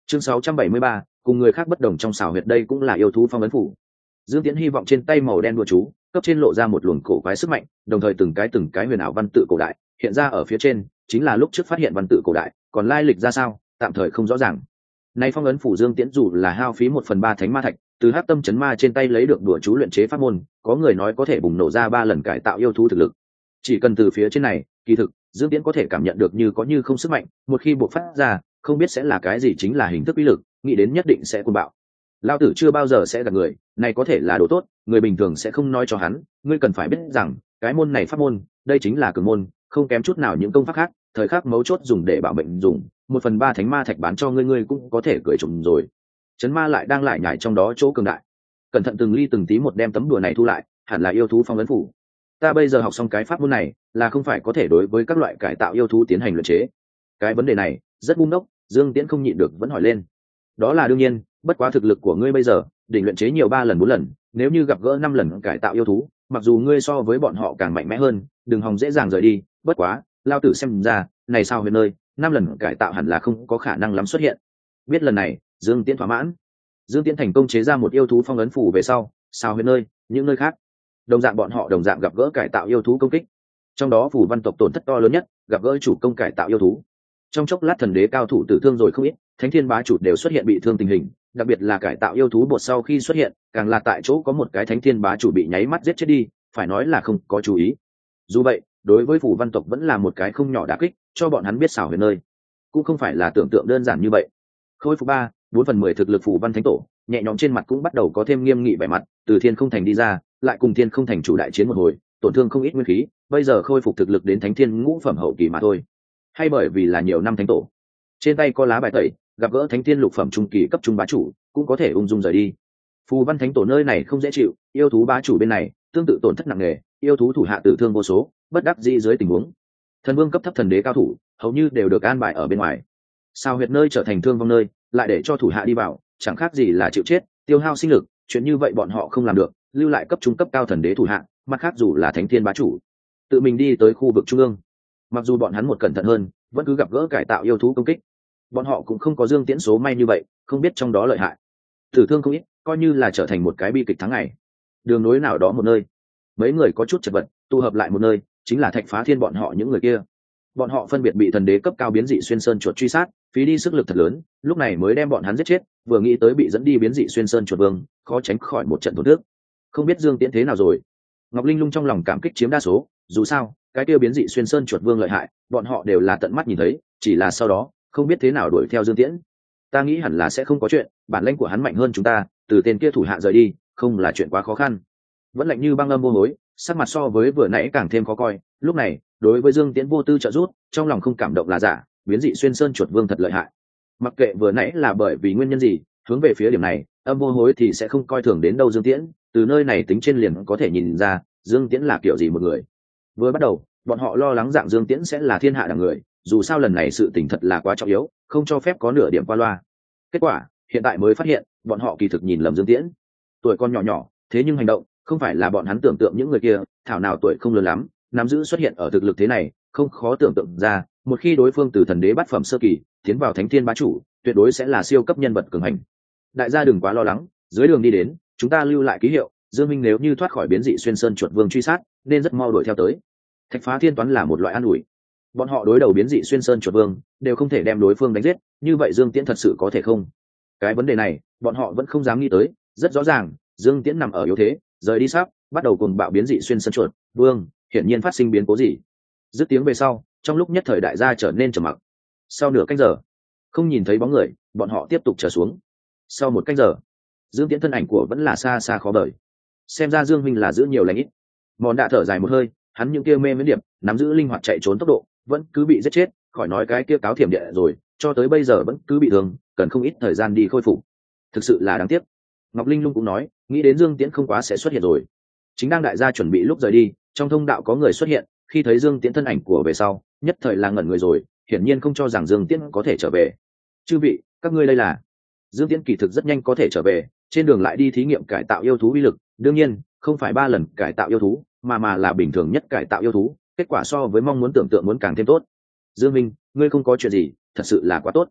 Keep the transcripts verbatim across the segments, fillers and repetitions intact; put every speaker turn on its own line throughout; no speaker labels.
Chương sáu trăm bảy mươi ba, cùng người khác bất đồng trong xảo huyệt, đây cũng là yêu thú phong ấn phủ. Dương Tiễn hy vọng trên tay màu đen đùa chú cấp trên lộ ra một luồng cổ quái sức mạnh, đồng thời từng cái từng cái huyền ảo văn tự cổ đại hiện ra ở phía trên, chính là lúc trước phát hiện văn tự cổ đại, còn lai lịch ra sao tạm thời không rõ ràng. Nay phong ấn phủ Dương Tiễn dù là hao phí một phần ba thánh ma thạch từ hắc tâm chấn ma trên tay lấy được đùa chú luyện chế pháp môn, có người nói có thể bùng nổ ra ba lần cải tạo yêu thú thực lực. Chỉ cần từ phía trên này, kỳ thực Dương Tiễn có thể cảm nhận được như có như không sức mạnh, một khi bộc phát ra, không biết sẽ là cái gì, chính là hình thức uy lực, nghĩ đến nhất định sẽ cuồng bạo. Lao tử chưa bao giờ sẽ gặp người, này có thể là đồ tốt, người bình thường sẽ không nói cho hắn, ngươi cần phải biết rằng, cái môn này pháp môn, đây chính là cường môn, không kém chút nào những công pháp khác, thời khắc mấu chốt dùng để bảo mệnh dùng, một phần ba thánh ma thạch bán cho ngươi, ngươi cũng có thể cười trộm rồi. Chấn ma lại đang lại nhảy trong đó chỗ cường đại, cẩn thận từng ly từng tí một đem tấm đùa này thu lại, hẳn là yêu thú phong ấn phủ. Ta bây giờ học xong cái pháp môn này, là không phải có thể đối với các loại cải tạo yêu thú tiến hành luyện chế. Cái vấn đề này rất ngu ngốc, Dương Tiễn không nhịn được vẫn hỏi lên. Đó là đương nhiên, bất quá thực lực của ngươi bây giờ đỉnh luyện chế nhiều ba lần bốn lần, nếu như gặp gỡ năm lần cải tạo yêu thú, mặc dù ngươi so với bọn họ càng mạnh mẽ hơn, đừng hòng dễ dàng rời đi. Bất quá lao tử xem ra này sao huyền nơi năm lần cải tạo hẳn là không có khả năng lắm xuất hiện. Biết lần này Dương Tiễn thỏa mãn. Dương Tiễn thành công chế ra một yêu thú phong ấn phủ về sau, sao huyền nơi những nơi khác đồng dạng bọn họ đồng dạng gặp gỡ cải tạo yêu thú công kích, trong đó phủ văn tộc tổn thất to lớn nhất, gặp gỡ chủ công cải tạo yêu thú. Trong chốc lát thần đế cao thủ tử thương rồi không ít, thánh thiên bá chủ đều xuất hiện bị thương tình hình, đặc biệt là cải tạo yêu thú bột sau khi xuất hiện, càng là tại chỗ có một cái thánh thiên bá chủ bị nháy mắt giết chết đi, phải nói là không có chú ý. Dù vậy đối với phủ văn tộc vẫn là một cái không nhỏ đả kích, cho bọn hắn biết xảo huyền nơi cũng không phải là tưởng tượng đơn giản như vậy. Khôi phục ba bốn phần mười thực lực phủ văn thánh tổ nhẹ nhõm trên mặt cũng bắt đầu có thêm nghiêm nghị vẻ mặt, từ thiên không thành đi ra, lại cùng thiên không thành chủ đại chiến một hồi, tổn thương không ít nguyên khí, bây giờ khôi phục thực lực đến thánh thiên ngũ phẩm hậu kỳ mà thôi. Hay bởi vì là nhiều năm thánh tổ trên tay có lá bài tẩy, gặp gỡ thánh thiên lục phẩm trung kỳ cấp trung bá chủ cũng có thể ung dung rời đi. Phù văn thánh tổ nơi này không dễ chịu, yêu thú bá chủ bên này tương tự tổn thất nặng nề, yêu thú thủ hạ tử thương vô số, bất đắc dĩ dưới tình huống, thần vương cấp thấp thần đế cao thủ hầu như đều được an bài ở bên ngoài. Sao huyệt nơi trở thành thương vong nơi, lại để cho thủ hạ đi vào, chẳng khác gì là chịu chết, tiêu hao sinh lực, chuyện như vậy bọn họ không làm được, lưu lại cấp trung cấp cao thần đế thủ hạ, mặt khác dù là thánh thiên bá chủ tự mình đi tới khu vực trung ương, mặc dù bọn hắn một cẩn thận hơn vẫn cứ gặp gỡ cải tạo yêu thú công kích, bọn họ cũng không có Dương Tiễn số may như vậy, không biết trong đó lợi hại, tử thương không ít, coi như là trở thành một cái bi kịch tháng ngày. Đường nối nào đó một nơi, mấy người có chút chật vật tụ hợp lại một nơi, chính là Thạch Phá Thiên bọn họ những người kia. Bọn họ phân biệt bị thần đế cấp cao biến dị xuyên sơn chuột truy sát, phí đi sức lực thật lớn, lúc này mới đem bọn hắn giết chết, vừa nghĩ tới bị dẫn đi biến dị xuyên sơn chuột vương, khó tránh khỏi một trận tổn thương. Không biết Dương Tiễn thế nào rồi. Ngọc Linh Lung trong lòng cảm kích chiếm đa số, dù sao cái kia biến dị xuyên sơn chuột vương lợi hại, bọn họ đều là tận mắt nhìn thấy, chỉ là sau đó không biết thế nào đuổi theo Dương Tiễn. Ta nghĩ hẳn là sẽ không có chuyện, bản lĩnh của hắn mạnh hơn chúng ta, từ tên kia thủ hạ rời đi không là chuyện quá khó khăn. Vẫn lạnh như băng âm vô hối, sắc mặt so với vừa nãy càng thêm khó coi, lúc này đối với Dương Tiễn vô tư trợ giúp, trong lòng không cảm động là giả, biến dị xuyên sơn chuột vương thật lợi hại. Mặc kệ vừa nãy là bởi vì nguyên nhân gì, hướng về phía điểm này âm vô hối thì sẽ không coi thường đến đâu Dương Tiễn, từ nơi này tính trên liền có thể nhìn ra Dương Tiễn là kiểu gì một người. Vừa bắt đầu bọn họ lo lắng dạng Dương Tiễn sẽ là thiên hạ đẳng người, dù sao lần này sự tình thật là quá trọng yếu, không cho phép có nửa điểm qua loa. Kết quả hiện tại mới phát hiện bọn họ kỳ thực nhìn lầm Dương Tiễn. Tuổi con nhỏ nhỏ thế nhưng hành động không phải là bọn hắn tưởng tượng những người kia, thảo nào tuổi không lớn lắm nắm giữ xuất hiện ở thực lực thế này, không khó tưởng tượng ra một khi đối phương từ thần đế bát phẩm sơ kỳ tiến vào thánh thiên bá chủ, tuyệt đối sẽ là siêu cấp nhân vật cường hành. Đại gia đừng quá lo lắng, dưới đường đi đến chúng ta lưu lại ký hiệu, Dương Minh nếu như thoát khỏi biến dị xuyên sơn chuột vương truy sát nên rất mau đuổi theo tới. Thạch Phá Thiên toán là một loại an ủi, bọn họ đối đầu biến dị xuyên sơn chuột vương đều không thể đem đối phương đánh giết, như vậy Dương Tiễn thật sự có thể không? Cái vấn đề này bọn họ vẫn không dám nghĩ tới. Rất rõ ràng Dương Tiễn nằm ở yếu thế, rời đi sắp bắt đầu cùng bạo biến dị xuyên sơn chuột vương, hiển nhiên phát sinh biến cố gì. Dứt tiếng về sau, trong lúc nhất thời đại gia trở nên trầm mặc. Sau nửa canh giờ không nhìn thấy bóng người, bọn họ tiếp tục trở xuống. Sau một canh giờ, Dương Tiễn thân ảnh của vẫn là xa xa khó đợi. Xem ra Dương Minh là giữ nhiều lành ít. Mòn Đạ thở dài một hơi, hắn những kia mê miễn điểm nắm giữ linh hoạt chạy trốn tốc độ vẫn cứ bị giết chết, khỏi nói cái kia cáo thiểm địa rồi, cho tới bây giờ vẫn cứ bị thương, cần không ít thời gian đi khôi phục, thực sự là đáng tiếc. Ngọc Linh Lung cũng nói, nghĩ đến Dương Tiễn không quá sẽ xuất hiện rồi. Chính đang đại gia chuẩn bị lúc rời đi, trong thông đạo có người xuất hiện, khi thấy Dương Tiễn thân ảnh của về sau, nhất thời là ngẩn người rồi, hiển nhiên không cho rằng Dương Tiễn có thể trở về. Chư vị, các ngươi đây là? Dương Tiễn kỳ thực rất nhanh có thể trở về, trên đường lại đi thí nghiệm cải tạo yêu thú uy lực, đương nhiên không phải ba lần cải tạo yêu thú, mà mà là bình thường nhất cải tạo yêu thú, kết quả so với mong muốn tưởng tượng muốn càng thêm tốt. Dương Minh, ngươi không có chuyện gì, thật sự là quá tốt.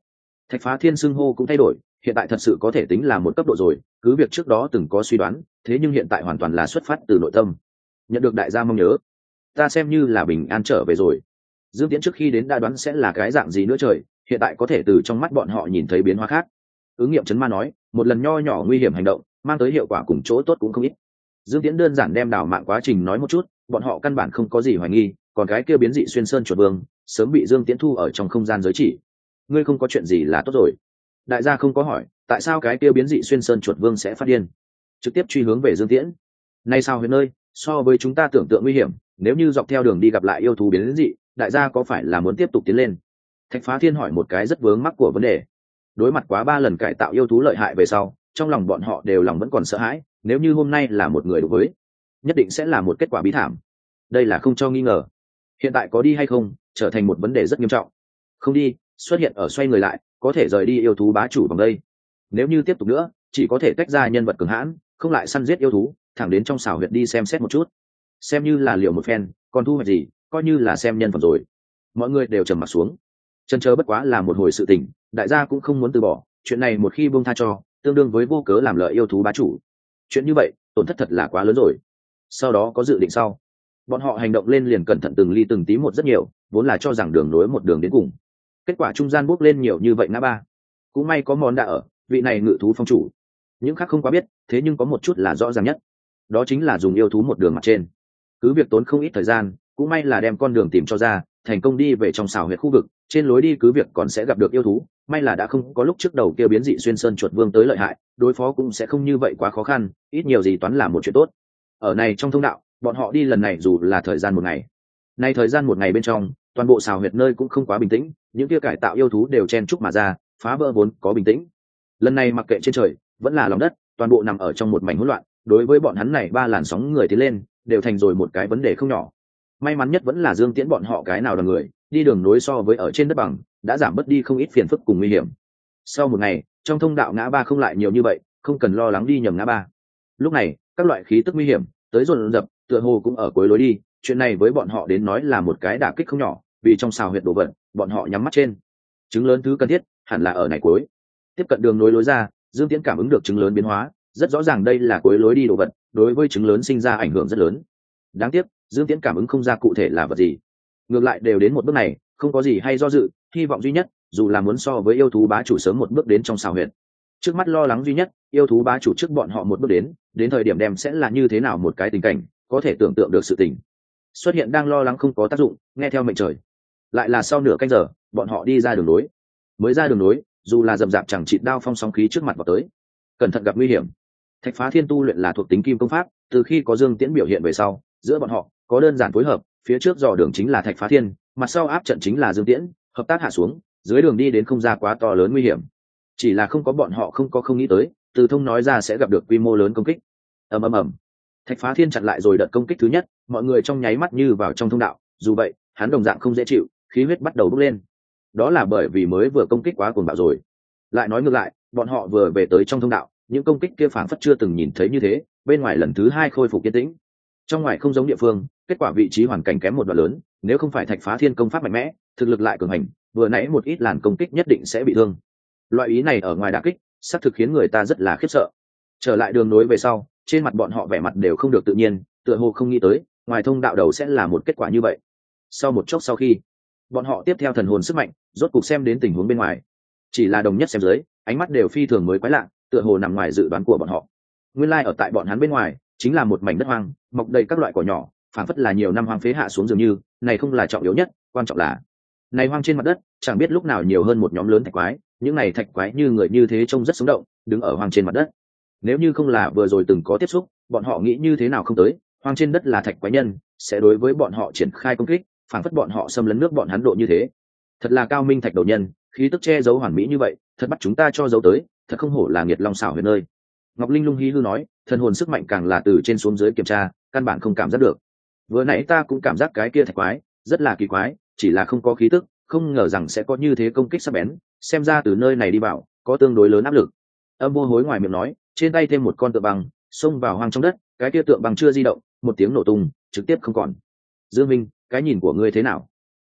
Thạch Phá Thiên xưng hô cũng thay đổi, hiện tại thật sự có thể tính là một cấp độ rồi, cứ việc trước đó từng có suy đoán, thế nhưng hiện tại hoàn toàn là xuất phát từ nội tâm. Nhận được đại gia mong nhớ, ta xem như là bình an trở về rồi. Dương Tiễn trước khi đến đã đoán sẽ là cái dạng gì nữa trời, hiện tại có thể từ trong mắt bọn họ nhìn thấy biến hóa khác. Ứng nghiệm chấn ma nói, một lần nho nhỏ nguy hiểm hành động, mang tới hiệu quả cùng chỗ tốt cũng không ít. Dương Tiễn đơn giản đem đào mạng quá trình nói một chút, bọn họ căn bản không có gì hoài nghi, còn cái kia biến dị xuyên sơn chuột vương, sớm bị Dương Tiễn thu ở trong không gian giới chỉ. Ngươi không có chuyện gì là tốt rồi. Đại gia không có hỏi, tại sao cái kia biến dị xuyên sơn chuột vương sẽ phát điên, trực tiếp truy hướng về Dương Tiễn. Nay sao huyện nơi, so với chúng ta tưởng tượng nguy hiểm, nếu như dọc theo đường đi gặp lại yêu thú biến dị, đại gia có phải là muốn tiếp tục tiến lên? Thạch Phá Thiên hỏi một cái rất vướng mắc của vấn đề. Đối mặt quá ba lần cải tạo yêu thú lợi hại về sau, trong lòng bọn họ đều lòng vẫn còn sợ hãi, nếu như hôm nay là một người đối với, nhất định sẽ là một kết quả bí thảm. Đây là không cho nghi ngờ. Hiện tại có đi hay không, trở thành một vấn đề rất nghiêm trọng. Không đi, xuất hiện ở xoay người lại, có thể rời đi yêu thú bá chủ bằng đây. Nếu như tiếp tục nữa, chỉ có thể tách ra nhân vật cường hãn, không lại săn giết yêu thú, thẳng đến trong xào huyệt đi xem xét một chút, xem như là liều một phen, còn thu hoạch gì, coi như là xem nhân phẩm rồi. Mọi người đều trầm mặt xuống. Chân chớ bất quá là một hồi sự tình, đại gia cũng không muốn từ bỏ, chuyện này một khi buông tha cho, tương đương với vô cớ làm lợi yêu thú bá chủ. Chuyện như vậy, tổn thất thật là quá lớn rồi. Sau đó có dự định sau, bọn họ hành động lên liền cẩn thận từng ly từng tí một rất nhiều, vốn là cho rằng đường nối một đường đến cùng. Kết quả trung gian bước lên nhiều như vậy ngã ba. Cũng may có món đã ở, vị này ngự thú phong chủ. Những khác không quá biết, thế nhưng có một chút là rõ ràng nhất, đó chính là dùng yêu thú một đường mặt trên. Cứ việc tốn không ít thời gian, cũng may là đem con đường tìm cho ra, thành công đi về trong xào huyệt khu vực, trên lối đi cứ việc còn sẽ gặp được yêu thú, may là đã không có lúc trước đầu kia biến dị xuyên sơn chuột vương tới lợi hại, đối phó cũng sẽ không như vậy quá khó khăn, ít nhiều gì toán là một chuyện tốt. Ở này trong thông đạo, bọn họ đi lần này dù là thời gian một ngày. Nay thời gian một ngày bên trong, toàn bộ xào huyệt nơi cũng không quá bình tĩnh, những kia cải tạo yêu thú đều chen chúc mà ra, phá vỡ vốn có bình tĩnh. Lần này mặc kệ trên trời, vẫn là lòng đất, toàn bộ nằm ở trong một mảnh hỗn loạn, đối với bọn hắn này ba làn sóng người tiến lên, đều thành rồi một cái vấn đề không nhỏ. May mắn nhất vẫn là Dương Tiễn bọn họ cái nào là người, đi đường nối so với ở trên đất bằng, đã giảm bớt đi không ít phiền phức cùng nguy hiểm. Sau một ngày, trong thông đạo ngã ba không lại nhiều như vậy, không cần lo lắng đi nhầm ngã ba. Lúc này, các loại khí tức nguy hiểm tới dồn dập, tựa hồ cũng ở cuối lối đi, chuyện này với bọn họ đến nói là một cái đả kích không nhỏ, vì trong xào huyệt đồ vật, bọn họ nhắm mắt trên. Trứng lớn thứ cần thiết, hẳn là ở này cuối. Tiếp cận đường nối lối ra, Dương Tiễn cảm ứng được trứng lớn biến hóa, rất rõ ràng đây là cuối lối đi đồ vật, đối với trứng lớn sinh ra ảnh hưởng rất lớn. Đáng tiếc, Dương Tiễn cảm ứng không ra cụ thể là vật gì. Ngược lại đều đến một bước này, không có gì hay do dự, hy vọng duy nhất, dù là muốn so với yêu thú bá chủ sớm một bước đến trong xào huyệt. Trước mắt lo lắng duy nhất, yêu thú bá chủ trước bọn họ một bước đến, đến thời điểm đem sẽ là như thế nào một cái tình cảnh, có thể tưởng tượng được sự tình. Xuất hiện đang lo lắng không có tác dụng, nghe theo mệnh trời. Lại là sau nửa canh giờ, bọn họ đi ra đường nối. Mới ra đường nối, dù là dầm dạp chẳng chịt đao phong sóng khí trước mặt vào tới, cẩn thận gặp nguy hiểm. Thạch Phá Thiên tu luyện là thuộc tính kim công pháp, từ khi có Dương Tiễn biểu hiện về sau, giữa bọn họ có đơn giản phối hợp, phía trước dò đường chính là Thạch Phá Thiên, mặt sau áp trận chính là Dương Tiễn, hợp tác hạ xuống, dưới đường đi đến không ra quá to lớn nguy hiểm. Chỉ là không có bọn họ không có không nghĩ tới, Từ Thông nói ra sẽ gặp được quy mô lớn công kích. Ầm ầm ầm. Thạch Phá Thiên chặn lại rồi đợt công kích thứ nhất, mọi người trong nháy mắt như vào trong thông đạo, dù vậy, hắn đồng dạng không dễ chịu, khí huyết bắt đầu bốc lên. Đó là bởi vì mới vừa công kích quá cuồng bạo rồi. Lại nói ngược lại, bọn họ vừa về tới trong thông đạo, những công kích kia phảng phất chưa từng nhìn thấy như thế, bên ngoài lần thứ hai khôi phục yên tĩnh. Trong ngoài không giống địa phương, kết quả vị trí hoàn cảnh kém một đoạn lớn, nếu không phải Thạch Phá Thiên công pháp mạnh mẽ, thực lực lại cường hành, vừa nãy một ít làn công kích nhất định sẽ bị thương. Loại ý này ở ngoài đả kích, xác thực khiến người ta rất là khiếp sợ. Trở lại đường nối về sau, trên mặt bọn họ vẻ mặt đều không được tự nhiên, tựa hồ không nghĩ tới, ngoài thông đạo đầu sẽ là một kết quả như vậy. Sau một chốc sau khi, bọn họ tiếp theo thần hồn sức mạnh, rốt cục xem đến tình huống bên ngoài. Chỉ là đồng nhất xem dưới, ánh mắt đều phi thường mới quái lạ, tựa hồ nằm ngoài dự đoán của bọn họ. Nguyên lai like ở tại bọn hắn bên ngoài, chính là một mảnh đất hoang, mọc đầy các loại cỏ nhỏ, phảng phất là nhiều năm hoang phế hạ xuống dường như, này không là trọng yếu nhất, quan trọng là này hoang trên mặt đất, chẳng biết lúc nào nhiều hơn một nhóm lớn thạch quái, những này thạch quái như người như thế trông rất sống động, đứng ở hoang trên mặt đất. Nếu như không là vừa rồi từng có tiếp xúc, bọn họ nghĩ như thế nào không tới, hoang trên đất là thạch quái nhân, sẽ đối với bọn họ triển khai công kích, phảng phất bọn họ xâm lấn nước bọn hắn độ như thế. Thật là cao minh thạch đầu nhân, khí tức che giấu hoàn mỹ như vậy, thật bắt chúng ta cho giấu tới, thật không hổ là nghiệt long xảo huyệt nơi. Ngọc Linh lung hí hư nói, thần hồn sức mạnh càng là từ trên xuống dưới kiểm tra, căn bản không cảm giác được. Vừa nãy ta cũng cảm giác cái kia thạch quái rất là kỳ quái, chỉ là không có khí tức, không ngờ rằng sẽ có như thế công kích sắc bén, xem ra từ nơi này đi vào có tương đối lớn áp lực. Âm vô hối ngoài miệng nói, trên tay thêm một con tượng băng, xông vào hoang trong đất, cái kia tượng băng chưa di động, một tiếng nổ tung, trực tiếp không còn. Dương Minh, cái nhìn của ngươi thế nào?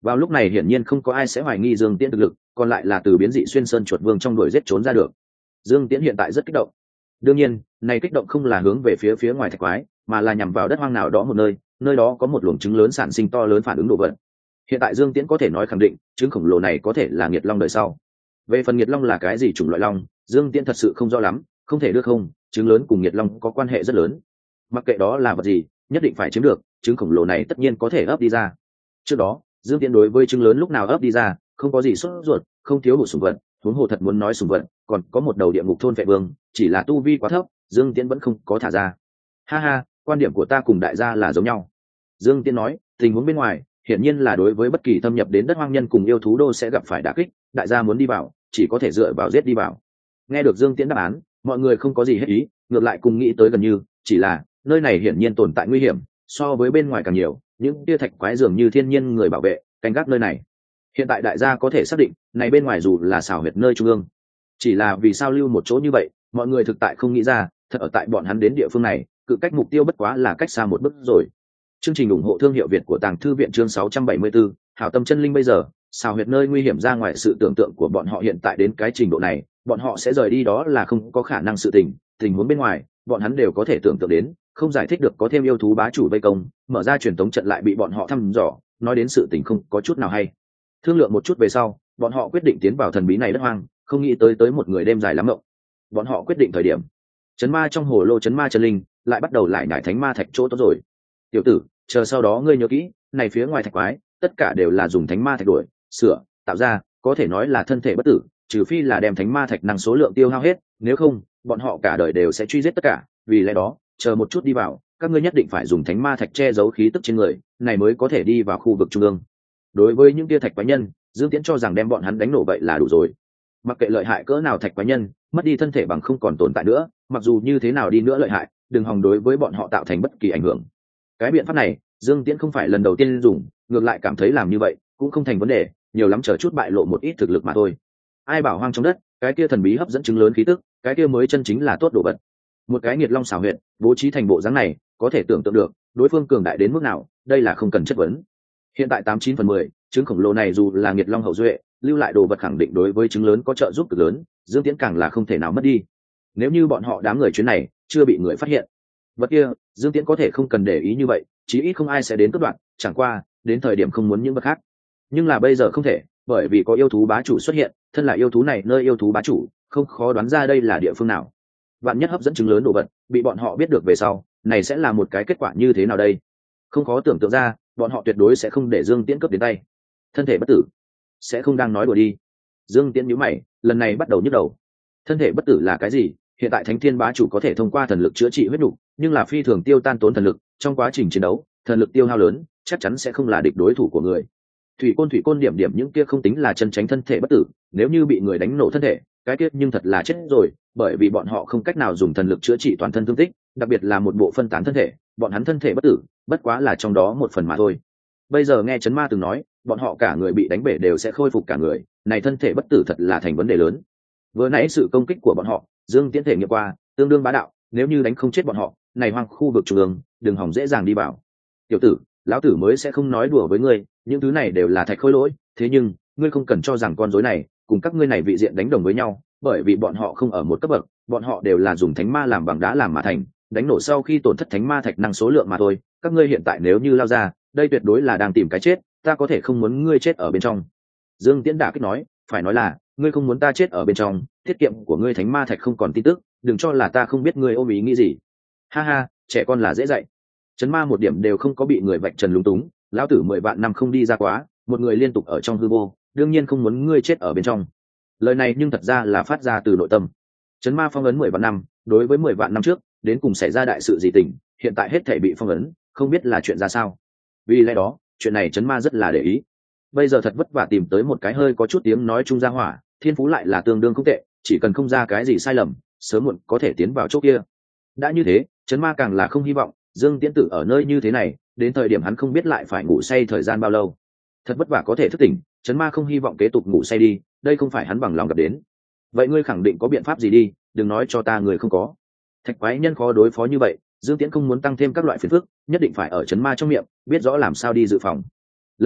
Vào lúc này hiển nhiên không có ai sẽ hoài nghi Dương Tiễn thực lực, còn lại là từ biến dị xuyên sơn chuột vương trong đuổi giết trốn ra được. Dương Tiễn hiện tại rất kích động. Đương nhiên, này kích động không là hướng về phía phía ngoài thạch quái, mà là nhằm vào đất hoang nào đó một nơi, nơi đó có một luồng trứng lớn sản sinh to lớn phản ứng đồ vật. Hiện tại Dương Tiễn có thể nói khẳng định, trứng khổng lồ này có thể là nghiệt long đời sau. Về phần nghiệt long là cái gì chủng loại long, Dương Tiễn thật sự không rõ lắm, không thể được không, trứng lớn cùng nghiệt long có quan hệ rất lớn. Mặc kệ đó là vật gì, nhất định phải chiếm được, trứng khổng lồ này tất nhiên có thể ấp đi ra. Trước đó, Dương Tiễn đối với trứng lớn lúc nào ấp đi ra, không có gì sốt ruột, không thiếu hụt sủng vật, huống hồ thật muốn nói sủng vật, còn có một đầu địa ngục thôn vệ vương, chỉ là tu vi quá thấp, Dương Tiễn vẫn không có thả ra. Ha ha, quan điểm của ta cùng đại gia là giống nhau. Dương Tiễn nói, tình huống bên ngoài, hiển nhiên là đối với bất kỳ thâm nhập đến đất hoang nhân cùng yêu thú đô sẽ gặp phải đả kích, đại gia muốn đi vào, chỉ có thể dựa vào giết đi vào. Nghe được Dương Tiễn đáp án, mọi người không có gì hết ý, ngược lại cùng nghĩ tới gần như, chỉ là nơi này hiển nhiên tồn tại nguy hiểm, so với bên ngoài càng nhiều, những tia thạch quái dường như thiên nhiên người bảo vệ, canh gác nơi này. Hiện tại đại gia có thể xác định, này bên ngoài dù là xảo huyệt nơi trung ương, chỉ là vì sao lưu một chỗ như vậy, mọi người thực tại không nghĩ ra, thật ở tại bọn hắn đến địa phương này, cự cách mục tiêu bất quá là cách xa một bước rồi. Chương trình ủng hộ thương hiệu Việt của Tàng Thư viện chương sáu trăm bảy mươi tư, hảo tâm chân linh bây giờ, xảo huyệt nơi nguy hiểm ra ngoài sự tưởng tượng của bọn họ hiện tại đến cái trình độ này, bọn họ sẽ rời đi đó là không có khả năng sự tình, tình huống bên ngoài, bọn hắn đều có thể tưởng tượng đến, không giải thích được có thêm yêu thú bá chủ vây công, mở ra truyền tống trận lại bị bọn họ thăm dò, nói đến sự tình không có chút nào hay. Thương lượng một chút về sau, bọn họ quyết định tiến vào thần bí này đất hoang, không nghĩ tới tới một người đêm dài lắm mộng. Bọn họ quyết định thời điểm, chấn ma trong hồ lô chấn ma chân linh lại bắt đầu lại nhảy thánh ma thạch chỗ tốt rồi. Tiểu tử, chờ sau đó ngươi nhớ kỹ, này phía ngoài thạch quái, tất cả đều là dùng thánh ma thạch đuổi, sửa, tạo ra, có thể nói là thân thể bất tử, trừ phi là đem thánh ma thạch năng số lượng tiêu hao hết, nếu không, bọn họ cả đời đều sẽ truy giết tất cả, vì lẽ đó, chờ một chút đi vào, các ngươi nhất định phải dùng thánh ma thạch che giấu khí tức trên người, này mới có thể đi vào khu vực trung ương. Đối với những tia thạch quái nhân, Dương Tiễn cho rằng đem bọn hắn đánh nổ vậy là đủ rồi. Mặc kệ lợi hại cỡ nào thạch quái nhân, mất đi thân thể bằng không còn tồn tại nữa, mặc dù như thế nào đi nữa lợi hại, đừng hòng đối với bọn họ tạo thành bất kỳ ảnh hưởng. Cái biện pháp này, Dương Tiễn không phải lần đầu tiên dùng, ngược lại cảm thấy làm như vậy cũng không thành vấn đề, nhiều lắm chờ chút bại lộ một ít thực lực mà thôi. Ai bảo hoang trong đất, cái kia thần bí hấp dẫn chứng lớn khí tức, cái kia mới chân chính là tốt đồ vật. Một cái nghiệt long xảo huyệt, bố trí thành bộ dáng này, có thể tưởng tượng được, đối phương cường đại đến mức nào, đây là không cần chất vấn. Hiện tại tám chín phần mười, trứng khổng lồ này dù là nghiệt long hậu duệ, lưu lại đồ vật khẳng định đối với trứng lớn có trợ giúp cực lớn, Dương Tiễn càng là không thể nào mất đi. Nếu như bọn họ đám người chuyến này chưa bị người phát hiện, vật kia, Dương Tiễn có thể không cần để ý như vậy, chí ít không ai sẽ đến cướp đoạt, chẳng qua, đến thời điểm không muốn những vật khác. Nhưng là bây giờ không thể, bởi vì có yêu thú bá chủ xuất hiện, thân là yêu thú này nơi yêu thú bá chủ, không khó đoán ra đây là địa phương nào. Vạn nhất hấp dẫn trứng lớn đồ vật, bị bọn họ biết được về sau, này sẽ là một cái kết quả như thế nào đây? Không khó tưởng tượng ra, bọn họ tuyệt đối sẽ không để Dương Tiễn cướp đến tay. Thân thể bất tử, sẽ không đang nói đùa đi. Dương Tiễn nhíu mày, lần này bắt đầu nhức đầu. Thân thể bất tử là cái gì? Hiện tại Thánh Thiên bá chủ có thể thông qua thần lực chữa trị huyết nục, nhưng là phi thường tiêu tan tốn thần lực, trong quá trình chiến đấu, thần lực tiêu hao lớn, chắc chắn sẽ không là địch đối thủ của người. Thủy côn thủy côn điểm điểm những kia không tính là chân tránh thân thể bất tử, nếu như bị người đánh nổ thân thể, cái kia nhưng thật là chết rồi, bởi vì bọn họ không cách nào dùng thần lực chữa trị toàn thân thương tích, đặc biệt là một bộ phân tán thân thể, bọn hắn thân thể bất tử, bất quá là trong đó một phần mà thôi. Bây giờ nghe Chấn Ma từng nói, bọn họ cả người bị đánh bể đều sẽ khôi phục cả người, này thân thể bất tử thật là thành vấn đề lớn. Vừa nãy sự công kích của bọn họ, Dương Tiễn thể nghiệm qua, tương đương bá đạo, nếu như đánh không chết bọn họ, này hoang khu vực trung ương, đừng hỏng dễ dàng đi vào. Tiểu tử, lão tử mới sẽ không nói đùa với ngươi, những thứ này đều là thạch khôi lỗi, thế nhưng, ngươi không cần cho rằng con rối này cùng các ngươi này vị diện đánh đồng với nhau, bởi vì bọn họ không ở một cấp bậc, bọn họ đều là dùng thánh ma làm bằng đá làm mà thành, đánh nổ sau khi tổn thất thánh ma thạch năng số lượng mà thôi, các ngươi hiện tại nếu như lao ra, đây tuyệt đối là đang tìm cái chết, ta có thể không muốn ngươi chết ở bên trong. Dương Tiễn đả kích nói, phải nói là, ngươi không muốn ta chết ở bên trong, tiết kiệm của ngươi thánh ma thạch không còn tin tức, đừng cho là ta không biết ngươi ôm ý nghĩ gì. Ha ha, trẻ con là dễ dạy. Chấn Ma một điểm đều không có bị người vạch trần lúng túng, lão tử mười vạn năm không đi ra quá, một người liên tục ở trong hư vô, đương nhiên không muốn ngươi chết ở bên trong. Lời này nhưng thật ra là phát ra từ nội tâm. Chấn Ma phong ấn mười vạn năm, đối với mười vạn năm trước, đến cùng xảy ra đại sự gì tình, hiện tại hết thảy bị phong ấn, không biết là chuyện ra sao. Vì lẽ đó, chuyện này Chấn Ma rất là để ý. Bây giờ thật vất vả tìm tới một cái hơi có chút tiếng nói chung ra hỏa, thiên phú lại là tương đương không tệ, chỉ cần không ra cái gì sai lầm, sớm muộn có thể tiến vào chỗ kia. Đã như thế, Chấn Ma càng là không hy vọng Dương Tiễn Tử ở nơi như thế này, đến thời điểm hắn không biết lại phải ngủ say thời gian bao lâu. Thật vất vả có thể thức tỉnh, Chấn Ma không hy vọng kế tục ngủ say đi, đây không phải hắn bằng lòng gặp đến. Vậy ngươi khẳng định có biện pháp gì đi, đừng nói cho ta người không có. Thạch quái nhân khó đối phó như vậy, Dương Tiễn không muốn tăng thêm các loại phiền phức, nhất định phải ở Chấn Ma trong miệng, biết rõ làm sao đi dự phòng. Lần này,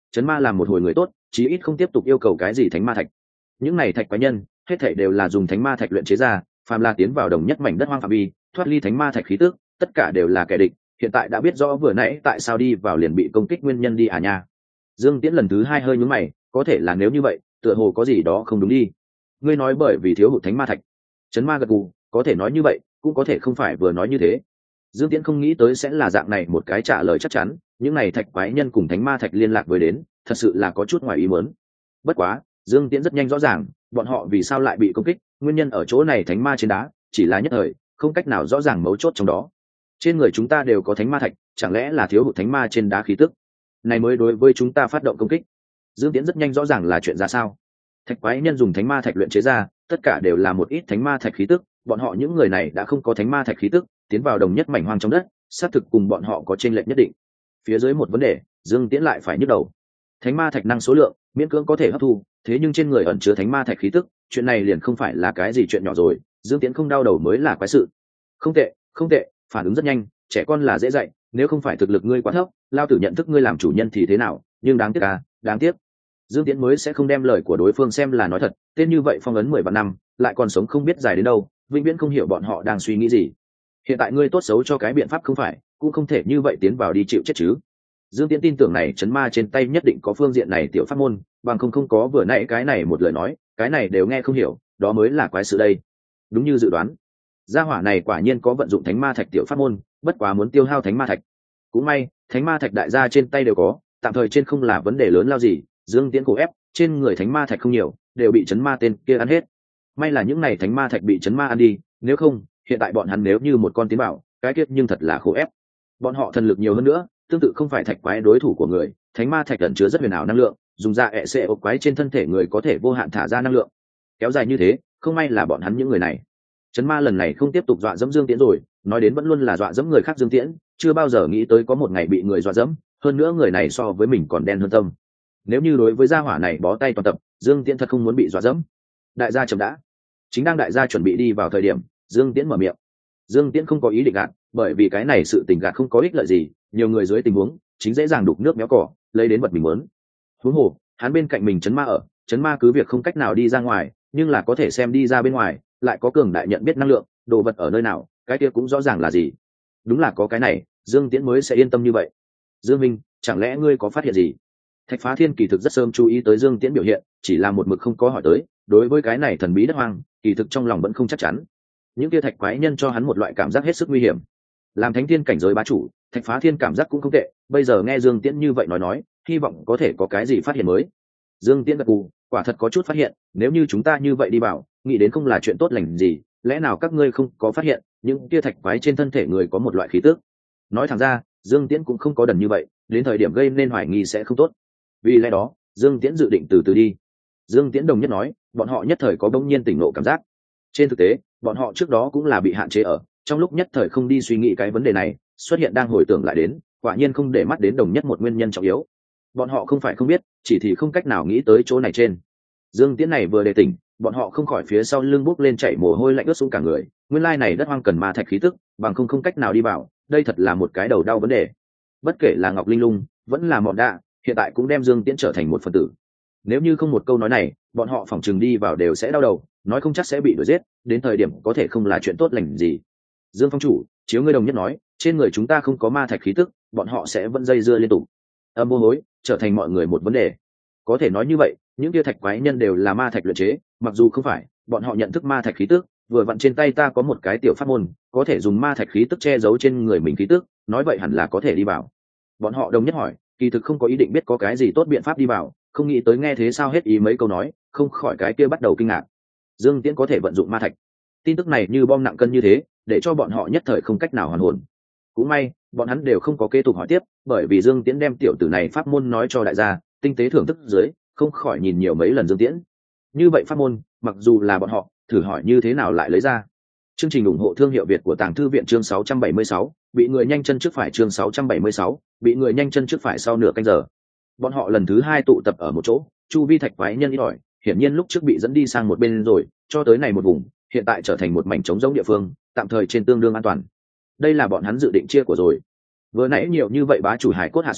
Trấn ma làm một hồi người tốt, chí ít không tiếp tục yêu cầu cái gì thánh ma thạch. Những này thạch quái nhân hết thảy đều là dùng thánh ma thạch luyện chế ra, phàm là tiến vào đồng nhất mảnh đất hoang phạm vi, thoát ly thánh ma thạch khí tức, tất cả đều là kẻ địch. Hiện tại đã biết rõ vừa nãy tại sao đi vào liền bị công kích nguyên nhân đi à nha. Dương Tiễn lần thứ hai hơi nhướng mày, có thể là nếu như vậy, tựa hồ có gì đó không đúng đi. Ngươi nói bởi vì thiếu hụt thánh ma thạch. Trấn ma gật gù, có thể nói như vậy, cũng có thể không phải vừa nói như thế. Dương Tiễn không nghĩ tới sẽ là dạng này một cái trả lời chắc chắn, những này thạch quái nhân cùng thánh ma thạch liên lạc với đến, thật sự là có chút ngoài ý muốn. Bất quá, Dương Tiễn rất nhanh rõ ràng, bọn họ vì sao lại bị công kích, nguyên nhân ở chỗ này thánh ma trên đá, chỉ là nhất thời, không cách nào rõ ràng mấu chốt trong đó. Trên người chúng ta đều có thánh ma thạch, chẳng lẽ là thiếu hụt thánh ma trên đá khí tức, này mới đối với chúng ta phát động công kích. Dương Tiễn rất nhanh rõ ràng là chuyện ra sao. Thạch quái nhân dùng thánh ma thạch luyện chế ra, tất cả đều là một ít thánh ma thạch khí tức, bọn họ những người này đã không có thánh ma thạch khí tức, tiến vào đồng nhất mảnh hoang trong đất, xác thực cùng bọn họ có chênh lệch nhất định. Phía dưới một vấn đề, Dương Tiễn lại phải nhức đầu. Thánh ma thạch năng số lượng, miễn cưỡng có thể hấp thu, thế nhưng trên người ẩn chứa thánh ma thạch khí tức, chuyện này liền không phải là cái gì chuyện nhỏ rồi, Dương Tiễn không đau đầu mới là quái sự. Không tệ, không tệ, phản ứng rất nhanh, trẻ con là dễ dạy, nếu không phải thực lực ngươi quá thấp, lao tử nhận thức ngươi làm chủ nhân thì thế nào, nhưng đáng tiếc à, đáng tiếc. Dương Tiễn mới sẽ không đem lời của đối phương xem là nói thật, tên như vậy phong ấn mười vạn năm, lại còn sống không biết dài đến đâu, vĩnh viễn không hiểu bọn họ đang suy nghĩ gì. Hiện tại ngươi tốt xấu cho cái biện pháp không phải, cũng không thể như vậy tiến vào đi chịu chết chứ. Dương Tiễn tin tưởng này chấn ma trên tay nhất định có phương diện này tiểu pháp môn, bằng không không có vừa nãy cái này một lời nói, cái này đều nghe không hiểu, đó mới là quái sự đây. Đúng như dự đoán, gia hỏa này quả nhiên có vận dụng thánh ma thạch tiểu pháp môn, bất quá muốn tiêu hao thánh ma thạch. Cũng may, thánh ma thạch đại gia trên tay đều có, tạm thời trên không là vấn đề lớn lao gì. Dương Tiễn cổ ép, trên người thánh ma thạch không nhiều, đều bị chấn ma tên kia ăn hết. May là những này thánh ma thạch bị chấn ma ăn đi, nếu không, hiện tại bọn hắn nếu như một con tiến bảo, cái kiếp nhưng thật là khổ ép. Bọn họ thần lực nhiều hơn nữa, tương tự không phải thạch quái đối thủ của người, thánh ma thạch ẩn chứa rất huyền ảo năng lượng, dùng ra ẹ xệ ốc quái trên thân thể người có thể vô hạn thả ra năng lượng. Kéo dài như thế, không may là bọn hắn những người này. Chấn ma lần này không tiếp tục dọa dẫm Dương Tiễn rồi, nói đến vẫn luôn là dọa dẫm người khác Dương Tiễn, chưa bao giờ nghĩ tới có một ngày bị người dọa dẫm, hơn nữa người này so với mình còn đen hơn tâm. Nếu như đối với gia hỏa này bó tay toàn tập, Dương Tiễn thật không muốn bị dọa dẫm. Đại gia chậm đã. Chính đang đại gia chuẩn bị đi vào thời điểm, Dương Tiễn mở miệng. Dương Tiễn không có ý định gạt, bởi vì cái này sự tình gạt không có ích lợi gì, nhiều người dưới tình huống, chính dễ dàng đục nước méo cỏ, lấy đến vật mình muốn. Huống hồ, hắn bên cạnh mình chấn ma ở, chấn ma cứ việc không cách nào đi ra ngoài, nhưng là có thể xem đi ra bên ngoài, lại có cường đại nhận biết năng lượng, đồ vật ở nơi nào, cái kia cũng rõ ràng là gì. Đúng là có cái này, Dương Tiễn mới sẽ yên tâm như vậy. Dương Minh, chẳng lẽ ngươi có phát hiện gì? Thạch Phá Thiên kỳ thực rất sớm chú ý tới Dương Tiễn biểu hiện, chỉ là một mực không có hỏi tới, đối với cái này thần bí đất hoang, kỳ thực trong lòng vẫn không chắc chắn. Những kia thạch quái nhân cho hắn một loại cảm giác hết sức nguy hiểm. Làm thánh thiên cảnh giới bá chủ, Thạch Phá Thiên cảm giác cũng không tệ, bây giờ nghe Dương Tiễn như vậy nói nói, hy vọng có thể có cái gì phát hiện mới. Dương Tiễn gật gù, quả thật có chút phát hiện, nếu như chúng ta như vậy đi bảo, nghĩ đến không là chuyện tốt lành gì, lẽ nào các ngươi không có phát hiện, những kia thạch quái trên thân thể người có một loại khí tức. Nói thẳng ra, Dương Tiễn cũng không có đần như vậy, đến thời điểm gây nên hoài nghi sẽ không tốt. Vì lẽ đó, Dương Tiễn dự định từ từ đi. Dương Tiễn đồng nhất nói, bọn họ nhất thời có bỗng nhiên tỉnh ngộ cảm giác. Trên thực tế, bọn họ trước đó cũng là bị hạn chế ở, trong lúc nhất thời không đi suy nghĩ cái vấn đề này, xuất hiện đang hồi tưởng lại đến, quả nhiên không để mắt đến đồng nhất một nguyên nhân trọng yếu. Bọn họ không phải không biết, chỉ thì không cách nào nghĩ tới chỗ này trên. Dương Tiễn này vừa đề tỉnh, bọn họ không khỏi phía sau lưng bốc lên chảy mồ hôi lạnh ướt xuống cả người. Nguyên lai này đất hoang cần ma thạch khí tức, bằng không không cách nào đi vào, đây thật là một cái đầu đau vấn đề. Bất kể là Ngọc Linh Lung, vẫn là Mọn Đa, hiện tại cũng đem Dương Tiễn trở thành một phần tử. Nếu như không một câu nói này, bọn họ phỏng chừng đi vào đều sẽ đau đầu, nói không chắc sẽ bị đuổi giết, đến thời điểm có thể không là chuyện tốt lành gì. Dương Phong chủ, chiếu ngươi đồng nhất nói, trên người chúng ta không có ma thạch khí tức, bọn họ sẽ vẫn dây dưa liên tục. Âm vô hối, trở thành mọi người một vấn đề. Có thể nói như vậy, những kia thạch quái nhân đều là ma thạch luyện chế, mặc dù không phải, bọn họ nhận thức ma thạch khí tức, vừa vặn trên tay ta có một cái tiểu pháp môn, có thể dùng ma thạch khí tức che giấu trên người mình khí tức, nói vậy hẳn là có thể đi vào. Bọn họ đồng nhất hỏi, kỳ thực không có ý định biết có cái gì tốt biện pháp đi vào, không nghĩ tới nghe thế sao hết ý mấy câu nói, không khỏi cái kia bắt đầu kinh ngạc. Dương Tiễn có thể vận dụng ma thạch. Tin tức này như bom nặng cân như thế, để cho bọn họ nhất thời không cách nào hoàn hồn. Cũng may, bọn hắn đều không có kế tục hỏi tiếp, bởi vì Dương Tiễn đem tiểu tử này pháp môn nói cho đại gia, tinh tế thưởng thức dưới, không khỏi nhìn nhiều mấy lần Dương Tiễn. Như vậy pháp môn, mặc dù là bọn họ, thử hỏi như thế nào lại lấy ra. Chương trình ủng hộ thương hiệu Việt của Tàng Thư viện chương sáu trăm bảy mươi sáu, bị người nhanh chân trước phải chương sáu trăm bảy mươi sáu, bị người nhanh chân trước phải sau nửa canh giờ. Bọn họ lần thứ hai tụ tập ở một chỗ, chu vi thạch quái nhân ít ỏi, hiển nhiên lúc trước bị dẫn đi sang một bên rồi, cho tới này một vùng, hiện tại trở thành một mảnh trống rỗng địa phương, tạm thời trên tương đương an toàn. Đây là bọn hắn dự định chia của rồi. Vừa nãy nhiều như vậy bá chủ hải cốt hạ xuống,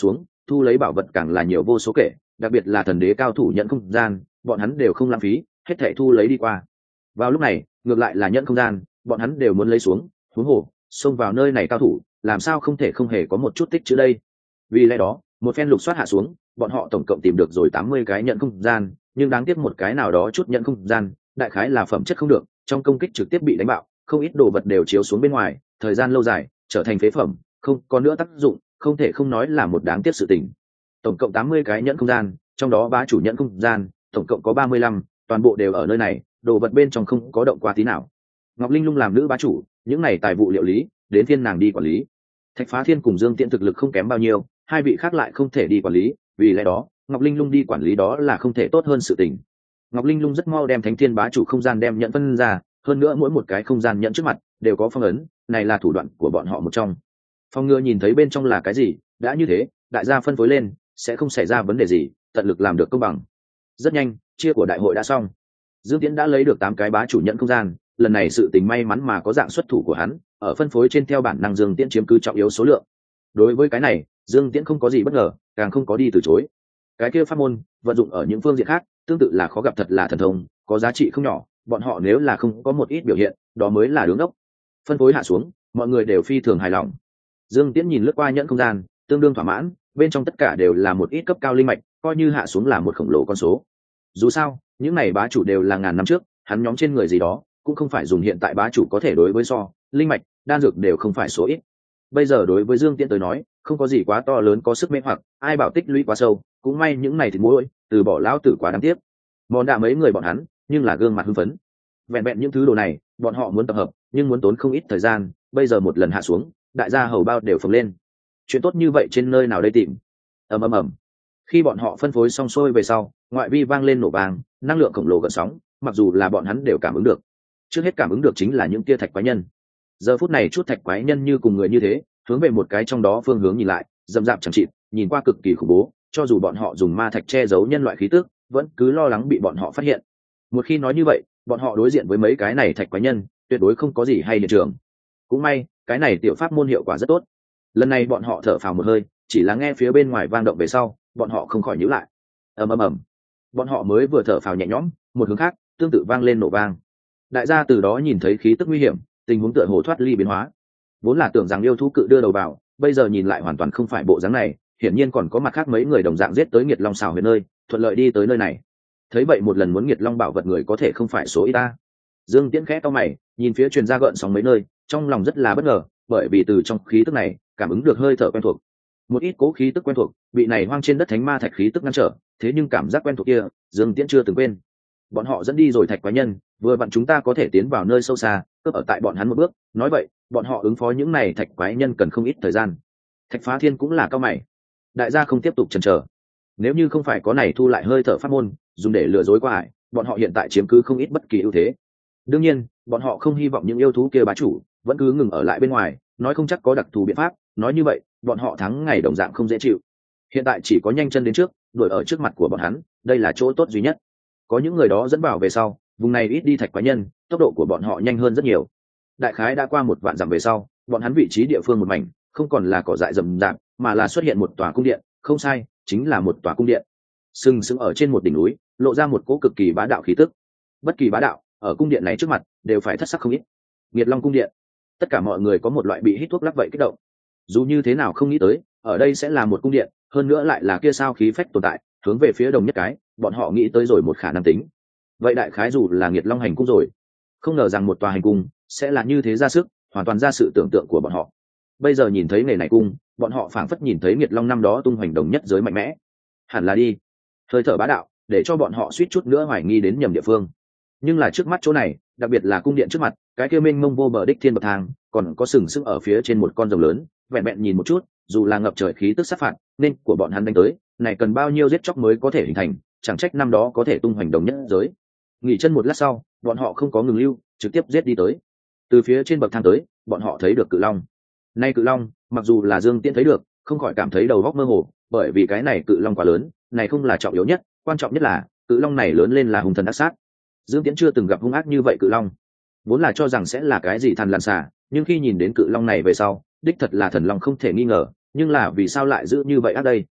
thu lấy bảo vật càng là nhiều vô số kể, đặc biệt là thần đế cao thủ nhận không gian, bọn hắn đều không lãng phí, hết thảy thu lấy đi qua. Vào lúc này ngược lại là nhận không gian, bọn hắn đều muốn lấy xuống, huống hồ xông vào nơi này cao thủ làm sao không thể không hề có một chút tích chữ đây. Vì lẽ đó một phen lục soát hạ xuống, bọn họ tổng cộng tìm được rồi tám mươi cái nhận không gian, nhưng đáng tiếc một cái nào đó chút nhận không gian đại khái là phẩm chất không được, trong công kích trực tiếp bị đánh bạo, không ít đồ vật đều chiếu xuống bên ngoài, thời gian lâu dài trở thành phế phẩm, không có nữa tác dụng, không thể không nói là một đáng tiếc sự tình. Tổng cộng tám mươi cái nhận không gian, trong đó bá chủ nhận không gian tổng cộng có ba mươi lăm, toàn bộ đều ở nơi này, đồ vật bên trong không có động qua tí nào. Ngọc Linh Lung làm nữ bá chủ, những này tài vụ liệu lý đến phiên nàng đi quản lý. Thạch Phá Thiên cùng Dương Tiễn thực lực không kém bao nhiêu, hai vị khác lại không thể đi quản lý, vì lẽ đó Ngọc Linh Lung đi quản lý đó là không thể tốt hơn sự tình. Ngọc Linh Lung rất mau đem Thánh Thiên bá chủ không gian đem nhận phân ra, hơn nữa mỗi một cái không gian nhận trước mặt đều có phong ấn, này là thủ đoạn của bọn họ một trong. Phong Ngựa nhìn thấy bên trong là cái gì, đã như thế, đại gia phân phối lên, sẽ không xảy ra vấn đề gì, tận lực làm được công bằng. Rất nhanh, chia của đại hội đã xong. Dương Tiễn đã lấy được tám cái bá chủ nhận không gian, lần này sự tình may mắn mà có dạng xuất thủ của hắn, ở phân phối trên theo bản năng Dương Tiễn chiếm cứ trọng yếu số lượng. Đối với cái này, Dương Tiễn không có gì bất ngờ, càng không có đi từ chối. Cái kia pháp môn vận dụng ở những phương diện khác, tương tự là khó gặp thật là thần thông, có giá trị không nhỏ, bọn họ nếu là không có một ít biểu hiện, đó mới là đứng ốc. Phân phối hạ xuống, mọi người đều phi thường hài lòng. Dương Tiễn nhìn lướt qua nhẫn không gian, tương đương thỏa mãn, bên trong tất cả đều là một ít cấp cao linh mạch, coi như hạ xuống là một khổng lồ con số. Dù sao, những này bá chủ đều là ngàn năm trước, hắn nhóm trên người gì đó, cũng không phải dùng hiện tại bá chủ có thể đối với so, linh mạch, đan dược đều không phải số ít. Bây giờ đối với Dương Tiễn tới nói, không có gì quá to lớn có sức mê hoặc, ai bảo tích lũy quá sâu, cũng may những này thì muối, từ bỏ lão tử quá đáng tiếc. Mòn đạ mấy người bọn hắn, nhưng là gương mặt hưng phấn. Vẹn vẹn những thứ đồ này, bọn họ muốn tập hợp, nhưng muốn tốn không ít thời gian, bây giờ một lần hạ xuống, đại gia hầu bao đều phồng lên. Chuyện tốt như vậy trên nơi nào đây tìm? Ầm ầm ầm. Khi bọn họ phân phối xong xuôi về sau, ngoại vi vang lên nổ vang, năng lượng khổng lồ gợn sóng, mặc dù là bọn hắn đều cảm ứng được. Trước hết cảm ứng được chính là những tia thạch quái nhân. Giờ phút này chút thạch quái nhân như cùng người như thế, hướng về một cái trong đó phương hướng nhìn lại, rậm rạp chẳng chịt, nhìn qua cực kỳ khủng bố, cho dù bọn họ dùng ma thạch che giấu nhân loại khí tức, vẫn cứ lo lắng bị bọn họ phát hiện. Một khi nói như vậy, bọn họ đối diện với mấy cái này thạch quái nhân, tuyệt đối không có gì hay hiện trường. Cũng may, cái này tiểu pháp môn hiệu quả rất tốt. Lần này bọn họ thở phào một hơi, chỉ là nghe phía bên ngoài vang động về sau, bọn họ không khỏi nhíu lại. Ầm ầm ầm. Bọn họ mới vừa thở phào nhẹ nhõm, một hướng khác, tương tự vang lên nổ vang. Đại gia từ đó nhìn thấy khí tức nguy hiểm, tình huống tựa hồ thoát ly biến hóa. Vốn là tưởng rằng yêu thú cự đưa đầu vào, bây giờ nhìn lại hoàn toàn không phải bộ dáng này, hiển nhiên còn có mặt khác mấy người đồng dạng giết tới Nghiệt Long xào huyệt nơi, thuận lợi đi tới nơi này. Thấy vậy một lần muốn Nghiệt Long bảo vật người có thể không phải số ít ta. Dương Tiễn khẽ cau mày, nhìn phía truyền ra gợn sóng mấy nơi, trong lòng rất là bất ngờ, bởi vì từ trong khí tức này, cảm ứng được hơi thở quen thuộc. Một ít cố khí tức quen thuộc, bị này hoang trên đất thánh ma thạch khí tức ngăn trở, thế nhưng cảm giác quen thuộc kia, Dương Tiễn chưa từng quên. Bọn họ dẫn đi rồi thạch quái nhân, vừa vặn chúng ta có thể tiến vào nơi sâu xa, cướp ở tại bọn hắn một bước, nói vậy, bọn họ ứng phó những này thạch quái nhân cần không ít thời gian. Thạch Phá Thiên cũng là cao mày. Đại gia không tiếp tục chần chờ. Nếu như không phải có này thu lại hơi thở pháp môn, dùng để lừa dối qua ải, bọn họ hiện tại chiếm cứ không ít bất kỳ ưu thế. Đương nhiên, bọn họ không hy vọng những yêu thú kia bá chủ vẫn cứ ngừng ở lại bên ngoài, nói không chắc có đặc thù biện pháp, nói như vậy, bọn họ thắng ngày đồng dạng không dễ chịu. Hiện tại chỉ có nhanh chân đến trước, đuổi ở trước mặt của bọn hắn, đây là chỗ tốt duy nhất. Có những người đó dẫn bảo về sau, vùng này ít đi thạch quái nhân, tốc độ của bọn họ nhanh hơn rất nhiều. Đại khái đã qua một vạn dặm về sau, bọn hắn vị trí địa phương một mảnh, không còn là cỏ dại rậm rạp, mà là xuất hiện một tòa cung điện, không sai, chính là một tòa cung điện. Sừng sững ở trên một đỉnh núi, lộ ra một cỗ cực kỳ bá đạo khí tức. Bất kỳ bá đạo, ở cung điện này trước mặt, đều phải thất sắc không ít. Nghiệt Long cung điện. Tất cả mọi người có một loại bị hít thuốc lắc vậy kích động. Dù như thế nào không nghĩ tới, ở đây sẽ là một cung điện, hơn nữa lại là kia sao khí phách tồn tại, hướng về phía đồng nhất cái, bọn họ nghĩ tới rồi một khả năng tính. Vậy đại khái dù là Nghiệt Long hành cung rồi. Không ngờ rằng một tòa hành cung sẽ là như thế ra sức, hoàn toàn ra sự tưởng tượng của bọn họ. Bây giờ nhìn thấy nghề này cung, bọn họ phảng phất nhìn thấy Nghiệt Long năm đó tung hoành đồng nhất giới mạnh mẽ. Hẳn là đi. Hơi thở bá đạo, để cho bọn họ suýt chút nữa hoài nghi đến nhầm địa phương. Nhưng là trước mắt chỗ này, đặc biệt là cung điện trước mặt, cái kia mênh mông vô bờ đích thiên bậc thang, còn có sừng sững ở phía trên một con rồng lớn, vẹn vẹn nhìn một chút, dù là ngập trời khí tức sát phạt, nên của bọn hắn đánh tới, này cần bao nhiêu giết chóc mới có thể hình thành, chẳng trách năm đó có thể tung hoành đồng nhất giới. Nghỉ chân một lát sau, bọn họ không có ngừng lưu, trực tiếp giết đi tới. Từ phía trên bậc thang tới, bọn họ thấy được cự long. Nay cự long, mặc dù là Dương Tiễn thấy được, không khỏi cảm thấy đầu óc mơ hồ, bởi vì cái này cự long quá lớn, này không là trọng yếu nhất, quan trọng nhất là cự long này lớn lên là hung thần ác sát. Dương Tiễn chưa từng gặp hung ác như vậy cự long, vốn là cho rằng sẽ là cái gì thần lằn xả, nhưng khi nhìn đến cự long này về sau, đích thật là thần long không thể nghi ngờ, nhưng là vì sao lại giữ như vậy ác đây?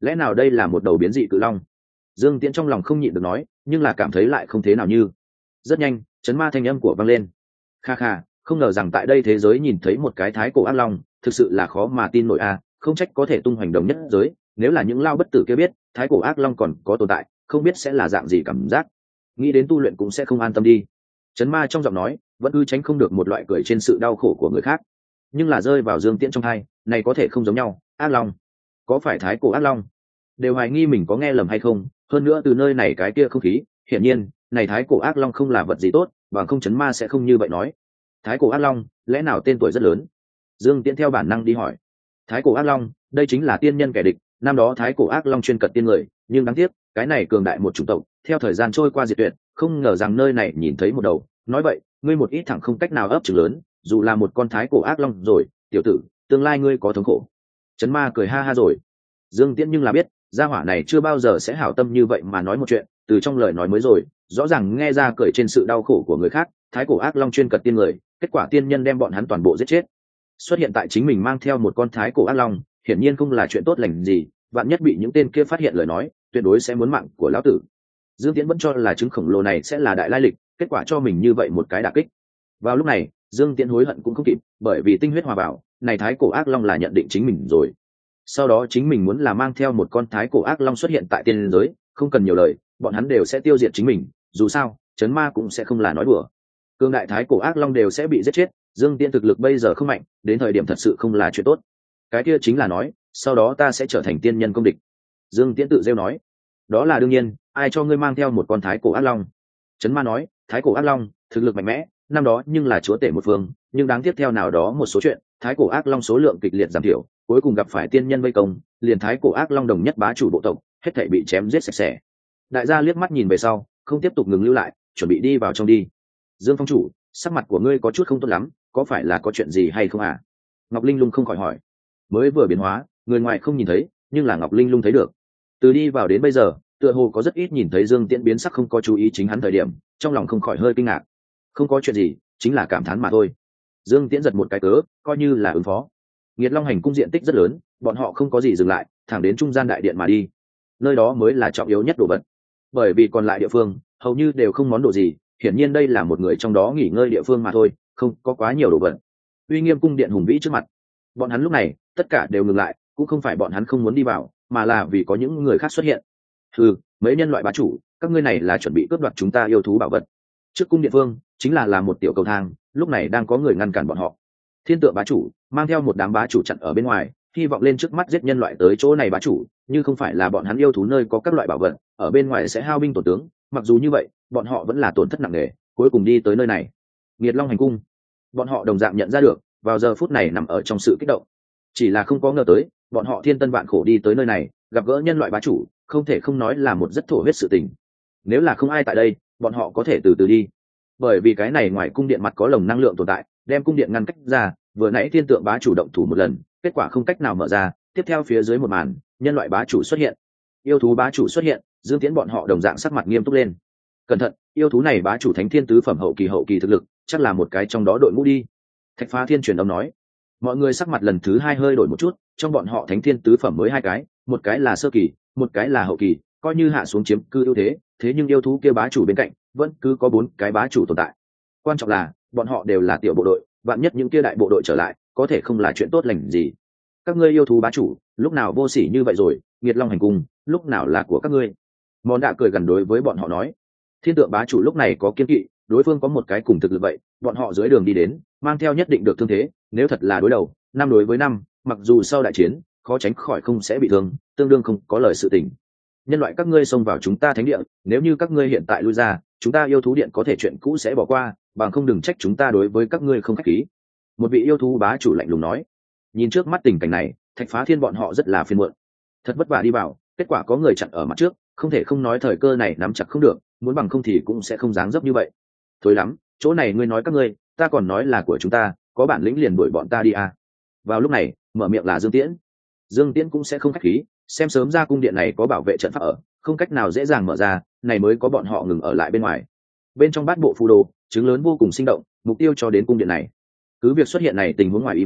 lẽ nào đây là một đầu biến dị cự long? Dương Tiễn trong lòng không nhịn được nói, nhưng là cảm thấy lại không thế nào như. Rất nhanh, chấn ma thanh âm của vang lên. Kha kha, không ngờ rằng tại đây thế giới nhìn thấy một cái thái cổ ác long, thực sự là khó mà tin nổi a, không trách có thể tung hoành đồng nhất giới, nếu là những lao bất tử kia biết, thái cổ ác long còn có tồn tại, không biết sẽ là dạng gì cảm giác. Nghĩ đến tu luyện cũng sẽ không an tâm đi. Chấn ma trong giọng nói, vẫn cứ tránh không được một loại cười trên sự đau khổ của người khác. Nhưng là rơi vào Dương Tiễn trong tai, này có thể không giống nhau, ác long, có phải thái cổ ác long? Đều hoài nghi mình có nghe lầm hay không, hơn nữa từ nơi này cái kia không khí, hiển nhiên, này thái cổ ác long không là vật gì tốt, bằng không chấn ma sẽ không như vậy nói. Thái cổ ác long, lẽ nào tên tuổi rất lớn? Dương Tiễn theo bản năng đi hỏi. Thái cổ ác long, đây chính là tiên nhân kẻ địch, năm đó thái cổ ác long chuyên cận tiên người, nhưng đáng tiếc, cái này cường đại một chủng tộc, theo thời gian trôi qua diệt tuyệt, không ngờ rằng nơi này nhìn thấy một đầu, nói vậy, ngươi một ít thẳng không cách nào ấp trứng lớn, dù là một con thái cổ ác long rồi, tiểu tử, tương lai ngươi có thống khổ. Chấn ma cười ha ha rồi. Dương Tiễn nhưng là biết, gia hỏa này chưa bao giờ sẽ hảo tâm như vậy mà nói một chuyện, từ trong lời nói mới rồi, rõ ràng nghe ra cười trên sự đau khổ của người khác, thái cổ ác long chuyên cật tiên người, kết quả tiên nhân đem bọn hắn toàn bộ giết chết. Xuất hiện tại chính mình mang theo một con thái cổ ác long, hiển nhiên không là chuyện tốt lành gì, vạn nhất bị những tên kia phát hiện lời nói, tuyệt đối sẽ muốn mạng của lão tử. Dương Tiễn vẫn cho là trứng khổng lồ này sẽ là đại lai lịch, kết quả cho mình như vậy một cái đả kích. Vào lúc này, Dương Tiễn hối hận cũng không kịp, bởi vì tinh huyết hòa bảo, này thái cổ ác long là nhận định chính mình rồi. Sau đó chính mình muốn là mang theo một con thái cổ ác long xuất hiện tại tiên giới, không cần nhiều lời, bọn hắn đều sẽ tiêu diệt chính mình, dù sao, chấn ma cũng sẽ không là nói đùa. Cương đại thái cổ ác long đều sẽ bị giết chết, Dương Tiễn thực lực bây giờ không mạnh, đến thời điểm thật sự không là chuyện tốt. Cái kia chính là nói, sau đó ta sẽ trở thành tiên nhân công địch. Dương Tiễn tự rêu nói, đó là đương nhiên, ai cho ngươi mang theo một con thái cổ ác long? Chấn ma nói, thái cổ ác long, thực lực mạnh mẽ, năm đó nhưng là chúa tể một phương, nhưng đáng tiếc theo nào đó một số chuyện, thái cổ ác long số lượng kịch liệt giảm thiểu, cuối cùng gặp phải tiên nhân vây công, liền thái cổ ác long đồng nhất bá chủ bộ tộc, hết thảy bị chém giết sạch sẽ. Đại gia liếc mắt nhìn về sau, không tiếp tục ngừng lưu lại, chuẩn bị đi vào trong đi. Dương Phong chủ, sắc mặt của ngươi có chút không tốt lắm, có phải là có chuyện gì hay không à? Ngọc Linh Lung không khỏi hỏi. Mới vừa biến hóa, người ngoài không nhìn thấy, nhưng là Ngọc Linh Lung thấy được. Từ đi vào đến bây giờ, tựa hồ có rất ít nhìn thấy Dương Tiễn biến sắc không có chú ý chính hắn thời điểm, trong lòng không khỏi hơi kinh ngạc. Không có chuyện gì, chính là cảm thán mà thôi. Dương Tiễn giật một cái cớ, coi như là ứng phó. Nghiệt Long hành cung diện tích rất lớn, bọn họ không có gì dừng lại, thẳng đến trung gian đại điện mà đi. Nơi đó mới là trọng yếu nhất đồ vật. Bởi vì còn lại địa phương, hầu như đều không món đồ gì, hiển nhiên đây là một người trong đó nghỉ ngơi địa phương mà thôi, không có quá nhiều đồ vật. Uy Nghiêm cung điện hùng vĩ trước mặt. Bọn hắn lúc này, tất cả đều ngừng lại, cũng không phải bọn hắn không muốn đi vào, mà là vì có những người khác xuất hiện. Ừ, mấy nhân loại bá chủ, các ngươi này là chuẩn bị cướp đoạt chúng ta yêu thú bảo vật. Trước cung điện phương, chính là là một tiểu cầu thang, lúc này đang có người ngăn cản bọn họ. Thiên Tượng bá chủ mang theo một đám bá chủ chặn ở bên ngoài, hy vọng lên trước mắt giết nhân loại tới chỗ này bá chủ, như không phải là bọn hắn yêu thú nơi có các loại bảo vật, ở bên ngoài sẽ hao binh tổn tướng, mặc dù như vậy, bọn họ vẫn là tổn thất nặng nề, cuối cùng đi tới nơi này. Nghiệt Long hành cung, bọn họ đồng dạng nhận ra được, vào giờ phút này nằm ở trong sự kích động. Chỉ là không có ngờ tới, bọn họ thiên tân vạn khổ đi tới nơi này, gặp gỡ nhân loại bá chủ, không thể không nói là một rất thổ huyết sự tình. Nếu là không ai tại đây, bọn họ có thể từ từ đi. Bởi vì cái này ngoài cung điện mặt có lồng năng lượng tồn tại, đem cung điện ngăn cách ra, vừa nãy thiên tượng bá chủ động thủ một lần, kết quả không cách nào mở ra, tiếp theo phía dưới một màn, nhân loại bá chủ xuất hiện. Yêu thú bá chủ xuất hiện, Dương Tiễn bọn họ đồng dạng sắc mặt nghiêm túc lên. Cẩn thận, yêu thú này bá chủ thánh thiên tứ phẩm hậu kỳ hậu kỳ thực lực, chắc là một cái trong đó đội ngũ đi. Thạch Phá Thiên truyền âm nói. Mọi người sắc mặt lần thứ hai hơi đổi một chút, trong bọn họ thánh thiên tứ phẩm mới hai cái, một cái là sơ kỳ, một cái là hậu kỳ, coi như hạ xuống chiếm cư ưu thế, thế nhưng yêu thú kia bá chủ bên cạnh, vẫn cứ có bốn cái bá chủ tồn tại. Quan trọng là, bọn họ đều là tiểu bộ đội, vạn nhất những kia đại bộ đội trở lại, có thể không là chuyện tốt lành gì. Các ngươi yêu thú bá chủ, lúc nào vô sỉ như vậy rồi, Nghiệt Long hành cung, lúc nào là của các ngươi? Món đã cười gần đối với bọn họ nói. Thiên Tượng bá chủ lúc này có kiên kỵ, đối phương có một cái cùng thực lực vậy, bọn họ dưới đường đi đến, mang theo nhất định được thương thế, nếu thật là đối đầu, năm đối với năm, mặc dù sau đại chiến, khó tránh khỏi không sẽ bị thương, tương đương không có lời sự tình. Nhân loại các ngươi xông vào chúng ta thánh địa, nếu như các ngươi hiện tại lui ra, chúng ta yêu thú điện có thể chuyện cũ sẽ bỏ qua, bằng không đừng trách chúng ta đối với các ngươi không khách khí. Một vị yêu thú bá chủ lạnh lùng nói. Nhìn trước mắt tình cảnh này, Thạch Phá Thiên bọn họ rất là phiền muộn. Thật vất vả đi vào, kết quả có người chặn ở mặt trước, không thể không nói thời cơ này nắm chặt không được, muốn bằng không thì cũng sẽ không dáng dấp như vậy. Thôi lắm, chỗ này ngươi nói các ngươi, ta còn nói là của chúng ta, có bản lĩnh liền đuổi bọn ta đi à. Vào lúc này, mở miệng là Dương Tiễn. Dương Tiễn cũng sẽ không khách khí, xem sớm ra cung điện này có bảo vệ trận pháp ở, không cách nào dễ dàng mở ra, này mới có bọn họ ngừng ở lại bên ngoài. Bên trong bát bộ phù đồ, trứng lớn vô cùng sinh động, mục tiêu cho đến cung điện này. Cứ việc xuất hiện này tình huống ngoài ý muốn,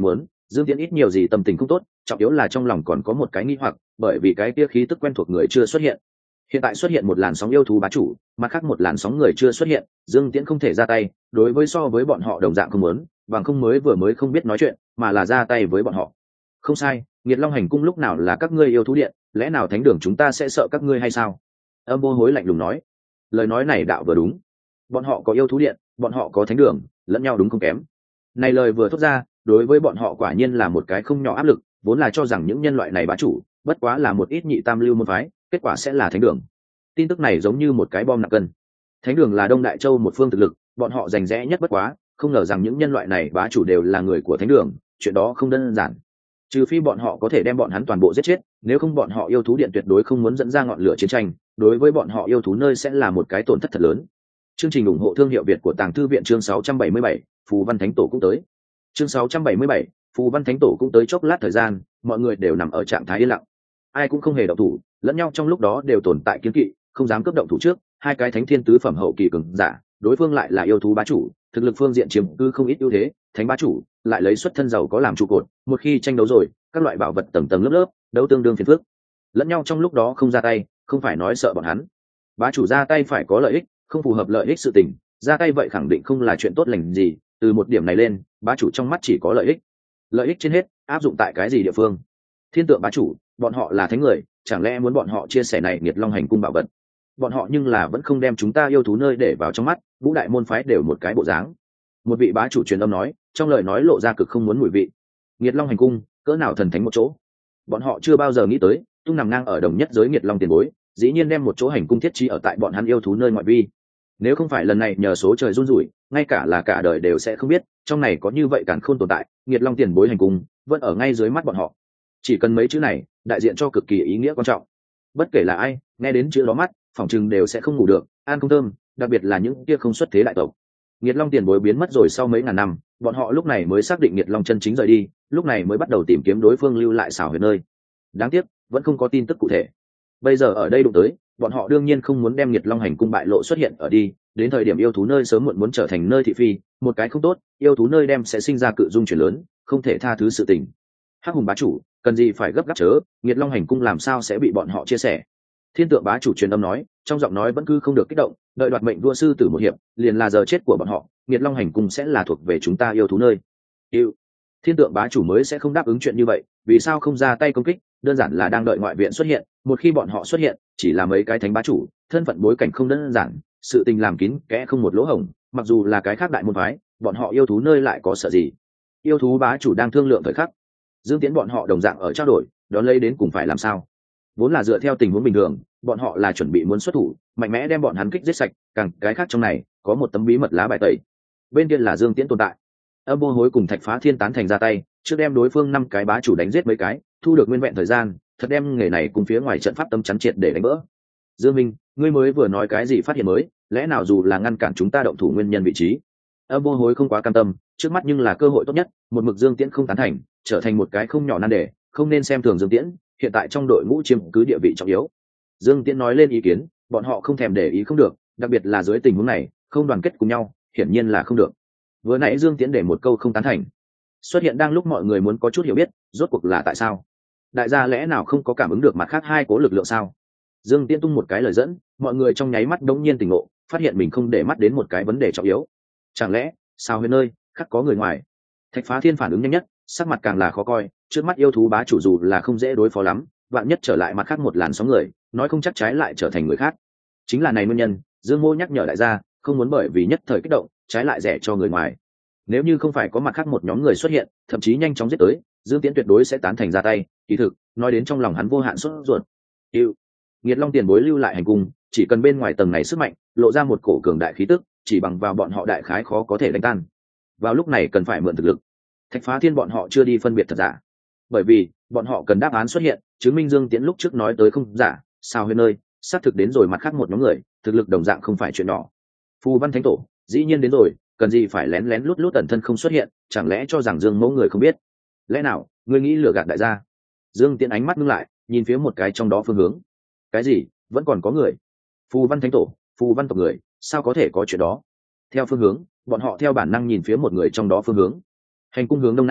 Dương Tiễn ít nhiều gì tâm tình không tốt, trọng yếu là trong lòng còn có một cái nghi hoặc, bởi vì cái kia khí tức quen thuộc người chưa xuất hiện. Hiện tại xuất hiện một làn sóng yêu thú bá chủ, mặt khác một làn sóng người chưa xuất hiện, Dương Tiễn không thể ra tay, đối với so với bọn họ đồng dạng không muốn, bằng không mới vừa mới không biết nói chuyện, mà là ra tay với bọn họ. Không sai, Nghiệt Long hành cung lúc nào là các ngươi yêu thú điện, lẽ nào thánh đường chúng ta sẽ sợ các ngươi hay sao? Âm Vô Hối lạnh lùng nói. Lời nói này đạo vừa đúng. Bọn họ có yêu thú điện, bọn họ có thánh đường, lẫn nhau đúng không kém. Này lời vừa thốt ra, đối với bọn họ quả nhiên là một cái không nhỏ áp lực, vốn là cho rằng những nhân loại này bá chủ, bất quá là một ít nhị tam lưu môn phái, kết quả sẽ là thánh đường. Tin tức này giống như một cái bom nặng cân. Thánh đường là Đông Đại Châu một phương thực lực, bọn họ giành rẽ nhất bất quá, không ngờ rằng những nhân loại này bá chủ đều là người của thánh đường, chuyện đó không đơn giản. Trừ phi bọn họ có thể đem bọn hắn toàn bộ giết chết, nếu không bọn họ yêu thú điện tuyệt đối không muốn dẫn ra ngọn lửa chiến tranh, đối với bọn họ yêu thú nơi sẽ là một cái tổn thất thật lớn. Chương trình ủng hộ thương hiệu Việt của Tàng Thư viện chương sáu trăm bảy mươi bảy, Phù Văn Thánh Tổ cũng tới. Chương sáu trăm bảy mươi bảy, Phù Văn Thánh Tổ cũng tới. Chốc lát thời gian, mọi người đều nằm ở trạng thái yên lặng. Ai cũng không hề động thủ, lẫn nhau trong lúc đó đều tồn tại kiêng kỵ, không dám cướp động thủ trước. Hai cái thánh thiên tứ phẩm hậu kỳ cường giả, đối phương lại là yêu thú bá chủ, thực lực phương diện chiếm cứ không ít ưu thế, thánh bá chủ lại lấy xuất thân giàu có làm trụ cột, một khi tranh đấu rồi, các loại bảo vật tầng tầng lớp lớp, đấu tương đương phiền phức. Lẫn nhau trong lúc đó không ra tay, không phải nói sợ bọn hắn. Bá chủ ra tay phải có lợi ích, không phù hợp lợi ích sự tình, ra tay vậy khẳng định không là chuyện tốt lành gì. Từ một điểm này lên, bá chủ trong mắt chỉ có lợi ích. Lợi ích trên hết, áp dụng tại cái gì địa phương? Thiên tượng bá chủ, bọn họ là thánh người, chẳng lẽ muốn bọn họ chia sẻ này Nghiệt Long hành cung bảo vật? Bọn họ nhưng là vẫn không đem chúng ta yêu thú nơi để vào trong mắt, ngũ đại môn phái đều một cái bộ dáng. Một vị bá chủ truyền âm nói, trong lời nói lộ ra cực không muốn mùi vị. Nghiệt Long hành cung, cỡ nào thần thánh một chỗ. Bọn họ chưa bao giờ nghĩ tới, tung nằm ngang ở đồng nhất giới Nghiệt Long tiền bối, dĩ nhiên đem một chỗ hành cung thiết trí ở tại bọn hắn yêu thú nơi ngoại vi. Nếu không phải lần này nhờ số trời run rủi, ngay cả là cả đời đều sẽ không biết, trong này có như vậy càn khôn tồn tại, Nghiệt Long tiền bối hành cung vẫn ở ngay dưới mắt bọn họ. Chỉ cần mấy chữ này, đại diện cho cực kỳ ý nghĩa quan trọng. Bất kể là ai, nghe đến chữ ló mắt, phỏng chừng đều sẽ không ngủ được, an không thơm, đặc biệt là những kia không xuất thế đại tộc. Nghiệt Long tiền bối biến mất rồi sau mấy ngàn năm, bọn họ lúc này mới xác định Nghiệt Long chân chính rời đi, lúc này mới bắt đầu tìm kiếm đối phương lưu lại xảo huyệt nơi. Đáng tiếc, vẫn không có tin tức cụ thể. Bây giờ ở đây đụng tới, bọn họ đương nhiên không muốn đem Nghiệt Long hành cung bại lộ xuất hiện ở đi, đến thời điểm yêu thú nơi sớm muộn muốn trở thành nơi thị phi, một cái không tốt, yêu thú nơi đem sẽ sinh ra cự dung chuyển lớn, không thể tha thứ sự tình. Hắc Hùng bá chủ, cần gì phải gấp gáp chớ, Nghiệt Long hành cung làm sao sẽ bị bọn họ chia sẻ? Thiên tượng bá chủ truyền âm nói, trong giọng nói vẫn cứ không được kích động, đợi đoạt mệnh vua sư tử một hiệp, liền là giờ chết của bọn họ, Nghiệt Long hành cung sẽ là thuộc về chúng ta yêu thú nơi. Yêu. Thiên tượng bá chủ mới sẽ không đáp ứng chuyện như vậy, vì sao không ra tay công kích, đơn giản là đang đợi ngoại viện xuất hiện, một khi bọn họ xuất hiện, chỉ là mấy cái thánh bá chủ, thân phận bối cảnh không đơn giản, sự tình làm kín kẽ không một lỗ hổng, mặc dù là cái khác đại môn phái, bọn họ yêu thú nơi lại có sợ gì? Yêu thú bá chủ đang thương lượng thời khắc, Dương Tiễn bọn họ đồng dạng ở trao đổi, đón lấy đến cùng phải làm sao? Vốn là dựa theo tình huống bình thường, bọn họ là chuẩn bị muốn xuất thủ, mạnh mẽ đem bọn hắn kích giết sạch, càng cái khác trong này có một tấm bí mật lá bài tẩy. Bên kia là Dương Tiễn tồn tại. Âm Vô Hối cùng Thạch Phá Thiên tán thành ra tay, trước đem đối phương năm cái bá chủ đánh giết mấy cái, thu được nguyên vẹn thời gian, thật đem nghề này cùng phía ngoài trận pháp tâm chắn triệt để đánh vỡ. Dương Minh, ngươi mới vừa nói cái gì phát hiện mới, lẽ nào dù là ngăn cản chúng ta động thủ nguyên nhân vị trí? Âm Vô Hối không quá cam tâm, trước mắt nhưng là cơ hội tốt nhất, một mực Dương Tiễn không tán thành, trở thành một cái không nhỏ nan đề, không nên xem thường Dương Tiễn, hiện tại trong đội ngũ chiếm cứ địa vị trọng yếu. Dương Tiễn nói lên ý kiến, bọn họ không thèm để ý không được, đặc biệt là dưới tình huống này, không đoàn kết cùng nhau, hiển nhiên là không được. Vừa nãy Dương Tiễn để một câu không tán thành, xuất hiện đang lúc mọi người muốn có chút hiểu biết, rốt cuộc là tại sao? Đại gia lẽ nào không có cảm ứng được mặt khác hai cố lực lượng sao? Dương Tiễn tung một cái lời dẫn, mọi người trong nháy mắt đống nhiên tỉnh ngộ, phát hiện mình không để mắt đến một cái vấn đề trọng yếu. Chẳng lẽ, sao huyên nơi, khắc có người ngoài? Thạch Phá Thiên phản ứng nhanh nhất, sắc mặt càng là khó coi, trước mắt yêu thú bá chủ dù là không dễ đối phó lắm, vạn nhất trở lại mặt khác một làn sóng người, nói không chắc trái lại trở thành người khác. Chính là này nguyên nhân, Dương Mô nhắc nhở đại gia, không muốn bởi vì nhất thời kích động, trái lại rẻ cho người ngoài. Nếu như không phải có mặt khác một nhóm người xuất hiện, thậm chí nhanh chóng giết tới, Dương Tiễn tuyệt đối sẽ tán thành ra tay. Kỳ thực, nói đến trong lòng hắn vô hạn sốt ruột. Yêu, Nghiệt Long tiền bối lưu lại hành cung, chỉ cần bên ngoài tầng này sức mạnh, lộ ra một cổ cường đại khí tức, chỉ bằng vào bọn họ đại khái khó có thể đánh tan. Vào lúc này cần phải mượn thực lực. Thạch Phá Thiên bọn họ chưa đi phân biệt thật giả, bởi vì bọn họ cần đáp án xuất hiện, chứng minh Dương Tiễn lúc trước nói tới không giả. Sao huyên nơi xác thực đến rồi mặt khác một nhóm người, thực lực đồng dạng không phải chuyện nhỏ. Phù Văn Thánh Tổ dĩ nhiên đến rồi, cần gì phải lén lén lút lút tẩn thân không xuất hiện, chẳng lẽ cho rằng Dương Mẫu người không biết? Lẽ nào ngươi nghĩ lừa gạt đại gia? Dương Tiễn ánh mắt ngưng lại, nhìn phía một cái trong đó phương hướng. Cái gì? Vẫn còn có người? Phù Văn Thánh Tổ, Phù Văn tộc người, sao có thể có chuyện đó? Theo phương hướng, bọn họ theo bản năng nhìn phía một người trong đó phương hướng. Hành cung hướng đông nam,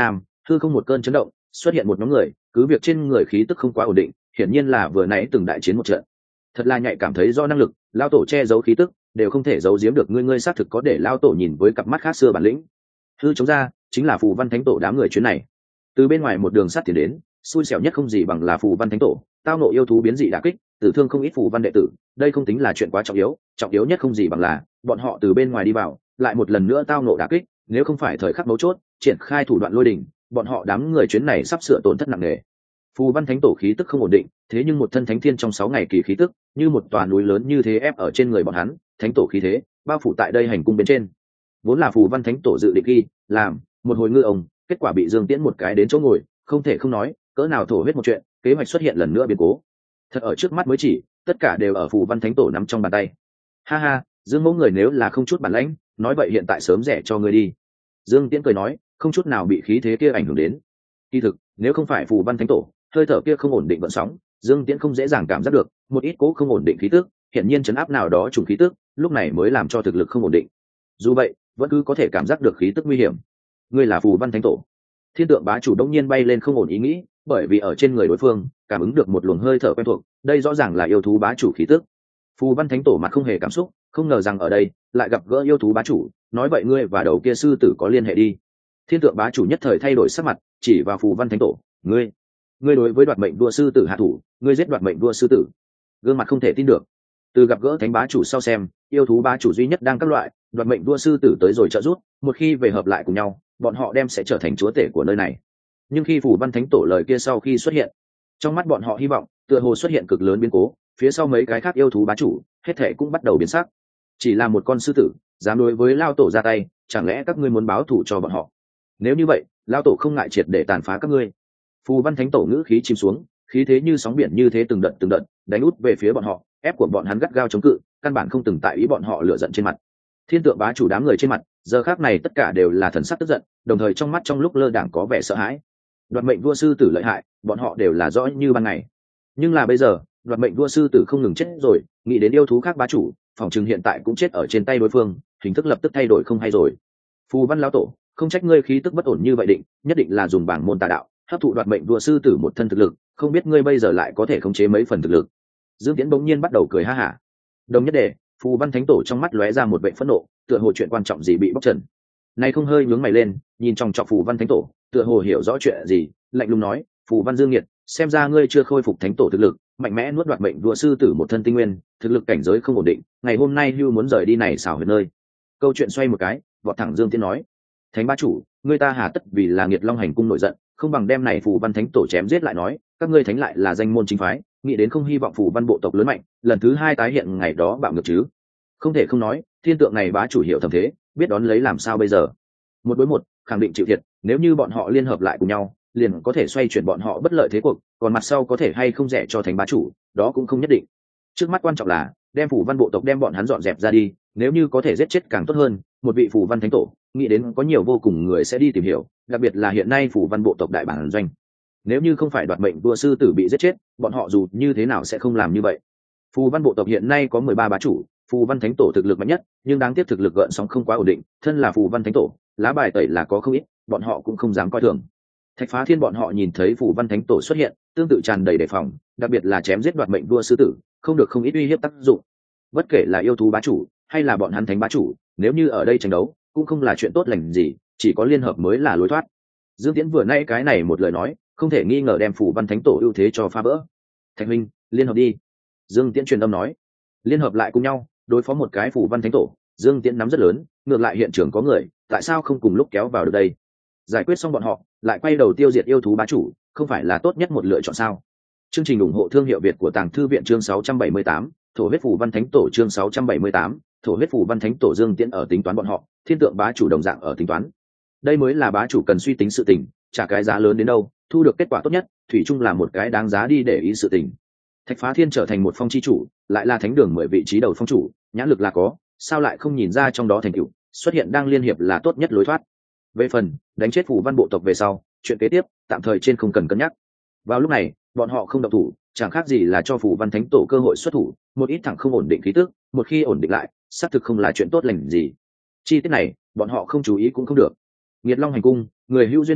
hư không một cơn chấn động, xuất hiện một nhóm người, cứ việc trên người khí tức không quá ổn định, hiển nhiên là vừa nãy từng đại chiến một trận. Thật là nhạy cảm thấy do năng lực, lao tổ che giấu khí tức, đều không thể giấu giếm được ngươi ngươi xác thực có để lao tổ nhìn với cặp mắt khác xưa bản lĩnh. Hư chống ra, chính là phù văn thánh tổ đám người chuyến này. Từ bên ngoài một đường sắt tiến đến, xui xẻo nhất không gì bằng là phù văn thánh tổ, tao nộ yêu thú biến dị đả kích, tử thương không ít phù văn đệ tử, đây không tính là chuyện quá trọng yếu, trọng yếu nhất không gì bằng là bọn họ từ bên ngoài đi vào, lại một lần nữa tao nộ đả kích, nếu không phải thời khắc mấu chốt, triển khai thủ đoạn lôi đỉnh, bọn họ đám người chuyến này sắp sửa tổn thất nặng nề. Phù văn thánh tổ khí tức không ổn định, thế nhưng một thân thánh thiên trong sáu ngày kỳ khí tức, như một tòa núi lớn như thế ép ở trên người bọn hắn, thánh tổ khí thế bao phủ tại đây hành cung bên trên. Vốn là phù văn thánh tổ dự định ghi làm một hồi ngư ông, kết quả bị Dương Tiễn một cái đến chỗ ngồi, không thể không nói, cỡ nào thổ huyết một chuyện, kế hoạch xuất hiện lần nữa biến cố. Thật ở trước mắt mới chỉ, tất cả đều ở phù văn thánh tổ nắm trong bàn tay. Ha ha, Dương mẫu người nếu là không chút bản lãnh, nói vậy hiện tại sớm rẻ cho ngươi đi. Dương Tiễn cười nói, không chút nào bị khí thế kia ảnh hưởng đến. Kỳ thực, nếu không phải phù văn thánh tổ, hơi thở kia không ổn định vận sóng, Dương Tiễn không dễ dàng cảm giác được một ít cố không ổn định khí tức, hiện nhiên chấn áp nào đó trùng khí tức, lúc này mới làm cho thực lực không ổn định. Dù vậy, vẫn cứ có thể cảm giác được khí tức nguy hiểm. Ngươi là phù văn thánh tổ. Thiên tượng bá chủ đông nhiên bay lên không ổn ý nghĩ, bởi vì ở trên người đối phương cảm ứng được một luồng hơi thở quen thuộc, đây rõ ràng là yêu thú bá chủ khí tức. Phù văn thánh tổ mặt không hề cảm xúc, không ngờ rằng ở đây lại gặp gỡ yêu thú bá chủ, nói vậy ngươi và đầu kia sư tử có liên hệ đi. Thiên tượng bá chủ nhất thời thay đổi sắc mặt, chỉ vào phù văn thánh tổ, ngươi ngươi đối với đoạt mệnh vua sư tử hạ thủ, ngươi giết đoạt mệnh vua sư tử. Gương mặt không thể tin được. Từ gặp gỡ thánh bá chủ sau xem, yêu thú bá chủ duy nhất đang các loại, đoạt mệnh vua sư tử tới rồi trợ giúp, một khi về hợp lại cùng nhau, bọn họ đem sẽ trở thành chúa tể của nơi này. Nhưng khi phù văn thánh tổ lời kia sau khi xuất hiện, trong mắt bọn họ hy vọng tựa hồ xuất hiện cực lớn biến cố, phía sau mấy cái khác yêu thú bá chủ hết thể cũng bắt đầu biến sắc. Chỉ là một con sư tử dám đối với lao tổ ra tay, chẳng lẽ các ngươi muốn báo thù cho bọn họ? Nếu như vậy, lao tổ không ngại triệt để tàn phá các ngươi. Phù văn thánh tổ ngữ khí chìm xuống, khí thế như sóng biển như thế từng đợt từng đợt đánh út về phía bọn họ, ép của bọn hắn gắt gao chống cự, căn bản không từng tại ý bọn họ lửa giận trên mặt. Thiên tượng bá chủ đám người trên mặt giờ khác này tất cả đều là thần sắc tức giận, đồng thời trong mắt trong lúc lơ đãng có vẻ sợ hãi. Đoạt mệnh vua sư tử lợi hại, bọn họ đều là rõ như ban ngày. Nhưng là bây giờ, đoạt mệnh vua sư tử không ngừng chết rồi, nghĩ đến yêu thú khác bá chủ, phòng chừng hiện tại cũng chết ở trên tay đối phương, hình thức lập tức thay đổi không hay rồi. Phù văn lão tổ, không trách ngươi khí tức bất ổn như vậy, định nhất định là dùng bảng môn tà đạo hấp thụ đoạt mệnh vua sư tử một thân thực lực, không biết ngươi bây giờ lại có thể khống chế mấy phần thực lực. Dương Tiễn bỗng nhiên bắt đầu cười ha hả. Đồng nhất đề, phù văn thánh tổ trong mắt lóe ra một vẻ phẫn nộ, tựa hồ chuyện quan trọng gì bị bóc trần. Này không hơi nhướng mày lên, nhìn trong trọc phù văn thánh tổ, tựa hồ hiểu rõ chuyện gì, lạnh lùng nói, phù văn Dương Nghiệt, xem ra ngươi chưa khôi phục thánh tổ thực lực, mạnh mẽ nuốt đoạt mệnh vua sư tử một thân tinh nguyên, thực lực cảnh giới không ổn định, ngày hôm nay hưu muốn rời đi này xảo huyệt nơi. Câu chuyện xoay một cái, vọt thẳng Dương Tiễn nói, thánh bá chủ, ngươi ta hà tất vì là Nghiệt Long hành cung nổi giận, không bằng đem này phù văn thánh tổ chém giết lại nói, các ngươi thánh lại là danh môn chính phái, nghĩ đến không hy vọng phù văn bộ tộc lớn mạnh, lần thứ hai tái hiện ngày đó bạo ngược chứ. Không thể không nói, thiên tượng này bá chủ hiểu thầm thế, biết đón lấy làm sao bây giờ. Một đối một, khẳng định chịu thiệt, nếu như bọn họ liên hợp lại cùng nhau, liền có thể xoay chuyển bọn họ bất lợi thế cuộc, còn mặt sau có thể hay không rẻ cho thánh bá chủ, đó cũng không nhất định. Trước mắt quan trọng là đem phù văn bộ tộc đem bọn hắn dọn dẹp ra đi, nếu như có thể giết chết càng tốt hơn, một vị phù văn thánh tổ, nghĩ đến có nhiều vô cùng người sẽ đi tìm hiểu, đặc biệt là hiện nay phù văn bộ tộc đại bản doanh. Nếu như không phải đoạt mệnh vua sư tử bị giết chết, bọn họ dù như thế nào sẽ không làm như vậy. Phù văn bộ tộc hiện nay có mười ba bá chủ, phù văn thánh tổ thực lực mạnh nhất, nhưng đáng tiếc thực lực gợn sóng không quá ổn định, thân là phù văn thánh tổ, lá bài tẩy là có không ít, bọn họ cũng không dám coi thường. Thạch Phá Thiên bọn họ nhìn thấy phù văn thánh tổ xuất hiện, tương tự tràn đầy đề phòng, đặc biệt là chém giết đoạt mệnh vua sư tử, không được không ít uy hiếp tác dụng. Bất kể là yêu thú bá chủ hay là bọn hắn thánh bá chủ, nếu như ở đây tranh đấu, cũng không là chuyện tốt lành gì, chỉ có liên hợp mới là lối thoát. Dương Tiễn vừa nay cái này một lời nói, không thể nghi ngờ đem phù văn thánh tổ ưu thế cho phá vỡ. Thạch huynh, liên hợp đi. Dương Tiễn truyền âm nói, liên hợp lại cùng nhau đối phó một cái phù văn thánh tổ. Dương Tiễn nắm rất lớn, ngược lại hiện trường có người, tại sao không cùng lúc kéo vào được đây? Giải quyết xong bọn họ, lại quay đầu tiêu diệt yêu thú bá chủ, không phải là tốt nhất một lựa chọn sao? Chương trình ủng hộ thương hiệu Việt của Tàng Thư viện chương sáu trăm bảy mươi tám, thổ huyết phù văn thánh tổ chương sáu trăm bảy mươi tám, thổ huyết phù văn thánh tổ. Dương Tiễn ở tính toán bọn họ, thiên tượng bá chủ đồng dạng ở tính toán. Đây mới là bá chủ cần suy tính sự tình, trả cái giá lớn đến đâu, thu được kết quả tốt nhất, thủy chung là một cái đáng giá đi để ý sự tình. Thạch Phá Thiên trở thành một phong chi chủ, lại là thánh đường mười vị trí đầu phong chủ, nhãn lực là có, sao lại không nhìn ra trong đó thành tựu, xuất hiện đang liên hiệp là tốt nhất lối thoát. Về phần đánh chết phù văn bộ tộc về sau, chuyện kế tiếp tạm thời trên không cần cân nhắc. Vào lúc này, bọn họ không động thủ, chẳng khác gì là cho phù văn thánh tổ cơ hội xuất thủ, một ít thẳng không ổn định khí tức, một khi ổn định lại, xác thực không là chuyện tốt lành gì. Chi tiết này, bọn họ không chú ý cũng không được. Nghiệt Long hành cung, người hữu duyên chiếm được,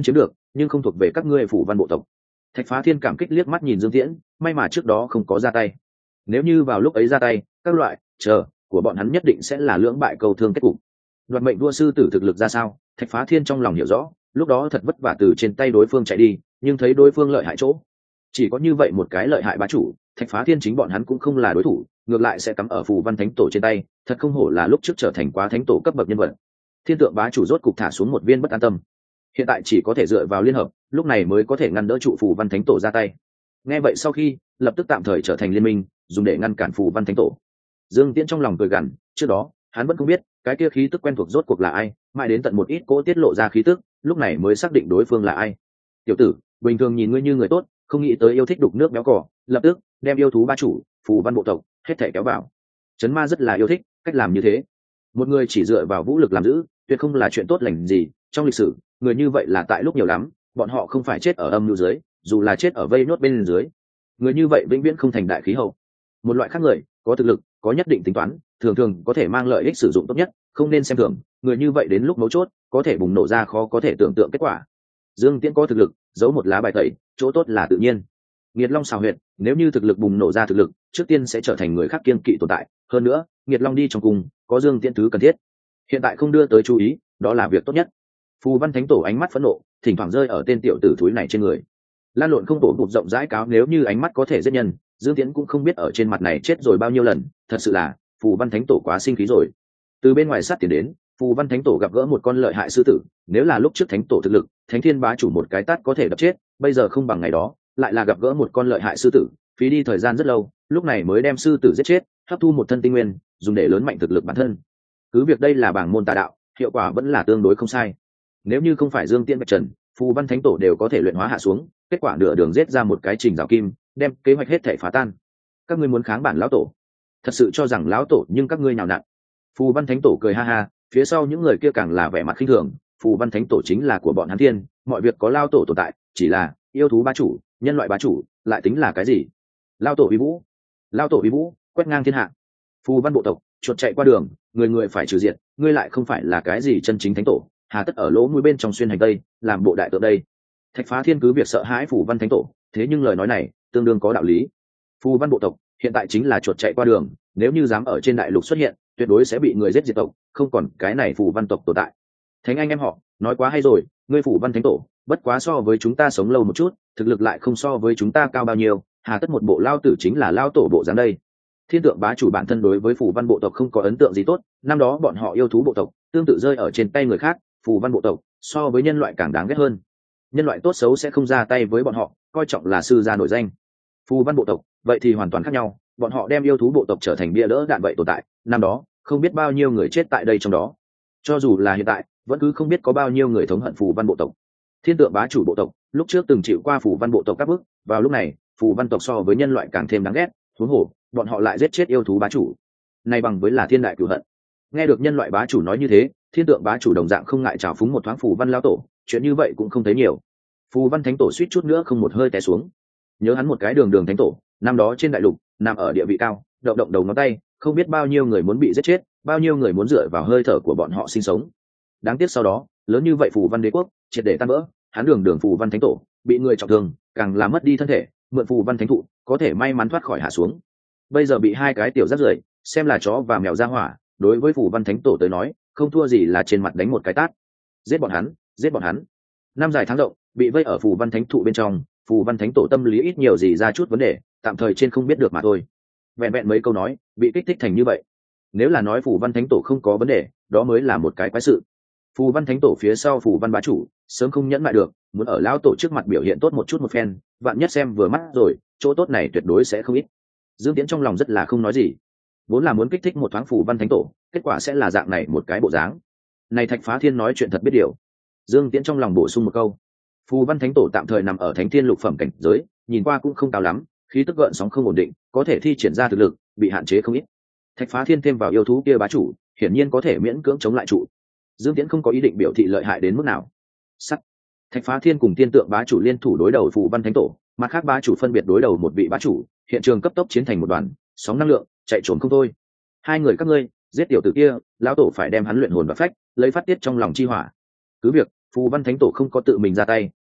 nhưng không thuộc về các ngươi phủ văn bộ tộc. Thạch Phá Thiên cảm kích liếc mắt nhìn Dương Tiễn, may mà trước đó không có ra tay. Nếu như vào lúc ấy ra tay, các loại chờ của bọn hắn nhất định sẽ là lưỡng bại câu thương kết cục. Đoạt mệnh đua sư tử thực lực ra sao, Thạch Phá Thiên trong lòng hiểu rõ, lúc đó thật vất vả từ trên tay đối phương chạy đi, nhưng thấy đối phương lợi hại chỗ, chỉ có như vậy một cái lợi hại bá chủ, Thạch Phá Thiên chính bọn hắn cũng không là đối thủ, ngược lại sẽ cắm ở phù văn thánh tổ trên tay, thật không hổ là lúc trước trở thành quá thánh tổ cấp bậc nhân vật. Thiên tượng bá chủ rốt cục thả xuống một viên bất an tâm, hiện tại chỉ có thể dựa vào liên hợp, lúc này mới có thể ngăn đỡ trụ phù văn thánh tổ ra tay. Nghe vậy sau khi, lập tức tạm thời trở thành liên minh, dùng để ngăn cản phù văn thánh tổ. Dương Tiễn trong lòng cười gằn, trước đó hắn vẫn không biết cái kia khí tức quen thuộc rốt cuộc là ai, mãi đến tận một ít cỗ tiết lộ ra khí tức, lúc này mới xác định đối phương là ai. Tiểu tử, bình thường nhìn ngươi như người tốt, không nghĩ tới yêu thích đục nước béo cỏ, lập tức đem yêu thú ba chủ, phù văn bộ tộc hết thảy kéo vào. Chấn Ma rất là yêu thích cách làm như thế. Một người chỉ dựa vào vũ lực làm giữ, tuyệt không là chuyện tốt lành gì. Trong lịch sử, người như vậy là tại lúc nhiều lắm, bọn họ không phải chết ở âm lưu dưới, dù là chết ở vây nốt bên dưới, người như vậy vĩnh viễn không thành đại khí hậu. Một loại khác người, có thực lực, có nhất định tính toán, thường thường có thể mang lợi ích sử dụng tốt nhất, không nên xem thường. Người như vậy đến lúc mấu chốt, có thể bùng nổ ra khó có thể tưởng tượng kết quả. Dương Tiễn có thực lực, giấu một lá bài tẩy, chỗ tốt là tự nhiên. Nghiệt Long xào huyệt, nếu như thực lực bùng nổ ra thực lực, trước tiên sẽ trở thành người khác kiên kỵ tồn tại. Hơn nữa, Nghiệt Long đi trong cùng, có Dương Tiễn thứ cần thiết. Hiện tại không đưa tới chú ý, đó là việc tốt nhất. Phù văn thánh tổ ánh mắt phẫn nộ, thỉnh thoảng rơi ở tên tiểu tử thúi này trên người. Lan lộn không tổ bụt rộng rãi cáo, nếu như ánh mắt có thể giết nhân, Dương Tiễn cũng không biết ở trên mặt này chết rồi bao nhiêu lần. Thật sự là phù văn thánh tổ quá sinh khí rồi. Từ bên ngoài sát tiền đến, phù văn thánh tổ gặp gỡ một con lợi hại sư tử, nếu là lúc trước thánh tổ thực lực, thánh thiên bá chủ một cái tát có thể đập chết, bây giờ không bằng ngày đó, lại là gặp gỡ một con lợi hại sư tử, phí đi thời gian rất lâu, lúc này mới đem sư tử giết chết, hấp thu một thân tinh nguyên, dùng để lớn mạnh thực lực bản thân. Cứ việc đây là bảng môn tà đạo, hiệu quả vẫn là tương đối không sai. Nếu như không phải Dương Tiễn bạch trần, phù văn thánh tổ đều có thể luyện hóa hạ xuống, kết quả nửa đường giết ra một cái trình rào kim, đem kế hoạch hết thể phá tan. Các ngươi muốn kháng bản lão tổ, thật sự cho rằng lão tổ nhưng các ngươi nào nặn. Phù văn thánh tổ cười ha ha, phía sau những người kia càng là vẻ mặt khinh thường. Phù văn thánh tổ chính là của bọn hắn thiên, mọi việc có lao tổ tồn tại, chỉ là yêu thú bá chủ, nhân loại bá chủ lại tính là cái gì? Lao tổ uy vũ, lao tổ uy vũ quét ngang thiên hạ. Phù văn bộ tộc chuột chạy qua đường, người người phải trừ diệt, ngươi lại không phải là cái gì chân chính thánh tổ, hà tất ở lỗ mũi bên trong xuyên hành tây, làm bộ đại tượng đây. Thạch Phá Thiên cứ việc sợ hãi phù văn thánh tổ, thế nhưng lời nói này tương đương có đạo lý. Phù văn bộ tộc hiện tại chính là chuột chạy qua đường, nếu như dám ở trên đại lục xuất hiện, tuyệt đối sẽ bị người giết diệt tộc, không còn cái này phù văn tộc tồn tại. Thánh anh em họ nói quá hay rồi, ngươi phù văn thánh tổ bất quá so với chúng ta sống lâu một chút, thực lực lại không so với chúng ta cao bao nhiêu, hà tất một bộ lao tử chính là lao tổ bộ dáng đây. Thiên tượng bá chủ bản thân đối với phù văn bộ tộc không có ấn tượng gì tốt, năm đó bọn họ yêu thú bộ tộc tương tự rơi ở trên tay người khác, phù văn bộ tộc so với nhân loại càng đáng ghét hơn. Nhân loại tốt xấu sẽ không ra tay với bọn họ, coi trọng là sư gia nổi danh. Phù văn bộ tộc vậy thì hoàn toàn khác nhau, bọn họ đem yêu thú bộ tộc trở thành bia đỡ đạn vậy tồn tại, năm đó không biết bao nhiêu người chết tại đây trong đó. Cho dù là hiện tại, vẫn cứ không biết có bao nhiêu người thống hận phù văn bộ tộc. Thiên tượng bá chủ bộ tộc lúc trước từng chịu qua phù văn bộ tộc các bước, vào lúc này phù văn tộc so với nhân loại càng thêm đáng ghét, huống hồ bọn họ lại giết chết yêu thú bá chủ, này bằng với là thiên đại cửu hận. Nghe được nhân loại bá chủ nói như thế, thiên tượng bá chủ đồng dạng không ngại trào phúng một thoáng phù văn lao tổ, chuyện như vậy cũng không thấy nhiều. Phù văn thánh tổ suýt chút nữa không một hơi té xuống. Nhớ hắn một cái đường đường thánh tổ, năm đó trên đại lục nằm ở địa vị cao, động động đầu ngón tay, không biết bao nhiêu người muốn bị giết chết, bao nhiêu người muốn dựa vào hơi thở của bọn họ sinh sống. Đáng tiếc sau đó, lớn như vậy phù văn đế quốc triệt để tan vỡ, hắn đường đường phù văn thánh tổ bị người trọng thương, càng làm mất đi thân thể, mượn phù văn thánh thụ có thể may mắn thoát khỏi hạ xuống. Bây giờ bị hai cái tiểu rác rưởi xem là chó và mèo ra hỏa, đối với phù văn thánh tổ tới nói không thua gì là trên mặt đánh một cái tát. Giết bọn hắn, giết bọn hắn. Năm dài tháng rộng bị vây ở phù văn thánh thụ bên trong, phù văn thánh tổ tâm lý ít nhiều gì ra chút vấn đề, tạm thời trên không biết được mà thôi. Vẹn vẹn mấy câu nói bị kích thích thành như vậy, nếu là nói phù văn thánh tổ không có vấn đề, đó mới là một cái quái sự. Phù văn thánh tổ phía sau phù văn bá chủ sớm không nhẫn mại được, muốn ở lão tổ trước mặt biểu hiện tốt một chút một phen, vạn nhất xem vừa mắt rồi, chỗ tốt này tuyệt đối sẽ không ít. Dương Tiễn trong lòng rất là không nói gì, vốn là muốn kích thích một thoáng phù văn thánh tổ, kết quả sẽ là dạng này một cái bộ dáng. Này Thạch Phá Thiên nói chuyện thật biết điều. Dương Tiễn trong lòng bổ sung một câu, phù văn thánh tổ tạm thời nằm ở thánh thiên lục phẩm cảnh giới, nhìn qua cũng không cao lắm, khí tức gợn sóng không ổn định, có thể thi triển ra thực lực bị hạn chế không ít. Thạch Phá Thiên thêm vào yêu thú kia bá chủ, hiển nhiên có thể miễn cưỡng chống lại trụ. Dương Tiễn không có ý định biểu thị lợi hại đến mức nào. Sắt. Thạch Phá Thiên cùng Thiên Tượng bá chủ liên thủ đối đầu phù văn thánh tổ, mặt khác bá chủ phân biệt đối đầu một vị bá chủ, hiện trường cấp tốc chiến thành một đoàn, sóng năng lượng chạy trốn không thôi. Hai người các ngươi giết tiểu tử kia, lão tổ phải đem hắn luyện hồn và phách, lấy phát tiết trong lòng chi hỏa. Cứ việc phù văn thánh tổ không có tự mình ra tay,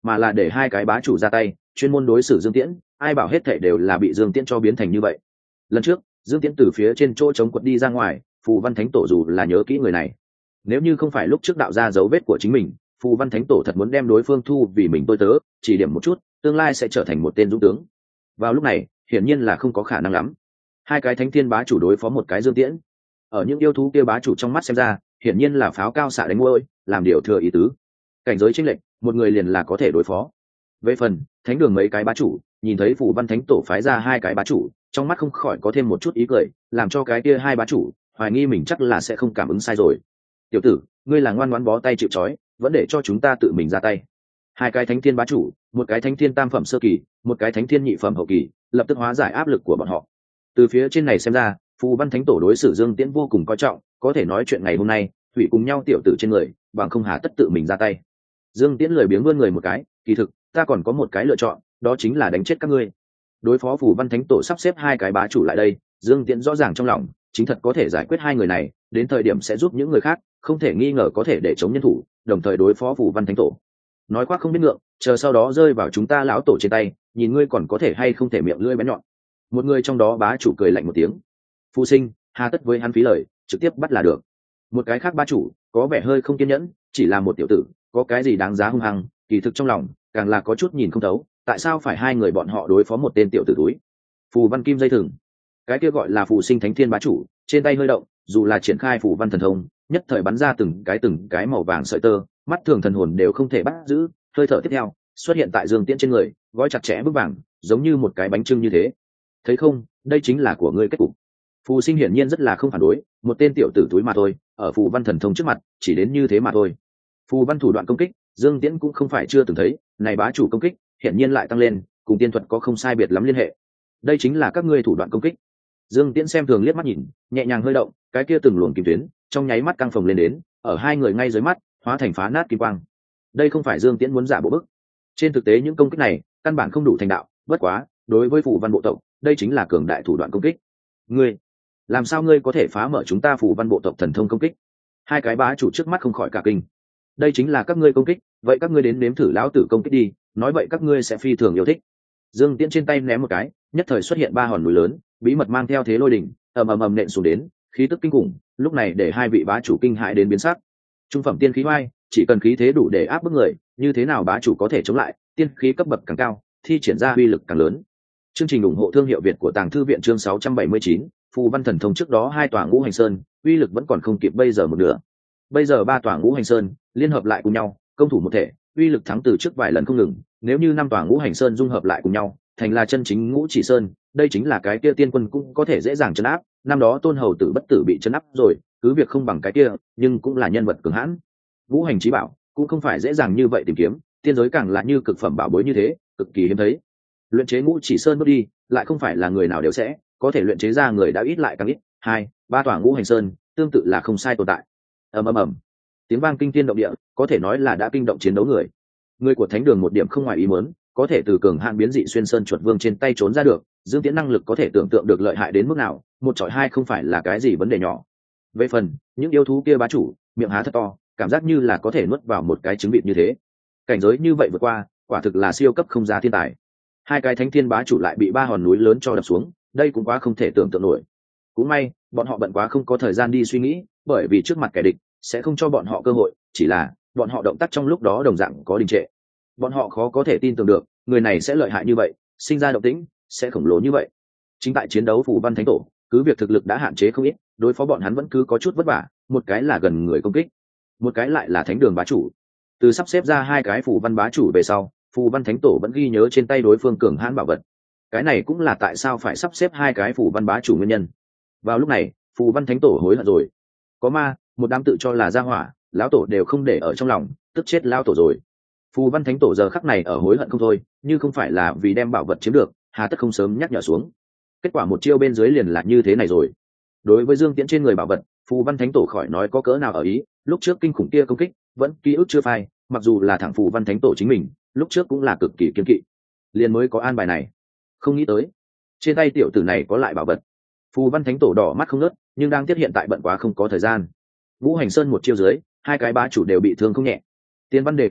mà là để hai cái bá chủ ra tay chuyên môn đối xử Dương Tiễn. Ai bảo hết thảy đều là bị Dương Tiễn cho biến thành như vậy. Lần trước Dương Tiễn từ phía trên chỗ chống quật đi ra ngoài, Phù Văn Thánh Tổ dù là nhớ kỹ người này, nếu như không phải lúc trước đạo ra dấu vết của chính mình, Phù Văn Thánh Tổ thật muốn đem đối phương thu vì mình tôi tớ, chỉ điểm một chút tương lai sẽ trở thành một tên dũng tướng. Vào lúc này hiển nhiên là không có khả năng lắm. Hai cái thánh thiên bá chủ đối phó một cái Dương Tiễn, ở những yêu thú kia bá chủ trong mắt xem ra hiển nhiên là pháo cao xạ đánh ngôi, làm điều thừa ý tứ. Cảnh giới chênh lệch, một người liền là có thể đối phó. Về phần thánh đường mấy cái bá chủ nhìn thấy Phù Văn Thánh Tổ phái ra hai cái bá chủ, trong mắt không khỏi có thêm một chút ý cười, làm cho cái kia hai bá chủ hoài nghi mình chắc là sẽ không cảm ứng sai rồi. Tiểu tử, ngươi là ngoan ngoãn bó tay chịu trói, vẫn để cho chúng ta tự mình ra tay. Hai cái thánh thiên bá chủ, một cái thánh thiên tam phẩm sơ kỳ, một cái thánh thiên nhị phẩm hậu kỳ, lập tức hóa giải áp lực của bọn họ. Từ phía trên này xem ra, Phù Văn Thánh Tổ đối xử Dương Tiễn vô cùng coi trọng, có thể nói chuyện ngày hôm nay thủy cùng nhau tiểu tử trên người, bằng không hà tất tự mình ra tay. Dương Tiễn lười biếng vươn người một cái, kỳ thực ta còn có một cái lựa chọn, đó chính là đánh chết các ngươi. Đối phó Phù Văn Thánh Tổ sắp xếp hai cái bá chủ lại đây, Dương Tiễn rõ ràng trong lòng chính thật có thể giải quyết hai người này, đến thời điểm sẽ giúp những người khác không thể nghi ngờ có thể để chống nhân thủ, đồng thời đối phó Phù Văn Thánh Tổ. Nói khoác không biết ngượng, chờ sau đó rơi vào chúng ta lão tổ trên tay, nhìn ngươi còn có thể hay không thể miệng lưỡi bén nhọn. Một người trong đó bá chủ cười lạnh một tiếng. Phu sinh, hà tất với hắn phí lời, trực tiếp bắt là được. Một cái khác bá chủ có vẻ hơi không kiên nhẫn, chỉ là một tiểu tử, có cái gì đáng giá hung hăng, kỳ thực trong lòng càng là có chút nhìn không thấu, tại sao phải hai người bọn họ đối phó một tên tiểu tử túi. Phù Văn Kim dây thừng, cái kia gọi là Phù Sinh Thánh Thiên bá chủ, trên tay hơi động, dù là triển khai Phù Văn thần thông, nhất thời bắn ra từng cái từng cái màu vàng sợi tơ, mắt thường thần hồn đều không thể bắt giữ. Hơi thở tiếp theo xuất hiện tại Dương Tiễn trên người, gói chặt chẽ bức vàng, giống như một cái bánh trưng như thế. Thấy không, đây chính là của ngươi kết cục. Phù Sinh hiển nhiên rất là không phản đối, một tên tiểu tử túi mà thôi, ở Phù Văn thần thông trước mặt chỉ đến như thế mà thôi. Phù Văn thủ đoạn công kích, Dương Tiễn cũng không phải chưa từng thấy, này bá chủ công kích hiển nhiên lại tăng lên, cùng tiên thuật có không sai biệt lắm liên hệ. Đây chính là các ngươi thủ đoạn công kích. Dương Tiễn xem thường liếc mắt nhìn, nhẹ nhàng hơi động, cái kia từng luồng kim tuyến trong nháy mắt căng phồng lên đến, ở hai người ngay dưới mắt hóa thành phá nát kim quang. Đây không phải Dương Tiễn muốn giả bộ bức. Trên thực tế những công kích này căn bản không đủ thành đạo, bất quá đối với Phù Văn bộ tộc, đây chính là cường đại thủ đoạn công kích. Ngươi, làm sao ngươi có thể phá mở chúng ta Phù Văn bộ tộc thần thông công kích? Hai cái bá chủ trước mắt không khỏi cả kinh. Đây chính là các ngươi công kích, vậy các ngươi đến nếm thử lão tử công kích đi, nói vậy các ngươi sẽ phi thường yêu thích. Dương Tiễn trên tay ném một cái, nhất thời xuất hiện ba hòn núi lớn, bí mật mang theo thế lôi đỉnh, ầm ầm ầm nện xuống đến, khí tức kinh khủng, lúc này để hai vị bá chủ kinh hãi đến biến sắc. Trung phẩm tiên khí oai, chỉ cần khí thế đủ để áp bức người, như thế nào bá chủ có thể chống lại, tiên khí cấp bậc càng cao, thi triển ra uy lực càng lớn. Chương trình ủng hộ thương hiệu Việt của Tàng Thư viện chương sáu trăm bảy mươi chín, Phù Văn thần thông trước đó hai tòa ngũ hành sơn, uy lực vẫn còn không kịp bây giờ một nửa. Bây giờ ba tòa ngũ hành sơn liên hợp lại cùng nhau, công thủ một thể, uy lực thắng từ trước vài lần không ngừng. Nếu như năm tòa ngũ hành sơn dung hợp lại cùng nhau, thành là chân chính ngũ chỉ sơn, đây chính là cái kia tiên quân cũng có thể dễ dàng chấn áp. Năm đó Tôn Hầu Tử bất tử bị chấn áp rồi, cứ việc không bằng cái kia, nhưng cũng là nhân vật cường hãn. Ngũ hành chí bảo cũng không phải dễ dàng như vậy tìm kiếm, tiên giới càng là như cực phẩm bảo bối như thế, cực kỳ hiếm thấy. Luyện chế ngũ chỉ sơn bước đi, lại không phải là người nào đều sẽ có thể luyện chế ra, người đã ít lại càng ít. Hai, ba tòa ngũ hành sơn tương tự là không sai tồn tại. Ầm ầm ầm, tiếng vang kinh thiên động địa, có thể nói là đã kinh động chiến đấu người. Người của Thánh đường một điểm không ngoài ý muốn, có thể từ cường hạn biến dị xuyên sơn chuột vương trên tay trốn ra được, Dương Tiễn năng lực có thể tưởng tượng được lợi hại đến mức nào, một chọi hai không phải là cái gì vấn đề nhỏ. Về phần những yêu thú kia bá chủ, miệng há thật to, cảm giác như là có thể nuốt vào một cái trứng vịt như thế. Cảnh giới như vậy vượt qua, quả thực là siêu cấp không giá thiên tài. Hai cái thánh thiên bá chủ lại bị ba hòn núi lớn cho đập xuống, đây cũng quá không thể tưởng tượng nổi. Cũng may bọn họ bận quá không có thời gian đi suy nghĩ, bởi vì trước mặt kẻ địch sẽ không cho bọn họ cơ hội, chỉ là bọn họ động tác trong lúc đó đồng dạng có đình trệ. Bọn họ khó có thể tin tưởng được người này sẽ lợi hại như vậy, sinh ra động tĩnh sẽ khổng lồ như vậy. Chính tại chiến đấu Phù Văn Thánh Tổ, cứ việc thực lực đã hạn chế không ít, đối phó bọn hắn vẫn cứ có chút vất vả, một cái là gần người công kích, một cái lại là Thánh đường bá chủ. Từ sắp xếp ra hai cái Phù Văn bá chủ về sau, Phù Văn Thánh Tổ vẫn ghi nhớ trên tay đối phương cường hãn bảo vật. Cái này cũng là tại sao phải sắp xếp hai cái Phù Văn bá chủ nguyên nhân. Vào lúc này Phù Văn Thánh Tổ hối hận rồi. Có ma, một đám tự cho là gia hỏa, lão tổ đều không để ở trong lòng, tức chết lão tổ rồi. Phù Văn Thánh Tổ giờ khắc này ở hối hận không thôi, như không phải là vì đem bảo vật chiếm được, hà tất không sớm nhắc nhở xuống. Kết quả một chiêu bên dưới liền là như thế này rồi. Đối với Dương Tiễn trên người bảo vật, Phù Văn Thánh Tổ khỏi nói có cỡ nào ở ý, lúc trước kinh khủng kia công kích vẫn ký ức chưa phai, mặc dù là thẳng Phù Văn Thánh Tổ chính mình lúc trước cũng là cực kỳ kiên kỵ, liền mới có an bài này. Không nghĩ tới trên tay tiểu tử này có lại bảo vật. Phù Văn Thánh Tổ đỏ mắt không ngớt, nhưng đang tiếc hiện tại bận quá không có thời gian. Ngũ hành sơn một chiêu dưới, hai cái bá chủ đều bị thương không nhẹ. Tiên văn đề cập tới,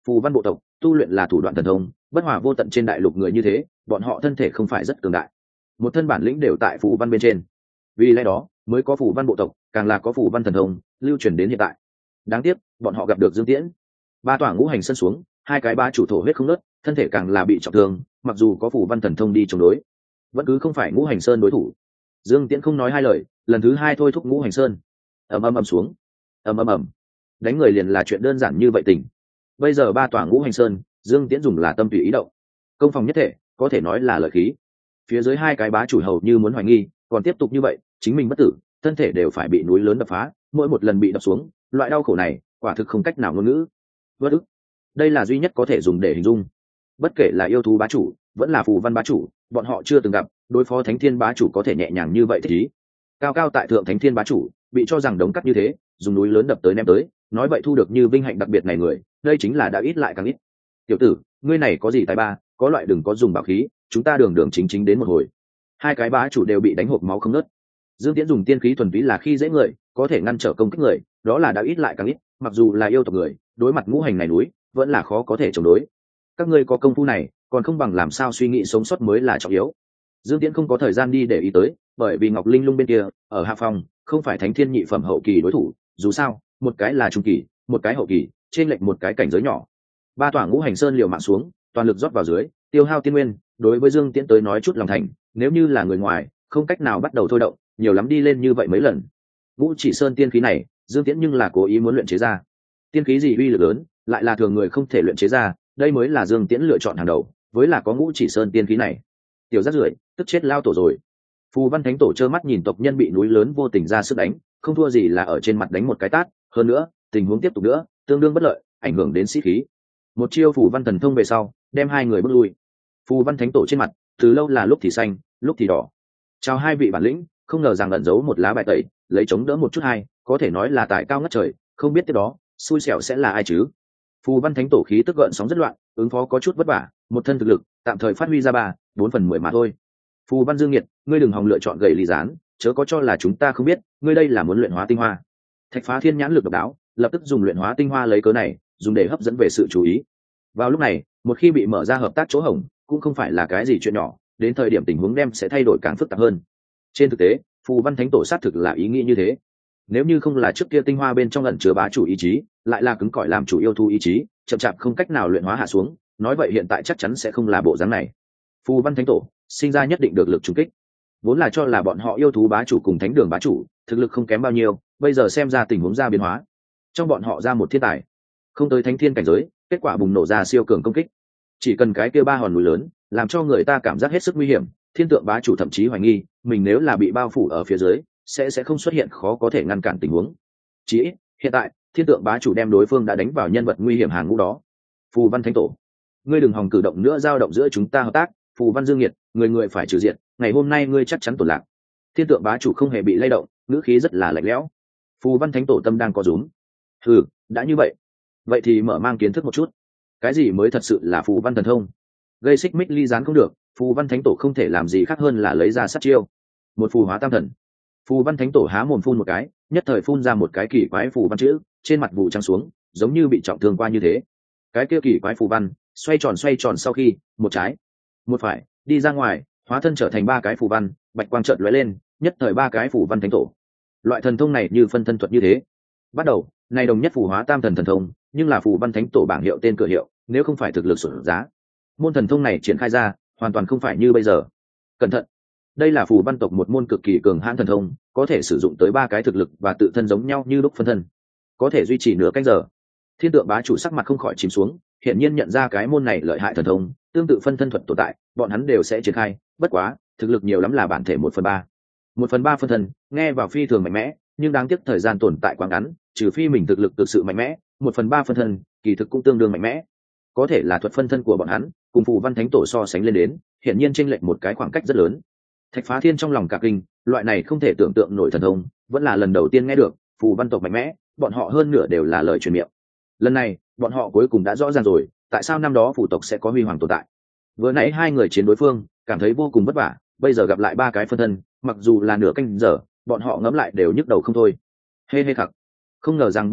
phù văn bộ tộc tu luyện là thủ đoạn thần thông, bất hòa vô tận trên đại lục người như thế, bọn họ thân thể không phải rất cường đại, một thân bản lĩnh đều tại phù văn bên trên, vì lẽ đó mới có phù văn bộ tộc, càng là có phù văn thần thông lưu truyền đến hiện tại. Đáng tiếc bọn họ gặp được Dương Tiễn. Ba tòa ngũ hành sân xuống, hai cái ba chủ thổ huyết không nớt, thân thể càng là bị trọng thương, mặc dù có phù văn thần thông đi chống đối, vẫn cứ không phải ngũ hành sơn đối thủ. Dương Tiễn không nói hai lời, lần thứ hai thôi thúc ngũ hành sơn, ầm ầm ầm xuống, ầm ầm ầm, đánh người liền là chuyện đơn giản như vậy tình. Bây giờ ba tòa ngũ hành sơn, Dương Tiễn dùng là tâm tùy ý động, công phòng nhất thể, có thể nói là lợi khí. Phía dưới hai cái bá chủ hầu như muốn hoài nghi, còn tiếp tục như vậy, chính mình bất tử, thân thể đều phải bị núi lớn đập phá, mỗi một lần bị đập xuống, loại đau khổ này, quả thực không cách nào ngôn ngữ. Bất ức, đây là duy nhất có thể dùng để hình dung. Bất kể là yêu thú bá chủ, vẫn là phù văn bá chủ, bọn họ chưa từng gặp, đối phó thánh thiên bá chủ có thể nhẹ nhàng như vậy thì cao cao tại thượng thánh thiên bá chủ, bị cho rằng đống cắt như thế, dùng núi lớn đập tới ném tới, nói vậy thu được như vinh hạnh đặc biệt này người, đây chính là đã ít lại càng ít. Tiểu tử, ngươi này có gì tài ba, có loại đừng có dùng bảo khí, chúng ta đường đường chính chính đến một hồi. Hai cái bá chủ đều bị đánh hộp máu không nớt. Dương Tiễn dùng tiên khí thuần túy là khi dễ người, có thể ngăn trở công kích người, đó là đã ít lại càng ít, mặc dù là yêu tộc người, đối mặt ngũ hành này núi, vẫn là khó có thể chống đối. Các ngươi có công phu này, còn không bằng làm sao suy nghĩ sống sót mới là trọng yếu. Dương Tiễn không có thời gian đi để ý tới, bởi vì Ngọc Linh Lung bên kia, ở hạ phòng, không phải thánh thiên nhị phẩm hậu kỳ đối thủ, dù sao, một cái là trung kỳ, một cái hậu kỳ, trên lệch một cái cảnh giới nhỏ. Ba tòa ngũ hành sơn liều mạng xuống, toàn lực rót vào dưới, tiêu hao tiên nguyên, đối với Dương Tiễn tới nói chút lòng thành, nếu như là người ngoài, không cách nào bắt đầu thôi động, nhiều lắm đi lên như vậy mấy lần. Ngũ chỉ sơn tiên khí này, Dương Tiễn nhưng là cố ý muốn luyện chế ra. Tiên khí gì uy lực lớn, lại là thường người không thể luyện chế ra, đây mới là Dương Tiễn lựa chọn hàng đầu, với là có ngũ chỉ sơn tiên khí này. Tiểu rác rưởi, tức chết lao tổ rồi. Phù Văn Thánh Tổ trơ mắt nhìn tộc nhân bị núi lớn vô tình ra sức đánh, không thua gì là ở trên mặt đánh một cái tát, hơn nữa, tình huống tiếp tục nữa, tương đương bất lợi, ảnh hưởng đến sĩ khí. Một chiêu Phù Văn thần thông về sau, đem hai người bước lui. Phù Văn Thánh Tổ trên mặt, từ lâu là lúc thì xanh, lúc thì đỏ. Chào hai vị bản lĩnh, không ngờ rằng ẩn giấu một lá bài tẩy, lấy chống đỡ một chút hay, có thể nói là tài cao ngất trời, không biết tiếp đó, xui xẻo sẽ là ai chứ. Phù Văn Thánh Tổ khí tức gợn sóng rất loạn, ứng phó có chút vất vả, một thân thực lực, tạm thời phát huy ra ba, bốn phần mười mà thôi. Phù Văn Dương Nghiệt, ngươi đừng hòng lựa chọn gầy ly gián, chớ có cho là chúng ta không biết, ngươi đây là muốn luyện hóa tinh hoa. Thạch Phá Thiên nhãn lực độc đáo, lập tức dùng luyện hóa tinh hoa lấy cớ này, dùng để hấp dẫn về sự chú ý. Vào lúc này, một khi bị mở ra hợp tác chỗ hổng, cũng không phải là cái gì chuyện nhỏ, đến thời điểm tình huống đem sẽ thay đổi càng phức tạp hơn. Trên thực tế, Phù Văn Thánh Tổ sát thực là ý nghĩ như thế. Nếu như không là trước kia tinh hoa bên trong ẩn chứa bá chủ ý chí, lại là cứng cỏi làm chủ yêu thu ý chí, chậm chạp không cách nào luyện hóa hạ xuống, nói vậy hiện tại chắc chắn sẽ không là bộ dáng này. Phù Văn Thánh Tổ sinh ra nhất định được lực trùng kích, vốn là cho là bọn họ yêu thú bá chủ cùng thánh đường bá chủ thực lực không kém bao nhiêu, bây giờ xem ra tình huống ra biến hóa, trong bọn họ ra một thiên tài, không tới thánh thiên cảnh giới, kết quả bùng nổ ra siêu cường công kích. Chỉ cần cái kia ba hòn núi lớn, làm cho người ta cảm giác hết sức nguy hiểm, thiên tượng bá chủ thậm chí hoài nghi mình nếu là bị bao phủ ở phía dưới, sẽ sẽ không xuất hiện khó có thể ngăn cản tình huống. Chỉ ít hiện tại thiên tượng bá chủ đem đối phương đã đánh vào nhân vật nguy hiểm hàng ngũ đó. Phù Văn Thánh Tổ, ngươi đừng hòng cử động nữa, dao động giữa chúng ta hợp tác. Phù Văn Dương Nghiệt, người người phải trừ diện, ngày hôm nay ngươi chắc chắn tổn lạc. Thiên tượng bá chủ không hề bị lay động, ngữ khí rất là lạnh lẽo. Phù Văn Thánh Tổ tâm đang có rúm. Hừ, đã như vậy, vậy thì mở mang kiến thức một chút, cái gì mới thật sự là phù văn thần thông. Gây xích mích ly gián không được, Phù Văn Thánh Tổ không thể làm gì khác hơn là lấy ra sát chiêu, một phù hóa tam thần. Phù Văn Thánh Tổ há mồm phun một cái, nhất thời phun ra một cái kỳ quái phù văn chữ, trên mặt vụ trắng xuống, giống như bị trọng thương qua như thế. Cái kia kỳ quái phù văn xoay tròn xoay tròn, sau khi một trái một phải đi ra ngoài, hóa thân trở thành ba cái phù văn, bạch quang chợt lóe lên, nhất thời ba cái phù văn thánh tổ. Loại thần thông này như phân thân thuật như thế. Bắt đầu, này đồng nhất phù hóa tam thần thần thông, nhưng là phù văn thánh tổ bảng hiệu tên cửa hiệu, nếu không phải thực lực sụt giá, môn thần thông này triển khai ra, hoàn toàn không phải như bây giờ. Cẩn thận, đây là phù văn tộc một môn cực kỳ cường hãn thần thông, có thể sử dụng tới ba cái thực lực và tự thân giống nhau như lúc phân thân, có thể duy trì nửa canh giờ. Thiên tượng bá chủ sắc mặt không khỏi chìm xuống, hiển nhiên nhận ra cái môn này lợi hại thần thông, tương tự phân thân thuật tồn tại, bọn hắn đều sẽ triển khai, bất quá, thực lực nhiều lắm là bản thể một phần ba. Một phần ba phân thân, nghe vào phi thường mạnh mẽ, nhưng đáng tiếc thời gian tồn tại quá ngắn, trừ phi mình thực lực thực sự mạnh mẽ, một phần ba phân thân, kỳ thực cũng tương đương mạnh mẽ. Có thể là thuật phân thân của bọn hắn, cùng phù văn thánh tổ so sánh lên đến, hiển nhiên chênh lệch một cái khoảng cách rất lớn. Thạch Phá Thiên trong lòng cả kinh, loại này không thể tưởng tượng nổi thần thông, vẫn là lần đầu tiên nghe được, phù văn tộc mạnh mẽ, bọn họ hơn nửa đều là lời truyền miệng. Lần này, bọn họ cuối cùng đã rõ ràng rồi, tại sao năm đó phù tộc sẽ có huy hoàng tồn tại. Vừa nãy hai người chiến đối phương, cảm thấy vô cùng vất vả, bây giờ gặp lại ba cái phân thân, mặc dù là nửa canh giờ, bọn họ ngẫm lại đều nhức đầu không thôi. Hê hê khặc, không ngờ rằng bây giờ,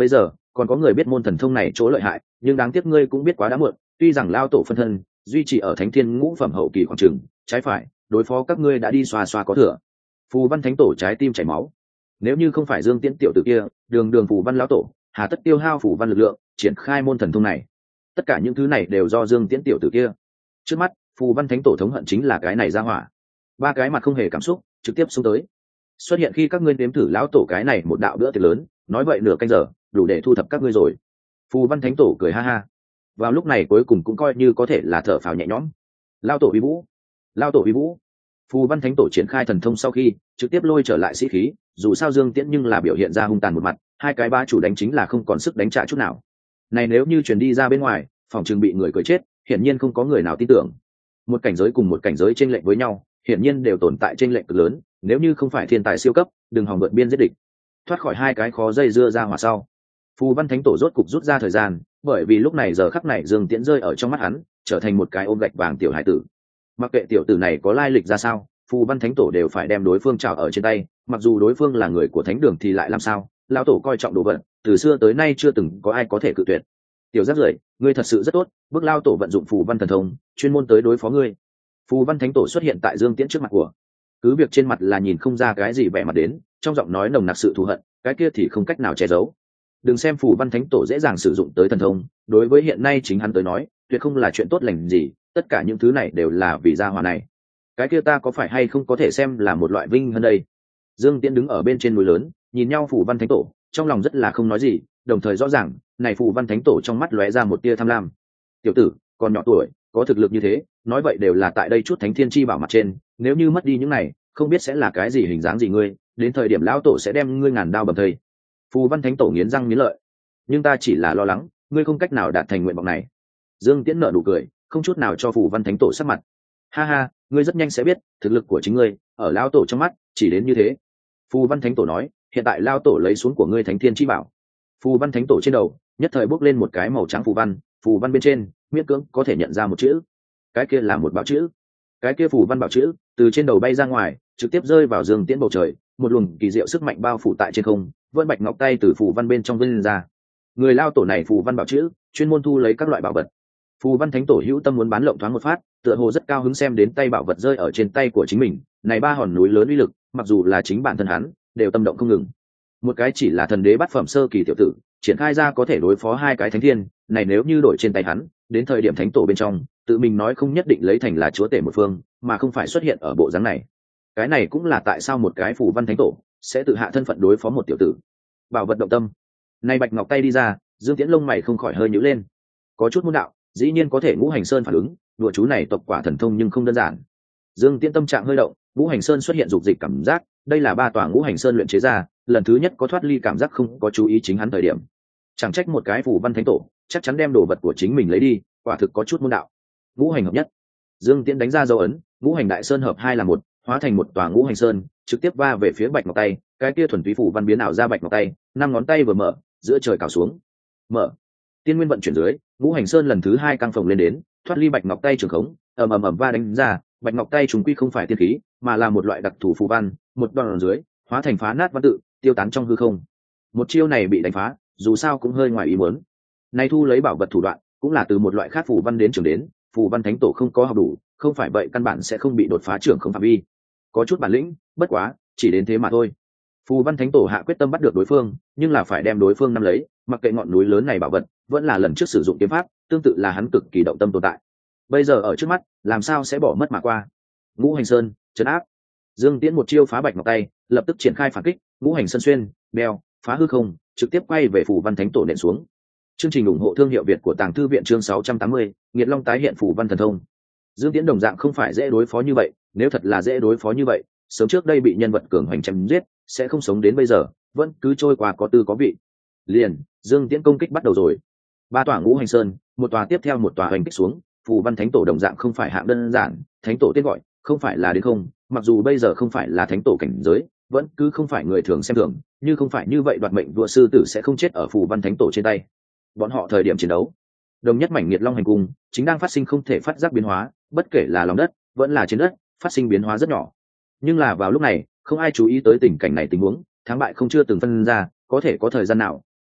còn có người biết môn thần thông này chỗ lợi hại, nhưng đáng tiếc ngươi cũng biết quá đã muộn. Tuy rằng lao tổ phân thân duy trì ở thánh thiên ngũ phẩm hậu kỳ khoảng trường, trái phải đối phó các ngươi đã đi xoa xoa có thừa. Phù văn thánh tổ trái tim chảy máu. Nếu như không phải Dương Tiễn tiểu tử kia đường đường phù văn lão tổ, hà tất tiêu hao phù văn lực lượng triển khai môn thần thông này? Tất cả những thứ này đều do Dương Tiễn tiểu tử kia. Trước mắt phù văn thánh tổ thống hận chính là cái này ra hỏa. Ba cái mặt không hề cảm xúc trực tiếp xuống tới, xuất hiện khi các ngươi nếm thử lão tổ cái này một đạo bữa tiệc lớn, nói vậy nửa canh giờ đủ để thu thập các ngươi rồi. Phù văn thánh tổ cười ha ha, vào lúc này cuối cùng cũng coi như có thể là thở phào nhẹ nhõm. Lao tổ uy vũ, lao tổ uy vũ. Phù văn thánh tổ triển khai thần thông sau khi trực tiếp lôi trở lại sĩ khí, dù sao Dương Tiễn nhưng là biểu hiện ra hung tàn một mặt, hai cái ba chủ đánh chính là không còn sức đánh trả chút nào. Này nếu như truyền đi ra bên ngoài, phòng trường bị người cười chết, hiển nhiên không có người nào tin tưởng. Một cảnh giới cùng một cảnh giới chênh lệch với nhau, hiển nhiên đều tồn tại chênh lệch cực lớn, nếu như không phải thiên tài siêu cấp, đừng hòng vượt biên giết địch. Thoát khỏi hai cái khó dây dưa ra hỏa sau, Phù văn thánh tổ rốt cục rút ra thời gian, bởi vì lúc này giờ khắc này Dương Tiễn rơi ở trong mắt hắn, trở thành một cái ôm gạch vàng tiểu hải tử. Mặc kệ tiểu tử này có lai lịch ra sao, Phù văn thánh tổ đều phải đem đối phương trào ở trên tay, mặc dù đối phương là người của thánh đường thì lại làm sao, lão tổ coi trọng đồ vật, từ xưa tới nay chưa từng có ai có thể cự tuyệt. Tiểu Giác Rưởi, ngươi thật sự rất tốt, bước lao tổ vận dụng phù văn thần thông, chuyên môn tới đối phó ngươi. Phù văn thánh tổ xuất hiện tại Dương Tiễn trước mặt của, cứ việc trên mặt là nhìn không ra cái gì vẻ mặt đến, trong giọng nói nồng nặc sự thù hận, cái kia thì không cách nào che giấu. Đừng xem phù văn thánh tổ dễ dàng sử dụng tới thần thông, đối với hiện nay chính hắn tới nói, tuyệt không là chuyện tốt lành gì, tất cả những thứ này đều là vì gia hỏa này. Cái kia ta có phải hay không có thể xem là một loại vinh hơn đây? Dương Tiễn đứng ở bên trên núi lớn, nhìn nhau phù văn thánh tổ, trong lòng rất là không nói gì, đồng thời rõ ràng, này phù văn thánh tổ trong mắt lóe ra một tia tham lam. Tiểu tử, còn nhỏ tuổi, có thực lực như thế, nói vậy đều là tại đây chút thánh thiên chi bảo mặt trên, nếu như mất đi những này, không biết sẽ là cái gì hình dáng gì ngươi, đến thời điểm lão tổ sẽ đem ngươi ngàn đao bầm thây. Phù văn thánh tổ nghiến răng nghiến lợi, nhưng ta chỉ là lo lắng ngươi không cách nào đạt thành nguyện vọng này. Dương Tiễn nở nụ cười, không chút nào cho phù văn thánh tổ sắc mặt. Ha ha, ngươi rất nhanh sẽ biết thực lực của chính ngươi ở lão tổ trong mắt chỉ đến như thế. Phù văn thánh tổ nói, hiện tại lão tổ lấy xuống của ngươi thánh thiên chi bảo. Phù văn thánh tổ trên đầu nhất thời bốc lên một cái màu trắng phù văn, phù văn bên trên miễn cưỡng có thể nhận ra một chữ, cái kia là một bảo chữ. Cái kia phù văn bảo chữ từ trên đầu bay ra ngoài, trực tiếp rơi vào Dương Tiễn bầu trời, một luồng kỳ diệu sức mạnh bao phủ tại trên không, vươn bạch ngọc tay từ phù văn bên trong vươn lên ra. Người lao tổ này phù văn bảo chữ chuyên môn thu lấy các loại bảo vật. Phù văn thánh tổ hữu tâm muốn bán lộng thoáng một phát, tựa hồ rất cao hứng xem đến tay bảo vật rơi ở trên tay của chính mình, này ba hòn núi lớn uy lực, mặc dù là chính bản thân hắn đều tâm động không ngừng. Một cái chỉ là thần đế bát phẩm sơ kỳ tiểu tử, triển khai ra có thể đối phó hai cái thánh thiên, này nếu như đổi trên tay hắn, đến thời điểm thánh tổ bên trong, tự mình nói không nhất định lấy thành là chúa tể một phương, mà không phải xuất hiện ở bộ dáng này. Cái này cũng là tại sao một cái phù văn thánh tổ sẽ tự hạ thân phận đối phó một tiểu tử. Bảo vật động tâm, này bạch ngọc tay đi ra, Dương Tiễn lông mày không khỏi hơi nhíu lên. Có chút môn đạo, dĩ nhiên có thể ngũ hành sơn phản ứng, đùa chú này tộc quả thần thông nhưng không đơn giản. Dương Tiễn tâm trạng hơi động, ngũ hành sơn xuất hiện dục dịch cảm giác, đây là ba tòa ngũ hành sơn luyện chế ra, lần thứ nhất có thoát ly cảm giác không có chú ý chính hắn thời điểm. Chẳng trách một cái phù văn thánh tổ chắc chắn đem đồ vật của chính mình lấy đi, quả thực có chút môn đạo. Ngũ hành hợp nhất, Dương Tiễn đánh ra dấu ấn, ngũ hành đại sơn hợp hai là một, hóa thành một tòa ngũ hành sơn, trực tiếp va về phía bạch ngọc tay, cái kia thuần túy phù văn biến ảo ra bạch ngọc tay, năm ngón tay vừa mở, giữa trời cào xuống. Mở. Tiên nguyên vận chuyển dưới, ngũ hành sơn lần thứ hai căng phồng lên đến, thoát ly bạch ngọc tay trường khống, ầm ầm ầm va đánh ra, bạch ngọc tay trùng quy không phải tiên khí, mà là một loại đặc thù phù văn, một đòn dưới, hóa thành phá nát văn tự, tiêu tán trong hư không. Một chiêu này bị đánh phá, dù sao cũng hơi ngoài ý muốn. Nay thu lấy bảo vật thủ đoạn, cũng là từ một loại khác phù văn đến trường đến, phù văn thánh tổ không có học đủ, không phải vậy căn bản sẽ không bị đột phá trưởng không phạm vi. Có chút bản lĩnh, bất quá, chỉ đến thế mà thôi. Phù văn thánh tổ hạ quyết tâm bắt được đối phương, nhưng là phải đem đối phương nắm lấy, mặc kệ ngọn núi lớn này bảo vật, vẫn là lần trước sử dụng kiếm pháp, tương tự là hắn cực kỳ động tâm tồn tại. Bây giờ ở trước mắt, làm sao sẽ bỏ mất mà qua? Ngũ hành sơn, trấn áp. Dương Tiễn một chiêu phá bạch ngọc tay, lập tức triển khai phản kích, ngũ hành sơn xuyên, đeo, phá hư không, trực tiếp quay về phù văn thánh tổ nện xuống. Chương trình ủng hộ thương hiệu Việt của Tàng Thư viện chương sáu trăm tám mươi, Nghiệt Long tái hiện phù văn thần thông. Dương Tiễn đồng dạng không phải dễ đối phó như vậy, nếu thật là dễ đối phó như vậy, sớm trước đây bị nhân vật cường hoành chém giết, sẽ không sống đến bây giờ, vẫn cứ trôi qua có tư có vị. Liền, Dương Tiễn công kích bắt đầu rồi. Ba tòa ngũ hành sơn, một tòa tiếp theo một tòa hành kích xuống, phù văn thánh tổ đồng dạng không phải hạng đơn giản, thánh tổ tên gọi, không phải là đến không, mặc dù bây giờ không phải là thánh tổ cảnh giới, vẫn cứ không phải người thường xem thường, như không phải như vậy đoạt mệnh vua sư tử sẽ không chết ở phù văn thánh tổ trên tay. Bọn họ thời điểm chiến đấu, đồng nhất mảnh nghiệt long hành cung chính đang phát sinh không thể phát giác biến hóa, bất kể là lòng đất vẫn là trên đất, phát sinh biến hóa rất nhỏ. Nhưng là vào lúc này, không ai chú ý tới tình cảnh này tình huống, thắng bại không chưa từng phân ra, có thể có thời gian nào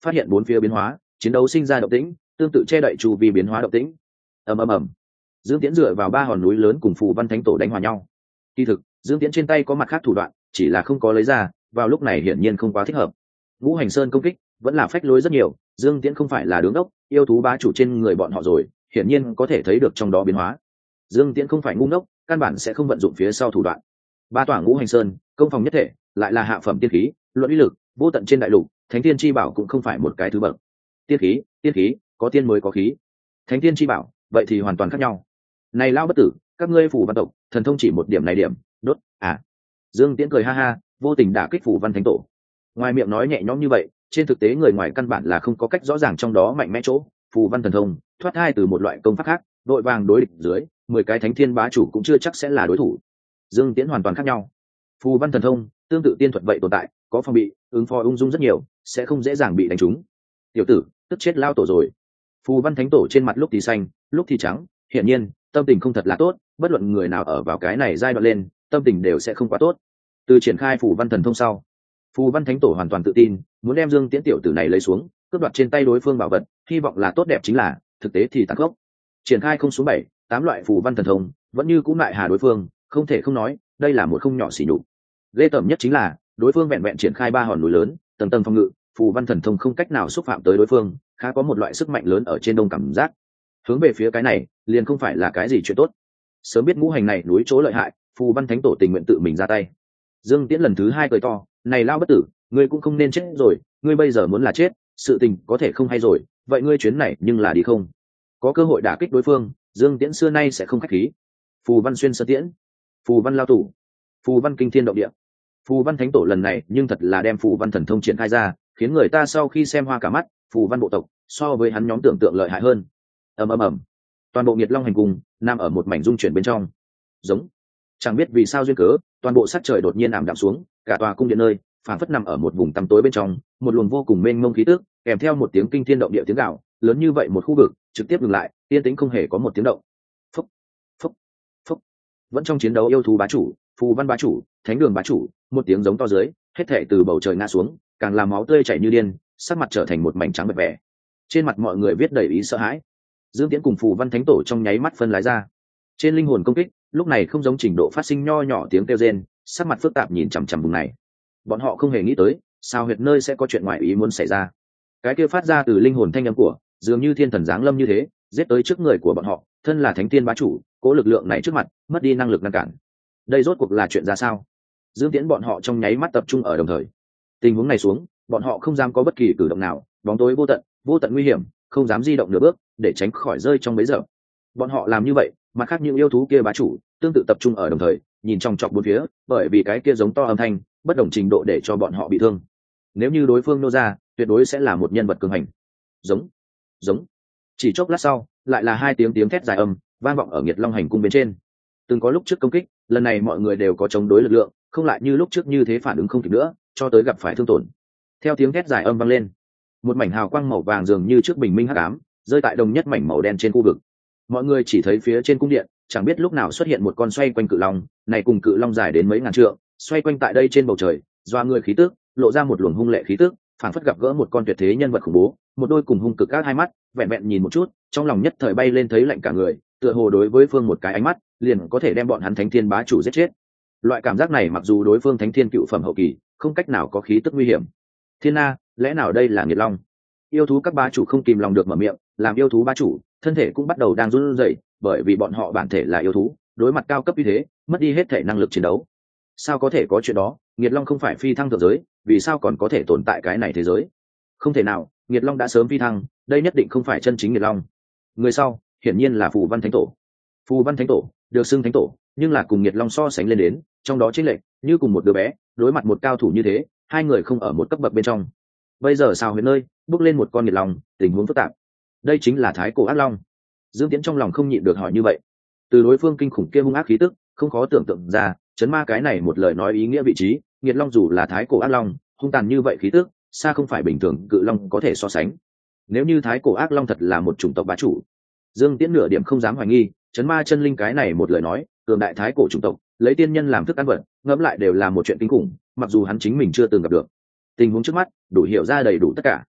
phát hiện bốn phía biến hóa, chiến đấu sinh ra động tĩnh, tương tự che đậy chu vi biến hóa động tĩnh. ầm ầm ầm, Dương Tiễn dựa vào ba hòn núi lớn cùng Phù Văn Thánh Tổ đánh hòa nhau. Kỳ thực, Dương Tiễn trên tay có mặt khác thủ đoạn, chỉ là không có lấy ra, vào lúc này hiển nhiên không quá thích hợp. Ngũ Hành Sơn công kích vẫn là phách lối rất nhiều, Dương Tiễn không phải là đứng đốc, yêu thú bá chủ trên người bọn họ rồi, hiển nhiên có thể thấy được trong đó biến hóa. Dương Tiễn không phải ngu ngốc, căn bản sẽ không vận dụng phía sau thủ đoạn. Ba tỏa Ngũ Hành Sơn, công phòng nhất thể, lại là hạ phẩm tiên khí, luận uy lực, vô tận trên đại lục, Thánh Tiên chi bảo cũng không phải một cái thứ bậc. Tiên khí, tiên khí, có tiên mới có khí. Thánh Tiên chi bảo, vậy thì hoàn toàn khác nhau. Này lao bất tử, các ngươi Phù Văn tộc, thần thông chỉ một điểm này điểm, đốt, à. Dương Tiễn cười ha ha, vô tình đả kích Phù Văn Thánh Tổ. Ngoài miệng nói nhẹ nhõm như vậy, trên thực tế người ngoài căn bản là không có cách rõ ràng trong đó mạnh mẽ chỗ. Phù Văn thần thông thoát thai từ một loại công pháp khác, đội vàng đối địch dưới mười cái thánh thiên bá chủ cũng chưa chắc sẽ là đối thủ. Dương Tiễn hoàn toàn khác nhau. Phù Văn thần thông tương tự tiên thuật vậy tồn tại, có phòng bị, ứng phó ung dung rất nhiều, sẽ không dễ dàng bị đánh trúng. Tiểu tử, tức chết lao tổ rồi. Phù Văn Thánh Tổ trên mặt lúc thì xanh, lúc thì trắng, hiển nhiên tâm tình không thật là tốt, bất luận người nào ở vào cái này giai đoạn lên, tâm tình đều sẽ không quá tốt. Từ triển khai Phù Văn thần thông sau, Phù Văn Thánh Tổ hoàn toàn tự tin, muốn đem Dương Tiễn tiểu tử này lấy xuống, cướp đoạt trên tay đối phương bảo vật, hy vọng là tốt đẹp chính là, thực tế thì tàn khốc. Triển khai không xuống bảy, tám loại Phù Văn thần thông, vẫn như cũng lại hà đối phương, không thể không nói, đây là một không nhỏ sỉ nhục. Ghê tởm nhất chính là, đối phương vẹn vẹn triển khai ba hòn núi lớn, tầng tầng phòng ngự, Phù Văn thần thông không cách nào xúc phạm tới đối phương, khá có một loại sức mạnh lớn ở trên đông cảm giác. Hướng về phía cái này, liền không phải là cái gì chuyện tốt. Sớm biết ngũ hành này núi chỗ lợi hại, Phù Văn Thánh Tổ tình nguyện tự mình ra tay. Dương Tiễn lần thứ hai cười to, này lao bất tử, ngươi cũng không nên chết rồi, ngươi bây giờ muốn là chết, sự tình có thể không hay rồi, vậy ngươi chuyến này nhưng là đi không? Có cơ hội đả kích đối phương, Dương Tiễn xưa nay sẽ không khách khí. Phù Văn xuyên sơn tiễn, Phù Văn lao tủ, Phù Văn kinh thiên động địa. Phù Văn Thánh Tổ lần này nhưng thật là đem Phù Văn thần thông triển khai ra, khiến người ta sau khi xem hoa cả mắt. Phù Văn bộ tộc so với hắn nhóm tưởng tượng lợi hại hơn. ầm ầm ầm, toàn bộ Nghiệt Long hành cung nằm ở một mảnh dung chuyển bên trong. Giống, chẳng biết vì sao duyên cớ, toàn bộ sắc trời đột nhiên ảm đạm xuống, cả tòa cung điện nơi phảng phất nằm ở một vùng tăm tối bên trong, một luồng vô cùng mênh mông khí tức, kèm theo một tiếng kinh thiên động địa tiếng gào lớn như vậy, một khu vực trực tiếp dừng lại, yên tĩnh không hề có một tiếng động. Phúc, phúc, phúc. Vẫn trong chiến đấu yêu thú bá chủ, Phù Văn bá chủ, Thánh Đường bá chủ, một tiếng giống to dưới, hết thảy từ bầu trời ngã xuống, càng làm máu tươi chảy như điên, sắc mặt trở thành một mảnh trắng bệch vẻ. Trên mặt mọi người viết đầy ý sợ hãi. Dương Tiễn cùng Phù Văn Thánh Tổ trong nháy mắt phân lái ra. Trên linh hồn công kích, lúc này không giống trình độ phát sinh nho nhỏ tiếng kêu rên, sắc mặt phức tạp nhìn chằm chằm vùng này. Bọn họ không hề nghĩ tới, sao huyệt nơi sẽ có chuyện ngoại ý muốn xảy ra. Cái kia phát ra từ linh hồn thanh âm của, dường như thiên thần giáng lâm như thế, giết tới trước người của bọn họ, thân là thánh tiên bá chủ, cố lực lượng này trước mặt, mất đi năng lực ngăn cản. Đây rốt cuộc là chuyện ra sao? Dương Tiễn bọn họ trong nháy mắt tập trung ở đồng thời. Tình huống này xuống, bọn họ không dám có bất kỳ cử động nào, bóng tối vô tận, vô tận nguy hiểm, không dám di động nửa bước, để tránh khỏi rơi trong bẫy dập. Bọn họ làm như vậy, mà khác những yêu thú kia bá chủ, tương tự tập trung ở đồng thời, nhìn trong chọc bốn phía, bởi vì cái kia giống to âm thanh, bất đồng trình độ để cho bọn họ bị thương. Nếu như đối phương nô ra, tuyệt đối sẽ là một nhân vật cường hành. Giống, giống. Chỉ chốc lát sau, lại là hai tiếng tiếng thét dài âm vang vọng ở Nghiệt Long hành cung bên trên. Từng có lúc trước công kích, lần này mọi người đều có chống đối lực lượng, không lại như lúc trước như thế phản ứng không kịp nữa, cho tới gặp phải thương tổn. Theo tiếng thét dài âm vang lên, một mảnh hào quang màu vàng dường như trước bình minh hắc ám, rơi tại đồng nhất mảnh màu đen trên khu vực. Mọi người chỉ thấy phía trên cung điện, chẳng biết lúc nào xuất hiện một con xoay quanh cự long, này cùng cự long dài đến mấy ngàn trượng, xoay quanh tại đây trên bầu trời, doa người khí tức, lộ ra một luồng hung lệ khí tức, phảng phất gặp gỡ một con tuyệt thế nhân vật khủng bố, một đôi cùng hung cực các hai mắt, vẹn vẹn nhìn một chút, trong lòng nhất thời bay lên thấy lạnh cả người, tựa hồ đối với phương một cái ánh mắt, liền có thể đem bọn hắn thánh thiên bá chủ giết chết. Loại cảm giác này mặc dù đối phương thánh thiên cựu phẩm hậu kỳ, không cách nào có khí tức nguy hiểm. Thiên Na, lẽ nào đây là Nghiệt Long? Yêu thú các bá chủ không kìm lòng được mở miệng, làm yêu thú bá chủ, thân thể cũng bắt đầu đang run rẩy, bởi vì bọn họ bản thể là yêu thú, đối mặt cao cấp như thế, mất đi hết thể năng lực chiến đấu. Sao có thể có chuyện đó? Nghiệt Long không phải phi thăng thượng giới, vì sao còn có thể tồn tại cái này thế giới? Không thể nào, Nghiệt Long đã sớm phi thăng, đây nhất định không phải chân chính Nghiệt Long. Người sau, hiển nhiên là Phù Văn Thánh Tổ. Phù Văn Thánh Tổ được xưng Thánh Tổ, nhưng là cùng Nghiệt Long so sánh lên đến, trong đó chênh lệch như cùng một đứa bé, đối mặt một cao thủ như thế, hai người không ở một cấp bậc bên trong. Bây giờ sao huyệt nơi bước lên một con Nghiệt Long, tình huống phức tạp. Đây chính là Thái Cổ Ác Long. Dương Tiễn trong lòng không nhịn được hỏi như vậy. Từ đối phương kinh khủng kia hung ác khí tức, không khó tưởng tượng ra, chấn ma cái này một lời nói ý nghĩa vị trí, Nghiệt Long dù là Thái Cổ Ác Long, hung tàn như vậy khí tức, xa không phải bình thường cự long có thể so sánh. Nếu như Thái Cổ Ác Long thật là một chủng tộc bá chủ, Dương Tiễn nửa điểm không dám hoài nghi, chấn ma chân linh cái này một lời nói, cường đại Thái Cổ chủng tộc, lấy tiên nhân làm thức ăn vật, ngẫm lại đều là một chuyện kinh khủng, mặc dù hắn chính mình chưa từng gặp được. Tình huống trước mắt, đủ hiểu ra đầy đủ tất cả.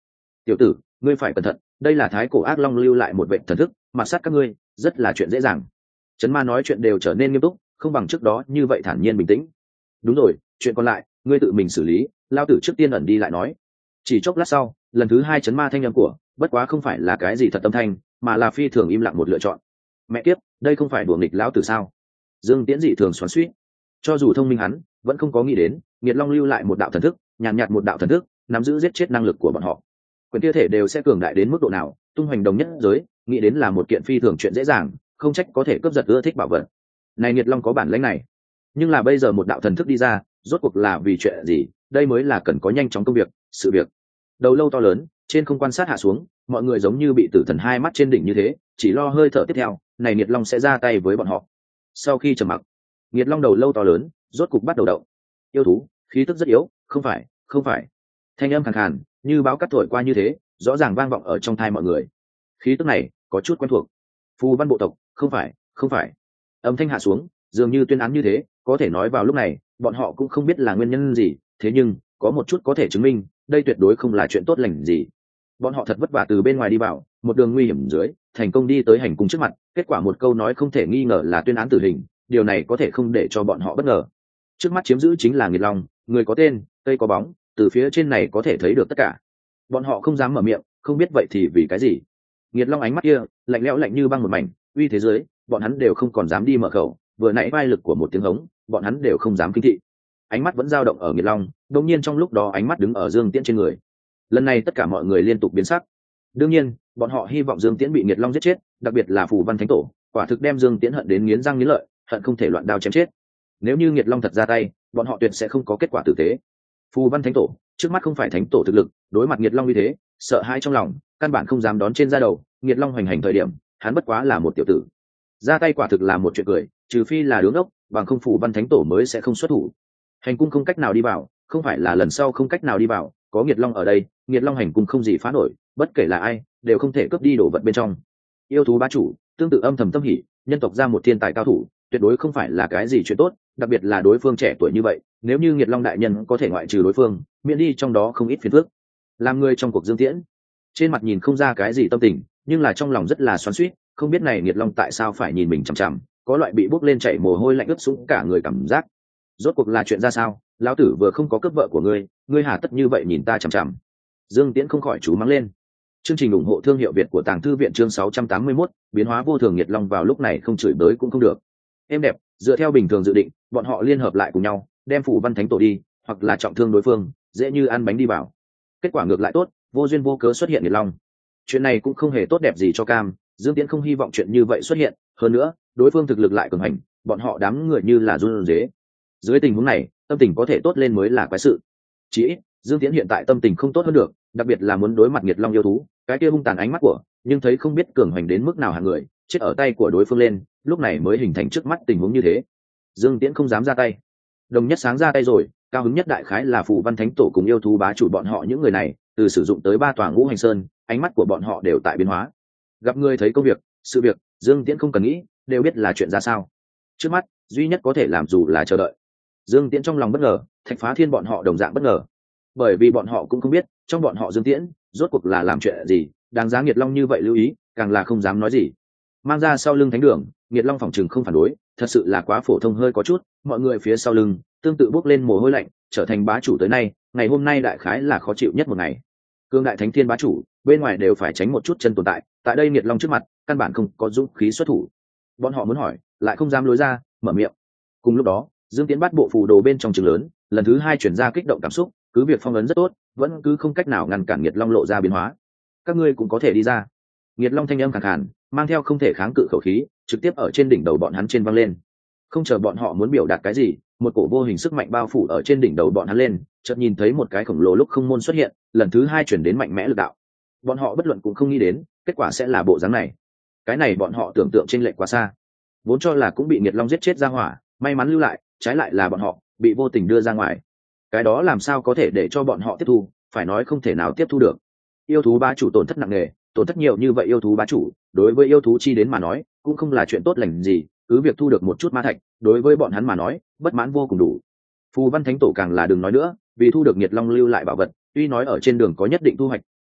tiểu tử, ngươi phải cẩn thận, đây là thái cổ ác long lưu lại một vệ thần thức, mà sát các ngươi rất là chuyện dễ dàng. Trấn ma nói chuyện đều trở nên nghiêm túc, không bằng trước đó như vậy thản nhiên bình tĩnh. Đúng rồi, chuyện còn lại ngươi tự mình xử lý, lao tử trước tiên ẩn đi lại nói. Chỉ chốc lát sau, lần thứ hai trấn ma thanh âm của, bất quá không phải là cái gì thật tâm thanh, mà là phi thường im lặng một lựa chọn. Mẹ kiếp, đây không phải đùa nghịch lão tử sao? Dương Tiễn dị thường xoắn xuýt, cho dù thông minh hắn vẫn không có nghĩ đến nghiệt long lưu lại một đạo thần thức, nhàn nhạt, nhạt một đạo thần thức nắm giữ giết chết năng lực của bọn họ. Quyền tia thể đều sẽ cường đại đến mức độ nào, tung hoành đồng nhất giới, nghĩ đến là một kiện phi thường chuyện dễ dàng, không trách có thể cướp giật ưa thích bảo vật. Này nghiệt long có bản lĩnh này, nhưng là bây giờ một đạo thần thức đi ra, rốt cuộc là vì chuyện gì? Đây mới là cần có nhanh chóng công việc, sự việc. Đầu lâu to lớn, trên không quan sát hạ xuống, mọi người giống như bị tử thần hai mắt trên đỉnh như thế, chỉ lo hơi thở tiếp theo, này nghiệt long sẽ ra tay với bọn họ. Sau khi trầm mặc, nghiệt long đầu lâu to lớn, rốt cục bắt đầu động. Yêu thú, khí tức rất yếu, không phải, không phải. Thanh âm khàn khàn, như báo cắt thổi qua như thế, rõ ràng vang vọng ở trong tai mọi người. Khí tức này có chút quen thuộc. Phù văn bộ tộc, không phải, không phải. Âm thanh hạ xuống, dường như tuyên án như thế, có thể nói vào lúc này, bọn họ cũng không biết là nguyên nhân gì, thế nhưng có một chút có thể chứng minh, đây tuyệt đối không là chuyện tốt lành gì. Bọn họ thật vất vả từ bên ngoài đi vào, một đường nguy hiểm dưới, thành công đi tới hành cung trước mặt, kết quả một câu nói không thể nghi ngờ là tuyên án tử hình, điều này có thể không để cho bọn họ bất ngờ. Trước mắt chiếm giữ chính là nghiệt long, người có tên, cây có bóng, từ phía trên này có thể thấy được tất cả. Bọn họ không dám mở miệng, không biết vậy thì vì cái gì. Nghiệt long ánh mắt kia lạnh lẽo lạnh như băng một mảnh, uy thế giới, bọn hắn đều không còn dám đi mở khẩu, vừa nãy vai lực của một tiếng hống, bọn hắn đều không dám kinh thị. Ánh mắt vẫn dao động ở nghiệt long, đột nhiên trong lúc đó ánh mắt đứng ở Dương Tiễn trên người. Lần này tất cả mọi người liên tục biến sắc. Đương nhiên, bọn họ hy vọng Dương Tiễn bị nghiệt long giết chết, đặc biệt là Phù Văn Thánh Tổ, quả thực đem Dương Tiễn hận đến nghiến răng nghiến lợi, hận không thể loạn đao chém chết. Nếu như nghiệt long thật ra tay, bọn họ tuyệt sẽ không có kết quả tử tế. Phù Văn Thánh Tổ trước mắt không phải thánh tổ thực lực, đối mặt nghiệt long như thế, sợ hãi trong lòng, căn bản không dám đón trên da đầu. Nghiệt long hoành hành thời điểm, hắn bất quá là một tiểu tử, ra tay quả thực là một chuyện cười, trừ phi là đứng ốc, bằng không Phù Văn Thánh Tổ mới sẽ không xuất thủ. Hành cung không cách nào đi vào, không phải là lần sau không cách nào đi vào, có nghiệt long ở đây, nghiệt long hành cung không gì phá nổi, bất kể là ai đều không thể cướp đi đồ vật bên trong. Yêu thú bá chủ tương tự âm thầm tâm hỉ, nhân tộc ra một thiên tài cao thủ, tuyệt đối không phải là cái gì chuyện tốt, đặc biệt là đối phương trẻ tuổi như vậy, nếu như nghiệt long đại nhân có thể ngoại trừ đối phương, miễn đi trong đó không ít phiền phức. Làm người trong cuộc Dương Tiễn, trên mặt nhìn không ra cái gì tâm tình, nhưng là trong lòng rất là xoắn xuýt, không biết này nghiệt long tại sao phải nhìn mình chằm chằm, có loại bị bốc lên chảy mồ hôi lạnh ướt sũng cả người cảm giác. Rốt cuộc là chuyện ra sao? Lão tử vừa không có cướp vợ của ngươi, ngươi hà tất như vậy nhìn ta chằm chằm. Dương Tiễn không khỏi chú mắng lên. Chương trình ủng hộ thương hiệu Việt của Tàng Thư viện chương sáu trăm tám mươi mốt, biến hóa vô thường nghiệt long vào lúc này không chửi bới cũng không được. Êm đẹp, dựa theo bình thường dự định, bọn họ liên hợp lại cùng nhau, đem Phù Văn Thánh Tổ đi, hoặc là trọng thương đối phương, dễ như ăn bánh đi vào. Kết quả ngược lại tốt, vô duyên vô cớ xuất hiện nghiệt long. Chuyện này cũng không hề tốt đẹp gì cho Cam, Dương Tiễn không hy vọng chuyện như vậy xuất hiện, hơn nữa, đối phương thực lực lại cường hành, bọn họ đám người như là run rế. Dưới tình huống này, tâm tình có thể tốt lên mới là quái sự. Chỉ ít, Dương Tiễn hiện tại tâm tình không tốt hơn được, đặc biệt là muốn đối mặt nghiệt long yêu thú, cái kia hung tàn ánh mắt của, nhưng thấy không biết cường hành đến mức nào hàng người, chết ở tay của đối phương lên, lúc này mới hình thành trước mắt tình huống như thế. Dương Tiễn không dám ra tay. Đồng Nhất Sáng ra tay rồi, cao hứng nhất đại khái là Phù Văn Thánh Tổ cùng yêu thú bá chủ bọn họ những người này, từ sử dụng tới ba tòa ngũ hành sơn, ánh mắt của bọn họ đều tại biến hóa. Gặp người thấy công việc, sự việc, Dương Tiễn không cần nghĩ, đều biết là chuyện ra sao. Trước mắt, duy nhất có thể làm dù là chờ đợi. Dương Tiễn trong lòng bất ngờ, Thạch Phá Thiên bọn họ đồng dạng bất ngờ, bởi vì bọn họ cũng không biết trong bọn họ Dương Tiễn rốt cuộc là làm chuyện gì, đáng giá nghiệt long như vậy lưu ý, càng là không dám nói gì. Mang ra sau lưng thánh đường, nghiệt long phòng trừng không phản đối, thật sự là quá phổ thông hơi có chút, mọi người phía sau lưng tương tự bốc lên mồ hôi lạnh, trở thành bá chủ tới nay, ngày hôm nay đại khái là khó chịu nhất một ngày. Cương đại thánh thiên bá chủ, bên ngoài đều phải tránh một chút chân tồn tại, tại đây nghiệt long trước mặt, căn bản không có dũng khí xuất thủ. Bọn họ muốn hỏi, lại không dám lối ra, mở miệng. Cùng lúc đó, Dương Tiễn bắt bộ phù đồ bên trong trường lớn, lần thứ hai chuyển ra kích động cảm xúc, cứ việc phong ấn rất tốt, vẫn cứ không cách nào ngăn cản nghiệt long lộ ra biến hóa. Các ngươi cũng có thể đi ra. Nghiệt long thanh âm khàn khàn, mang theo không thể kháng cự khẩu khí, trực tiếp ở trên đỉnh đầu bọn hắn trên văng lên. Không chờ bọn họ muốn biểu đạt cái gì, một cổ vô hình sức mạnh bao phủ ở trên đỉnh đầu bọn hắn lên, chợt nhìn thấy một cái khổng lồ lúc không môn xuất hiện, lần thứ hai chuyển đến mạnh mẽ lực đạo. Bọn họ bất luận cũng không nghĩ đến, kết quả sẽ là bộ dáng này. Cái này bọn họ tưởng tượng chênh lệch quá xa. Vốn cho là cũng bị nghiệt long giết chết ra hỏa, may mắn lưu lại, trái lại là bọn họ bị vô tình đưa ra ngoài. Cái đó làm sao có thể để cho bọn họ tiếp thu, phải nói không thể nào tiếp thu được. Yêu thú bá chủ tổn thất nặng nề, tổn thất nhiều như vậy yêu thú bá chủ, đối với yêu thú chi đến mà nói, cũng không là chuyện tốt lành gì, cứ việc thu được một chút ma thạch, đối với bọn hắn mà nói, bất mãn vô cùng đủ. Phù Văn Thánh Tổ càng là đừng nói nữa, vì thu được nghiệt long lưu lại bảo vật, tuy nói ở trên đường có nhất định thu hoạch,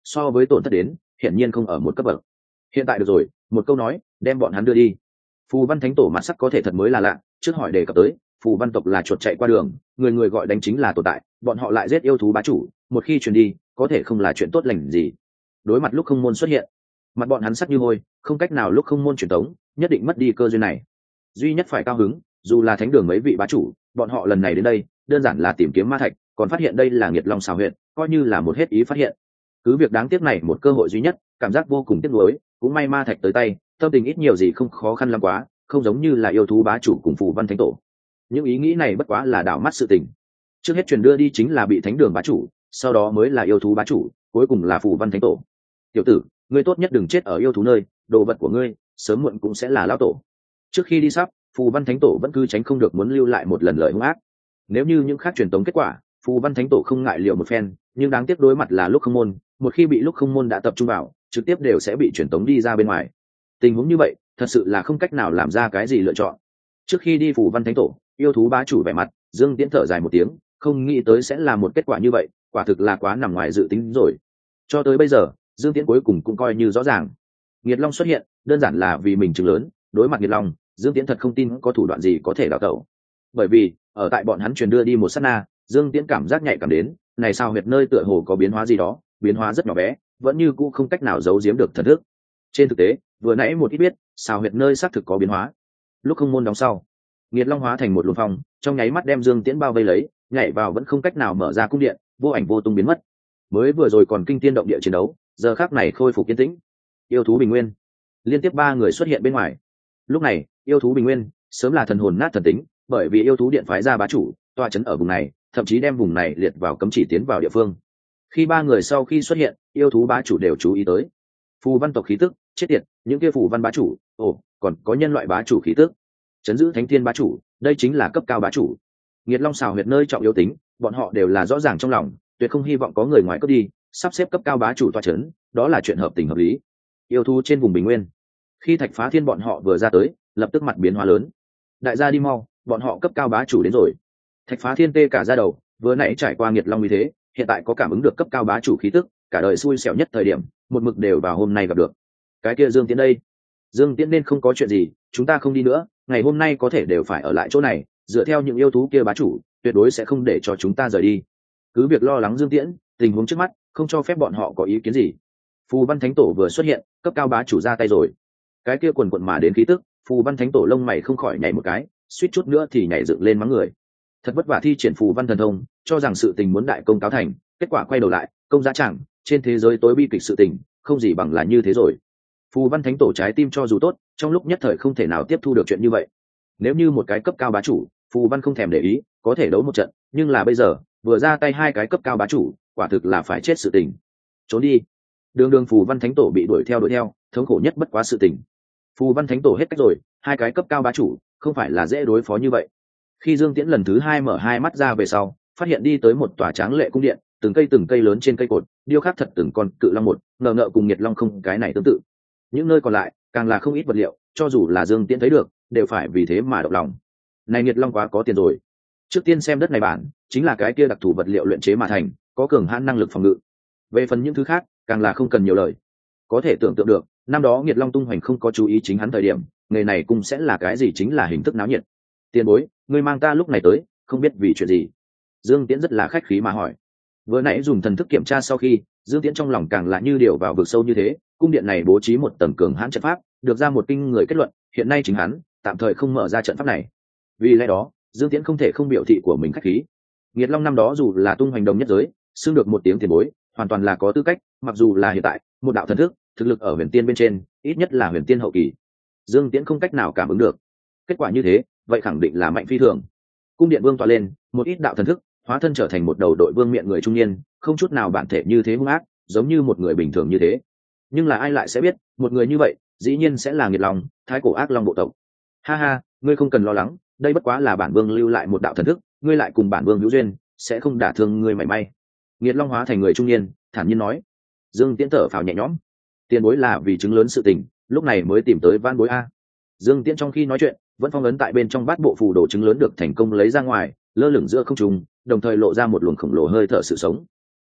so với tổn thất đến hiển nhiên không ở một cấp bậc. Hiện tại được rồi, một câu nói đem bọn hắn đưa đi. Phù Văn Thánh Tổ mặt sắc có thể thật mới là lạ, trước hỏi đề cập tới Phù Văn tộc là chuột chạy qua đường, người người gọi đánh chính là tồn tại, bọn họ lại giết yêu thú bá chủ, một khi truyền đi có thể không là chuyện tốt lành gì. Đối mặt lúc không môn xuất hiện, mặt bọn hắn sắc như hôi, không cách nào lúc không môn truyền tống, nhất định mất đi cơ duyên này. Duy nhất phải cao hứng, dù là thánh đường mấy vị bá chủ, bọn họ lần này đến đây đơn giản là tìm kiếm ma thạch, còn phát hiện đây là Nghiệt Long xào huyện, coi như là một hết ý phát hiện. Cứ việc đáng tiếc này một cơ hội duy nhất, cảm giác vô cùng tiếc nuối, cũng may ma thạch tới tay, tâm tình ít nhiều gì không khó khăn lắm quá, không giống như là yêu thú bá chủ cùng Phù Văn Thánh Tổ. Những ý nghĩ này bất quá là đảo mắt sự tình. Trước hết truyền đưa đi chính là bị thánh đường bá chủ, sau đó mới là yêu thú bá chủ, cuối cùng là Phù Văn Thánh Tổ. Tiểu tử, ngươi tốt nhất đừng chết ở yêu thú nơi, đồ vật của ngươi sớm muộn cũng sẽ là lão tổ. Trước khi đi sắp, Phù Văn Thánh Tổ vẫn cứ tránh không được muốn lưu lại một lần lời hung ác. Nếu như những khác truyền tống kết quả, Phù Văn Thánh Tổ không ngại liệu một phen, nhưng đáng tiếc đối mặt là lúc không môn, một khi bị lúc không môn đã tập trung vào, trực tiếp đều sẽ bị truyền tống đi ra bên ngoài. Tình huống như vậy, thật sự là không cách nào làm ra cái gì lựa chọn. Trước khi đi Phù Văn Thánh Tổ, yêu thú bá chủ vẻ mặt, Dương Tiễn thở dài một tiếng, không nghĩ tới sẽ là một kết quả như vậy, quả thực là quá nằm ngoài dự tính rồi. Cho tới bây giờ, Dương Tiễn cuối cùng cũng coi như rõ ràng. Nghiệt Long xuất hiện, đơn giản là vì mình trừng lớn, đối mặt Nghiệt Long, Dương Tiễn thật không tin có thủ đoạn gì có thể đào tẩu. Bởi vì, ở tại bọn hắn truyền đưa đi một sát na, Dương Tiễn cảm giác nhạy cảm đến, này sao huyệt nơi tựa hồ có biến hóa gì đó, biến hóa rất nhỏ bé, vẫn như cũ không cách nào giấu giếm được thần thức. Trên thực tế, vừa nãy một ít biết, sao huyệt nơi xác thực có biến hóa. Lúc không môn đóng sau, Nghiệt Long hóa thành một luồng phong, trong nháy mắt đem Dương Tiễn bao vây lấy, nhảy vào vẫn không cách nào mở ra cung điện, vô ảnh vô tung biến mất. Mới vừa rồi còn kinh thiên động địa chiến đấu, giờ khắc này khôi phục yên tĩnh. Yêu thú Bình Nguyên, liên tiếp ba người xuất hiện bên ngoài. Lúc này, yêu thú Bình Nguyên sớm là thần hồn nát thần tính, bởi vì yêu thú điện phái ra bá chủ tọa chấn ở vùng này, thậm chí đem vùng này liệt vào cấm chỉ tiến vào địa phương. Khi ba người sau khi xuất hiện, yêu thú bá chủ đều chú ý tới Phù Văn tộc khí tức, chết tiệt, những kia Phù Văn bá chủ, ồ, còn có nhân loại bá chủ khí tức. Chấn giữ Thánh Thiên bá chủ, đây chính là cấp cao bá chủ. Nghiệt Long xào huyệt nơi trọng yếu tính, bọn họ đều là rõ ràng trong lòng, tuyệt không hy vọng có người ngoài cướp đi, sắp xếp cấp cao bá chủ tọa chấn, đó là chuyện hợp tình hợp lý. Yêu thú trên vùng Bình Nguyên, khi Thạch Phá Thiên bọn họ vừa ra tới, lập tức mặt biến hóa lớn. Đại gia đi mau, bọn họ cấp cao bá chủ đến rồi. Thạch Phá Thiên tê cả da đầu, vừa nãy trải qua Nghiệt Long như thế, hiện tại có cảm ứng được cấp cao bá chủ khí tức, cả đời xui xẻo nhất thời điểm, một mực đều vào hôm nay gặp được. Cái kia Dương Tiễn đây, Dương Tiễn nên không có chuyện gì, chúng ta không đi nữa, ngày hôm nay có thể đều phải ở lại chỗ này, dựa theo những yêu thú kia bá chủ, tuyệt đối sẽ không để cho chúng ta rời đi. Cứ việc lo lắng Dương Tiễn, tình huống trước mắt không cho phép bọn họ có ý kiến gì. Phù Văn Thánh Tổ vừa xuất hiện, cấp cao bá chủ ra tay rồi. Cái kia quần quần mà đến khí tức, Phù Văn Thánh Tổ lông mày không khỏi nhảy một cái, suýt chút nữa thì nhảy dựng lên mắng người. Thật vất vả thi triển Phù Văn thần thông, cho rằng sự tình muốn đại công cáo thành, kết quả quay đầu lại, công giá chẳng, trên thế giới tối bi kịch sự tình, không gì bằng là như thế rồi. Phù Văn Thánh Tổ trái tim cho dù tốt, trong lúc nhất thời không thể nào tiếp thu được chuyện như vậy. Nếu như một cái cấp cao bá chủ, Phù Văn không thèm để ý, có thể đấu một trận, nhưng là bây giờ, vừa ra tay hai cái cấp cao bá chủ, quả thực là phải chết sự tình. Trốn đi. Đường đường Phù Văn Thánh Tổ bị đuổi theo đuổi theo, thống khổ nhất bất quá sự tình. Phù Văn Thánh Tổ hết cách rồi, hai cái cấp cao bá chủ, không phải là dễ đối phó như vậy. Khi Dương Tiễn lần thứ hai mở hai mắt ra về sau, phát hiện đi tới một tòa tráng lệ cung điện, từng cây từng cây lớn trên cây cột, điêu khắc thật từng con cự long một, ngờ ngợ cùng Nghiệt Long không cái này tương tự. Những nơi còn lại, càng là không ít vật liệu, cho dù là Dương Tiễn thấy được, đều phải vì thế mà động lòng. Này Nghiệt Long quá có tiền rồi. Trước tiên xem đất này bản, chính là cái kia đặc thù vật liệu luyện chế mà thành, có cường hãn năng lực phòng ngự. Về phần những thứ khác, càng là không cần nhiều lời. Có thể tưởng tượng được, năm đó Nghiệt Long tung hoành không có chú ý chính hắn thời điểm, nghề này cũng sẽ là cái gì chính là hình thức náo nhiệt. Tiền bối, ngươi mang ta lúc này tới, không biết vì chuyện gì? Dương Tiễn rất là khách khí mà hỏi. Vừa nãy dùng thần thức kiểm tra sau khi, Dương Tiễn trong lòng càng là như điều vào vực sâu như thế, cung điện này bố trí một tầng cường hãn trận pháp, được ra một kinh người kết luận, hiện nay chính hắn tạm thời không mở ra trận pháp này. Vì lẽ đó, Dương Tiễn không thể không biểu thị của mình khách khí. Nghiệt Long năm đó dù là tung hoành đồng nhất giới, xưng được một tiếng tiền bối, hoàn toàn là có tư cách, mặc dù là hiện tại, một đạo thần thức, thực lực ở huyền tiên bên trên, ít nhất là huyền tiên hậu kỳ. Dương Tiễn không cách nào cảm ứng được. Kết quả như thế, vậy khẳng định là mạnh phi thường. Cung điện vương tọa lên, một ít đạo thần thức, hóa thân trở thành một đầu đội vương miệng người trung niên, không chút nào bản thể như thế hung ác, giống như một người bình thường như thế. Nhưng là ai lại sẽ biết, một người như vậy, dĩ nhiên sẽ là Nghiệt Long, thái cổ ác long bộ tộc. Ha ha, ngươi không cần lo lắng, đây bất quá là bản vương lưu lại một đạo thần thức, ngươi lại cùng bản vương hữu duyên, sẽ không đả thương ngươi mảy may. Nghiệt Long hóa thành người trung niên, thản nhiên nói. Dương Tiễn thở phào nhẹ nhõm. Tiền bối là vì chứng lớn sự tình, lúc này mới tìm tới van bối a. Dương Tiễn trong khi nói chuyện, vẫn phong ấn tại bên trong bát bộ phù đồ chứng lớn được thành công lấy ra ngoài, lơ lửng giữa không trung, đồng thời lộ ra một luồng khổng lồ hơi thở sự sống.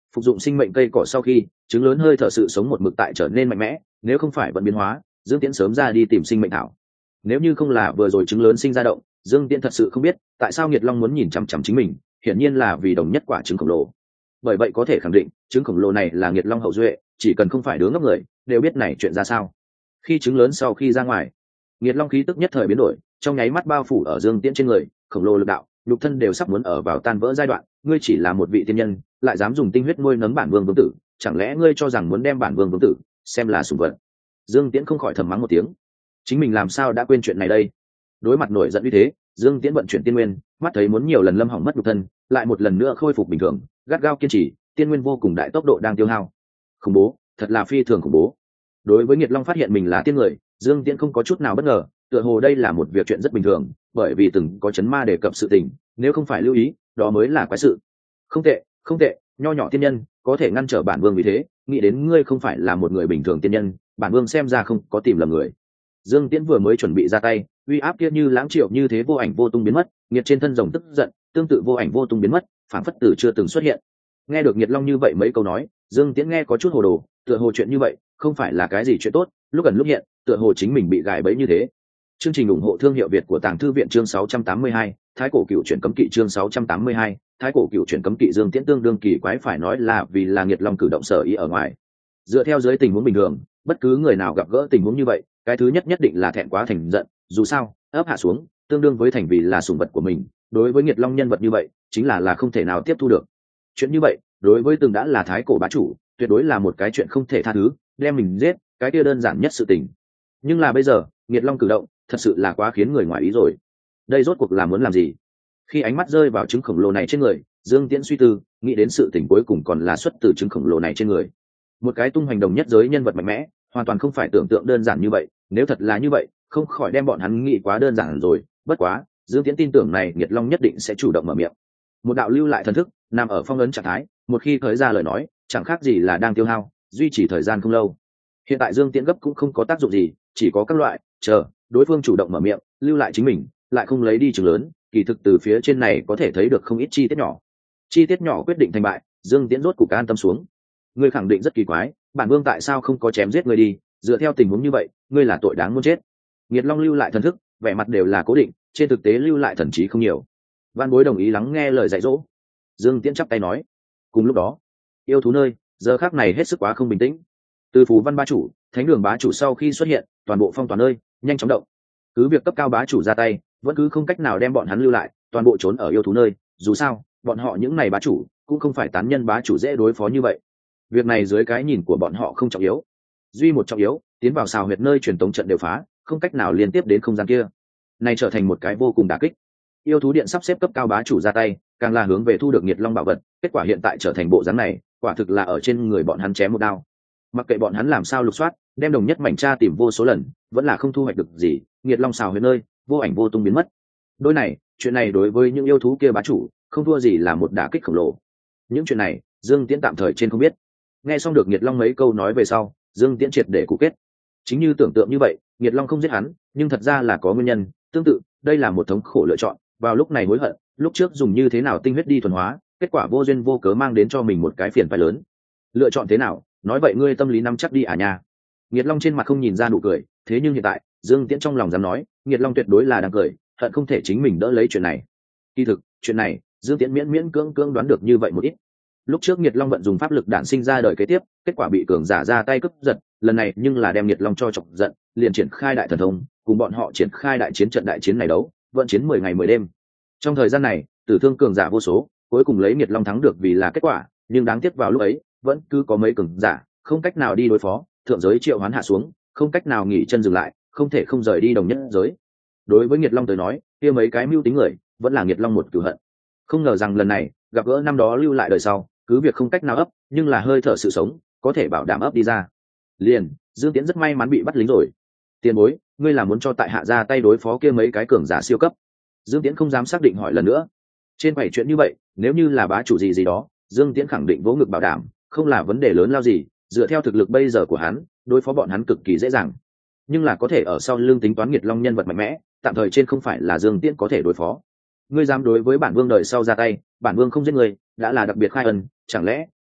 phục dụng sinh mệnh cây cỏ sau khi trứng lớn hơi thở sự sống một mực tại trở nên mạnh mẽ, nếu không phải vận biến hóa, Dương Tiễn sớm ra đi tìm sinh mệnh thảo. Nếu như không là vừa rồi trứng lớn sinh ra động, Dương Tiễn thật sự không biết tại sao Nghiệt Long muốn nhìn chằm chằm chính mình, hiển nhiên là vì đồng nhất quả trứng khổng lồ. Bởi vậy có thể khẳng định trứng khổng lồ này là Nghiệt Long hậu duệ, chỉ cần không phải đứa ngốc người đều biết này chuyện ra sao. Khi trứng lớn sau khi ra ngoài, Nghiệt Long khí tức nhất thời biến đổi, trong nháy mắt bao phủ ở Dương Tiễn trên người, khổng lồ lực đạo, nhục thân đều sắp muốn ở vào tan vỡ giai đoạn. Ngươi chỉ là một vị tiên nhân, lại dám dùng tinh huyết nuôi nấng bản vương vương tử, chẳng lẽ ngươi cho rằng muốn đem bản vương vương tử xem là sủng vật? Dương Tiễn không khỏi thầm mắng một tiếng, chính mình làm sao đã quên chuyện này đây? Đối mặt nổi giận như thế, Dương Tiễn vận chuyển tiên nguyên, mắt thấy muốn nhiều lần lâm hỏng mất nhục thân, lại một lần nữa khôi phục bình thường, gắt gao kiên trì, tiên nguyên vô cùng đại tốc độ đang tiêu hao. Khủng bố, thật là phi thường khủng bố. Đối với Nghiệt Long phát hiện mình là tiên người, Dương Tiễn không có chút nào bất ngờ, tựa hồ đây là một việc chuyện rất bình thường, bởi vì từng có chấn ma đề cập sự tình, nếu không phải lưu ý, đó mới là quái sự. Không tệ, không tệ, nho nhỏ tiên nhân, có thể ngăn trở bản vương vì thế, nghĩ đến ngươi không phải là một người bình thường tiên nhân, bản vương xem ra không có tìm lầm người. Dương Tiễn vừa mới chuẩn bị ra tay, uy áp kia như lãng triệu như thế vô ảnh vô tung biến mất, Nghiệt trên thân rồng tức giận, tương tự vô ảnh vô tung biến mất, phản phất tử chưa từng xuất hiện. Nghe được Nghiệt Long như vậy mấy câu nói, Dương Tiễn nghe có chút hồ đồ, tựa hồ chuyện như vậy không phải là cái gì chuyện tốt, lúc gần lúc hiện, tựa hồ chính mình bị gài bẫy như thế. Chương trình ủng hộ thương hiệu Việt của Tàng Thư viện chương sáu trăm tám mươi hai, Thái cổ cựu chuyển cấm kỵ chương sáu trăm tám mươi hai, Thái cổ cựu chuyển cấm kỵ. Dương Tiễn tương đương kỳ quái, phải nói là vì là Nghiệt Long cử động sở ý ở ngoài. Dựa theo dưới tình huống bình thường, bất cứ người nào gặp gỡ tình huống như vậy, cái thứ nhất nhất định là thẹn quá thành giận, dù sao, ấp hạ xuống, tương đương với thành vì là sủng vật của mình, đối với Nghiệt Long nhân vật như vậy, chính là là không thể nào tiếp thu được. Chuyện như vậy, đối với từng đã là thái cổ bá chủ, tuyệt đối là một cái chuyện không thể tha thứ, đem mình giết, cái kia đơn giản nhất sự tình. Nhưng là bây giờ, Nghiệt Long cử động, thật sự là quá khiến người ngoài ý rồi. Đây rốt cuộc là muốn làm gì? Khi ánh mắt rơi vào trứng khổng lồ này trên người, Dương Tiễn suy tư, nghĩ đến sự tình cuối cùng còn là xuất từ trứng khổng lồ này trên người. Một cái tung hoành đồng nhất giới nhân vật mạnh mẽ, hoàn toàn không phải tưởng tượng đơn giản như vậy, nếu thật là như vậy, không khỏi đem bọn hắn nghĩ quá đơn giản rồi. Bất quá, Dương Tiễn tin tưởng này Nghiệt Long nhất định sẽ chủ động mở miệng. Một đạo lưu lại thần thức, nằm ở phong ấn trạng thái, một khi khởi ra lời nói, chẳng khác gì là đang tiêu hao, duy trì thời gian không lâu. Hiện tại Dương Tiễn gấp cũng không có tác dụng gì, chỉ có các loại chờ đối phương chủ động mở miệng, lưu lại chính mình, lại không lấy đi trứng lớn, kỳ thực từ phía trên này có thể thấy được không ít chi tiết nhỏ. Chi tiết nhỏ quyết định thành bại, Dương Tiễn rốt cục an tâm xuống. Ngươi khẳng định rất kỳ quái, bản vương tại sao không có chém giết ngươi đi, dựa theo tình huống như vậy, ngươi là tội đáng muốn chết. Nghiệt Long lưu lại thần thức, vẻ mặt đều là cố định, trên thực tế lưu lại thần trí không nhiều. Văn Bối đồng ý lắng nghe lời dạy dỗ. Dương Tiễn chắp tay nói. Cùng lúc đó, yêu thú nơi, giờ khắc này hết sức quá không bình tĩnh. Từ Phù Văn bá chủ, Thánh Đường bá chủ sau khi xuất hiện, toàn bộ phong tỏa nơi nhanh chóng động. Cứ việc cấp cao bá chủ ra tay, vẫn cứ không cách nào đem bọn hắn lưu lại, toàn bộ trốn ở yêu thú nơi. Dù sao, bọn họ những này bá chủ cũng không phải tán nhân bá chủ dễ đối phó như vậy. Việc này dưới cái nhìn của bọn họ không trọng yếu, duy một trọng yếu, tiến vào xào huyệt nơi truyền tống trận đều phá, không cách nào liên tiếp đến không gian kia. Này trở thành một cái vô cùng đả kích. Yêu thú điện sắp xếp cấp cao bá chủ ra tay, càng là hướng về thu được Nghiệt Long bảo vật, kết quả hiện tại trở thành bộ dáng này, quả thực là ở trên người bọn hắn chém một đao. Mặc kệ bọn hắn làm sao lục soát, đem đồng nhất mảnh tra tìm vô số lần, vẫn là không thu hoạch được gì, Nghiệt Long xào huyệt nơi vô ảnh vô tung biến mất. Đôi này, chuyện này đối với những yêu thú kia bá chủ, không thua gì là một đả kích khổng lồ. Những chuyện này, Dương Tiễn tạm thời trên không biết. Nghe xong được Nghiệt Long mấy câu nói về sau, Dương Tiễn triệt để cụ kết. Chính như tưởng tượng như vậy, Nghiệt Long không giết hắn, nhưng thật ra là có nguyên nhân, tương tự, đây là một thống khổ lựa chọn, vào lúc này hối hận, lúc trước dùng như thế nào tinh huyết đi thuần hóa, kết quả vô duyên vô cớ mang đến cho mình một cái phiền phải lớn. Lựa chọn thế nào, nói vậy ngươi tâm lý nắm chắc đi à nha. Nghiệt Long trên mặt không nhìn ra nụ cười, thế nhưng hiện tại, Dương Tiễn trong lòng dám nói, Nghiệt Long tuyệt đối là đang cười, hận không thể chính mình đỡ lấy chuyện này. Kỳ thực, chuyện này, Dương Tiễn miễn miễn cưỡng cưỡng đoán được như vậy một ít. Lúc trước Nghiệt Long vận dùng pháp lực đản sinh ra đời kế tiếp, kết quả bị cường giả ra tay cướp giật, lần này nhưng là đem Nghiệt Long cho chọc giận, liền triển khai đại thần thông, cùng bọn họ triển khai đại chiến trận đại chiến này đấu, vận chiến mười ngày mười đêm. Trong thời gian này, tử thương cường giả vô số, cuối cùng lấy Nghiệt Long thắng được vì là kết quả, nhưng đáng tiếc vào lúc ấy, vẫn cứ có mấy cường giả không cách nào đi đối phó, thượng giới triệu hoán hạ xuống, không cách nào nghỉ chân dừng lại, không thể không rời đi đồng nhất giới. Đối với Nghiệt Long tới nói, kia mấy cái mưu tính người, vẫn là Nghiệt Long một cửu hận. Không ngờ rằng lần này, gặp gỡ năm đó lưu lại đời sau, cứ việc không cách nào ấp, nhưng là hơi thở sự sống, có thể bảo đảm ấp đi ra. Liền, Dương Tiễn rất may mắn bị bắt lính rồi. Tiền bối, ngươi là muốn cho tại hạ ra tay đối phó kia mấy cái cường giả siêu cấp? Dương Tiễn không dám xác định hỏi lần nữa. Trên bảy chuyện như vậy, nếu như là bá chủ gì gì đó, Dương Tiễn khẳng định vỗ ngực bảo đảm, không là vấn đề lớn lao gì, dựa theo thực lực bây giờ của hắn, đối phó bọn hắn cực kỳ dễ dàng. Nhưng là có thể ở sau lưng tính toán Nghiệt Long nhân vật mạnh mẽ, tạm thời trên không phải là Dương Tiễn có thể đối phó. Ngươi dám đối với bản vương đời sau ra tay, bản vương không giết ngươi, đã là đặc biệt khai ân, chẳng lẽ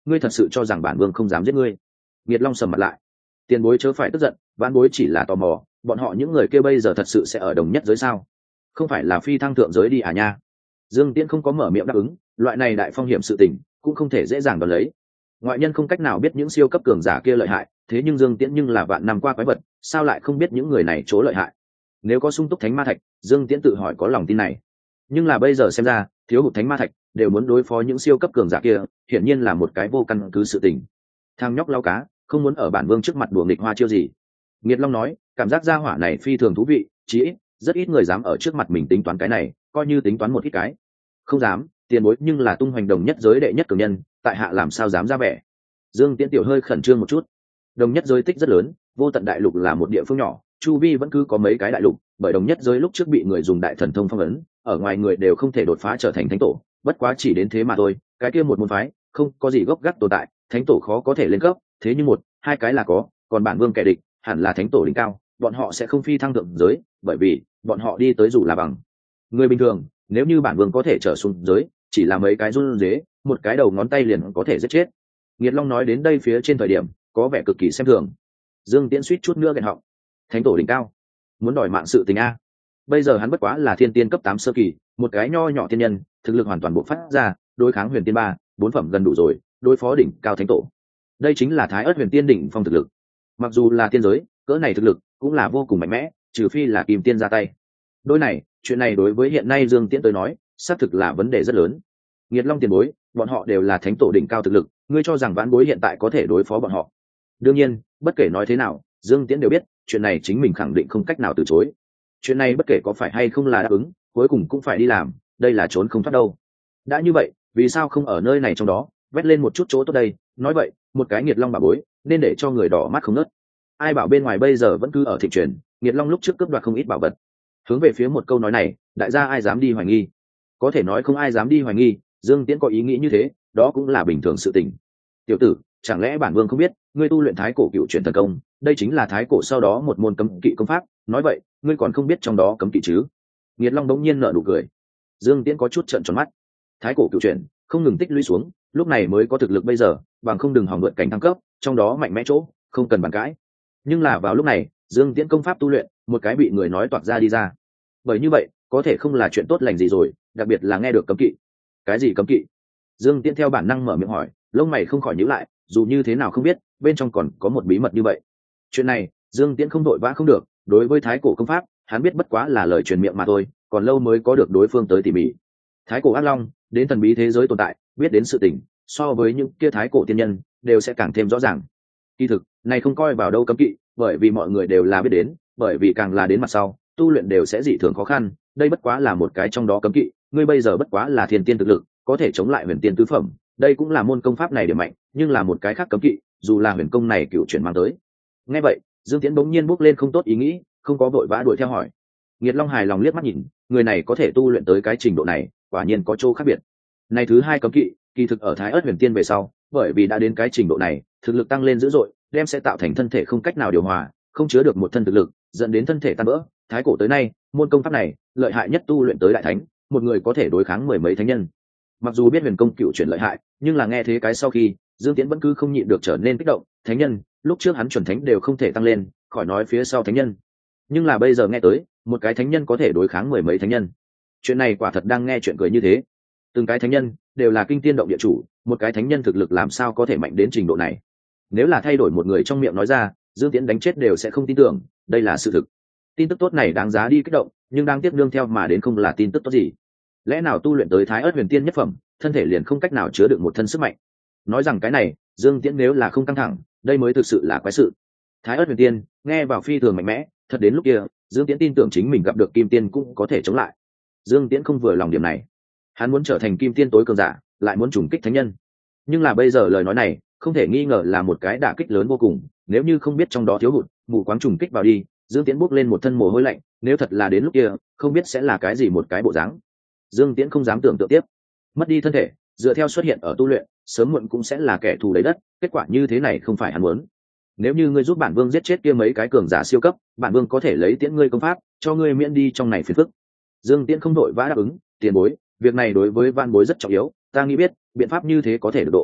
ngươi thật sự cho rằng bản vương không dám giết ngươi? Nghiệt Long sầm mặt lại. Tiền bối chớ phải tức giận, vãn bối chỉ là tò mò, bọn họ những người kia bây giờ thật sự sẽ ở đồng nhất giới sao? Không phải là phi thăng thượng giới đi à nha? Dương Tiễn không có mở miệng đáp ứng, loại này đại phong hiểm sự tình cũng không thể dễ dàng đón lấy. Ngoại nhân không cách nào biết những siêu cấp cường giả kia lợi hại, thế nhưng Dương Tiễn nhưng là vạn năm qua quái vật, sao lại không biết những người này chỗ lợi hại? Nếu có sung túc thánh ma thạch, Dương Tiễn tự hỏi có lòng tin này. Nhưng là bây giờ xem ra, thiếu hụt thánh ma thạch, đều muốn đối phó những siêu cấp cường giả kia, hiển nhiên là một cái vô căn cứ sự tình. Thằng nhóc lao cá, không muốn ở bản vương trước mặt đùa nghịch hoa chiêu gì? Nghiệt Long nói, cảm giác gia hỏa này phi thường thú vị, chí ít rất ít người dám ở trước mặt mình tính toán cái này, coi như tính toán một ít cái. Không dám, tiền bối nhưng là tung hoành đồng nhất giới đệ nhất cường nhân, tại hạ làm sao dám ra vẻ? Dương Tiễn tiểu hơi khẩn trương một chút. Đồng nhất giới tích rất lớn, vô tận đại lục là một địa phương nhỏ, chu vi vẫn cứ có mấy cái đại lục, bởi đồng nhất giới lúc trước bị người dùng đại thần thông phong ấn, ở ngoài người đều không thể đột phá trở thành thánh tổ, bất quá chỉ đến thế mà thôi. Cái kia một môn phái không có gì gốc gác tồn tại, thánh tổ khó có thể lên cấp, thế nhưng một hai cái là có, còn bản vương kẻ địch hẳn là thánh tổ đỉnh cao, bọn họ sẽ không phi thăng thượng giới, bởi vì bọn họ đi tới dù là bằng người bình thường. Nếu như bản vương có thể trở xuống giới, chỉ là mấy cái run rế, một cái đầu ngón tay liền có thể giết chết. Nghiệt Long nói đến đây phía trên thời điểm có vẻ cực kỳ xem thường. Dương Tiễn suýt chút nữa nghẹn họng. Thánh tổ đỉnh cao muốn đòi mạng sự tình a? Bây giờ hắn bất quá là thiên tiên cấp tám sơ kỳ, một cái nho nhỏ thiên nhân, thực lực hoàn toàn bộc phát ra, đối kháng huyền tiên ba bốn phẩm gần đủ rồi, đối phó đỉnh cao thánh tổ. Đây chính là thái ớt huyền tiên đỉnh phong thực lực. Mặc dù là tiên giới, cỡ này thực lực cũng là vô cùng mạnh mẽ, trừ phi là kim tiên ra tay. Đôi này, chuyện này đối với hiện nay Dương Tiễn tới nói, xác thực là vấn đề rất lớn. Nghiệt Long tiền bối, bọn họ đều là thánh tổ đỉnh cao thực lực, ngươi cho rằng vãn bối hiện tại có thể đối phó bọn họ? Đương nhiên, bất kể nói thế nào, Dương Tiễn đều biết, chuyện này chính mình khẳng định không cách nào từ chối. Chuyện này bất kể có phải hay không là đáp ứng, cuối cùng cũng phải đi làm, đây là trốn không thoát đâu. Đã như vậy, vì sao không ở nơi này trong đó, vét lên một chút chỗ tốt đây? Nói vậy, một cái Nghiệt Long bà bối, nên để cho người đỏ mắt không nớt. Ai bảo bên ngoài bây giờ vẫn cứ ở thịnh truyền, Nghiệt Long lúc trước cướp đoạt không ít bảo vật. Hướng về phía một câu nói này, đại gia ai dám đi hoài nghi? Có thể nói không ai dám đi hoài nghi, Dương Tiễn có ý nghĩ như thế, đó cũng là bình thường sự tình. Tiểu tử, chẳng lẽ bản vương không biết, ngươi tu luyện thái cổ cựu chuyển thần công, đây chính là thái cổ sau đó một môn cấm kỵ công pháp, nói vậy, ngươi còn không biết trong đó cấm kỵ chứ? Nghiệt Long đống nhiên nở nụ cười. Dương Tiễn có chút trợn tròn mắt. Thái cổ cựu chuyển, không ngừng tích lũy xuống, lúc này mới có thực lực bây giờ, bằng không đừng hòng mượn cảnh thăng cấp, trong đó mạnh mẽ chỗ, không cần bàn cãi. Nhưng là vào lúc này, Dương Tiễn công pháp tu luyện, một cái bị người nói toạc ra đi ra. Bởi như vậy, có thể không là chuyện tốt lành gì rồi, đặc biệt là nghe được cấm kỵ. Cái gì cấm kỵ? Dương Tiễn theo bản năng mở miệng hỏi, lông mày không khỏi nhíu lại, dù như thế nào không biết, bên trong còn có một bí mật như vậy. Chuyện này, Dương Tiễn không đội vã không được, đối với thái cổ công pháp, hắn biết bất quá là lời truyền miệng mà thôi, còn lâu mới có được đối phương tới tỉ mỉ. Thái cổ ác long, đến thần bí thế giới tồn tại, biết đến sự tình, so với những kia thái cổ tiên nhân, đều sẽ càng thêm rõ ràng. Kỳ thực, này không coi vào đâu cấm kỵ, bởi vì mọi người đều là biết đến, bởi vì càng là đến mặt sau, tu luyện đều sẽ dị thường khó khăn, đây bất quá là một cái trong đó cấm kỵ, ngươi bây giờ bất quá là thiên tiên thực lực, có thể chống lại huyền tiên tứ phẩm, đây cũng là môn công pháp này điểm mạnh, nhưng là một cái khác cấm kỵ, dù là huyền công này cựu chuyển mang tới. Nghe vậy, Dương Tiễn bỗng nhiên bước lên không tốt ý nghĩ, không có vội vã đuổi theo hỏi. Nghiệt Long hài lòng liếc mắt nhìn, người này có thể tu luyện tới cái trình độ này, quả nhiên có chỗ khác biệt. Này thứ hai cấm kỵ, kỳ thực ở thái ớt huyền tiên về sau, bởi vì đã đến cái trình độ này, thực lực tăng lên dữ dội, đem sẽ tạo thành thân thể không cách nào điều hòa, không chứa được một thân thực lực, dẫn đến thân thể tan vỡ. Thái cổ tới nay, môn công pháp này lợi hại nhất tu luyện tới đại thánh, một người có thể đối kháng mười mấy thánh nhân. Mặc dù biết huyền công cựu chuyển lợi hại, nhưng là nghe thế cái sau khi, Dương Tiễn vẫn cứ không nhịn được trở nên kích động. Thánh nhân, lúc trước hắn chuẩn thánh đều không thể tăng lên, khỏi nói phía sau thánh nhân. Nhưng là bây giờ nghe tới, một cái thánh nhân có thể đối kháng mười mấy thánh nhân, chuyện này quả thật đang nghe chuyện cười như thế. Từng cái thánh nhân đều là kinh tiên động địa chủ, một cái thánh nhân thực lực làm sao có thể mạnh đến trình độ này? Nếu là thay đổi một người trong miệng nói ra, Dương Tiễn đánh chết đều sẽ không tin tưởng, đây là sự thực. Tin tức tốt này đáng giá đi kích động, nhưng đang tiếp nương theo mà đến không là tin tức tốt gì. Lẽ nào tu luyện tới thái ớt huyền tiên nhất phẩm, thân thể liền không cách nào chứa được một thân sức mạnh? Nói rằng cái này, Dương Tiễn nếu là không căng thẳng, đây mới thực sự là quái sự. Thái ớt huyền tiên, nghe vào phi thường mạnh mẽ, thật đến lúc kia, Dương Tiễn tin tưởng chính mình gặp được kim tiên cũng có thể chống lại. Dương Tiễn không vừa lòng điểm này, hắn muốn trở thành kim tiên tối cường giả, lại muốn trùng kích thánh nhân. Nhưng là bây giờ lời nói này, không thể nghi ngờ là một cái đả kích lớn vô cùng, nếu như không biết trong đó thiếu hụt, mù quáng trùng kích vào đi, Dương Tiễn bốc lên một thân mồ hôi lạnh, nếu thật là đến lúc kia, không biết sẽ là cái gì một cái bộ dáng. Dương Tiễn không dám tưởng tượng tiếp, mất đi thân thể, dựa theo xuất hiện ở tu luyện, sớm muộn cũng sẽ là kẻ thù lấy đất, kết quả như thế này không phải hắn muốn. Nếu như ngươi giúp bản vương giết chết kia mấy cái cường giả siêu cấp, bản vương có thể lấy Tiễn ngươi công pháp, cho ngươi miễn đi trong này phiền phức. Dương Tiễn không đội vã đáp ứng, tiền bối, việc này đối với van bối rất trọng yếu, ta nghĩ biết biện pháp như thế có thể được độ.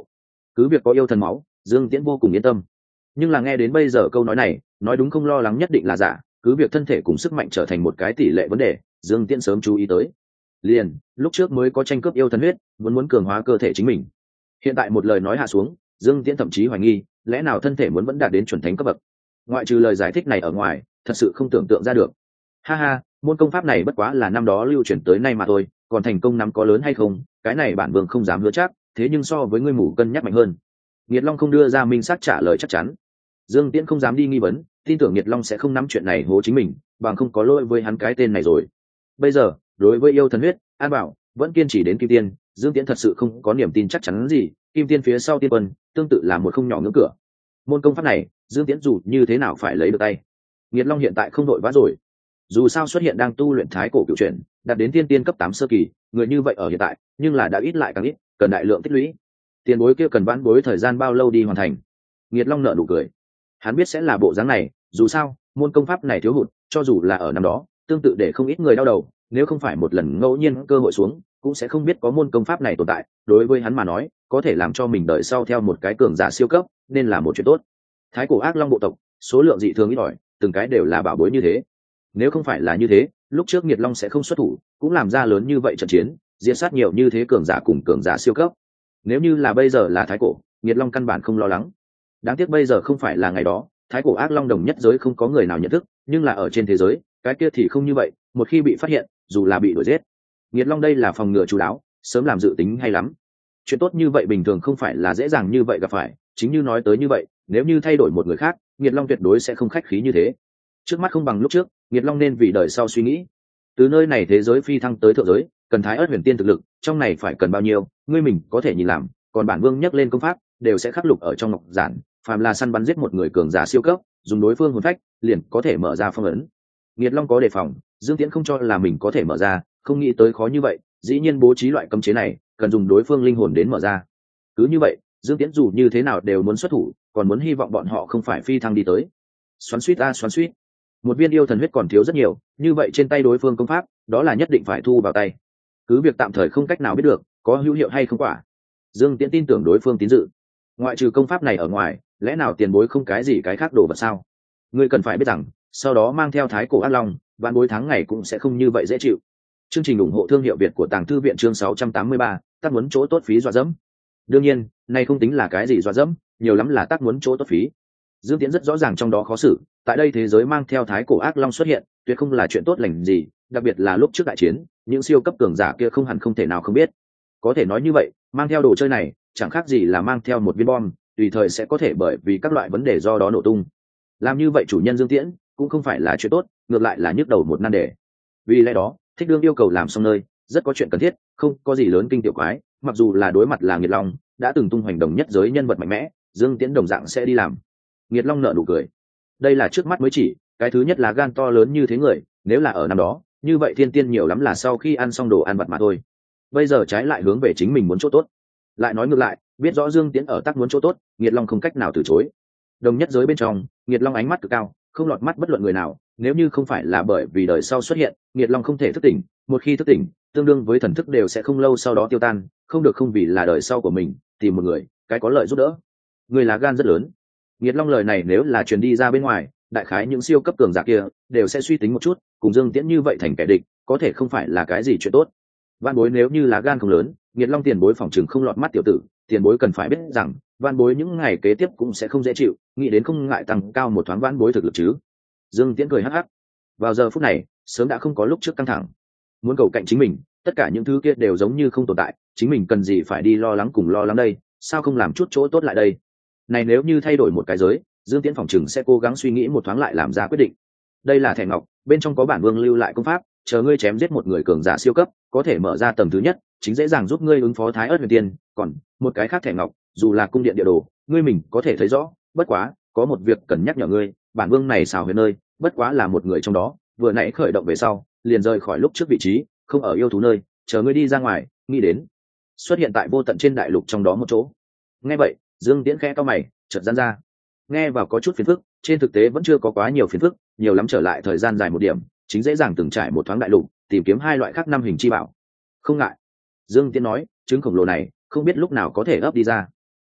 cứ việc có yêu thần máu, Dương Tiễn vô cùng yên tâm. Nhưng là nghe đến bây giờ câu nói này, nói đúng không lo lắng nhất định là giả, cứ việc thân thể cùng sức mạnh trở thành một cái tỷ lệ vấn đề, Dương Tiễn sớm chú ý tới. Liền, lúc trước mới có tranh cướp yêu thần huyết, muốn muốn cường hóa cơ thể chính mình. Hiện tại một lời nói hạ xuống, Dương Tiễn thậm chí hoài nghi, lẽ nào thân thể muốn vẫn đạt đến chuẩn thánh cấp bậc. Ngoại trừ lời giải thích này ở ngoài, thật sự không tưởng tượng ra được. Ha ha, môn công pháp này bất quá là năm đó lưu truyền tới nay mà thôi, còn thành công năm có lớn hay không, cái này bản vương không dám hứa chắc, thế nhưng so với ngươi mù cân nhắc mạnh hơn. Nghiệt Long không đưa ra minh xác trả lời chắc chắn. Dương Tiễn không dám đi nghi vấn, tin tưởng Nghiệt Long sẽ không nắm chuyện này hố chính mình, bằng không có lỗi với hắn cái tên này rồi. Bây giờ, đối với yêu thần huyết, An Bảo vẫn kiên trì đến Kim Tiên, Dương Tiễn thật sự không có niềm tin chắc chắn gì, Kim Tiên phía sau Tiên Quân, tương tự là một không nhỏ ngưỡng cửa. Môn công pháp này, Dương Tiễn dù như thế nào phải lấy được tay. Nghiệt Long hiện tại không đội vã rồi. Dù sao xuất hiện đang tu luyện thái cổ cựu chuyển, đạt đến tiên tiên cấp tám sơ kỳ, người như vậy ở hiện tại, nhưng là đã ít lại càng ít, cần đại lượng tích lũy. Tiền bối kia cần vãn bối thời gian bao lâu đi hoàn thành? Nghiệt Long nở nụ cười. Hắn biết sẽ là bộ dáng này, dù sao, môn công pháp này thiếu hụt, cho dù là ở năm đó, tương tự để không ít người đau đầu, nếu không phải một lần ngẫu nhiên cơ hội xuống, cũng sẽ không biết có môn công pháp này tồn tại, đối với hắn mà nói, có thể làm cho mình đợi sau theo một cái cường giả siêu cấp, nên là một chuyện tốt. Thái cổ ác long bộ tộc, số lượng dị thường ít ỏi, từng cái đều là bảo bối như thế. Nếu không phải là như thế, lúc trước Nghiệt Long sẽ không xuất thủ, cũng làm ra lớn như vậy trận chiến, diệt sát nhiều như thế cường giả cùng cường giả siêu cấp. Nếu như là bây giờ là thái cổ, Nghiệt Long căn bản không lo lắng. Đáng tiếc bây giờ không phải là ngày đó, thái cổ ác long đồng nhất giới không có người nào nhận thức, nhưng là ở trên thế giới, cái kia thì không như vậy, một khi bị phát hiện, dù là bị đuổi giết. Nghiệt Long đây là phòng ngừa chú đáo, sớm làm dự tính hay lắm. Chuyện tốt như vậy bình thường không phải là dễ dàng như vậy gặp phải, chính như nói tới như vậy, nếu như thay đổi một người khác, Nghiệt Long tuyệt đối sẽ không khách khí như thế. Trước mắt không bằng lúc trước, Nghiệt Long nên vì đời sau suy nghĩ. Từ nơi này thế giới phi thăng tới thượng giới, cần thái ớt huyền tiên thực lực, trong này phải cần bao nhiêu, ngươi mình có thể nhìn làm, còn bản vương nhắc lên công pháp, đều sẽ khắc lục ở trong ngọc giản, phàm là săn bắn giết một người cường giả siêu cấp, dùng đối phương hồn phách, liền có thể mở ra phong ấn. Nghiệt Long có đề phòng, Dương Tiễn không cho là mình có thể mở ra, không nghĩ tới khó như vậy, dĩ nhiên bố trí loại cấm chế này, cần dùng đối phương linh hồn đến mở ra. Cứ như vậy, Dương Tiễn dù như thế nào đều muốn xuất thủ, còn muốn hy vọng bọn họ không phải phi thăng đi tới. Xoắn xuýt a xoắn xuýt. Một viên yêu thần huyết còn thiếu rất nhiều, như vậy trên tay đối phương công pháp, đó là nhất định phải thu vào tay. Cứ việc tạm thời không cách nào biết được có hữu hiệu hay không quả. Dương Tiễn tin tưởng đối phương tín dự. Ngoại trừ công pháp này ở ngoài, lẽ nào tiền bối không cái gì cái khác đồ vật sao? Ngươi cần phải biết rằng, sau đó mang theo thái cổ ác long, vạn bối tháng ngày cũng sẽ không như vậy dễ chịu. Chương trình ủng hộ thương hiệu Việt của Tàng Thư viện chương sáu trăm tám mươi ba, tác muốn chỗ tốt phí dọa dẫm. Đương nhiên, này không tính là cái gì dọa dẫm, nhiều lắm là tác muốn chỗ tốt phí. Dương Tiễn rất rõ ràng trong đó khó xử, tại đây thế giới mang theo thái cổ ác long xuất hiện, tuyệt không là chuyện tốt lành gì, đặc biệt là lúc trước đại chiến, những siêu cấp cường giả kia không hẳn không thể nào không biết. Có thể nói như vậy, mang theo đồ chơi này, chẳng khác gì là mang theo một viên bom, tùy thời sẽ có thể bởi vì các loại vấn đề do đó nổ tung. Làm như vậy chủ nhân Dương Tiễn cũng không phải là chuyện tốt, ngược lại là nhức đầu một nan đề. Vì lẽ đó, Thích Đương yêu cầu làm xong nơi, rất có chuyện cần thiết, không có gì lớn kinh tiểu quái, mặc dù là đối mặt là Nghiệt Long, đã từng tung hoành đồng nhất giới nhân vật mạnh mẽ, Dương Tiễn đồng dạng sẽ đi làm. Nghiệt Long nở nụ cười. Đây là trước mắt mới chỉ, cái thứ nhất là gan to lớn như thế người, nếu là ở năm đó, như vậy thiên tiên nhiều lắm là sau khi ăn xong đồ ăn vặt mà thôi. Bây giờ trái lại hướng về chính mình muốn chỗ tốt. Lại nói ngược lại, biết rõ Dương Tiễn ở tác muốn chỗ tốt, Nghiệt Long không cách nào từ chối. Đồng nhất giới bên trong, Nghiệt Long ánh mắt cực cao, không lọt mắt bất luận người nào, nếu như không phải là bởi vì đời sau xuất hiện, Nghiệt Long không thể thức tỉnh, một khi thức tỉnh, tương đương với thần thức đều sẽ không lâu sau đó tiêu tan, không được không vì là đời sau của mình, tìm một người, cái có lợi giúp đỡ. Người lá gan rất lớn. Nghiệt Long lời này nếu là truyền đi ra bên ngoài, đại khái những siêu cấp cường giả kia đều sẽ suy tính một chút, cùng Dương Tiễn như vậy thành kẻ địch, có thể không phải là cái gì chuyện tốt. Vạn bối nếu như lá gan không lớn, Nghiệt Long tiền bối phòng trường không lọt mắt tiểu tử, tiền bối cần phải biết rằng, vạn bối những ngày kế tiếp cũng sẽ không dễ chịu, nghĩ đến không ngại tăng cao một thoáng vạn bối thực lực chứ. Dương Tiễn cười hắc hắc. Vào giờ phút này, sớm đã không có lúc trước căng thẳng. Muốn cầu cạnh chính mình, tất cả những thứ kia đều giống như không tồn tại, chính mình cần gì phải đi lo lắng cùng lo lắng đây, sao không làm chút chỗ tốt lại đây. Này nếu như thay đổi một cái giới, Dương Tiễn phòng trường sẽ cố gắng suy nghĩ một thoáng lại làm ra quyết định. Đây là thẻ ngọc, bên trong có bản vương lưu lại công pháp, chờ ngươi chém giết một người cường giả siêu cấp, có thể mở ra tầng thứ nhất, chính dễ dàng giúp ngươi ứng phó thái ớt huyền tiên. Còn một cái khác thẻ ngọc, dù là cung điện địa đồ, ngươi mình có thể thấy rõ. Bất quá, có một việc cần nhắc nhở ngươi, bản vương này xào huyền nơi, bất quá là một người trong đó, vừa nãy khởi động về sau, liền rời khỏi lúc trước vị trí, không ở yêu thú nơi, chờ ngươi đi ra ngoài, nghĩ đến xuất hiện tại vô tận trên đại lục trong đó một chỗ. Nghe vậy, Dương Tiễn khẽ cau mày, chợt giãn ra. Nghe vào có chút phiền phức, trên thực tế vẫn chưa có quá nhiều phiền phức, nhiều lắm trở lại thời gian dài một điểm, chính dễ dàng từng trải một thoáng đại lục, tìm kiếm hai loại khác năm hình chi bảo. Không ngại. Dương Tiễn nói, trứng khổng lồ này, không biết lúc nào có thể ấp đi ra.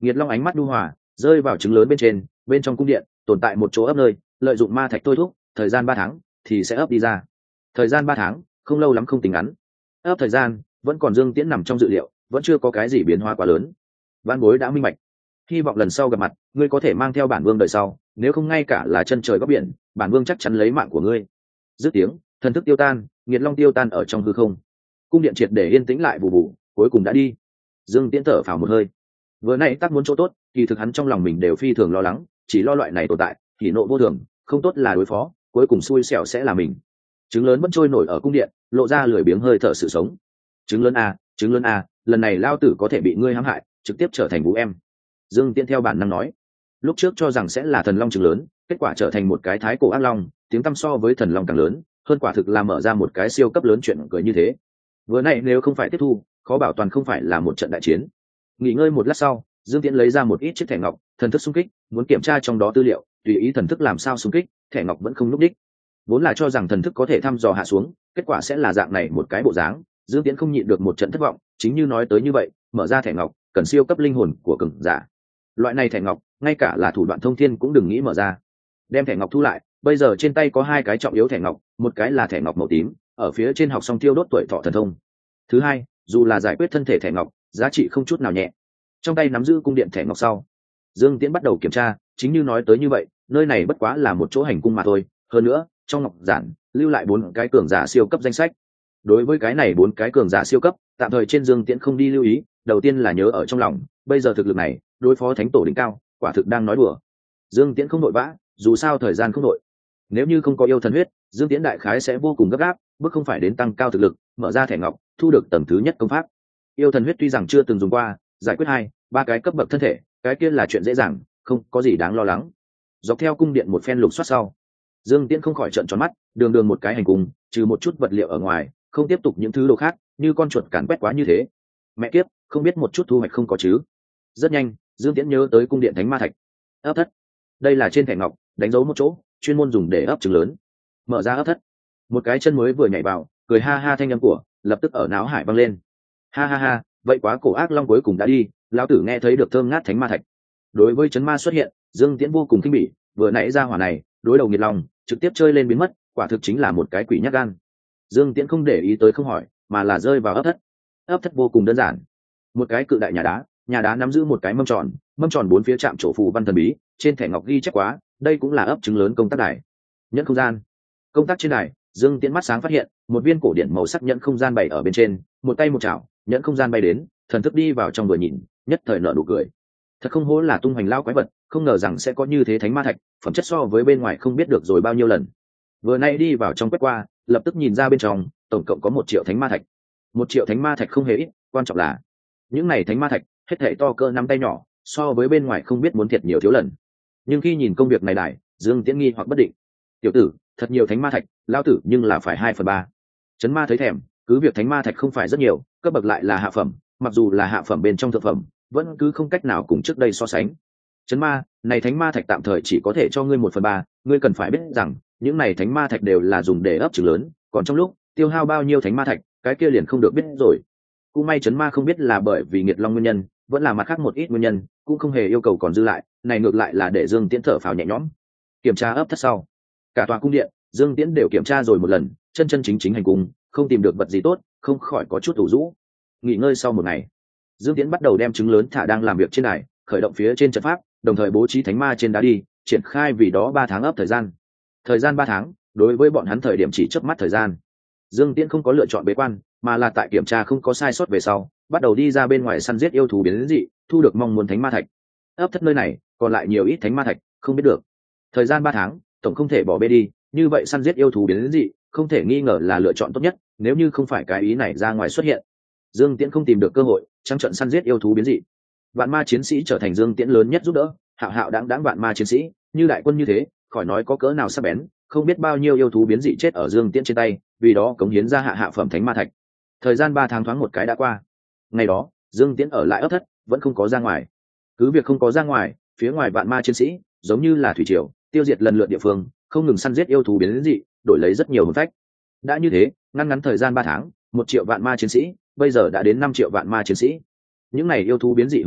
Nghiệt Long ánh mắt nhu hòa rơi vào trứng lớn bên trên, bên trong cung điện tồn tại một chỗ ấp nơi, lợi dụng ma thạch thôi thúc, thời gian ba tháng thì sẽ ấp đi ra. Thời gian ba tháng không lâu lắm, không tính ngắn. Ấp thời gian vẫn còn Dương Tiễn nằm trong dự liệu, vẫn chưa có cái gì biến hóa quá lớn. Vãn bối đã minh bạch, hy vọng lần sau gặp mặt ngươi có thể mang theo bản vương đời sau, nếu không ngay cả là chân trời góc biển, bản vương chắc chắn lấy mạng của ngươi. Dứt tiếng, thần thức tiêu tan, Nghiệt Long tiêu tan ở trong hư không. Cung điện triệt để yên tĩnh lại, bù bù cuối cùng đã đi. Dương Tiễn thở phào một hơi. Vừa nãy tác muốn chỗ tốt, kỳ thực hắn trong lòng mình đều phi thường lo lắng, chỉ lo loại này tồn tại thì nộ vô thường, không tốt là đối phó, cuối cùng xui xẻo sẽ là mình. Trứng lớn vẫn trôi nổi ở cung điện, lộ ra lười biếng hơi thở sự sống. Trứng lớn a, trứng lớn a, lần này lao tử có thể bị ngươi hãm hại, trực tiếp trở thành vũ em. Dương Tiễn theo bản năng nói. Lúc trước cho rằng sẽ là thần long trứng lớn, kết quả trở thành một cái thái cổ ác long, tiếng tăm so với thần long càng lớn hơn, quả thực là mở ra một cái siêu cấp lớn chuyện cười như thế. Vừa nãy nếu không phải tiếp thu, khó bảo toàn không phải là một trận đại chiến. Nghỉ ngơi một lát sau, Dương Tiễn lấy ra một ít chiếc thẻ ngọc, thần thức xung kích, muốn kiểm tra trong đó tư liệu, tùy ý thần thức làm sao xung kích, thẻ ngọc vẫn không lúc đích. Vốn là cho rằng thần thức có thể thăm dò hạ xuống, kết quả sẽ là dạng này một cái bộ dáng, Dương Tiễn không nhịn được một trận thất vọng, chính như nói tới như vậy, mở ra thẻ ngọc, cần siêu cấp linh hồn của cường giả. Loại này thẻ ngọc, ngay cả là thủ đoạn thông thiên cũng đừng nghĩ mở ra. Đem thẻ ngọc thu lại, bây giờ trên tay có hai cái trọng yếu thẻ ngọc, một cái là thẻ ngọc màu tím, ở phía trên học xong tiêu đốt tuổi thọ thần thông. Thứ hai, dù là giải quyết thân thể thẻ ngọc, giá trị không chút nào nhẹ. Trong tay nắm giữ cung điện thẻ ngọc sau, Dương Tiễn bắt đầu kiểm tra, chính như nói tới như vậy, nơi này bất quá là một chỗ hành cung mà thôi, hơn nữa, trong ngọc giản lưu lại bốn cái cường giả siêu cấp danh sách. Đối với cái này bốn cái cường giả siêu cấp, tạm thời trên Dương Tiễn không đi lưu ý, đầu tiên là nhớ ở trong lòng, bây giờ thực lực này, đối phó thánh tổ đỉnh cao, quả thực đang nói đùa. Dương Tiễn không đội vã, dù sao thời gian không đội. Nếu như không có yêu thần huyết, Dương Tiễn đại khái sẽ vô cùng gấp gáp, bước không phải đến tăng cao thực lực, mở ra thẻ ngọc, thu được tầng thứ nhất công pháp. Yêu thần huyết tuy rằng chưa từng dùng qua, giải quyết hai, ba cái cấp bậc thân thể, cái kia là chuyện dễ dàng, không có gì đáng lo lắng. Dọc theo cung điện một phen lục soát sau, Dương Tiễn không khỏi trợn tròn mắt, đường đường một cái hành cung, trừ một chút vật liệu ở ngoài, không tiếp tục những thứ đồ khác, như con chuột càn quét quá như thế. Mẹ kiếp, không biết một chút thu hoạch không có chứ? Rất nhanh, Dương Tiễn nhớ tới cung điện Thánh Ma Thạch. Ấp thất. Đây là trên thẻ ngọc, đánh dấu một chỗ, chuyên môn dùng để ấp trứng lớn. Mở ra ấp thất. Một cái chân mới vừa nhảy vào, cười ha ha thanh âm của, lập tức ở náo hải vang lên. Ha ha ha, vậy quá cổ ác long cuối cùng đã đi, lão tử nghe thấy được thơm ngát Thánh Ma Thạch. Đối với chấn ma xuất hiện, Dương Tiễn vô cùng kinh bỉ, vừa nãy ra hỏa này, đối đầu nghiệt lòng, trực tiếp chơi lên biến mất, quả thực chính là một cái quỷ nhát gan. Dương Tiễn không để ý tới không hỏi, mà là rơi vào ấp thất. Ấp thất vô cùng đơn giản, một cái cự đại nhà đá, nhà đá nắm giữ một cái mâm tròn, mâm tròn bốn phía chạm trổ phù văn thần bí, trên thẻ ngọc ghi chép quá, đây cũng là ấp trứng lớn công tác đài. Nhẫn không gian, công tác trên đài, Dương Tiễn mắt sáng phát hiện, một viên cổ điển màu sắc nhẫn không gian bày ở bên trên, một tay một chảo, nhẫn không gian bay đến, thần thức đi vào trong vừa nhìn, nhất thời nở nụ cười. Thật không hổ là tung hoành lao quái vật, không ngờ rằng sẽ có như thế Thánh Ma Thạch, phẩm chất so với bên ngoài không biết được rồi bao nhiêu lần. Vừa nay đi vào trong quét qua, lập tức nhìn ra bên trong, tổng cộng có một triệu Thánh Ma Thạch. Một triệu Thánh Ma Thạch không hề ít, quan trọng là những này Thánh Ma Thạch hết thảy to cỡ nắm tay nhỏ, so với bên ngoài không biết muốn thiệt nhiều thiếu lần. Nhưng khi nhìn công việc này đại, Dương Tiễn nghi hoặc bất định. Tiểu tử, thật nhiều Thánh Ma Thạch, lao tử nhưng là phải hai phần ba. Chấn Ma thấy thèm, cứ việc Thánh Ma Thạch không phải rất nhiều, cấp bậc lại là hạ phẩm, mặc dù là hạ phẩm bên trong thượng phẩm, vẫn cứ không cách nào cùng trước đây so sánh. Chấn Ma, này Thánh Ma Thạch tạm thời chỉ có thể cho ngươi một phần ba, ngươi cần phải biết rằng, những này Thánh Ma Thạch đều là dùng để ấp trứng lớn, còn trong lúc tiêu hao bao nhiêu Thánh Ma Thạch, cái kia liền không được biết rồi. Cũng may Chấn Ma không biết là bởi vì nghiệt long nguyên nhân, vẫn là mặt khác một ít nguyên nhân, cũng không hề yêu cầu còn dư lại, này ngược lại là để Dương Tiễn thở phào nhẹ nhõm. Kiểm tra ấp thất sau, cả tòa cung điện, Dương Tiễn đều kiểm tra rồi một lần, chân chân chính chính hành cung, không tìm được vật gì tốt, không khỏi có chút ủ rũ. Nghỉ ngơi sau một ngày, Dương Tiễn bắt đầu đem trứng lớn thả đang làm việc trên đài, khởi động phía trên trận pháp, đồng thời bố trí thánh ma trên đá đi, triển khai vì đó ba tháng ấp thời gian. Thời gian ba tháng, đối với bọn hắn thời điểm chỉ chớp mắt thời gian. Dương Tiễn không có lựa chọn bế quan, mà là tại kiểm tra không có sai sót về sau, bắt đầu đi ra bên ngoài săn giết yêu thú biến dị, thu được mong muốn thánh ma thạch. Ấp thất nơi này, còn lại nhiều ít thánh ma thạch, không biết được. Thời gian ba tháng, tổng không thể bỏ bê đi, như vậy săn giết yêu thú biến dị, không thể nghi ngờ là lựa chọn tốt nhất, nếu như không phải cái ý này ra ngoài xuất hiện. Dương Tiễn không tìm được cơ hội, trắng trận săn giết yêu thú biến dị. Vạn ma chiến sĩ trở thành Dương Tiễn lớn nhất giúp đỡ, hạo hạo đáng đáng vạn ma chiến sĩ, như đại quân như thế, khỏi nói có cỡ nào sắc bén, không biết bao nhiêu yêu thú biến dị chết ở Dương Tiễn trên tay, vì đó cống hiến ra hạ hạ phẩm thánh ma thạch. Thời gian ba tháng thoáng một cái đã qua. Ngày đó, Dương Tiễn ở lại ấp thất, vẫn không có ra ngoài. Cứ việc không có ra ngoài, phía ngoài vạn ma chiến sĩ, giống như là thủy triều, tiêu diệt lần lượt địa phương, không ngừng săn giết yêu thú biến dị, đổi lấy rất nhiều hồn phách. Đã như thế, ngăn ngắn thời gian ba tháng, một triệu vạn ma chiến sĩ, bây giờ đã đến năm triệu vạn ma chiến sĩ. Những này yêu thú biến dị hồn phách,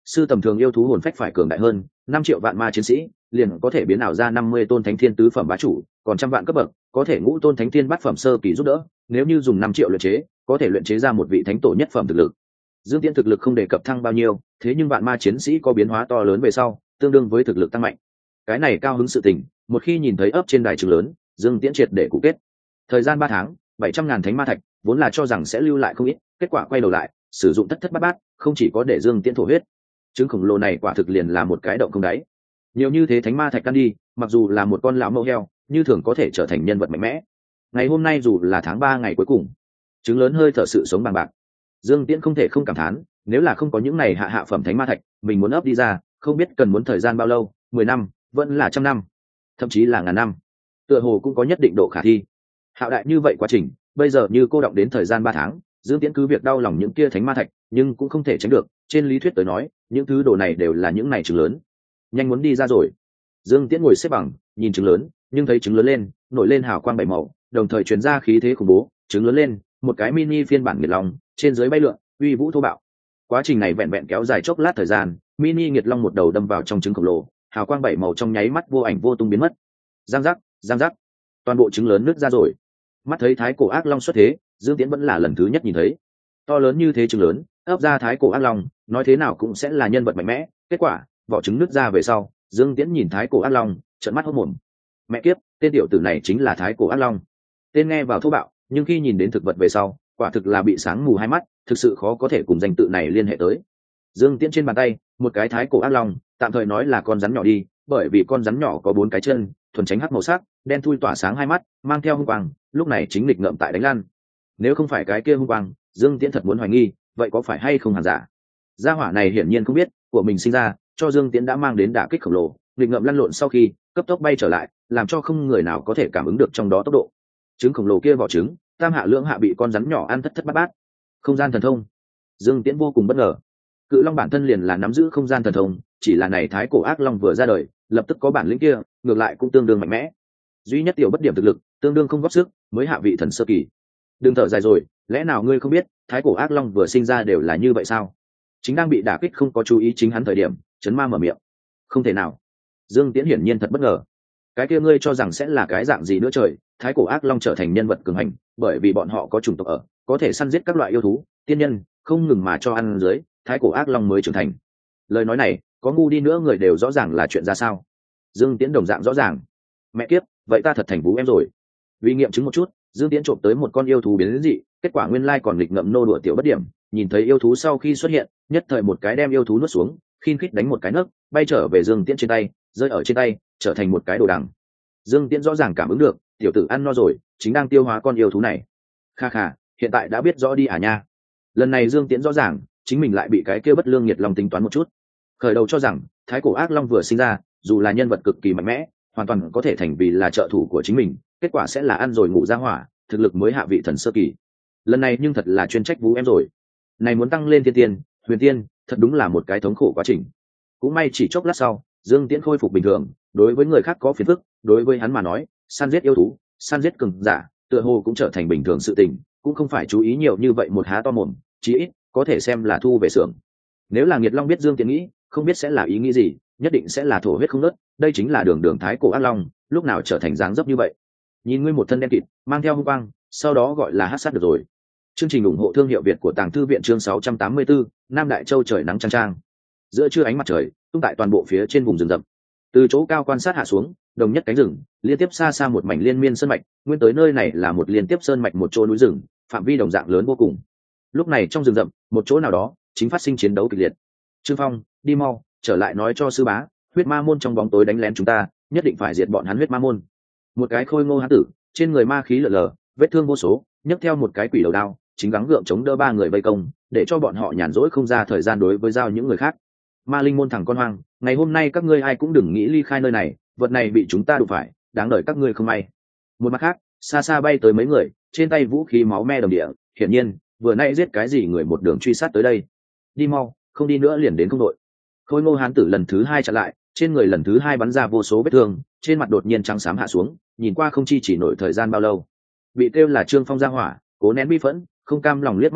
sư tầm thường yêu thú hồn phách phải cường đại hơn, năm triệu vạn ma chiến sĩ liền có thể biến ảo ra năm mươi tôn thánh thiên tứ phẩm bá chủ, còn trăm vạn cấp bậc có thể ngũ tôn thánh thiên bát phẩm sơ kỳ giúp đỡ, nếu như dùng năm triệu luyện chế có thể luyện chế ra một vị thánh tổ nhất phẩm thực lực. Dương Tiễn thực lực không đề cập thăng bao nhiêu, thế nhưng vạn ma chiến sĩ có biến hóa to lớn về sau, tương đương với thực lực tăng mạnh. Cái này cao hứng sự tình, một khi nhìn thấy ấp trên đài trường lớn, Dương Tiễn triệt để cụ kết. Thời gian ba tháng, bảy trăm ngàn thánh ma thạch, vốn là cho rằng sẽ lưu lại không ít, kết quả quay đầu lại, sử dụng thất thất bát bát, không chỉ có để Dương Tiễn thổ huyết. Trứng khổng lồ này quả thực liền là một cái động không đáy. Nhiều như thế thánh ma thạch căn đi, mặc dù là một con lão mẫu heo, như thường có thể trở thành nhân vật mạnh mẽ. Ngày hôm nay dù là tháng ba ngày cuối cùng, trứng lớn hơi thở sự sống bằng bạc. Dương Tiễn không thể không cảm thán, nếu là không có những này hạ hạ phẩm thánh ma thạch, mình muốn ấp đi ra, không biết cần muốn thời gian bao lâu, mười năm, vẫn là trăm năm, thậm chí là ngàn năm. Tựa hồ cũng có nhất định độ khả thi. Hạo đại như vậy quá trình, bây giờ như cô động đến thời gian ba tháng, Dương Tiễn cứ việc đau lòng những kia thánh ma thạch, nhưng cũng không thể tránh được, trên lý thuyết tới nói, những thứ đồ này đều là những này trứng lớn. Nhanh muốn đi ra rồi. Dương Tiễn ngồi xếp bằng, nhìn trứng lớn, nhưng thấy trứng lớn lên, nổi lên hào quang bảy màu, đồng thời truyền ra khí thế khủng bố, trứng lớn lên, một cái mini phiên bản nghiệt long, trên dưới bay lượn, uy vũ thô bạo. Quá trình này vẹn vẹn kéo dài chốc lát thời gian, mini nghiệt long một đầu đâm vào trong trứng khổng lồ, hào quang bảy màu trong nháy mắt vô ảnh vô tung biến mất. Giang giác, giang giác, toàn bộ trứng lớn nứt ra rồi. Mắt thấy thái cổ ác long xuất thế, Dương Tiễn vẫn là lần thứ nhất nhìn thấy. To lớn như thế trứng lớn, ấp ra thái cổ ác long, nói thế nào cũng sẽ là nhân vật mạnh mẽ. Kết quả, vỏ trứng nứt ra về sau, Dương Tiễn nhìn thái cổ ác long, trợn mắt hốt mồm. Mẹ kiếp, tên tiểu tử này chính là thái cổ ác long. Tên nghe vào thô bạo, nhưng khi nhìn đến thực vật về sau, quả thực là bị sáng mù hai mắt, thực sự khó có thể cùng danh tự này liên hệ tới. Dương Tiễn trên bàn tay, một cái thái cổ ác long, tạm thời nói là con rắn nhỏ đi, bởi vì con rắn nhỏ có bốn cái chân, thuần tránh hắc màu sắc, đen thui tỏa sáng hai mắt, mang theo hung quang, lúc này chính lịch ngợm tại đánh lăn. Nếu không phải cái kia hung quang, Dương Tiễn thật muốn hoài nghi, vậy có phải hay không hàng giả? Gia hỏa này hiển nhiên không biết, của mình sinh ra, cho Dương Tiễn đã mang đến đả kích khổng lồ, lịch ngợm lăn lộn sau khi, cấp tốc bay trở lại, làm cho không người nào có thể cảm ứng được trong đó tốc độ. Trứng khổng lồ kia vỏ trứng, tam hạ lưỡng hạ bị con rắn nhỏ ăn thất thất bát bát. Không gian thần thông. Dương Tiễn vô cùng bất ngờ. Cự long bản thân liền là nắm giữ không gian thần thông, chỉ là này thái cổ ác long vừa ra đời, lập tức có bản lĩnh kia, ngược lại cũng tương đương mạnh mẽ. Duy nhất tiểu bất điểm thực lực, tương đương không góp sức, mới hạ vị thần sơ kỳ. Đừng thở dài rồi, lẽ nào ngươi không biết, thái cổ ác long vừa sinh ra đều là như vậy sao? Chính đang bị đả kích không có chú ý chính hắn thời điểm, chấn ma mở miệng. Không thể nào. Dương Tiễn hiển nhiên thật bất ngờ. Cái kia ngươi cho rằng sẽ là cái dạng gì nữa trời? Thái cổ ác long trở thành nhân vật cường hành, bởi vì bọn họ có chủng tộc ở, có thể săn giết các loại yêu thú, tiên nhân, không ngừng mà cho ăn dưới, thái cổ ác long mới trưởng thành. Lời nói này, có ngu đi nữa người đều rõ ràng là chuyện ra sao. Dương Tiễn đồng dạng rõ ràng. Mẹ kiếp, vậy ta thật thành vũ em rồi. Vì nghiệm chứng một chút, Dương Tiễn trộm tới một con yêu thú biến đến dị, kết quả nguyên lai còn nghịch ngậm nô đùa tiểu bất điểm, nhìn thấy yêu thú sau khi xuất hiện, nhất thời một cái đem yêu thú nuốt xuống, khin khít đánh một cái nấc, bay trở về Dương Tiễn trên tay, rơi ở trên tay, trở thành một cái đồ đằng. Dương Tiễn rõ ràng cảm ứng được, tiểu tử ăn no rồi, chính đang tiêu hóa con yêu thú này. Kha kha, hiện tại đã biết rõ đi à nha. Lần này Dương Tiễn rõ ràng, chính mình lại bị cái kia bất lương nhiệt long tính toán một chút. Khởi đầu cho rằng, thái cổ ác long vừa sinh ra, dù là nhân vật cực kỳ mạnh mẽ, hoàn toàn có thể thành vì là trợ thủ của chính mình, kết quả sẽ là ăn rồi ngủ ra hỏa, thực lực mới hạ vị thần sơ kỳ. Lần này nhưng thật là chuyên trách vũ em rồi. Này muốn tăng lên thiên tiên, huyền tiên, thật đúng là một cái thống khổ quá trình. Cũng may chỉ chốc lát sau, Dương Tiễn khôi phục bình thường, đối với người khác có phiền phức, đối với hắn mà nói, săn giết yêu thú, săn giết cường giả, tựa hồ cũng trở thành bình thường sự tình, cũng không phải chú ý nhiều như vậy một há to mồm, chí ít có thể xem là thu về xưởng. Nếu là Nghiệt Long biết Dương Tiễn nghĩ, không biết sẽ là ý nghĩ gì, nhất định sẽ là thổ huyết không nớt, đây chính là đường đường thái cổ ác long, lúc nào trở thành dáng dấp như vậy. Nhìn ngươi một thân đen kịt, mang theo hung quang, sau đó gọi là hắc sát được rồi. Chương trình ủng hộ thương hiệu Việt của Tàng Thư viện chương sáu trăm tám mươi tư, Nam Đại Châu trời nắng chang chang. Giữa trưa ánh mặt trời, tung tại toàn bộ phía trên vùng rừng rậm. Từ chỗ cao quan sát hạ xuống, đồng nhất cánh rừng, liên tiếp xa xa một mảnh liên miên sơn mạch, nguyên tới nơi này là một liên tiếp sơn mạch một chỗ núi rừng, phạm vi đồng dạng lớn vô cùng. Lúc này trong rừng rậm, một chỗ nào đó, chính phát sinh chiến đấu kịch liệt. Trương Phong, đi mau, trở lại nói cho sư bá, huyết ma môn trong bóng tối đánh lén chúng ta, nhất định phải diệt bọn hắn huyết ma môn. Một cái khôi ngô hán tử, trên người ma khí lở lờ, vết thương vô số, nhấc theo một cái quỷ đầu đao, chính gắng gượng chống đỡ ba người vây công, để cho bọn họ nhàn rỗi không ra thời gian đối với giao những người khác. Ma linh môn thẳng con hoang, ngày hôm nay các ngươi ai cũng đừng nghĩ ly khai nơi này, vật này bị chúng ta đụng phải, đáng đời các ngươi không may. Một mặt khác, xa xa bay tới mấy người, trên tay vũ khí máu me đồng địa, hiển nhiên vừa nay giết cái gì người một đường truy sát tới đây. Đi mau, không đi nữa liền đến công đội. Khôi ngô hán tử lần thứ hai chặn lại, trên người lần thứ hai bắn ra vô số vết thương, trên mặt đột nhiên trắng xám hạ xuống, nhìn qua không chi chỉ nổi thời gian bao lâu. Bị kêu là Trương Phong ra hỏa, cố nén bi phẫn, không cam lòng liếc mắt nhìn,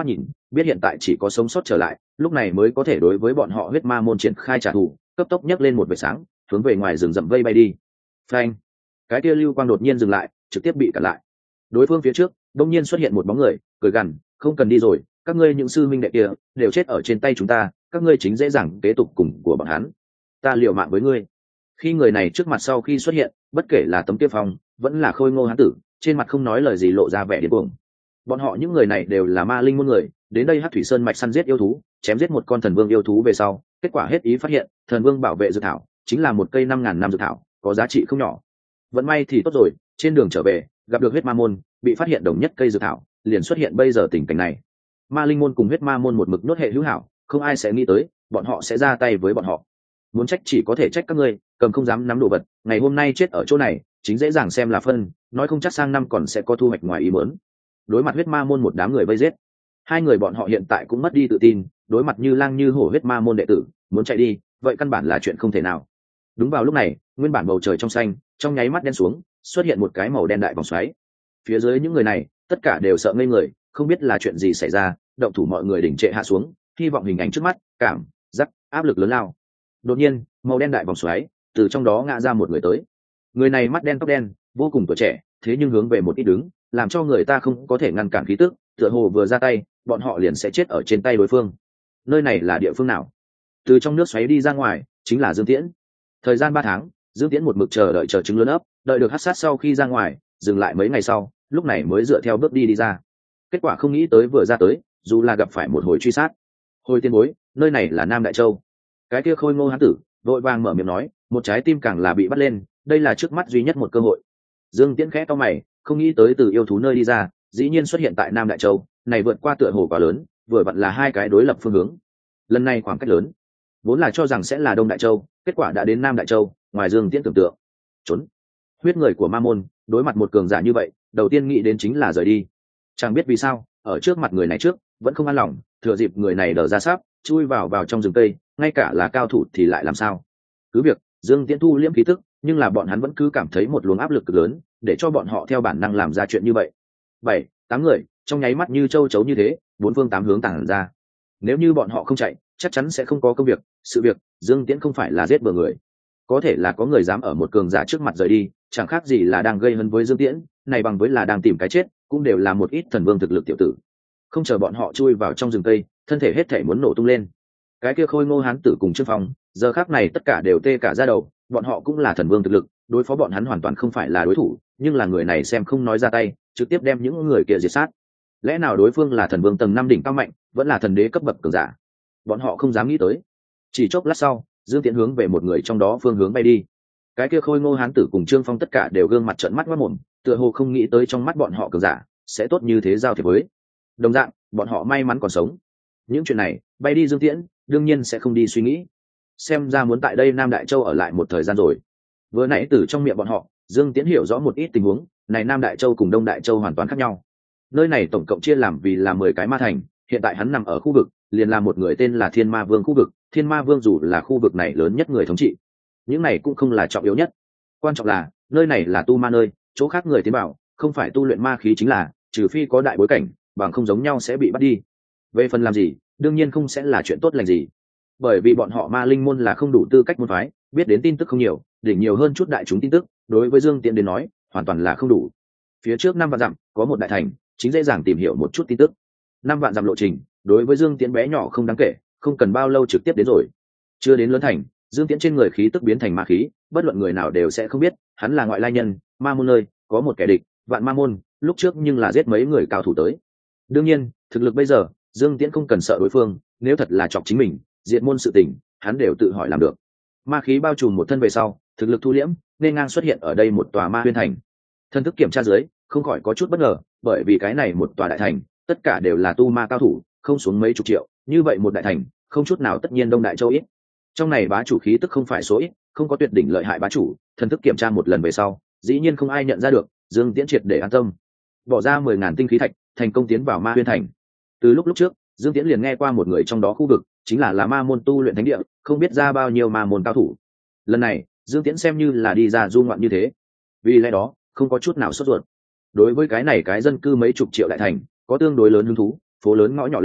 biết hiện tại chỉ có sống sót trở lại, lúc này mới có thể đối với bọn họ huyết ma môn triển khai trả thù, cấp tốc nhấc lên một vệt sáng, hướng về ngoài rừng rậm vây bay đi. Phanh! Cái kia lưu quang đột nhiên dừng lại, trực tiếp bị cản lại. Đối phương phía trước, đông nhiên xuất hiện một bóng người, cười gằn, không cần đi rồi, các ngươi những sư minh đệ kia đều chết ở trên tay chúng ta, các ngươi chính dễ dàng kế tục cùng của bọn hắn. Ta liều mạng với ngươi. Khi người này trước mặt sau khi xuất hiện, bất kể là tấm kia phong, vẫn là khôi ngô hán tử, trên mặt không nói lời gì lộ ra vẻ điên cuồng. Bọn họ những người này đều là ma linh môn người, đến đây Hắc Thủy Sơn mạch săn giết yêu thú, chém giết một con thần vương yêu thú về sau, kết quả hết ý phát hiện, thần vương bảo vệ dược thảo chính là một cây năm ngàn năm dược thảo, có giá trị không nhỏ. Vận may thì tốt rồi, trên đường trở về, gặp được huyết ma môn, bị phát hiện đồng nhất cây dược thảo, liền xuất hiện bây giờ tình cảnh này. Ma linh môn cùng huyết ma môn một mực nốt hệ hữu hảo, không ai sẽ nghĩ tới, bọn họ sẽ ra tay với bọn họ. Muốn trách chỉ có thể trách các ngươi, cầm không dám nắm đồ vật, ngày hôm nay chết ở chỗ này, chính dễ dàng xem là phân, nói không chắc sang năm còn sẽ có thu hoạch ngoài ý muốn. Đối mặt huyết ma môn một đám người vây giết, hai người bọn họ hiện tại cũng mất đi tự tin, đối mặt như lang như hổ huyết ma môn đệ tử, muốn chạy đi, vậy căn bản là chuyện không thể nào. Đúng vào lúc này, nguyên bản bầu trời trong xanh, trong nháy mắt đen xuống, xuất hiện một cái màu đen đại vòng xoáy. Phía dưới những người này, tất cả đều sợ ngây người, không biết là chuyện gì xảy ra, động thủ mọi người đỉnh trệ hạ xuống, hy vọng hình ảnh trước mắt, cảm giác áp lực lớn lao. Đột nhiên, màu đen đại vòng xoáy, từ trong đó ngã ra một người tới. Người này mắt đen tóc đen, vô cùng tuổi trẻ, thế nhưng hướng về một ít đứng, làm cho người ta không có thể ngăn cản khí tức, tựa hồ vừa ra tay, bọn họ liền sẽ chết ở trên tay đối phương. Nơi này là địa phương nào? Từ trong nước xoáy đi ra ngoài, chính là Dương Tiễn. Thời gian ba tháng, Dương Tiễn một mực chờ đợi chờ trứng lớn ấp, đợi được hắc sát sau khi ra ngoài, dừng lại mấy ngày sau, lúc này mới dựa theo bước đi đi ra. Kết quả không nghĩ tới vừa ra tới, dù là gặp phải một hồi truy sát. Hồi tiên bối, nơi này là Nam Đại Châu. Cái kia khôi ngô hán tử, vội vàng mở miệng nói, một trái tim càng là bị bắt lên, đây là trước mắt duy nhất một cơ hội. Dương Tiễn khẽ cau mày, không nghĩ tới từ yêu thú nơi đi ra, dĩ nhiên xuất hiện tại Nam Đại Châu, này vượt qua tựa hồ quá lớn, vừa vặn là hai cái đối lập phương hướng. Lần này khoảng cách lớn, vốn là cho rằng sẽ là Đông Đại Châu, kết quả đã đến Nam Đại Châu, ngoài Dương Tiễn tưởng tượng. Trốn. Huyết người của ma môn, đối mặt một cường giả như vậy, đầu tiên nghĩ đến chính là rời đi. Chẳng biết vì sao, ở trước mặt người này trước, vẫn không an lòng, thừa dịp người này đờ ra sáp, chui vào vào trong rừng cây, ngay cả là cao thủ thì lại làm sao? Cứ việc Dương Tiễn thu liễm khí tức, nhưng là bọn hắn vẫn cứ cảm thấy một luồng áp lực cực lớn, để cho bọn họ theo bản năng làm ra chuyện như vậy. Bảy, tám người, trong nháy mắt như châu chấu như thế, bốn phương tám hướng tản ra. Nếu như bọn họ không chạy, chắc chắn sẽ không có công việc, sự việc, Dương Tiễn không phải là giết bừa người. Có thể là có người dám ở một cường giả trước mặt rời đi, chẳng khác gì là đang gây hấn với Dương Tiễn, này bằng với là đang tìm cái chết, cũng đều là một ít thần vương thực lực tiểu tử. Không chờ bọn họ chui vào trong rừng cây, thân thể hết thể muốn nổ tung lên. Cái kia khôi ngô hán tử cùng Trương Phong, giờ khắc này tất cả đều tê cả da đầu, bọn họ cũng là thần vương thực lực, đối phó bọn hắn hoàn toàn không phải là đối thủ, nhưng là người này xem không nói ra tay, trực tiếp đem những người kia diệt sát. Lẽ nào đối phương là thần vương tầng năm đỉnh cao mạnh, vẫn là thần đế cấp bậc cường giả? Bọn họ không dám nghĩ tới. Chỉ chốc lát sau, Dương Tiễn hướng về một người trong đó phương hướng bay đi. Cái kia khôi ngô hán tử cùng Trương Phong tất cả đều gương mặt trợn mắt ngoác mồm, tựa hồ không nghĩ tới trong mắt bọn họ cường giả sẽ tốt như thế giao thiệp với. Đồng dạng, bọn họ may mắn còn sống. Những chuyện này, bay đi Dương Tiễn, đương nhiên sẽ không đi suy nghĩ. Xem ra muốn tại đây Nam Đại Châu ở lại một thời gian rồi. Vừa nãy từ trong miệng bọn họ, Dương Tiễn hiểu rõ một ít tình huống, này Nam Đại Châu cùng Đông Đại Châu hoàn toàn khác nhau. Nơi này tổng cộng chia làm vì là mười cái ma thành, hiện tại hắn nằm ở khu vực, liền là một người tên là Thiên Ma Vương khu vực, Thiên Ma Vương dù là khu vực này lớn nhất người thống trị. Những này cũng không là trọng yếu nhất. Quan trọng là, nơi này là tu ma nơi, chỗ khác người tiến bảo, không phải tu luyện ma khí chính là, trừ phi có đại bối cảnh, bằng không giống nhau sẽ bị bắt đi. Về phần làm gì, đương nhiên không sẽ là chuyện tốt lành gì. Bởi vì bọn họ ma linh môn là không đủ tư cách môn phái, biết đến tin tức không nhiều, đỉnh nhiều hơn chút đại chúng tin tức, đối với Dương Tiễn đến nói, hoàn toàn là không đủ. Phía trước năm vạn dặm, có một đại thành, chính dễ dàng tìm hiểu một chút tin tức. Năm vạn dặm lộ trình, đối với Dương Tiễn bé nhỏ không đáng kể, không cần bao lâu trực tiếp đến rồi. Chưa đến lớn thành, Dương Tiễn trên người khí tức biến thành ma khí, bất luận người nào đều sẽ không biết, hắn là ngoại lai nhân, ma môn nơi, có một kẻ địch, vạn ma môn, lúc trước nhưng là giết mấy người cao thủ tới. Đương nhiên, thực lực bây giờ, Dương Tiễn không cần sợ đối phương, nếu thật là chọc chính mình, diệt môn sự tình, hắn đều tự hỏi làm được. Ma khí bao trùm một thân về sau, thực lực thu liễm, nên ngang xuất hiện ở đây một tòa ma huyên thành. Thân thức kiểm tra dưới, không khỏi có chút bất ngờ, bởi vì cái này một tòa đại thành, tất cả đều là tu ma cao thủ, không xuống mấy chục triệu, như vậy một đại thành, không chút nào tất nhiên Đông Đại Châu ít. Trong này bá chủ khí tức không phải số ít, không có tuyệt đỉnh lợi hại bá chủ, thân thức kiểm tra một lần về sau, dĩ nhiên không ai nhận ra được, Dương Tiễn triệt để an tâm. Bỏ ra mười ngàn tinh khí thạch, thành công tiến vào ma huyên thành. Từ lúc lúc trước, Dương Tiễn liền nghe qua một người trong đó khu vực, chính là là ma môn tu luyện thánh địa, không biết ra bao nhiêu ma môn cao thủ. Lần này, Dương Tiễn xem như là đi ra du ngoạn như thế. Vì lẽ đó, không có chút nào sốt ruột. Đối với cái này cái dân cư mấy chục triệu đại thành, có tương đối lớn hứng thú, phố lớn ngõ nhỏ lên,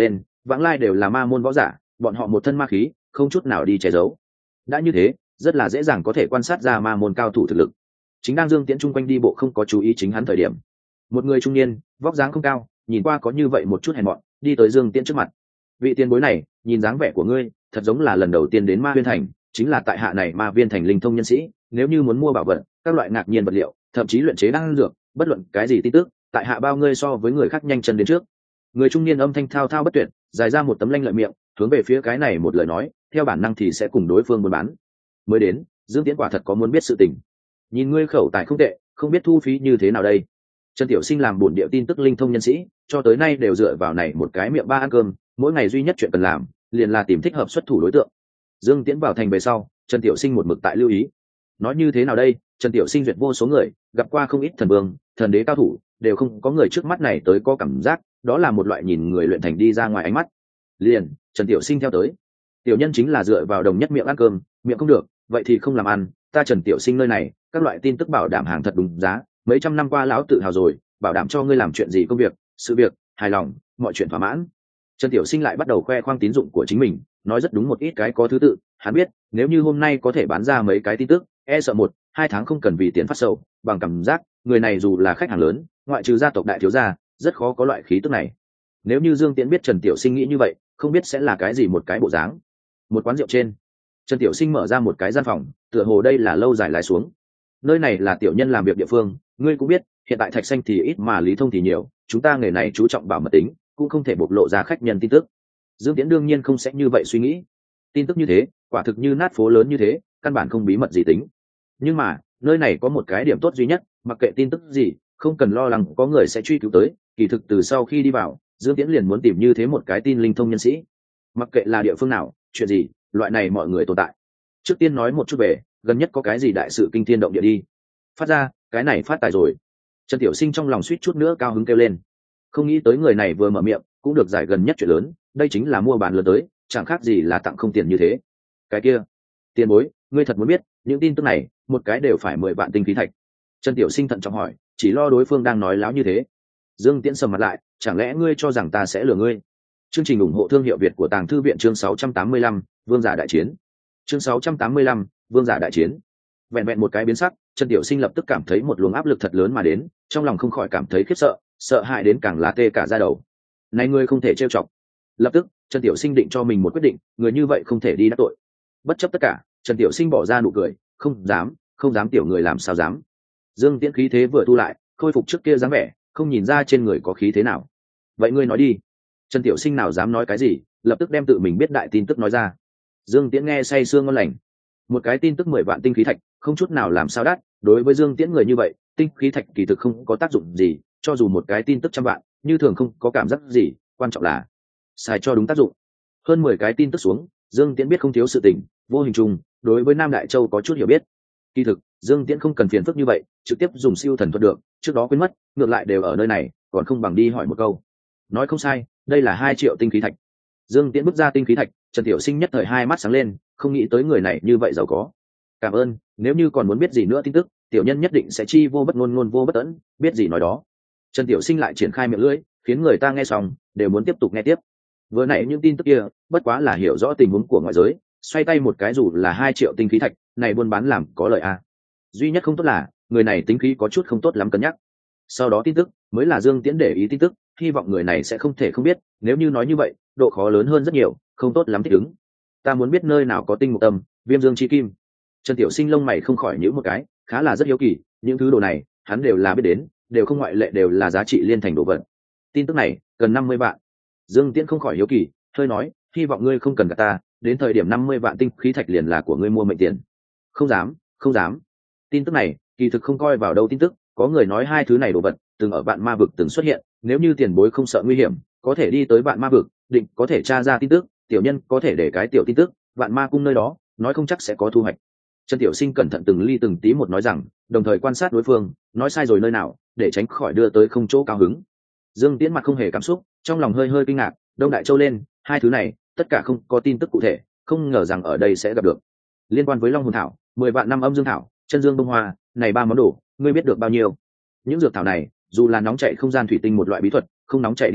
vãng lai đều là ma môn võ giả, bọn họ một thân ma khí không chút nào đi che giấu. Đã như thế, rất là dễ dàng có thể quan sát ra ma môn cao thủ thực lực. Chính đang Dương Tiễn chung quanh đi bộ không có chú ý chính hắn thời điểm, một người trung niên, vóc dáng không cao, nhìn qua có như vậy một chút hèn mọn, đi tới Dương Tiễn trước mặt. Vị tiền bối này, nhìn dáng vẻ của ngươi thật giống là lần đầu tiên đến Ma Viên Thành, chính là tại hạ này Ma Viên Thành linh thông nhân sĩ, nếu như muốn mua bảo vật, các loại ngạc nhiên vật liệu, thậm chí luyện chế đan dược, bất luận cái gì tin tức, tại hạ bao ngươi so với người khác nhanh chân đến trước. Người trung niên âm thanh thao thao bất tuyệt, dài ra một tấm lanh lợi miệng, hướng về phía cái này một lời nói, theo bản năng thì sẽ cùng đối phương buôn bán. Mới đến, Dương Tiễn quả thật có muốn biết sự tình. Nhìn ngươi khẩu tài không tệ, không biết thu phí như thế nào đây? Trần Tiểu Sinh làm bổn địa tin tức linh thông nhân sĩ, cho tới nay đều dựa vào này một cái miệng ba ăn cơm, mỗi ngày duy nhất chuyện cần làm, liền là tìm thích hợp xuất thủ đối tượng. Dương Tiễn vào thành về sau, Trần Tiểu Sinh một mực tại lưu ý. Nói như thế nào đây, Trần Tiểu Sinh duyệt vô số người, gặp qua không ít thần vương, thần đế cao thủ, đều không có người trước mắt này tới có cảm giác, đó là một loại nhìn người luyện thành đi ra ngoài ánh mắt. Liền, Trần Tiểu Sinh theo tới. Tiểu nhân chính là dựa vào đồng nhất miệng ăn cơm, miệng không được, vậy thì không làm ăn, ta Trần Tiểu Sinh nơi này, các loại tin tức bảo đảm hàng thật đúng giá, mấy trăm năm qua lão tự hào rồi, bảo đảm cho ngươi làm chuyện gì công việc, sự việc, hài lòng, mọi chuyện thỏa mãn. Trần Tiểu Sinh lại bắt đầu khoe khoang tín dụng của chính mình, nói rất đúng một ít cái có thứ tự, hắn biết, nếu như hôm nay có thể bán ra mấy cái tin tức, e sợ một, hai tháng không cần vì tiền phát sầu, bằng cảm giác, người này dù là khách hàng lớn, ngoại trừ gia tộc đại thiếu gia, rất khó có loại khí tức này. Nếu như Dương Tiễn biết Trần Tiểu Sinh nghĩ như vậy, không biết sẽ là cái gì một cái bộ dáng. Một quán rượu trên, Trần Tiểu Sinh mở ra một cái gian phòng, tựa hồ đây là lâu dài lái xuống. Nơi này là tiểu nhân làm việc địa phương, ngươi cũng biết, hiện tại Thạch Xanh thì ít mà Lý Thông thì nhiều, chúng ta nghề này chú trọng bảo mật tính, cũng không thể bộc lộ ra khách nhân tin tức. Dương Tiễn đương nhiên không sẽ như vậy suy nghĩ. Tin tức như thế, quả thực như nát phố lớn như thế, căn bản không bí mật gì tính. Nhưng mà, nơi này có một cái điểm tốt duy nhất, mặc kệ tin tức gì, không cần lo lắng có người sẽ truy cứu tới, kỳ thực từ sau khi đi vào, Dương Tiễn liền muốn tìm như thế một cái tin linh thông nhân sĩ. Mặc kệ là địa phương nào, chuyện gì, loại này mọi người tồn tại. Trước tiên nói một chút về, gần nhất có cái gì đại sự kinh thiên động địa đi. Phát ra, cái này phát tài rồi. Trần Tiểu Sinh trong lòng suýt chút nữa cao hứng kêu lên. Không nghĩ tới người này vừa mở miệng, cũng được giải gần nhất chuyện lớn, đây chính là mua bán lớn tới, chẳng khác gì là tặng không tiền như thế. Cái kia, tiền bối, ngươi thật muốn biết, những tin tức này, một cái đều phải mười vạn tinh khí thạch. Trần Tiểu Sinh thận trọng hỏi, chỉ lo đối phương đang nói láo như thế. Dương Tiễn sầm mặt lại, chẳng lẽ ngươi cho rằng ta sẽ lừa ngươi? Chương trình ủng hộ thương hiệu Việt của Tàng Thư viện chương sáu trăm tám mươi lăm, Vương giả đại chiến. Chương sáu trăm tám mươi lăm, Vương giả đại chiến. Vẹn vẹn một cái biến sắc, Trần Tiểu Sinh lập tức cảm thấy một luồng áp lực thật lớn mà đến, trong lòng không khỏi cảm thấy khiếp sợ, sợ hãi đến càng lá tê cả da đầu. Này ngươi không thể trêu chọc. Lập tức, Trần Tiểu Sinh định cho mình một quyết định, người như vậy không thể đi đắc tội. Bất chấp tất cả, Trần Tiểu Sinh bỏ ra nụ cười, không dám, không dám tiểu người làm sao dám. Dương Tiễn khí thế vừa thu lại, khôi phục trước kia dáng vẻ, không nhìn ra trên người có khí thế nào. Vậy ngươi nói đi. Trần Tiểu Sinh nào dám nói cái gì, lập tức đem tự mình biết đại tin tức nói ra. Dương Tiễn nghe say sương ngon lành. Một cái tin tức mười vạn tinh khí thạch, không chút nào làm sao đắt, đối với Dương Tiễn người như vậy, tinh khí thạch kỳ thực không có tác dụng gì, cho dù một cái tin tức trăm vạn, như thường không có cảm giác gì, quan trọng là xài cho đúng tác dụng. Hơn mười cái tin tức xuống, Dương Tiễn biết không thiếu sự tình, vô hình chung, đối với Nam Đại Châu có chút hiểu biết. Kỳ thực, Dương Tiễn không cần phiền phức như vậy, trực tiếp dùng siêu thần thuật được, trước đó quên mất, ngược lại đều ở nơi này, còn không bằng đi hỏi một câu. Nói không sai, đây là hai triệu tinh khí thạch. Dương Tiễn bước ra tinh khí thạch, Trần Tiểu Sinh nhất thời hai mắt sáng lên, không nghĩ tới người này như vậy giàu có. Cảm ơn, nếu như còn muốn biết gì nữa tin tức, tiểu nhân nhất định sẽ chi vô bất ngôn ngôn vô bất tẫn, biết gì nói đó. Trần Tiểu Sinh lại triển khai miệng lưỡi, khiến người ta nghe xong đều muốn tiếp tục nghe tiếp. Vừa nãy những tin tức kia, bất quá là hiểu rõ tình huống của ngoại giới, xoay tay một cái dù là hai triệu tinh khí thạch, này buôn bán làm có lợi à. Duy nhất không tốt là, người này tính khí có chút không tốt lắm cân nhắc. Sau đó tin tức mới là Dương Tiễn để ý tin tức, hy vọng người này sẽ không thể không biết, nếu như nói như vậy, độ khó lớn hơn rất nhiều, không tốt lắm thích ứng. Ta muốn biết nơi nào có tinh mục tâm, viêm dương chi kim. Trần Tiểu Sinh lông mày không khỏi nhíu một cái, khá là rất hiếu kỳ, những thứ đồ này, hắn đều là biết đến, đều không ngoại lệ đều là giá trị liên thành đồ vật. Tin tức này, cần năm mươi vạn. Dương Tiễn không khỏi hiếu kỳ, hơi nói, hy vọng ngươi không cần gạt ta, đến thời điểm năm mươi vạn tinh khí thạch liền là của ngươi mua mệnh tiền. Không dám, không dám. Tin tức này, kỳ thực không coi vào đâu tin tức, có người nói hai thứ này đồ vật, từng ở Vạn Ma vực từng xuất hiện, nếu như tiền bối không sợ nguy hiểm, có thể đi tới Vạn Ma vực, định có thể tra ra tin tức, tiểu nhân có thể để cái tiểu tin tức, Vạn Ma cung nơi đó, nói không chắc sẽ có thu hoạch. Trần Tiểu Sinh cẩn thận từng ly từng tí một nói rằng, đồng thời quan sát đối phương, nói sai rồi nơi nào, để tránh khỏi đưa tới không chỗ cao hứng. Dương Tiễn mặt không hề cảm xúc, trong lòng hơi hơi kinh ngạc, Đông Đại Châu lên, hai thứ này, tất cả không có tin tức cụ thể, không ngờ rằng ở đây sẽ gặp được. Liên quan với Long Hồn Thảo, mười vạn năm âm dương thảo, chân dương bông hoa, này ba món đồ, ngươi biết được bao nhiêu? Những dược thảo này, dù là nóng chảy không gian thủy tinh một loại bí thuật, không nóng chảy đi ra,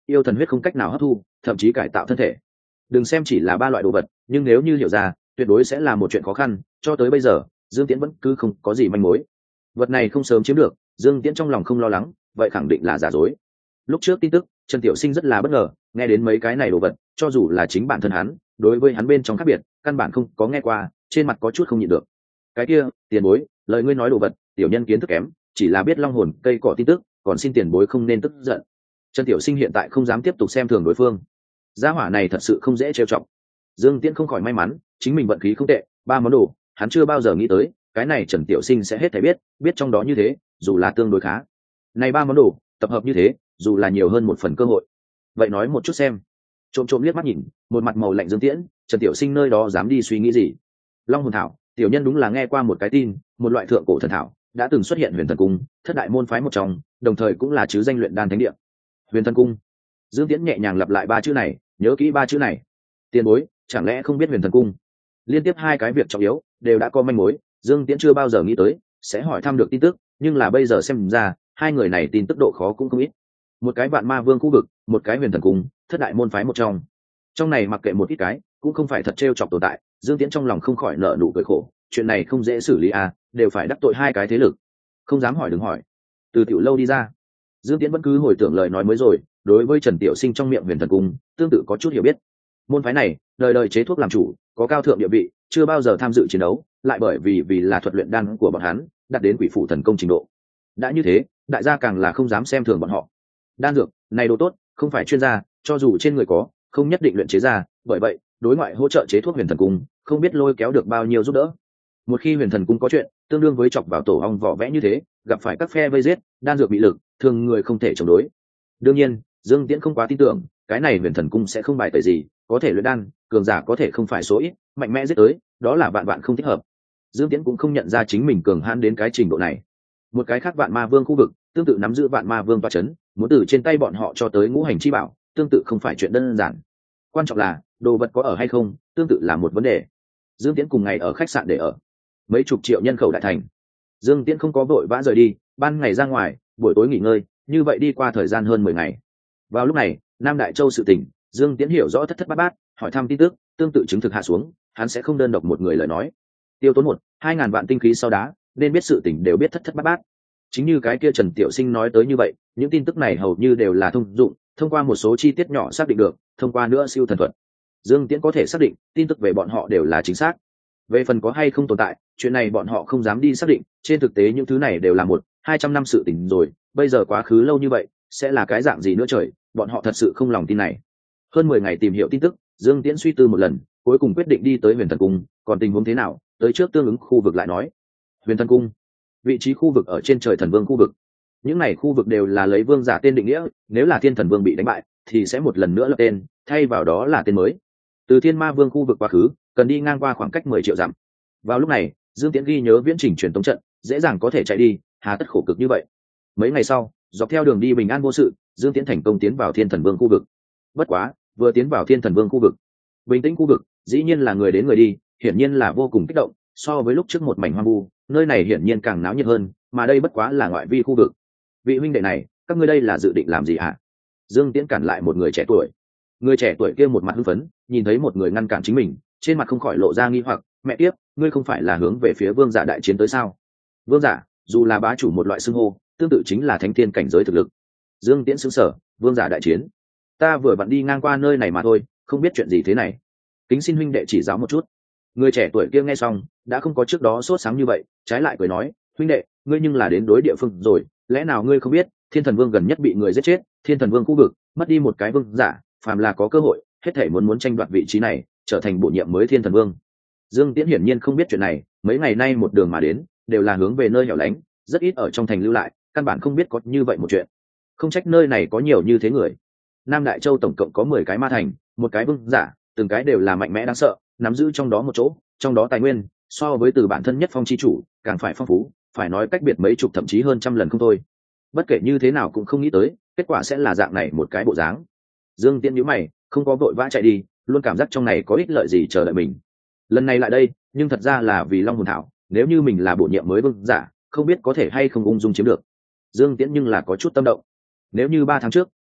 yêu thần huyết không cách nào hấp thu, thậm chí cải tạo thân thể. Đừng xem chỉ là ba loại đồ vật, nhưng nếu như hiểu ra, tuyệt đối sẽ là một chuyện khó khăn. Cho tới bây giờ, Dương Tiễn vẫn cứ không có gì manh mối. Vật này không sớm chiếm được, Dương Tiễn trong lòng không lo lắng, vậy khẳng định là giả dối. Lúc trước tin tức, Trần Tiểu Sinh rất là bất ngờ, nghe đến mấy cái này đồ vật, cho dù là chính bản thân hắn, đối với hắn bên trong khác biệt, căn bản không có nghe qua, trên mặt có chút không nhịn được. Cái kia, tiền bối, lời ngươi nói đồ vật, tiểu nhân kiến thức kém, chỉ là biết long hồn cây cỏ tin tức, còn xin tiền bối không nên tức giận. Trần Tiểu Sinh hiện tại không dám tiếp tục xem thường đối phương. Gia hỏa này thật sự không dễ trêu chọc. Dương Tiễn không khỏi may mắn, chính mình vận khí không tệ, ba món đồ, hắn chưa bao giờ nghĩ tới, cái này Trần Tiểu Sinh sẽ hết thảy biết, biết trong đó như thế, dù là tương đối khá. Này ba món đồ, tập hợp như thế, dù là nhiều hơn một phần cơ hội. Vậy nói một chút xem. Trộm trộm liếc mắt nhìn, một mặt màu lạnh Dương Tiễn, Trần Tiểu Sinh nơi đó dám đi suy nghĩ gì? Long hồn thảo, tiểu nhân đúng là nghe qua một cái tin, một loại thượng cổ thần thảo, đã từng xuất hiện Huyền Thần Cung, thất đại môn phái một trong, đồng thời cũng là chứ danh luyện đan thánh địa. Huyền Thần Cung. Dương Tiễn nhẹ nhàng lặp lại ba chữ này, nhớ kỹ ba chữ này. Tiền bối, chẳng lẽ không biết Huyền Thần Cung? Liên tiếp hai cái việc trọng yếu đều đã có manh mối, Dương Tiễn chưa bao giờ nghĩ tới sẽ hỏi thăm được tin tức, nhưng là bây giờ xem ra, hai người này tin tức độ khó cũng không ít. Một cái Vạn Ma Vương khu vực, một cái Huyền Thần Cung, thất đại môn phái một trong. Trong này mặc kệ một ít cái, cũng không phải thật trêu chọc tồn tại, Dương Tiễn trong lòng không khỏi nở nụ cười khổ, chuyện này không dễ xử lý à, đều phải đắc tội hai cái thế lực. Không dám hỏi đừng hỏi. Từ tiểu lâu đi ra, Dương Tiễn vẫn cứ hồi tưởng lời nói mới rồi, đối với Trần Tiểu Sinh trong miệng Huyền Thần Cung, tương tự có chút hiểu biết. Môn phái này, đời đời chế thuốc làm chủ, có cao thượng địa vị, chưa bao giờ tham dự chiến đấu, lại bởi vì vì là thuật luyện đan của bọn hắn, đạt đến quỷ phụ thần công trình độ. Đã như thế, đại gia càng là không dám xem thường bọn họ. Đan dược, này đồ tốt, không phải chuyên gia, cho dù trên người có, không nhất định luyện chế ra, bởi vậy, đối ngoại hỗ trợ chế thuốc Huyền Thần Cung, không biết lôi kéo được bao nhiêu giúp đỡ. Một khi Huyền Thần Cung có chuyện, tương đương với chọc vào tổ ong vỏ vẽ như thế, gặp phải các phe vây giết, đan dược bị lực, thường người không thể chống đối. Đương nhiên, Dương Tiễn không quá tin tưởng, cái này Huyền Thần Cung sẽ không bài tẩy gì, có thể luyện đan, cường giả có thể không phải số ít, mạnh mẽ giết tới, đó là vạn vạn không thích hợp. Dương Tiễn cũng không nhận ra chính mình cường hãn đến cái trình độ này. Một cái khác Vạn Ma Vương khu vực, tương tự nắm giữ Vạn Ma Vương tọa chấn, muốn từ trên tay bọn họ cho tới ngũ hành chi bảo, tương tự không phải chuyện đơn giản. Quan trọng là, đồ vật có ở hay không, tương tự là một vấn đề. Dương Tiễn cùng ngày ở khách sạn để ở, mấy chục triệu nhân khẩu đại thành. Dương Tiễn không có vội vã rời đi, ban ngày ra ngoài, buổi tối nghỉ ngơi, như vậy đi qua thời gian hơn mười ngày. Vào lúc này, Nam Đại Châu sự tình, Dương Tiễn hiểu rõ thất thất bát bát, hỏi thăm tin tức, tương tự chứng thực hạ xuống, hắn sẽ không đơn độc một người lời nói. Tiêu tốn một, hai ngàn vạn tinh khí sau đá, nên biết sự tình đều biết thất thất bát bát. Chính như cái kia Trần Tiểu Sinh nói tới như vậy, những tin tức này hầu như đều là thông dụng, thông qua một số chi tiết nhỏ xác định được, thông qua nữa siêu thần thuật. Dương Tiễn có thể xác định, tin tức về bọn họ đều là chính xác. Về phần có hay không tồn tại, chuyện này bọn họ không dám đi xác định, trên thực tế những thứ này đều là một, hai trăm năm sự tình rồi, bây giờ quá khứ lâu như vậy, sẽ là cái dạng gì nữa trời, bọn họ thật sự không lòng tin này. Hơn mười ngày tìm hiểu tin tức, Dương Tiễn suy tư một lần, cuối cùng quyết định đi tới Huyền Thần Cung, còn tình huống thế nào, tới trước tương ứng khu vực lại nói. Huyền Thần Cung, vị trí khu vực ở trên trời thần vương khu vực. Những này khu vực đều là lấy vương giả tên định nghĩa, nếu là Thiên Thần Vương bị đánh bại, thì sẽ một lần nữa lập tên, thay vào đó là tên mới. Từ Thiên Ma Vương khu vực quá khứ, cần đi ngang qua khoảng cách mười triệu dặm. Vào lúc này, Dương Tiễn ghi nhớ viễn trình truyền tống trận, dễ dàng có thể chạy đi, hà tất khổ cực như vậy. Mấy ngày sau, dọc theo đường đi bình an vô sự, Dương Tiễn thành công tiến vào Thiên Thần Vương khu vực. Bất quá, vừa tiến vào Thiên Thần Vương khu vực, bình tĩnh khu vực, dĩ nhiên là người đến người đi, hiển nhiên là vô cùng kích động, so với lúc trước một mảnh hoang vu, nơi này hiển nhiên càng náo nhiệt hơn, mà đây bất quá là ngoại vi khu vực. Vị huynh đệ này, các ngươi đây là dự định làm gì hả? Dương Tiễn cản lại một người trẻ tuổi. Người trẻ tuổi kia một mặt hưng phấn, nhìn thấy một người ngăn cản chính mình, trên mặt không khỏi lộ ra nghi hoặc, mẹ tiếp, ngươi không phải là hướng về phía vương giả đại chiến tới sao? Vương giả, dù là bá chủ một loại xưng hô, tương tự chính là thánh thiên cảnh giới thực lực. Dương Tiễn sững sờ, vương giả đại chiến? Ta vừa vặn đi ngang qua nơi này mà thôi, không biết chuyện gì thế này. Kính xin huynh đệ chỉ giáo một chút. Người trẻ tuổi kia nghe xong, đã không có trước đó sốt sáng như vậy, trái lại cười nói, huynh đệ, ngươi nhưng là đến đối địa phương rồi, lẽ nào ngươi không biết, Thiên Thần Vương gần nhất bị người giết chết, Thiên Thần Vương khu vực mất đi một cái vương giả, phàm là có cơ hội, hết thảy muốn muốn tranh đoạt vị trí này, trở thành bổ nhiệm mới Thiên Thần Vương. Dương Tiễn hiển nhiên không biết chuyện này, mấy ngày nay một đường mà đến, đều là hướng về nơi hẻo lánh, rất ít ở trong thành lưu lại, căn bản không biết có như vậy một chuyện. Không trách nơi này có nhiều như thế người. Nam Đại Châu tổng cộng có mười cái ma thành, một cái vương giả, từng cái đều là mạnh mẽ đáng sợ, nắm giữ trong đó một chỗ, trong đó tài nguyên so với từ bản thân nhất phong chi chủ càng phải phong phú, phải nói cách biệt mấy chục thậm chí hơn trăm lần không thôi. Bất kể như thế nào cũng không nghĩ tới, kết quả sẽ là dạng này một cái bộ dáng. Dương Tiễn nhíu mày, không có vội vã chạy đi, luôn cảm giác trong này có ích lợi gì chờ đợi mình. Lần này lại đây, nhưng thật ra là vì Long Hồn Thảo, nếu như mình là bổ nhiệm mới vương giả, không biết có thể hay không ung dung chiếm được. Dương Tiễn nhưng là có chút tâm động. Nếu như ba tháng trước,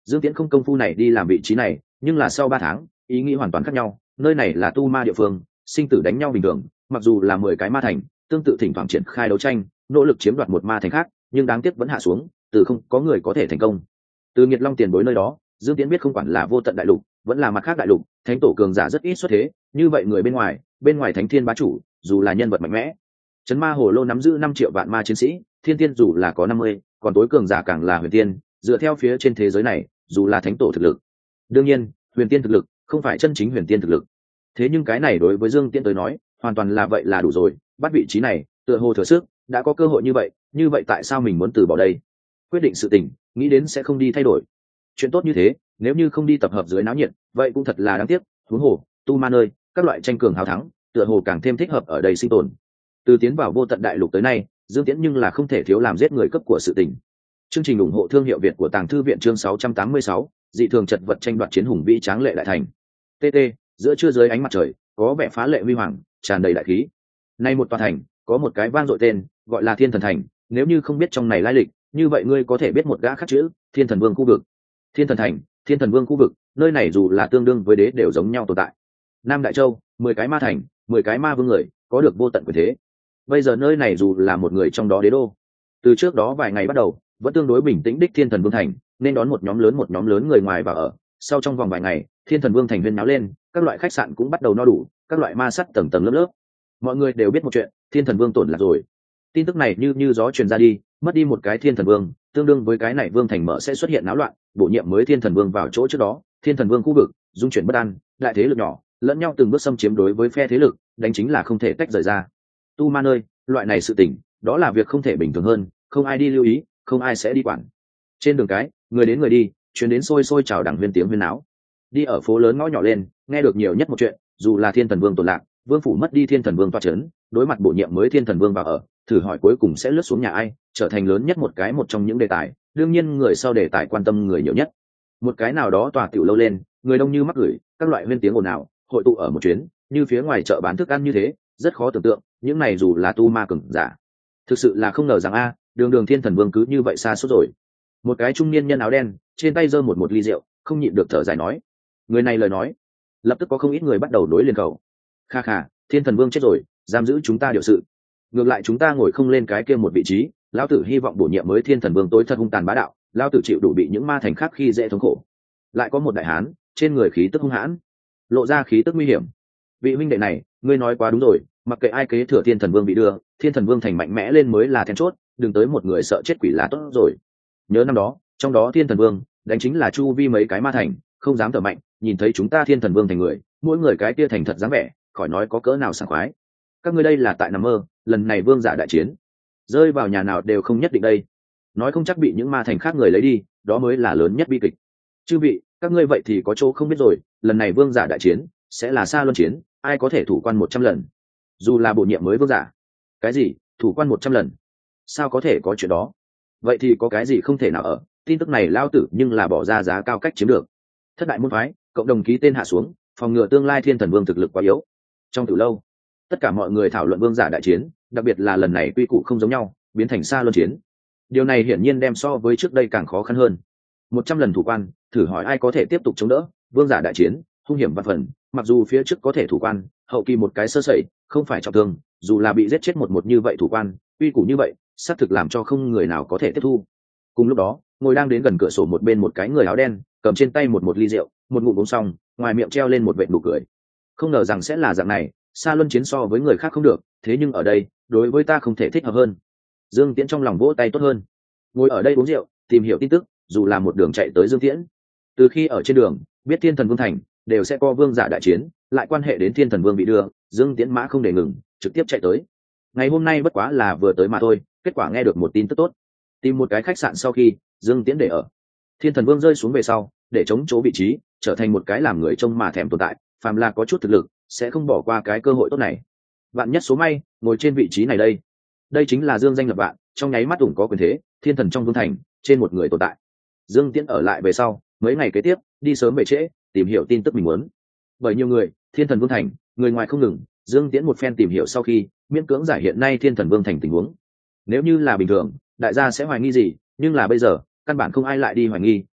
Dương Tiễn không công phu này đi làm vị trí này, nhưng là sau ba tháng ý nghĩ hoàn toàn khác nhau. Nơi này là tu ma địa phương, sinh tử đánh nhau bình thường, mặc dù là mười cái ma thành tương tự thỉnh thoảng triển khai đấu tranh, nỗ lực chiếm đoạt một ma thành khác, nhưng đáng tiếc vẫn hạ xuống, từ không có người có thể thành công. Từ Nghiệt Long tiền bối nơi đó, Dương Tiễn biết không quản là vô tận đại lục vẫn là mặt khác đại lục, thánh tổ cường giả rất ít xuất thế, như vậy người bên ngoài bên ngoài thánh thiên bá chủ dù là nhân vật mạnh mẽ, chấn ma hồ lô nắm giữ năm triệu vạn ma chiến sĩ, thiên tiên dù là có năm mươi, còn tối cường giả càng là huyền tiên, dựa theo phía trên thế giới này dù là thánh tổ thực lực. Đương nhiên huyền tiên thực lực không phải chân chính huyền tiên thực lực, thế nhưng cái này đối với Dương Tiễn tới nói hoàn toàn là vậy là đủ rồi. Bắt vị trí này tựa hồ thừa sức, đã có cơ hội như vậy như vậy tại sao mình muốn từ bỏ đây? Quyết định sự tình nghĩ đến sẽ không đi thay đổi. Chuyện tốt như thế nếu như không đi tập hợp dưới náo nhiệt vậy cũng thật là đáng tiếc. Huống hồ tu ma nơi các loại tranh cường hào thắng tựa hồ càng thêm thích hợp ở đây sinh tồn. Từ tiến vào vô tận đại lục tới nay, Dương Tiễn nhưng là không thể thiếu làm giết người cấp của sự tình. Chương trình ủng hộ thương hiệu Việt của Tàng Thư viện chương sáu trăm tám mươi sáu, dị thường chật vật tranh đoạt chiến hùng vĩ tráng lệ đại thành. tê tê, giữa trưa dưới ánh mặt trời, có vẻ phá lệ huy hoàng, tràn đầy đại khí. Nay một tòa thành, có một cái vang dội tên, gọi là Thiên Thần Thành, nếu như không biết trong này lai lịch, như vậy ngươi có thể biết một gã khác chữ, Thiên Thần Vương khu vực. Thiên Thần Thành, Thiên Thần Vương khu vực, nơi này dù là tương đương với đế đều giống nhau tồn tại. Nam Đại Châu, mười cái ma thành, mười cái ma vương người, có được vô tận quyền thế. Bây giờ nơi này dù là một người trong đó đế đô. Từ trước đó vài ngày bắt đầu, vẫn tương đối bình tĩnh đích Thiên Thần Vương thành, nên đón một nhóm lớn một nhóm lớn người ngoài vào ở. Sau trong vòng vài ngày, Thiên Thần Vương thành huyên náo lên, các loại khách sạn cũng bắt đầu no đủ, các loại ma sắt tầng tầng lớp lớp. Mọi người đều biết một chuyện, Thiên Thần Vương tổn lạc rồi. Tin tức này như như gió truyền ra đi, mất đi một cái Thiên Thần Vương, tương đương với cái này vương thành mở sẽ xuất hiện náo loạn, bổ nhiệm mới Thiên Thần Vương vào chỗ trước đó, Thiên Thần Vương khu vực dung chuyển bất an, đại thế lực nhỏ lẫn nhau từng bước xâm chiếm đối với phe thế lực, đánh chính là không thể tách rời ra. Tu ma nơi, loại này sự tình, đó là việc không thể bình thường hơn, không ai đi lưu ý, không ai sẽ đi quản. Trên đường cái, người đến người đi, chuyến đến sôi sôi chào đằng huyên tiếng huyên náo. Đi ở phố lớn ngõ nhỏ lên, nghe được nhiều nhất một chuyện, dù là Thiên Thần Vương tổn lạc, vương phủ mất đi Thiên Thần Vương toa chấn, đối mặt bổ nhiệm mới Thiên Thần Vương vào ở, thử hỏi cuối cùng sẽ lướt xuống nhà ai, trở thành lớn nhất một cái một trong những đề tài, đương nhiên người sau đề tài quan tâm người nhiều nhất. Một cái nào đó tòa tiểu lâu lên, người đông như mắc gửi, các loại huyên tiếng ồn ào, hội tụ ở một chuyến, như phía ngoài chợ bán thức ăn như thế, rất khó tưởng tượng, những này dù là tu ma cường giả, thực sự là không ngờ rằng a, đường đường Thiên Thần Vương cứ như vậy xa suốt rồi. Một cái trung niên nhân áo đen, trên tay giơ một một ly rượu, không nhịn được thở dài nói. Người này lời nói, lập tức có không ít người bắt đầu đối liền cầu. Kha kha, Thiên Thần Vương chết rồi, giam giữ chúng ta điều sự. Ngược lại chúng ta ngồi không lên cái kia một vị trí, lão tử hy vọng bổ nhiệm mới Thiên Thần Vương tối thật hung tàn bá đạo, lão tử chịu đủ bị những ma thành khác khi dễ thống khổ. Lại có một đại hán, trên người khí tức hung hãn, lộ ra khí tức nguy hiểm. Vị huynh đệ này, ngươi nói quá đúng rồi, mặc kệ ai kế thừa Thiên Thần Vương bị đưa, Thiên Thần Vương thành mạnh mẽ lên mới là then chốt, đừng tới một người sợ chết quỷ là tốt rồi. Nhớ năm đó, trong đó Thiên Thần Vương đánh chính là chu vi mấy cái ma thành, không dám thở mạnh, nhìn thấy chúng ta Thiên Thần Vương thành người, mỗi người cái kia thành thật dáng vẻ, khỏi nói có cỡ nào sảng khoái. Các ngươi đây là tại nằm mơ, lần này vương giả đại chiến, rơi vào nhà nào đều không nhất định đây, nói không chắc bị những ma thành khác người lấy đi, đó mới là lớn nhất bi kịch. Chư vị, các ngươi vậy thì có chỗ không biết rồi, lần này vương giả đại chiến sẽ là xa luân chiến, ai có thể thủ quan một trăm lần, dù là bổ nhiệm mới vương giả. Cái gì thủ quan một trăm lần? Sao có thể có chuyện đó? Vậy thì có cái gì không thể nào ở? Tin tức này lao tử nhưng là bỏ ra giá cao cách chiếm được. Thất đại môn phái cộng đồng ký tên hạ xuống, phòng ngừa tương lai Thiên Thần Vương thực lực quá yếu. Trong từ lâu, tất cả mọi người thảo luận vương giả đại chiến, đặc biệt là lần này quy củ không giống nhau, biến thành xa luân chiến. Điều này hiển nhiên đem so với trước đây càng khó khăn hơn. Một trăm lần thủ quan, thử hỏi ai có thể tiếp tục chống đỡ? Vương giả đại chiến hung hiểm vạn phần, mặc dù phía trước có thể thủ quan, hậu kỳ một cái sơ sẩy, không phải trọng thương, dù là bị giết chết một một như vậy thủ quan, quy củ như vậy, xác thực làm cho không người nào có thể tiếp thu. Cùng lúc đó, ngồi đang đến gần cửa sổ một bên một cái người áo đen, cầm trên tay một một ly rượu, một ngụm uống xong, ngoài miệng treo lên một vệt nụ cười. Không ngờ rằng sẽ là dạng này, xa luân chiến so với người khác không được, thế nhưng ở đây, đối với ta không thể thích hợp hơn. Dương Tiễn trong lòng vỗ tay tốt hơn. Ngồi ở đây uống rượu, tìm hiểu tin tức, dù là một đường chạy tới Dương Tiễn. Từ khi ở trên đường, biết Thiên Thần Vương thành đều sẽ có vương giả đại chiến, lại quan hệ đến Thiên Thần Vương bị đưa, Dương Tiễn mã không để ngừng, trực tiếp chạy tới. Ngày hôm nay bất quá là vừa tới mà thôi, kết quả nghe được một tin tức tốt. Tìm một cái khách sạn sau khi, Dương Tiễn để ở. Thiên Thần Vương rơi xuống về sau, để chống chỗ vị trí, trở thành một cái làm người trông mà thèm tồn tại, phàm là có chút thực lực, sẽ không bỏ qua cái cơ hội tốt này. Vạn nhất số may, ngồi trên vị trí này đây. Đây chính là Dương danh lập vạn, trong nháy mắt ủng có quyền thế, thiên thần trong vương thành, trên một người tồn tại. Dương Tiễn ở lại về sau, mấy ngày kế tiếp, đi sớm về trễ, tìm hiểu tin tức mình muốn. Bởi nhiều người, Thiên Thần Vương thành, người ngoài không ngừng, Dương Tiễn một phen tìm hiểu sau khi, miễn cưỡng giải hiện nay Thiên Thần Vương thành tình huống. Nếu như là bình thường, đại gia sẽ hoài nghi gì, nhưng là bây giờ, căn bản không ai lại đi hoài nghi,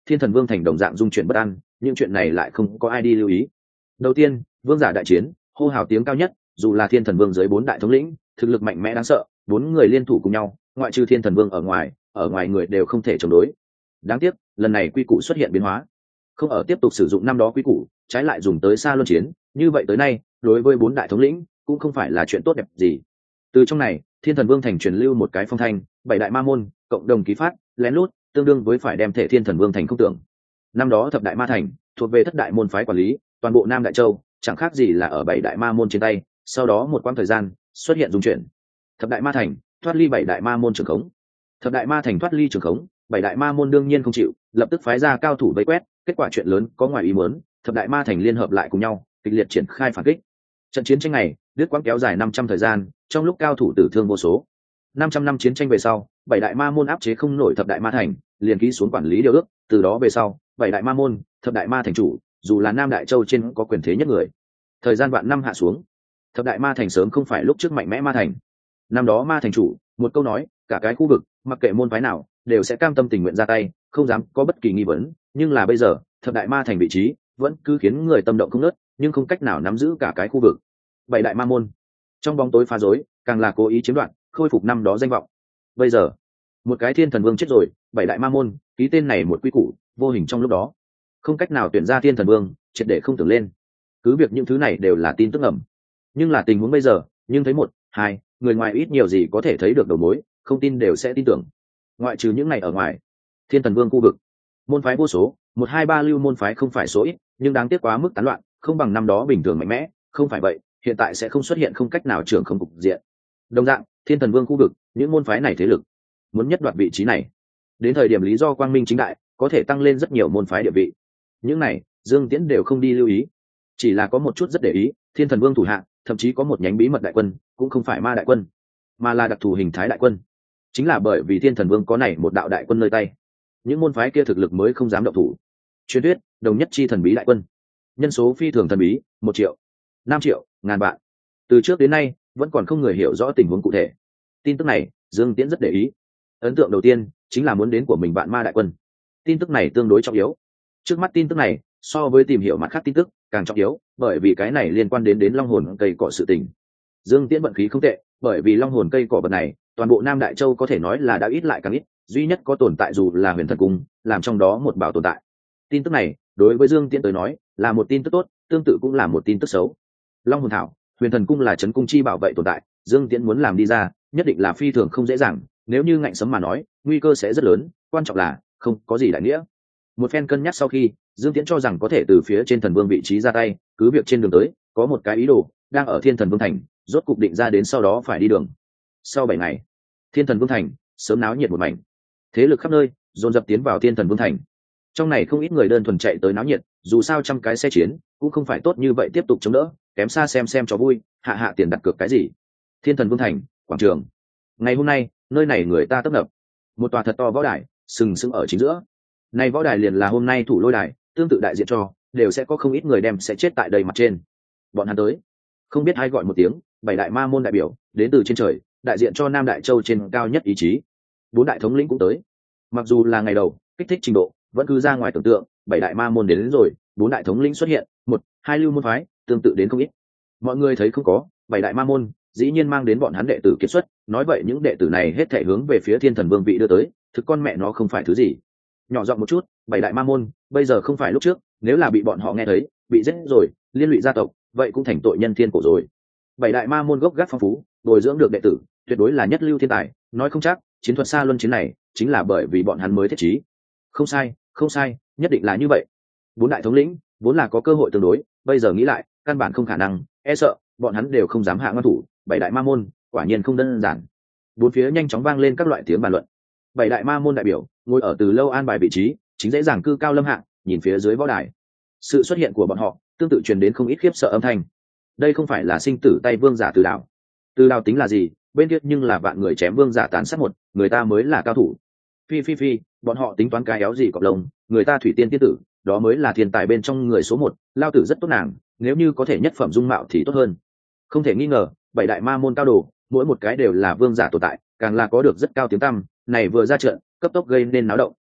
thiên thần vương thành đồng dạng dung chuyển bất an, những chuyện này lại không có ai đi lưu ý. Đầu tiên, vương giả đại chiến, hô hào tiếng cao nhất, dù là thiên thần vương dưới bốn đại thống lĩnh, thực lực mạnh mẽ đáng sợ, bốn người liên thủ cùng nhau, ngoại trừ thiên thần vương ở ngoài, ở ngoài người đều không thể chống đối. Đáng tiếc, lần này quy củ xuất hiện biến hóa, không ở tiếp tục sử dụng năm đó quy củ, trái lại dùng tới xa luân chiến, như vậy tới nay, đối với bốn đại thống lĩnh cũng không phải là chuyện tốt đẹp gì. Từ trong này, thiên thần vương thành truyền lưu một cái phong thanh, bảy đại ma môn cộng đồng ký phát, lén lút, tương đương với phải đem thể thiên thần vương thành không tưởng. Năm đó thập đại ma thành thuộc về thất đại môn phái quản lý, toàn bộ Nam Đại Châu chẳng khác gì là ở bảy đại ma môn trên tay. Sau đó một quãng thời gian xuất hiện dung chuyển, thập đại ma thành thoát ly bảy đại ma môn trường khống. Thập đại ma thành thoát ly trường khống, bảy đại ma môn đương nhiên không chịu, lập tức phái ra cao thủ vây quét. Kết quả chuyện lớn có ngoài ý muốn, thập đại ma thành liên hợp lại cùng nhau, kịch liệt triển khai phản kích. Trận chiến tranh này đứt quãng kéo dài năm trăm thời gian, trong lúc cao thủ tử thương vô số. năm trăm năm chiến tranh về sau, bảy đại ma môn áp chế không nổi thập đại ma thành, liền ký xuống quản lý điều ước. Từ đó về sau, bảy đại ma môn, thập đại ma thành chủ, dù là Nam Đại Châu trên có quyền thế nhất người. Thời gian vạn năm hạ xuống, thập đại ma thành sớm không phải lúc trước mạnh mẽ ma thành. Năm đó ma thành chủ một câu nói, cả cái khu vực mặc kệ môn phái nào đều sẽ cam tâm tình nguyện ra tay, không dám có bất kỳ nghi vấn. Nhưng là bây giờ, thập đại ma thành vị trí vẫn cứ khiến người tâm động không nớt, nhưng không cách nào nắm giữ cả cái khu vực. Bảy đại ma môn trong bóng tối phá rối, càng là cố ý chiếm đoạt, khôi phục năm đó danh vọng. Bây giờ, một cái thiên thần vương chết rồi, bảy đại ma môn ký tên này một quy củ, vô hình trong lúc đó không cách nào tuyển ra thiên thần vương, triệt để không tưởng lên. Cứ việc những thứ này đều là tin tức ẩm, nhưng là tình huống bây giờ, nhưng thấy một hai người ngoài ít nhiều gì có thể thấy được đầu mối, không tin đều sẽ tin tưởng. Ngoại trừ những này ở ngoài, thiên thần vương khu vực môn phái vô số, một hai ba lưu môn phái không phải số ít, nhưng đáng tiếc quá mức tán loạn, không bằng năm đó bình thường mạnh mẽ. Không phải vậy, hiện tại sẽ không xuất hiện không cách nào trưởng không cục diện. Đồng dạng, thiên thần vương khu vực, những môn phái này thế lực muốn nhất đoạt vị trí này, đến thời điểm lý do quang minh chính đại, có thể tăng lên rất nhiều môn phái địa vị. Những này Dương Tiễn đều không đi lưu ý, chỉ là có một chút rất để ý, thiên thần vương thủ hạ thậm chí có một nhánh bí mật đại quân, cũng không phải ma đại quân, mà là đặc thù hình thái đại quân. Chính là bởi vì thiên thần vương có này một đạo đại quân nơi tay, những môn phái kia thực lực mới không dám động thủ. Truyền thuyết đồng nhất chi thần bí đại quân, nhân số phi thường thần bí, một triệu, năm triệu, ngàn vạn. Từ trước đến nay vẫn còn không người hiểu rõ tình huống cụ thể. Tin tức này Dương Tiễn rất để ý. Ấn tượng đầu tiên chính là muốn đến của mình vạn ma đại quân. Tin tức này tương đối trọng yếu. Trước mắt tin tức này so với tìm hiểu mặt khác tin tức càng trọng yếu, bởi vì cái này liên quan đến đến long hồn cây cỏ sự tình. Dương Tiễn vận khí không tệ, bởi vì long hồn cây cỏ vật này toàn bộ Nam Đại Châu có thể nói là đã ít lại càng ít, duy nhất có tồn tại dù là huyền thần cung, làm trong đó một bảo tồn tại. Tin tức này đối với Dương Tiễn tới nói là một tin tức tốt, tương tự cũng là một tin tức xấu. Long hồn thảo, huyền thần cung là trấn cung chi bảo vệ tồn tại, Dương Tiễn muốn làm đi ra nhất định là phi thường không dễ dàng. Nếu như ngạnh sấm mà nói, nguy cơ sẽ rất lớn, quan trọng là không có gì đại nghĩa. Một phen cân nhắc sau khi, Dương Tiễn cho rằng có thể từ phía trên thần vương vị trí ra tay, cứ việc trên đường tới có một cái ý đồ đang ở thiên thần vương thành, rốt cục định ra đến sau đó phải đi đường. Sau bảy ngày, thiên thần vương thành sớm náo nhiệt một mảnh, thế lực khắp nơi dồn dập tiến vào thiên thần vương thành. Trong này không ít người đơn thuần chạy tới náo nhiệt, dù sao trăm cái xe chiến cũng không phải tốt như vậy tiếp tục chống đỡ, kém xa xem xem cho vui, hạ hạ tiền đặt cược cái gì. Thiên thần vương thành quảng trường, ngày hôm nay nơi này người ta tấp nập, một tòa thật to võ đài sừng sững ở chính giữa. Này võ đài liền là hôm nay thủ lôi đài, tương tự đại diện cho đều sẽ có không ít người đem sẽ chết tại đây mặt trên. Bọn hắn tới, không biết ai gọi một tiếng, bảy đại ma môn đại biểu đến từ trên trời, đại diện cho Nam Đại Châu trên cao nhất ý chí. Bốn đại thống lĩnh cũng tới. Mặc dù là ngày đầu, kích thích trình độ vẫn cứ ra ngoài tưởng tượng, bảy đại ma môn đến, đến rồi, bốn đại thống lĩnh xuất hiện, một hai lưu môn phái tương tự đến không ít. Mọi người thấy không có, bảy đại ma môn dĩ nhiên mang đến bọn hắn đệ tử kiệt xuất, nói vậy những đệ tử này hết thảy hướng về phía thiên thần vương vị đưa tới, thực con mẹ nó không phải thứ gì. Nhỏ giọng một chút, bảy đại ma môn bây giờ không phải lúc trước, nếu là bị bọn họ nghe thấy, bị giết rồi, liên lụy gia tộc, vậy cũng thành tội nhân thiên cổ rồi. Bảy đại ma môn gốc gác phong phú, bồi dưỡng được đệ tử tuyệt đối là nhất lưu thiên tài, nói không chắc chiến thuật xa luân chiến này chính là bởi vì bọn hắn mới thiết trí. Không sai, không sai, nhất định là như vậy. Bốn đại thống lĩnh vốn là có cơ hội tương đối, bây giờ nghĩ lại, căn bản không khả năng, e sợ bọn hắn đều không dám hạ ngăn thủ. Bảy đại ma môn quả nhiên không đơn giản. Bốn phía nhanh chóng vang lên các loại tiếng bàn luận. Bảy đại ma môn đại biểu ngồi ở từ lâu an bài vị trí, chính dễ dàng cư cao lâm hạ, nhìn phía dưới võ đài. Sự xuất hiện của bọn họ tương tự truyền đến không ít khiếp sợ âm thanh. Đây không phải là sinh tử tay vương giả Từ Đào. Từ Đào tính là gì, bên kia nhưng là vạn người chém vương giả tàn sát một, người ta mới là cao thủ. Phi phi phi, bọn họ tính toán cái éo gì cọp lông, người ta thủy tiên tiên tử, đó mới là thiên tài bên trong người số một, lao tử rất tốt nàng, nếu như có thể nhất phẩm dung mạo thì tốt hơn. Không thể nghi ngờ, bảy đại ma môn cao đồ, mỗi một cái đều là vương giả tồn tại, càng là có được rất cao tiếng tăm, này vừa ra trận, cấp tốc gây nên náo động.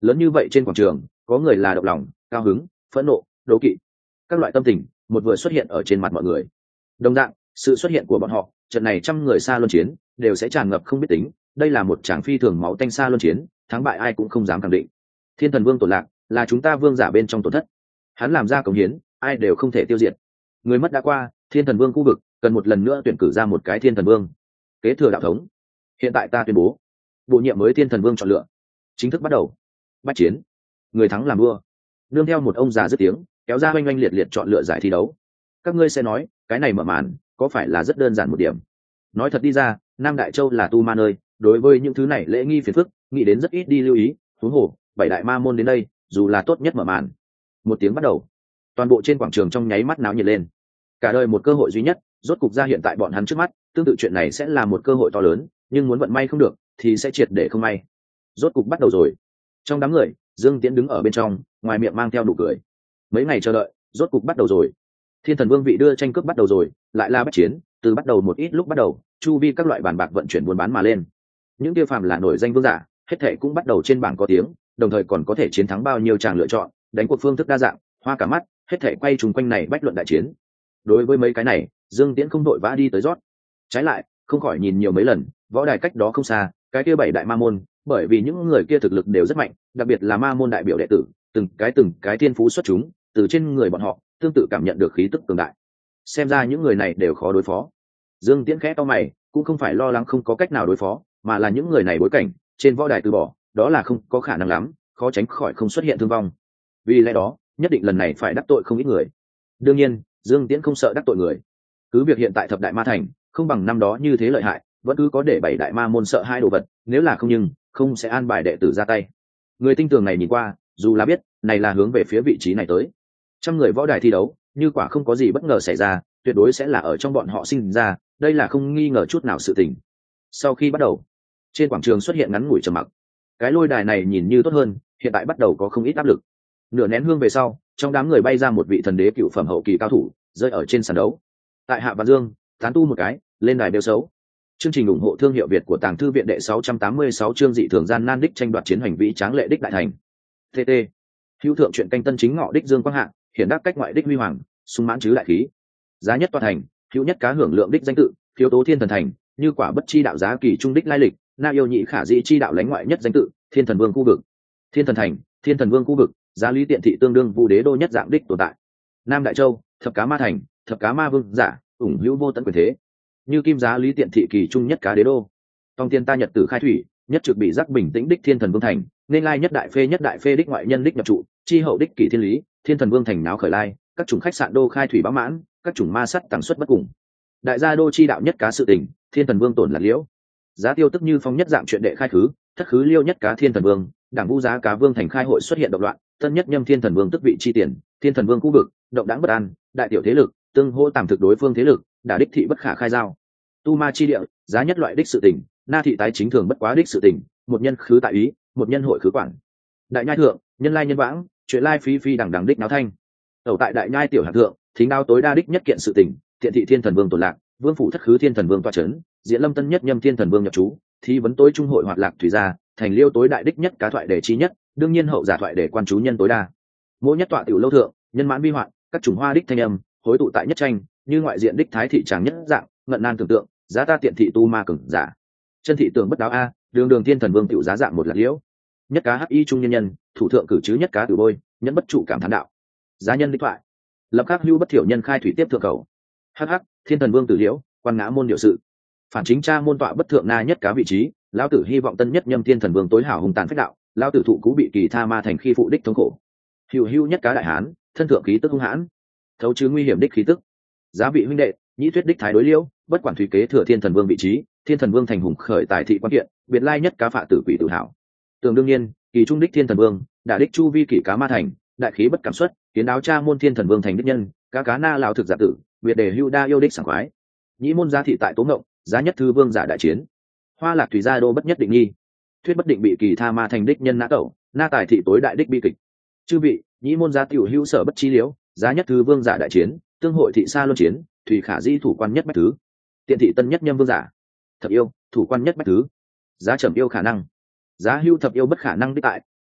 Lớn như vậy trên quảng trường, có người là động lòng, cao hứng, phẫn nộ, đố kỵ, các loại tâm tình một vừa xuất hiện ở trên mặt mọi người. Đồng dạng, sự xuất hiện của bọn họ, trận này trăm người xa luân chiến đều sẽ tràn ngập không biết tính. Đây là một tràng phi thường máu tanh xa luân chiến, thắng bại ai cũng không dám khẳng định. Thiên Thần Vương tổn lạc, là chúng ta vương giả bên trong tổn thất. Hắn làm ra cống hiến, ai đều không thể tiêu diệt. Người mất đã qua, Thiên Thần Vương khu vực cần một lần nữa tuyển cử ra một cái Thiên Thần Vương, kế thừa đạo thống. Hiện tại ta tuyên bố, bổ nhiệm mới Thiên Thần Vương chọn lựa chính thức bắt đầu. Bách chiến, người thắng làm vua. Nương theo một ông già dứt tiếng, kéo ra oanh oanh liệt liệt chọn lựa giải thi đấu. Các ngươi sẽ nói, cái này mở màn có phải là rất đơn giản một điểm? Nói thật đi ra, Nam Đại Châu là tu ma nơi, đối với những thứ này lễ nghi phiền phức, nghĩ đến rất ít đi lưu ý. Huống hồ, bảy đại ma môn đến đây, dù là tốt nhất mở màn. Một tiếng bắt đầu, toàn bộ trên quảng trường trong nháy mắt náo nhiệt lên. Cả đời một cơ hội duy nhất, rốt cục ra hiện tại bọn hắn trước mắt. Tương tự chuyện này sẽ là một cơ hội to lớn, nhưng muốn vận may không được, thì sẽ triệt để không may. Rốt cục bắt đầu rồi. Trong đám người, Dương Tiễn đứng ở bên trong, ngoài miệng mang theo nụ cười. Mấy ngày chờ đợi, rốt cục bắt đầu rồi. Thiên Thần Vương vị đưa tranh cướp bắt đầu rồi, lại là bách chiến, từ bắt đầu một ít lúc bắt đầu, chu vi các loại bàn bạc vận chuyển buôn bán mà lên. Những tiêu phàm là nổi danh vương giả, hết thảy cũng bắt đầu trên bảng có tiếng, đồng thời còn có thể chiến thắng bao nhiêu chàng lựa chọn, đánh cuộc phương thức đa dạng, hoa cả mắt, hết thảy quay trùng quanh này bách luận đại chiến. Đối với mấy cái này, Dương Tiễn không đội vã đi tới rót. Trái lại, không khỏi nhìn nhiều mấy lần, võ đài cách đó không xa, cái kia bảy đại ma môn, bởi vì những người kia thực lực đều rất mạnh, đặc biệt là ma môn đại biểu đệ tử, từng cái từng cái thiên phú xuất chúng, từ trên người bọn họ tương tự cảm nhận được khí tức cường đại. Xem ra những người này đều khó đối phó. Dương Tiễn khẽ to mày, cũng không phải lo lắng không có cách nào đối phó, mà là những người này bối cảnh trên võ đài từ bỏ, đó là không có khả năng lắm, khó tránh khỏi không xuất hiện thương vong. Vì lẽ đó, nhất định lần này phải đắc tội không ít người. Đương nhiên, Dương Tiễn không sợ đắc tội người. Cứ việc hiện tại thập đại ma thành không bằng năm đó như thế lợi hại, vẫn cứ có để bảy đại ma môn sợ hai đồ vật, nếu là không nhưng không sẽ an bài đệ tử ra tay. Người tinh tường này nhìn qua, dù là biết này là hướng về phía vị trí này tới, trăm người võ đài thi đấu, như quả không có gì bất ngờ xảy ra, tuyệt đối sẽ là ở trong bọn họ sinh ra, đây là không nghi ngờ chút nào sự tình. Sau khi bắt đầu, trên quảng trường xuất hiện ngắn ngủi trầm mặc. Cái lôi đài này nhìn như tốt hơn, hiện tại bắt đầu có không ít áp lực. Nửa nén hương về sau, trong đám người bay ra một vị thần đế cựu phẩm hậu kỳ cao thủ, rơi ở trên sàn đấu. Tại Hạ Văn Dương, tán tu một cái, lên đài đều xấu. Chương trình ủng hộ thương hiệu Việt của Tàng Thư viện đệ sáu trăm tám mươi sáu chương dị thường gian nan đích tranh đoạt chiến hành vĩ tráng lệ đích đại thành. tê tê. Hữu thượng truyện canh tân chính ngọ đích Dương Quang Hạ, hiển đắc cách ngoại đích huy hoàng, sung mãn chứ đại khí. Giá nhất toàn thành, hữu nhất cá hưởng lượng đích danh tự, phiếu tố thiên thần thành, như quả bất chi đạo giá kỳ trung đích lai lịch, na yêu nhị khả dĩ chi đạo lãnh ngoại nhất danh tự, thiên thần vương khu vực. Thiên thần thành, thiên thần vương khu vực, giá lý tiện thị tương đương vu đế đô nhất dạng đích tồn tại. Nam Đại Châu, thập cá ma thành, thập cá ma vương giả, ủng hữu vô tận quyền thế. Như kim giá lý tiện thị kỳ trung nhất cá đế đô. Tòng tiên ta nhật tử khai thủy, nhất trực bị giác bình tĩnh đích thiên thần vương thành, nên lai nhất đại phê nhất đại phê đích ngoại nhân đích nhập trụ, chi hậu đích kỷ thiên lý, thiên thần vương thành náo khởi lai, các chủng khách sạn đô khai thủy bão mãn, các chủng ma sắt tăng suất bất cùng. Đại gia đô chi đạo nhất cá sự tình, thiên thần vương tổn là liễu. Giá tiêu tức như phong nhất dạng chuyện đệ khai khứ, thất khứ liêu nhất cá thiên thần vương, đảng vu giá cá vương thành khai hội xuất hiện động loạn, tân nhất nhâm thiên thần vương tức vị chi tiền, thiên thần vương khu vực, động đáng bất an, đại tiểu thế lực, tương hô tạm thực đối phương thế lực, đả đích thị bất khả khai giao. Tu ma chi địa, giá nhất loại đích sự tình, na thị tái chính thường bất quá đích sự tình, một nhân khứ tại ý, một nhân hội khứ quản. Đại nhai thượng, nhân lai nhân vãng, chuyện lai phi phi đằng đằng đích náo thanh. Ở tại đại nhai tiểu hạt thượng, thính đao tối đa đích nhất kiện sự tình, thiện thị thiên thần vương tổn lạc, vương phủ thất khứ thiên thần vương toa chấn, diễn lâm tân nhất nhâm thiên thần vương nhập trú, thi vấn tối trung hội hoạt lạc thủy gia, thành liêu tối đại đích nhất cá thoại đề chi nhất, đương nhiên hậu giả thoại đề quan chú nhân tối đa. Mỗi nhất tọa tiểu lâu thượng, nhân mãn vi hoạn, các chủng hoa đích thanh âm, hối tụ tại nhất tranh, như ngoại diện đích thái thị tràng nhất dạng, ngận nan tưởng tượng, giá ta tiện thị tu ma cường giả. Chân thị tưởng bất đáo a, đường đường thiên thần vương tiểu giá dạng một lạc liễu. Nhất cá hắc y trung nhân nhân, thủ thượng cử chứ nhất cá tử bôi, nhẫn bất trụ cảm thán đạo. Giá nhân đích thoại. Lập các hưu bất thiểu nhân khai thủy tiếp thượng cầu. Hắc hắc, thiên thần vương tử liễu, quan ngã môn điều sự. Phản chính cha môn tọa bất thượng na nhất cá vị trí, lão tử hy vọng tân nhất nhâm thiên thần vương tối hảo hùng tàn phách đạo, lão tử thụ cú bị kỳ tha ma thành khi phụ đích thống khổ. Hưu hưu nhất cá đại hán, thân thượng khí tức hung hãn, thấu chứ nguy hiểm đích khí tức. Giá vị huynh đệ, nhĩ thuyết đích thái đối liễu, bất quản thủy kế thừa thiên thần vương vị trí, thiên thần vương thành hùng khởi tài thị quan kiện, biệt lai nhất cá phạ tử quỷ tự hảo. Tường đương nhiên, kỳ trung đích thiên thần vương, đả đích chu vi kỷ cá ma thành, đại khí bất cảm xuất, kiến áo cha môn thiên thần vương thành đích nhân, cá cá na lão thực giả tử, biệt đề hưu đa yêu đích sảng khoái. Nhĩ môn giá thị tại tố ngộng, giá nhất thư vương giả đại chiến. Hoa lạc thủy gia đô bất nhất định nghi. Thuyết bất định bị kỳ tha ma thành đích nhân nã tẩu, na tài thị tối đại đích bi kịch. Chư vị, nhĩ môn giá tiểu hữu sở bất chi liễu, giá nhất thư vương giả đại chiến, tương hội thị sa luân chiến, thủy khả di thủ quan nhất bách thứ. Tiện thị tân nhất nhâm vương giả. Thập yêu, thủ quan nhất bách thứ. Giá trầm yêu khả năng. Giá hưu thập yêu bất khả năng đích tại,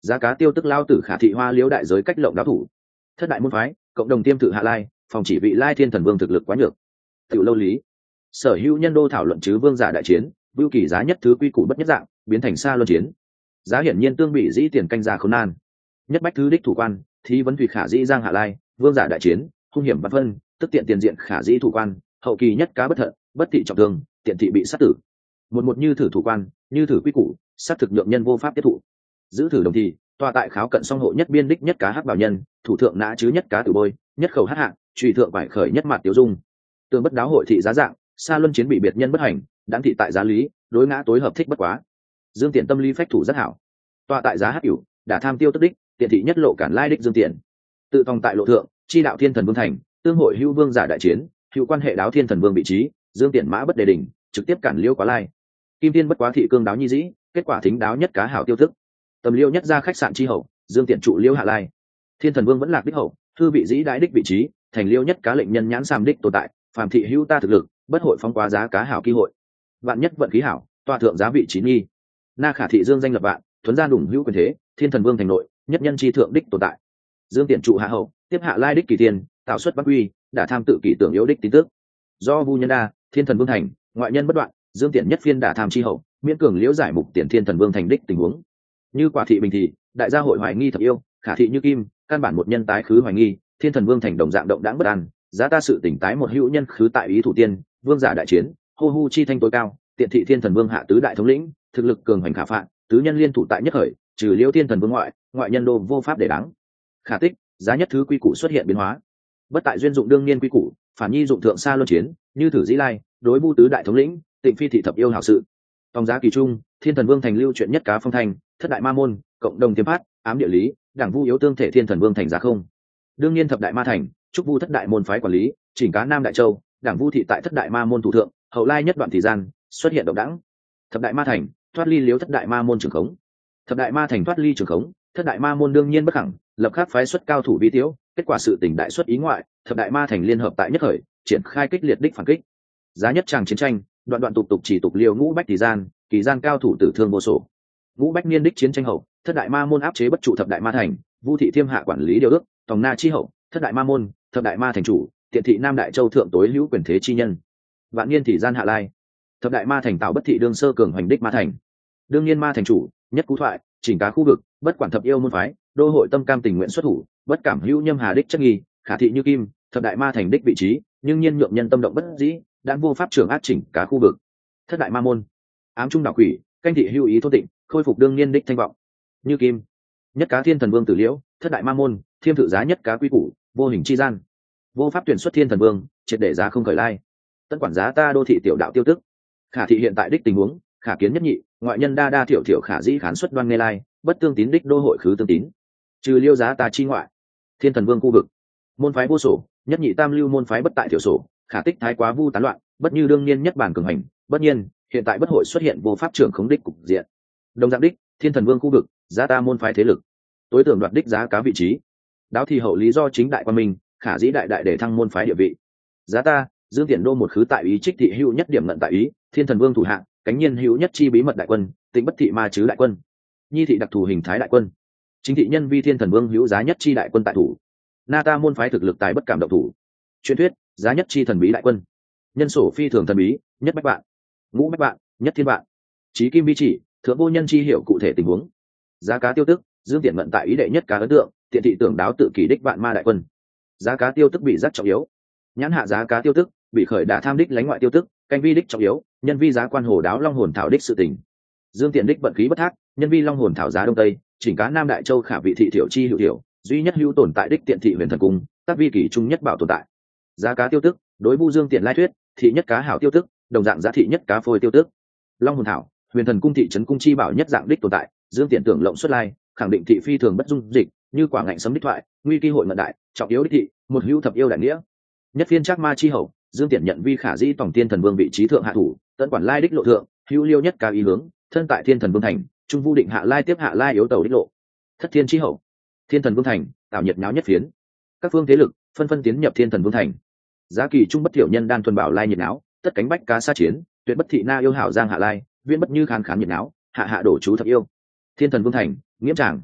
giá cá tiêu tức lao tử khả thị hoa liễu đại giới cách lộng đáo thủ. Thất đại môn phái cộng đồng tiêm tự hạ lai, phòng chỉ vị lai thiên thần vương thực lực quá nhược. Tiểu lâu lý sở hữu nhân đô thảo luận chứ vương giả đại chiến, vưu kỳ giá nhất thứ quy củ bất nhất dạng, biến thành xa luân chiến. Giá hiển nhiên tương bị dĩ tiền canh ra khốn nan. Nhất bách thứ đích thủ quan, thí vấn thủy khả dĩ giang hạ lai, vương giả đại chiến, hung hiểm bất phân, tức tiện tiền diện khả dĩ thủ quan, hậu kỳ nhất cá bất thận, bất thị trọng thương, tiện thị bị sát tử. Một một như thử thủ quan, như thử quy củ, sát thực nhượng nhân vô pháp tiếp thụ. Giữ thử đồng thì, tòa tại kháo cận song hộ nhất biên đích nhất cá hắc bảo nhân, thủ thượng nã chứ nhất cá tử bôi, nhất khẩu hắc hạng, truy thượng vải khởi nhất mặt tiêu dung. Tương bất đáo hội thị giá dạng, xa luân chiến bị biệt nhân bất hành, đáng thị tại giá lý, đối ngã tối hợp thích bất quá. Dương Tiện tâm lý phách thủ rất hảo. Tòa tại giá hắc cửu, đã tham tiêu tức đích, tiện thị nhất lộ cản lai đích Dương Tiện. Tự phòng tại lộ thượng, chi đạo thiên thần vương thành, tương hội hữu vương giả đại chiến, hữu quan hệ đáo thiên thần vương vị trí, Dương Tiện mã bất đề đỉnh, trực tiếp cản liêu quá lai. Kim Tiên bất quá thị cương đáo nhi dĩ, kết quả thính đáo nhất cá hảo tiêu thức. Tầm liêu nhất ra khách sạn chi hậu, Dương Tiện trụ liêu hạ lai. Thiên thần vương vẫn lạc đích hậu, thư vị dĩ đại đích vị trí, thành liêu nhất cá lệnh nhân nhãn sam đích tồn tại, phàm thị hữu ta thực lực, bất hội phóng quá giá cá hảo kỳ hội. Vạn nhất vận khí hảo, tọa thượng giá vị trí nghi. Na khả thị Dương danh lập vạn, thuấn gian đủng hữu quyền thế, thiên thần vương thành nội, nhất nhân chi thượng đích tồn tại. Dương Tiện trụ hạ hậu, tiếp hạ lai đích kỳ tiền, tạo xuất bắc uy, đã tham tự kỷ tưởng yếu đích tín tước. Do vu nhân đa, thiên thần vương thành, ngoại nhân bất đoạn, Dương Tiện nhất phiên đả tham chi hậu, miễn cường liễu giải mục tiền thiên thần vương thành đích tình huống. Như quả thị bình thì, đại gia hội hoài nghi thập yêu, khả thị như kim, căn bản một nhân tái khứ hoài nghi, thiên thần vương thành đồng dạng động đãng bất an, giá ta sự tỉnh tái một hữu nhân khứ tại ý thủ tiên, vương giả đại chiến, hô hu chi thanh tối cao, tiện thị thiên thần vương hạ tứ đại thống lĩnh, thực lực cường hoành khả phạn, tứ nhân liên thủ tại nhất khởi, trừ liễu thiên thần vương ngoại, ngoại nhân đô vô pháp để đáng. Khả tích, giá nhất thứ quy củ xuất hiện biến hóa. Bất tại duyên dụng đương niên quy củ, phản nhi dụng thượng xa luân chiến, như thử dĩ lai, đối vu tứ đại thống lĩnh, tịnh phi thị thập yêu hảo sự. Tòng giá kỳ trung, thiên thần vương thành lưu chuyện nhất cá phong thành, thất đại ma môn, cộng đồng tiêm phát, ám địa lý, đảng vu yếu tương thể thiên thần vương thành giá không. Đương nhiên thập đại ma thành, trúc vu thất đại môn phái quản lý, chỉnh cá nam đại châu, đảng vu thị tại thất đại ma môn thủ thượng, hậu lai nhất đoạn thời gian xuất hiện động đẳng. Thập đại ma thành thoát ly liếu thất đại ma môn trường khống. Thập đại ma thành thoát ly trường khống, thất đại ma môn đương nhiên bất khẳng, lập khắc phái xuất cao thủ vi tiếu, kết quả sự tình đại xuất ý ngoại, thập đại ma thành liên hợp tại nhất khởi, triển khai kích liệt đích phản kích. Giá nhất tràng chiến tranh, đoạn đoạn tục tục chỉ tục liều ngũ bách tỷ gian, kỳ gian cao thủ tử thương vô số. Ngũ bách niên đích chiến tranh hậu, thất đại ma môn áp chế bất trụ thập đại ma thành, vu thị thiêm hạ quản lý điều ước, tòng na chi hậu, thất đại ma môn, thập đại ma thành chủ, tiện thị nam đại châu thượng tối hữu quyền thế chi nhân. Vạn niên thị gian hạ lai, thập đại ma thành tạo bất thị đương sơ cường hoành đích ma thành. Đương nhiên ma thành chủ, nhất cú thoại, chỉnh cá khu vực, bất quản thập yêu môn phái, đô hội tâm cam tình nguyện xuất thủ, bất cảm hữu nhâm hà đích chất nghi, khả thị như kim, thập đại ma thành đích vị trí, nhưng nhiên nhượng nhân tâm động bất dĩ, đã vô pháp trưởng át chỉnh cá khu vực. Thất đại ma môn, ám trung đạo quỷ, canh thị hữu ý thôn tịnh, khôi phục đương nhiên đích thanh vọng. Như kim, nhất cá thiên thần vương tử liễu, thất đại ma môn, thiêm thự giá nhất cá quy củ, vô hình chi gian, vô pháp tuyển xuất thiên thần vương, triệt để giá không khởi lai. Tân quản giá ta đô thị tiểu đạo tiêu tức, khả thị hiện tại đích tình huống, khả kiến nhất nhị, ngoại nhân đa đa thiểu thiểu khả dĩ khán xuất đoan nghe lai, bất tương tín đích đô hội khứ tương tín. Trừ liêu giá ta chi ngoại, thiên thần vương khu vực, môn phái vô sổ, nhất nhị tam lưu môn phái bất tại thiểu sổ, khả tích thái quá vu tán loạn, bất như đương nhiên nhất bản cường hành, bất nhiên hiện tại bất hội xuất hiện vô pháp trưởng khống đích cục diện. Đồng dạng đích, thiên thần vương khu vực, giá ta môn phái thế lực, tối tưởng đoạt đích giá cá vị trí. Đáo thì hậu lý do chính đại quan minh, khả dĩ đại đại để thăng môn phái địa vị. Giá ta, Dương Tiện đô một khứ tại ý trích thị hữu nhất điểm ngận tại ý, thiên thần vương thủ hạng, cánh nhiên hữu nhất chi bí mật đại quân, tịnh bất thị ma chứ đại quân, nhi thị đặc thù hình thái đại quân, chính thị nhân vi thiên thần vương hữu giá nhất chi đại quân tại thủ. Na ta môn phái thực lực tài bất cảm động thủ. Truyền thuyết, giá nhất chi thần bí đại quân, nhân sổ phi thường thần bí, nhất bách bạn, ngũ bách bạn, nhất thiên bạn, chí kim vi chỉ, thượng vô nhân chi hiểu cụ thể tình huống. Giá cá tiêu tức, Dương Tiện ngận tại ý đệ nhất cá ấn tượng, tiện thị tưởng đáo tự kỷ đích vạn ma đại quân. Giá cá tiêu tức bị rất trọng yếu. Nhãn hạ giá cá tiêu tức, bị khởi đả tham đích lánh ngoại tiêu tức, canh vi đích trọng yếu, nhân vi giá quan hồ đáo long hồn thảo đích sự tình. Dương Tiện đích vận khí bất thác, nhân vi long hồn thảo giá đông tây, chỉnh cá nam đại châu khả vị thị thiểu chi hữu thiểu, duy nhất hữu tồn tại đích tiện thị huyền thần cung, tác vi kỷ trung nhất bảo tồn tại. Giá cá tiêu tức, đối vu Dương Tiện lai thuyết, thị nhất cá hảo tiêu tức, đồng dạng giá thị nhất cá phôi tiêu tức. Long hồn thảo, huyền thần cung thị trấn cung chi bảo nhất dạng đích tồn tại, Dương Tiện tưởng lộng xuất lai, khẳng định thị phi thường bất dung dịch, như quả ngạnh sấm đích thoại, nguy kỳ hội ngận đại, trọng yếu đích thị, một hữu thập yêu đại nghĩa. Nhất phiên trác ma chi hậu, Dương Tiện nhận vi khả dĩ tổng tiên thần vương vị trí thượng hạ thủ, tận quản lai đích lộ thượng, hữu liêu nhất cao ý hướng, thân tại thiên thần vương thành, trung vu định hạ lai tiếp hạ lai yếu tàu đích lộ. Thất thiên chi hậu, thiên thần vương thành, tạo nhiệt nháo nhất phiến. Các phương thế lực phân phân tiến nhập thiên thần vương thành. Giá kỳ trung bất thiểu nhân đan thuần bảo lai nhiệt náo, tất cánh bách cá xa chiến, tuyệt bất thị na yêu hảo giang hạ lai, viên bất như khán khán nhiệt náo, hạ hạ đổ chú thập yêu. Thiên thần vương thành, nghiễm tràng.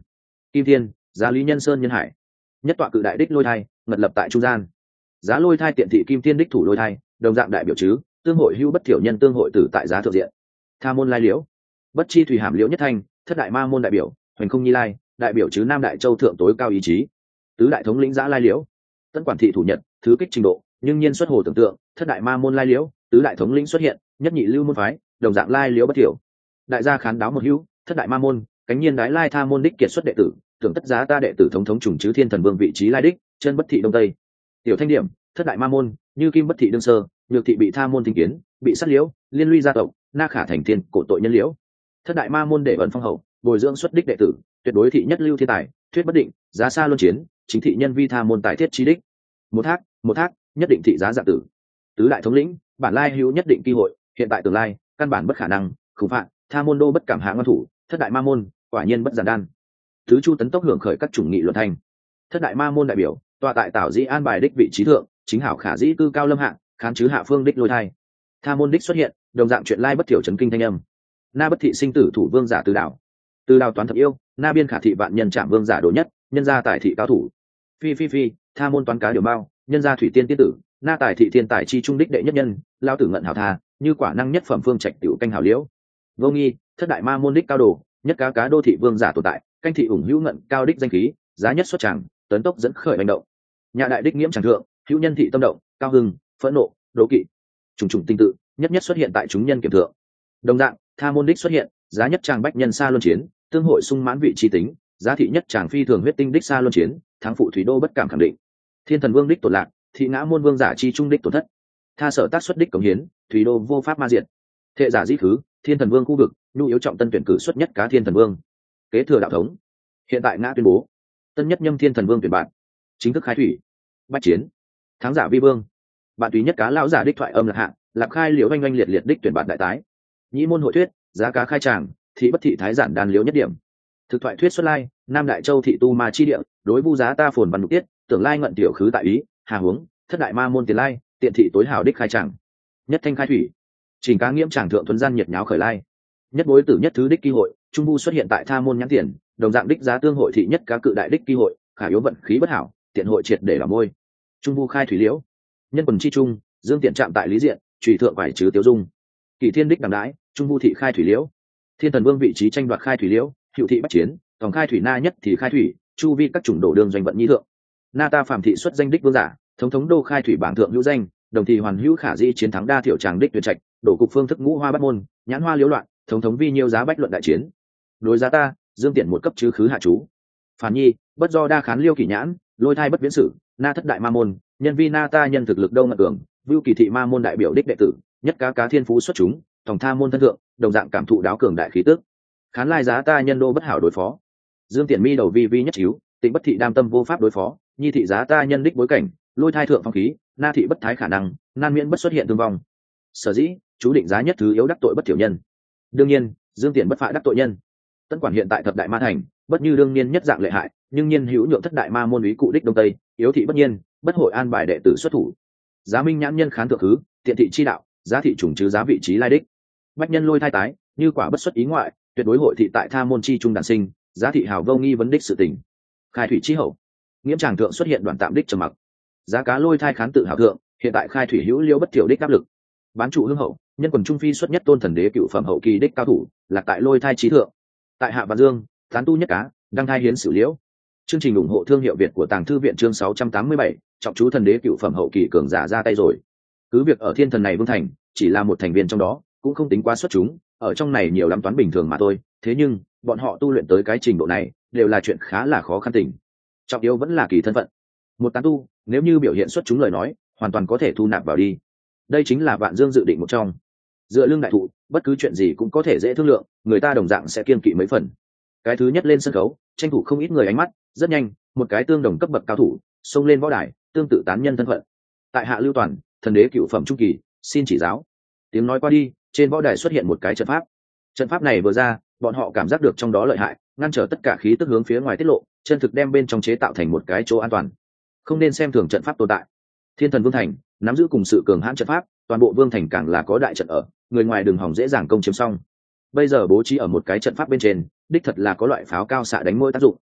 kim thiên, giá lý nhân sơn nhân hải, nhất tọa cự đại đích lôi thai ngật lập tại trung gian. Giá lôi thai tiện thị kim thiên đích thủ lôi thai, đồng dạng đại biểu chứ tương hội hữu bất thiểu nhân tương hội tử tại giá thượng diện. Tha môn lai liễu, bất chi thủy hàm liễu nhất thanh, thất đại ma môn đại biểu hoành không nhi lai, đại biểu chứ nam đại châu thượng tối cao ý chí. Tứ đại thống lĩnh giã lai liễu, tân quản thị thủ nhật thứ kích trình độ, nhưng nhiên xuất hồ tưởng tượng, thất đại ma môn lai liễu, tứ đại thống lĩnh xuất hiện, nhất nhị lưu môn phái đồng dạng lai liễu bất thiểu. Đại gia khán đáo một hữu, thất đại ma môn cánh nhiên đái lai tha môn đích kiệt xuất đệ tử, tưởng tất giá ta đệ tử thống thống trùng chứ thiên thần vương vị trí lai đích, chân bất thị đông tây. Tiểu thanh điểm, thất đại ma môn như kim bất thị đương sơ, nhược thị bị tha môn thinh kiến, bị sát liễu, liên lụy gia tộc, na khả thành thiên cổ tội nhân liễu. Thất đại ma môn để ẩn phong hậu, bồi dưỡng xuất đích đệ tử, tuyệt đối thị nhất lưu thiên tài, thuyết bất định, giá xa luân chiến, chính thị nhân vi tha môn tài thiết chi đích. Một thác, một thác, nhất định thị giá dạng tử. Tứ đại thống lĩnh, bản lai hữu nhất định cơ hội, hiện tại tương lai, căn bản bất khả năng, khủng phạm, tha môn đô bất cảm hạ ngân thủ, thất đại ma môn, quả nhiên bất giản đan. Thứ chu tấn tốc hưởng khởi các chủng nghị luận thành. Thất đại ma môn đại biểu, tọa tại tảo dĩ an bài đích vị trí thượng, chính hảo khả dĩ cư cao lâm hạng, kháng chứ hạ phương đích lôi thai. Tha môn đích xuất hiện, đồng dạng chuyện lai bất thiểu chấn kinh thanh âm. Na bất thị sinh tử thủ vương giả từ đảo, từ đảo toán thập yêu, na biên khả thị vạn nhân trạm vương giả đồ nhất, nhân gia tài thị cao thủ. Phi phi phi, tha môn toán cá điều bao, nhân gia thủy tiên tiên tử, na tài thị thiên tài chi trung đích đệ nhất nhân, lao tử ngận hảo tha, như quả năng nhất phẩm phương trạch tiểu canh hảo liễu. Vô nghi, thất đại ma môn đích cao đồ, nhất cá cá đô thị vương giả tồn tại, canh thị ủng hữu ngận cao đích danh khí, giá nhất xuất tràng, tấn tốc dẫn khởi hành động. Nhà đại đích nghiễm tràng thượng, hữu nhân thị tâm động, cao hưng, phẫn nộ, đố kỵ, trùng trùng tinh tự, nhất nhất xuất hiện tại chúng nhân kiểm thượng. Đồng dạng, tha môn đích xuất hiện, giá nhất tràng bách nhân xa luân chiến, tương hội sung mãn vị chi tính, giá thị nhất tràng phi thường huyết tinh đích xa luân chiến, thắng phụ thủy đô bất cảm khẳng định. Thiên thần vương đích tổn lạc, thị ngã môn vương giả chi trung đích tổn thất. Tha sở tác xuất đích cống hiến, thủy đô vô pháp ma diện. Thệ giả dĩ khứ, thiên thần vương khu vực, nhu yếu trọng tân tuyển cử xuất nhất cá thiên thần vương. Kế thừa đạo thống. Hiện tại ngã tuyên bố, tân nhất nhâm thiên thần vương tuyển bạn, chính thức khai thủy. Bách chiến. Thắng giả vi vương. Bạn tùy nhất cá lão giả đích thoại âm lạc hạ, lạc khai liễu oanh oanh liệt liệt đích tuyển bạn đại tái. Nhĩ môn hội thuyết, giá cá khai tràng, thị bất thị thái giản đàn liễu nhất điểm. Thực thoại thuyết xuất lai, nam đại châu thị tu ma chi địa, đối vu giá ta phồn văn đục tiết, tưởng lai ngận tiểu khứ tại ý, hà huống, thất đại ma môn tiền lai, tiện thị tối hào đích khai tràng. Nhất thanh khai thủy. Trình cá nghiễm tràng thượng thuần gian nhiệt nháo khởi lai. Nhất bối tử nhất thứ đích kỳ hội, trung vu xuất hiện tại tha môn nhãn tiền, đồng dạng đích giá tương hội thị nhất cá cự đại đích kỳ hội, khả yếu vận khí bất hảo, tiện hội triệt để làm môi. Trung vu khai thủy liễu. Nhân quần chi trung, dương tiện chạm tại lý diện, trùy thượng vải chứ tiêu dung. Kỷ thiên đích đằng đãi, trung vu thị khai thủy liễu. Thiên thần vương vị trí tranh đoạt khai thủy liễu, hữu thị bách chiến, tổng khai thủy na nhất thì khai thủy, chu vi các chủng đổ đường doanh vận nhi thượng. Na ta phàm thị xuất danh đích vương giả, thống thống đô khai thủy bảng thượng hữu danh, đồng thì hoàn hữu khả di chiến thắng đa thiểu tràng đích tuyệt trạch, đổ cục phương thức ngũ hoa bắt môn, nhãn hoa liễu loạn, thống thống vi nhiêu giá bách luận đại chiến. Đối giá ta, dương tiện một cấp chứ khứ hạ chú. Phản nhi, bất do đa khán liêu kỷ nhãn, lôi thai bất viễn sử, na thất đại ma môn, nhân vi na ta nhân thực lực đâu ngận tưởng, vưu kỳ thị ma môn đại biểu đích đệ tử, nhất cá cá thiên phú xuất chúng, tổng tha môn thân thượng, đồng dạng cảm thụ đáo cường đại khí tức. Khán lai giá ta nhân đô bất hảo đối phó. Dương tiện mi đầu vi vi nhất chiếu, tịnh bất thị đam tâm vô pháp đối phó, nhi thị giá ta nhân đích bối cảnh, lôi thai thượng phong khí, na thị bất thái khả năng, nan miễn bất xuất hiện thương vong. Sở dĩ, chú định giá nhất thứ yếu đắc tội bất thiểu nhân. Đương nhiên, dương tiện bất phạ đắc tội nhân. Tân quản hiện tại thập đại ma thành, bất như đương nhiên nhất dạng lệ hại, nhưng nhiên hữu nhượng thất đại ma môn ý cụ đích đông tây, yếu thị bất nhiên, bất hội an bài đệ tử xuất thủ. Giá minh nhãn nhân khán thượng thứ, tiện thị chi đạo, giá thị trùng chứ giá vị trí lai đích. Bách nhân lôi thai tái, như quả bất xuất ý ngoại, tuyệt đối hội thị tại tha môn chi trung đản sinh, giá thị hào vô nghi vấn đích sự tình. Khai thủy chi hậu, nghiễm tràng thượng xuất hiện đoạn tạm đích trầm mặc. Giá cá lôi thai khán tự hào thượng, hiện tại khai thủy hữu liêu bất thiểu đích áp lực. Bán trụ hương hậu, nhân quần trung phi xuất nhất tôn thần đế cựu phẩm hậu kỳ đích cao thủ, lạc tại lôi thai trí thượng. Tại hạ Vạn Dương, tán tu nhất cá, đăng thai hiến sử liễu. Chương trình ủng hộ thương hiệu Việt của Tàng Thư viện chương sáu trăm tám mươi bảy, trọng chú thần đế cựu phẩm hậu kỳ cường giả ra tay rồi. Cứ việc ở thiên thần này vương thành, chỉ là một thành viên trong đó, cũng không tính quá xuất chúng, ở trong này nhiều lắm toán bình thường mà thôi, thế nhưng, bọn họ tu luyện tới cái trình độ này, đều là chuyện khá là khó khăn tình. Trọng yếu vẫn là kỳ thân phận. Một tán tu, nếu như biểu hiện xuất chúng lời nói, hoàn toàn có thể thu nạp vào đi. Đây chính là Vạn Dương dự định một trong. Dựa lưng đại thụ, bất cứ chuyện gì cũng có thể dễ thương lượng, người ta đồng dạng sẽ kiên kỵ mấy phần. Cái thứ nhất lên sân khấu, tranh thủ không ít người ánh mắt, rất nhanh, một cái tương đồng cấp bậc cao thủ, xông lên võ đài, tương tự tán nhân thân phận. Tại hạ Lưu Toàn, thần đế cựu phẩm trung kỳ, xin chỉ giáo. Tiếng nói qua đi, trên võ đài xuất hiện một cái trận pháp. Trận pháp này vừa ra, bọn họ cảm giác được trong đó lợi hại, ngăn trở tất cả khí tức hướng phía ngoài tiết lộ, chân thực đem bên trong chế tạo thành một cái chỗ an toàn. Không nên xem thường trận pháp tồn tại. Thiên thần vương thành nắm giữ cùng sự cường hãn trận pháp, toàn bộ vương thành càng là có đại trận ở, người ngoài đường hỏng dễ dàng công chiếm xong. Bây giờ bố trí ở một cái trận pháp bên trên, đích thật là có loại pháo cao xạ đánh mỗi tác dụng.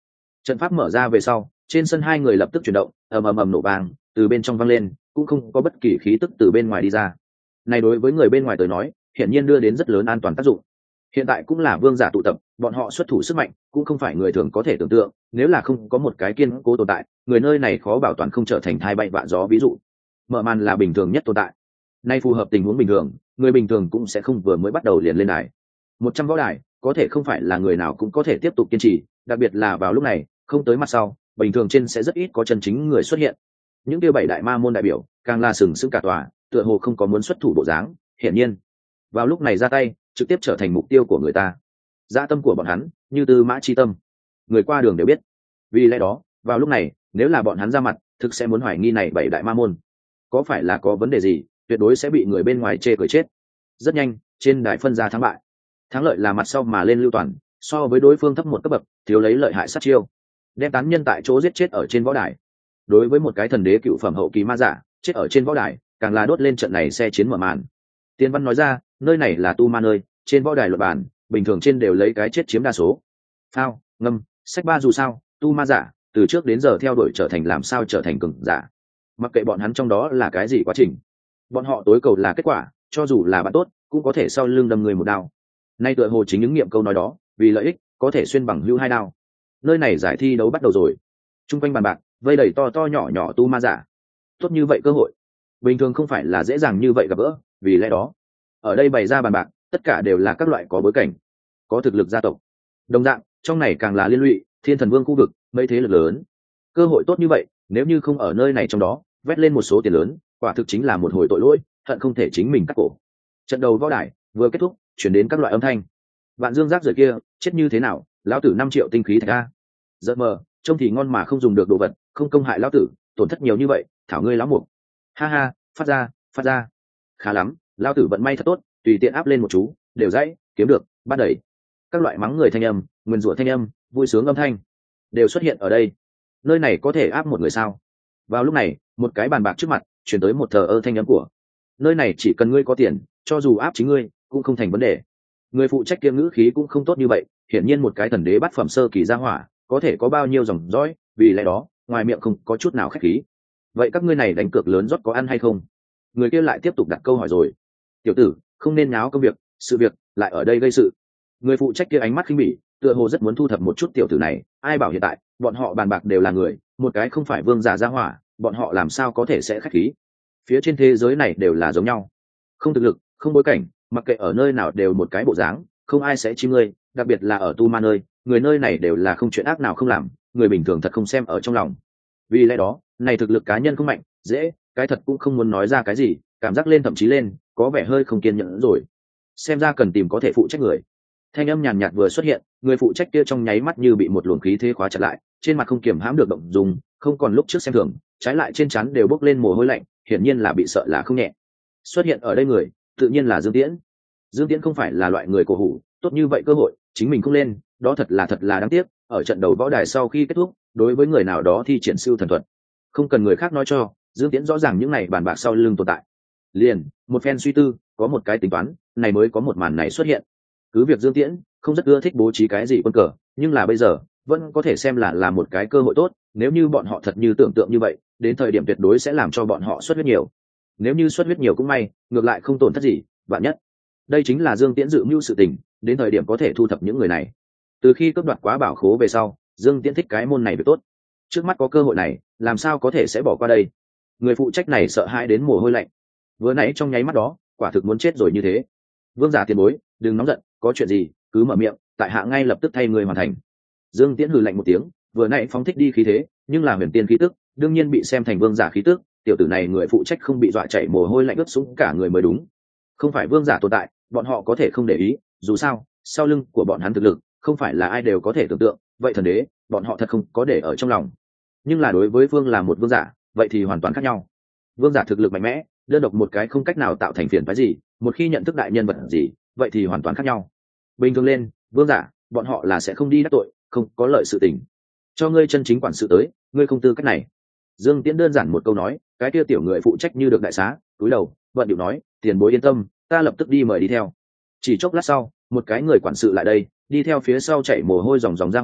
Trận pháp mở ra về sau, trên sân hai người lập tức chuyển động, ầm ầm ầm nổ vang từ bên trong vang lên, cũng không có bất kỳ khí tức từ bên ngoài đi ra. Này đối với người bên ngoài tới nói, hiển nhiên đưa đến rất lớn an toàn tác dụng. Hiện tại cũng là vương giả tụ tập, bọn họ xuất thủ sức mạnh cũng không phải người thường có thể tưởng tượng, nếu là không có một cái kiên cố tồn tại, người nơi này khó bảo toàn không trở thành thai bay vạ gió. Ví dụ mở màn là bình thường nhất tồn tại, nay phù hợp tình huống bình thường, người bình thường cũng sẽ không vừa mới bắt đầu liền lên đài. Một trăm võ đài có thể không phải là người nào cũng có thể tiếp tục kiên trì, đặc biệt là vào lúc này không tới mặt sau, bình thường trên sẽ rất ít có chân chính người xuất hiện. Những tiêu bảy đại ma môn đại biểu càng là sừng sững cả tòa, tựa hồ không có muốn xuất thủ bộ dáng. Hiển nhiên vào lúc này ra tay trực tiếp trở thành mục tiêu của người ta. Dã tâm của bọn hắn như tư mã chi tâm, người qua đường đều biết. Vì lẽ đó vào lúc này nếu là bọn hắn ra mặt, thực sẽ muốn hoài nghi này bảy đại ma môn có phải là có vấn đề gì, tuyệt đối sẽ bị người bên ngoài chê cười chết. Rất nhanh trên đài phân ra thắng bại, thắng lợi là mặt sau mà lên lưu toàn, so với đối phương thấp một cấp bậc, thiếu lấy lợi hại sát chiêu, đem tán nhân tại chỗ giết chết ở trên võ đài. Đối với một cái thần đế cựu phẩm hậu kỳ ma giả chết ở trên võ đài, càng là đốt lên trận này xe chiến mở màn. Tiên văn nói ra, nơi này là tu ma nơi, trên võ đài luật bản bình thường trên đều lấy cái chết chiếm đa số. Phao ngâm sách ba dù sao tu ma giả từ trước đến giờ theo đuổi trở thành làm sao trở thành cường giả, mặc kệ bọn hắn trong đó là cái gì quá trình, bọn họ tối cầu là kết quả, cho dù là bạn tốt cũng có thể sau lưng đâm người một đao. Nay tựa hồ chính ứng nghiệm câu nói đó, vì lợi ích có thể xuyên bằng hưu hai đao. Nơi này giải thi đấu bắt đầu rồi, chung quanh bàn bạc vây đầy to to nhỏ nhỏ tu ma giả. Tốt như vậy cơ hội bình thường không phải là dễ dàng như vậy gặp gỡ, vì lẽ đó ở đây bày ra bàn bạc tất cả đều là các loại có bối cảnh, có thực lực gia tộc. Đồng dạng trong này càng là liên lụy thiên thần vương khu vực mấy thế lực lớn. Cơ hội tốt như vậy nếu như không ở nơi này trong đó vét lên một số tiền lớn, quả thực chính là một hồi tội lỗi, hận không thể chính mình cắt cổ. Trận đầu võ đài vừa kết thúc, chuyển đến các loại âm thanh. Vạn dương rác rưởi kia chết như thế nào, lão tử năm triệu tinh khí thạch a. Giận mờ trông thì ngon mà không dùng được đồ vật, không công hại lão tử, tổn thất nhiều như vậy, thảo ngươi lão mục. Ha ha, phát ra phát ra khá lắm, lão tử vận may thật tốt, tùy tiện áp lên một chú đều dãy kiếm được, bắt đẩy. Các loại mắng người thanh âm, nguyền rủa thanh âm, vui sướng âm thanh đều xuất hiện ở đây. Nơi này có thể áp một người sao? Vào lúc này một cái bàn bạc trước mặt chuyển tới một thờ ơ thanh âm của, nơi này chỉ cần ngươi có tiền, cho dù áp chính ngươi cũng không thành vấn đề. Người phụ trách kia ngữ khí cũng không tốt như vậy, hiển nhiên một cái thần đế bát phẩm sơ kỳ gia hỏa có thể có bao nhiêu dòng dõi, vì lẽ đó ngoài miệng không có chút nào khách khí. Vậy các ngươi này đánh cược lớn rót có ăn hay không? Người kia lại tiếp tục đặt câu hỏi rồi. Tiểu tử không nên náo công việc, sự việc lại ở đây gây sự. Người phụ trách kia ánh mắt khinh bỉ, tựa hồ rất muốn thu thập một chút tiểu tử này. Ai bảo hiện tại bọn họ bàn bạc đều là người, một cái không phải vương giả gia hỏa, bọn họ làm sao có thể sẽ khách khí? Phía trên thế giới này đều là giống nhau, không thực lực không bối cảnh, mặc kệ ở nơi nào đều một cái bộ dáng, không ai sẽ chi ngươi. Đặc biệt là ở tu ma nơi, người nơi này đều là không chuyện ác nào không làm, người bình thường thật không xem ở trong lòng. Vì lẽ đó này thực lực cá nhân không mạnh, dễ cái thật cũng không muốn nói ra cái gì, cảm giác lên thậm chí lên có vẻ hơi không kiên nhẫn rồi. Xem ra cần tìm có thể phụ trách người. Thanh âm nhàn nhạt vừa xuất hiện, người phụ trách kia trong nháy mắt như bị một luồng khí thế khóa chặt lại, trên mặt không kiềm hãm được động dùng, không còn lúc trước xem thường, trái lại trên trán đều bốc lên mồ hôi lạnh, hiển nhiên là bị sợ là không nhẹ. Xuất hiện ở đây người tự nhiên là Dương Tiễn. Dương Tiễn không phải là loại người cổ hủ, tốt như vậy cơ hội chính mình không lên, đó thật là thật là đáng tiếc. Ở trận đầu võ đài sau khi kết thúc, đối với người nào đó thi triển siêu thần thuật, không cần người khác nói cho, Dương Tiễn rõ ràng những này bàn bạc sau lưng tồn tại. Liền một phen suy tư, có một cái tính toán, này mới có một màn này xuất hiện. Cứ việc Dương Tiễn không rất ưa thích bố trí cái gì quân cờ, nhưng là bây giờ vẫn có thể xem là là một cái cơ hội tốt. Nếu như bọn họ thật như tưởng tượng như vậy, đến thời điểm tuyệt đối sẽ làm cho bọn họ xuất huyết nhiều. Nếu như xuất huyết nhiều cũng may, ngược lại không tổn thất gì. Vạn nhất đây chính là Dương Tiễn dự mưu sự tình, đến thời điểm có thể thu thập những người này. Từ khi cướp đoạt quá bảo khố về sau, Dương Tiễn thích cái môn này việc tốt, trước mắt có cơ hội này làm sao có thể sẽ bỏ qua đây. Người phụ trách này sợ hãi đến mồ hôi lạnh, vừa nãy trong nháy mắt đó quả thực muốn chết rồi như thế. Vương giả tiền bối đừng nóng giận, có chuyện gì cứ mở miệng, tại hạ ngay lập tức thay người hoàn thành. Dương Tiễn hừ lạnh một tiếng, vừa nãy phóng thích đi khí thế, nhưng là huyền tiên khí tức đương nhiên bị xem thành vương giả khí tức. Tiểu tử này người phụ trách không bị dọa chảy mồ hôi lạnh ướt sũng cả người mới đúng. Không phải vương giả tồn tại, bọn họ có thể không để ý, dù sao sau lưng của bọn hắn thực lực không phải là ai đều có thể tưởng tượng. Vậy thần đế bọn họ thật không có để ở trong lòng, nhưng là đối với vương là một vương giả vậy thì hoàn toàn khác nhau. Vương giả thực lực mạnh mẽ, đơn độc một cái không cách nào tạo thành phiền phái gì, một khi nhận thức đại nhân vật gì vậy thì hoàn toàn khác nhau. Bình thường lên vương giả bọn họ là sẽ không đi đắc tội, không có lợi sự tình. Cho ngươi chân chính quản sự tới, ngươi không tư cách này. Dương Tiễn đơn giản một câu nói, cái kia tiểu người phụ trách như được đại xá, cúi đầu vận điệu nói, tiền bối yên tâm, ta lập tức đi mời đi theo. Chỉ chốc lát sau, một cái người quản sự lại đây, đi theo phía sau chạy mồ hôi ròng ròng ra hỏa,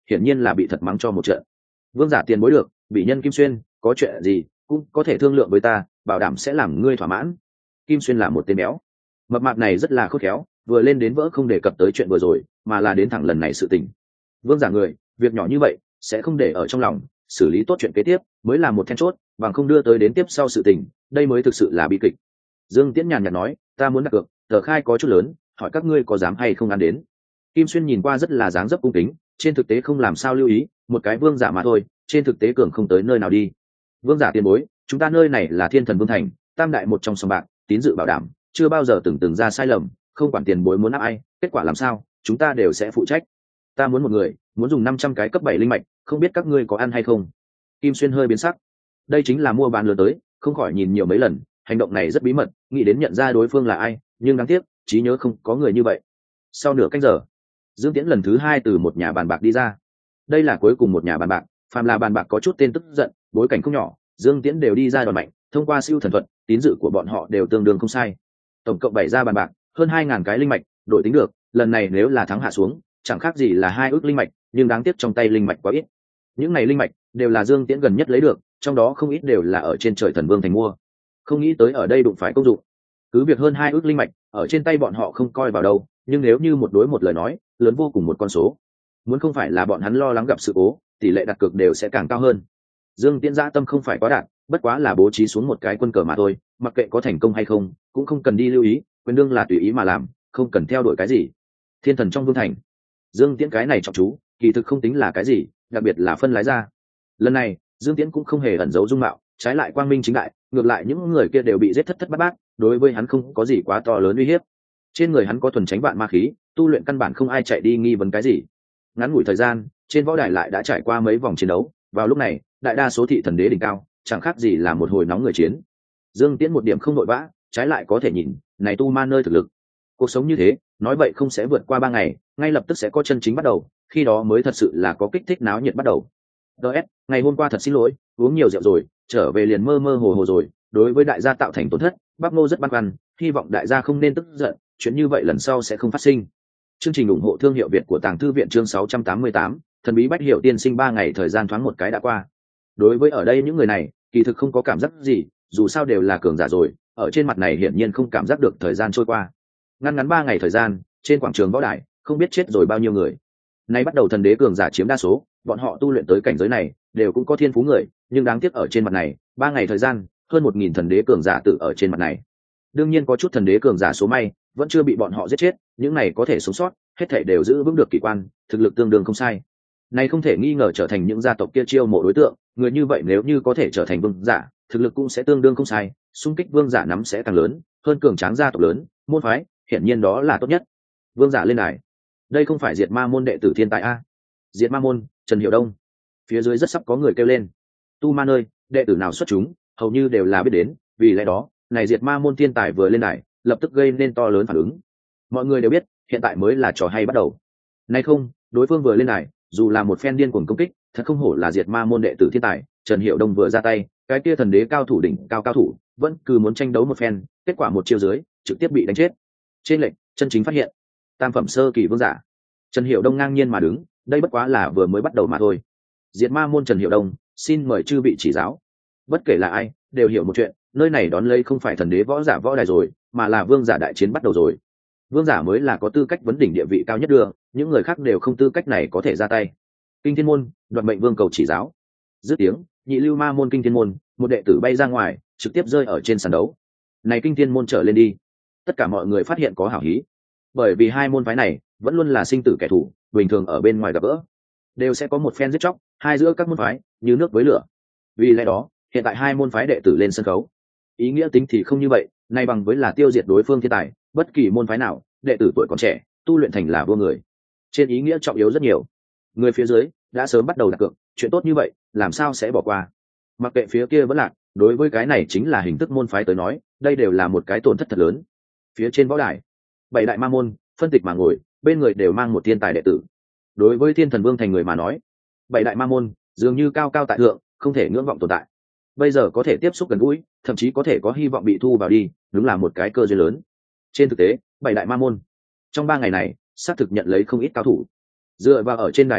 hiển nhiên là bị thật mắng cho một trận. Vương giả tiền bối được, bị nhân Kim Xuyên, có chuyện gì cũng có thể thương lượng với ta, bảo đảm sẽ làm ngươi thỏa mãn. Kim Xuyên là một tên béo, mập mạp này rất là khôn khéo, vừa lên đến vỡ không đề cập tới chuyện vừa rồi, mà là đến thẳng lần này sự tình. Vương giả người, việc nhỏ như vậy sẽ không để ở trong lòng, xử lý tốt chuyện kế tiếp mới là một then chốt, bằng không đưa tới đến tiếp sau sự tình, đây mới thực sự là bi kịch. Dương Tiễn nhàn nhạt nói, ta muốn đặt cược, tờ khai có chút lớn, hỏi các ngươi có dám hay không ăn đến. Kim Xuyên nhìn qua rất là dáng dấp cung kính, trên thực tế không làm sao lưu ý, một cái vương giả mà thôi, trên thực tế cường không tới nơi nào đi. Vương giả tiền bối, chúng ta nơi này là Thiên Thần Vương thành, tam đại một trong sòng bạc, tín dự bảo đảm, chưa bao giờ từng từng ra sai lầm, không quản tiền bối muốn áp ai, kết quả làm sao, chúng ta đều sẽ phụ trách. Ta muốn một người, muốn dùng năm trăm cái cấp bảy linh mạch, không biết các ngươi có ăn hay không. Kim Xuyên hơi biến sắc, đây chính là mua bán lừa tới, không khỏi nhìn nhiều mấy lần, hành động này rất bí mật, nghĩ đến nhận ra đối phương là ai, nhưng đáng tiếc trí nhớ không có người như vậy. Sau nửa canh giờ, Dương Tiễn lần thứ hai từ một nhà bàn bạc đi ra. Đây là cuối cùng một nhà bàn bạc, phàm là bàn bạc có chút tên tức giận, bối cảnh không nhỏ, Dương Tiễn đều đi ra đòn mạnh, thông qua siêu thần thuật, tín dự của bọn họ đều tương đương không sai. Tổng cộng bảy ra bàn bạc, hơn hai ngàn cái linh mạch, đổi tính được, lần này nếu là thắng hạ xuống, chẳng khác gì là hai ước linh mạch, nhưng đáng tiếc trong tay linh mạch quá ít. Những này linh mạch đều là Dương Tiễn gần nhất lấy được, trong đó không ít đều là ở trên Trời Thần Vương thành mua. Không nghĩ tới ở đây đụng phải công dụng. Cứ việc hơn hai ước linh mạch, ở trên tay bọn họ không coi vào đâu, nhưng nếu như một đối một lời nói, lớn vô cùng một con số. Muốn không phải là bọn hắn lo lắng gặp sự cố, tỷ lệ đặt cược đều sẽ càng cao hơn. Dương Tiễn dã tâm không phải quá đạt, bất quá là bố trí xuống một cái quân cờ mà thôi, mặc kệ có thành công hay không, cũng không cần đi lưu ý, quyền đương là tùy ý mà làm, không cần theo đuổi cái gì. Thiên thần trong vương thành, Dương Tiễn cái này trọng chú, kỳ thực không tính là cái gì, đặc biệt là phân lái ra. Lần này, Dương Tiễn cũng không hề ẩn giấu dung mạo, trái lại quang minh chính đại, ngược lại những người kia đều bị giết thất thất bát bát, đối với hắn không có gì quá to lớn uy hiếp. Trên người hắn có thuần tránh vạn ma khí, tu luyện căn bản không ai chạy đi nghi vấn cái gì. Ngắn ngủi thời gian, trên võ đài lại đã trải qua mấy vòng chiến đấu, vào lúc này, đại đa số thị thần đế đỉnh cao, chẳng khác gì là một hồi nóng người chiến. Dương Tiễn một điểm không nội vã, trái lại có thể nhìn, này tu ma nơi thực lực. Cuộc sống như thế, nói vậy không sẽ vượt qua ba ngày, ngay lập tức sẽ có chân chính bắt đầu, khi đó mới thật sự là có kích thích náo nhiệt bắt đầu. ds ngày hôm qua thật xin lỗi, uống nhiều rượu rồi, trở về liền mơ mơ hồ hồ rồi, đối với đại gia tạo thành tổn thất, Bác Ngô rất băn khoăn, hy vọng đại gia không nên tức giận, chuyện như vậy lần sau sẽ không phát sinh. Chương trình ủng hộ thương hiệu Việt của Tàng Thư viện chương sáu trăm tám mươi tám, thần bí bách hiệu tiên sinh ba ngày thời gian thoáng một cái đã qua. Đối với ở đây những người này, kỳ thực không có cảm giác gì, dù sao đều là cường giả rồi, ở trên mặt này hiển nhiên không cảm giác được thời gian trôi qua. Ngắn ngắn ba ngày thời gian, trên quảng trường võ đài, không biết chết rồi bao nhiêu người. Nay bắt đầu thần đế cường giả chiếm đa số, bọn họ tu luyện tới cảnh giới này, đều cũng có thiên phú người, nhưng đáng tiếc ở trên mặt này, ba ngày thời gian, hơn một nghìn thần đế cường giả tự ở trên mặt này. Đương nhiên có chút thần đế cường giả số may, vẫn chưa bị bọn họ giết chết, những này có thể sống sót, hết thảy đều giữ vững được kỳ quan, thực lực tương đương không sai. Này không thể nghi ngờ trở thành những gia tộc kia chiêu mộ đối tượng, người như vậy nếu như có thể trở thành vương giả, thực lực cũng sẽ tương đương không sai, xung kích vương giả nắm sẽ càng lớn, hơn cường tráng gia tộc lớn, môn phái, hiển nhiên đó là tốt nhất. Vương giả lên đài. Đây không phải Diệt Ma môn đệ tử thiên tài a? Diệt Ma môn, Trần Hiểu Đông. Phía dưới rất sắp có người kêu lên. Tu Ma nơi, đệ tử nào xuất chúng, hầu như đều là biết đến, vì lẽ đó, này Diệt Ma môn thiên tài vừa lên đài, lập tức gây nên to lớn phản ứng. Mọi người đều biết, hiện tại mới là trò hay bắt đầu. Này không, đối phương vừa lên đài, dù là một phen điên cuồng công kích, thật không hổ là Diệt Ma môn đệ tử thiên tài, Trần Hiểu Đông vừa ra tay, cái kia thần đế cao thủ đỉnh cao cao thủ, vẫn cứ muốn tranh đấu một phen, kết quả một chiêu dưới, trực tiếp bị đánh chết. Trên lệnh, chân chính phát hiện, tam phẩm sơ kỳ vương giả. Trần Hiểu Đông ngang nhiên mà đứng, đây bất quá là vừa mới bắt đầu mà thôi. Diệt Ma môn Trần Hiểu Đông, xin mời chư vị chỉ giáo. Bất kể là ai, đều hiểu một chuyện, nơi này đón lấy không phải thần đế võ giả võ đài rồi, mà là vương giả đại chiến bắt đầu rồi. Vương giả mới là có tư cách vấn đỉnh địa vị cao nhất đưa, những người khác đều không tư cách này có thể ra tay. Kinh Thiên môn, Đoạt mệnh vương cầu chỉ giáo. Dứt tiếng, nhị lưu ma môn Kinh Thiên môn, một đệ tử bay ra ngoài, trực tiếp rơi ở trên sàn đấu. Này Kinh Thiên môn trở lên đi. Tất cả mọi người phát hiện có hảo hí, bởi vì hai môn phái này vẫn luôn là sinh tử kẻ thù, bình thường ở bên ngoài gặp gỡ đều sẽ có một phen giết chóc, hai giữa các môn phái như nước với lửa. Vì lẽ đó, hiện tại hai môn phái đệ tử lên sân khấu, ý nghĩa tính thì không như vậy, nay bằng với là tiêu diệt đối phương thiên tài, bất kỳ môn phái nào, đệ tử tuổi còn trẻ, tu luyện thành là vua người. Trên ý nghĩa trọng yếu rất nhiều. Người phía dưới đã sớm bắt đầu đặt cược, chuyện tốt như vậy, làm sao sẽ bỏ qua? Mặc kệ phía kia vẫn lạc, đối với cái này chính là hình thức môn phái tới nói, đây đều là một cái tổn thất thật lớn. Phía trên võ đài, bảy đại ma môn phân tịch mà ngồi, bên người đều mang một thiên tài đệ tử. Đối với Thiên Thần Vương thành người mà nói, bảy đại ma môn dường như cao cao tại thượng, không thể ngưỡng vọng tồn tại. Bây giờ có thể tiếp xúc gần gũi, thậm chí có thể có hy vọng bị thu vào đi, đúng là một cái cơ duyên lớn. Trên thực tế, bảy đại ma môn trong ba ngày này xác thực nhận lấy không ít cao thủ. Dựa vào ở trên đài biểu hiện,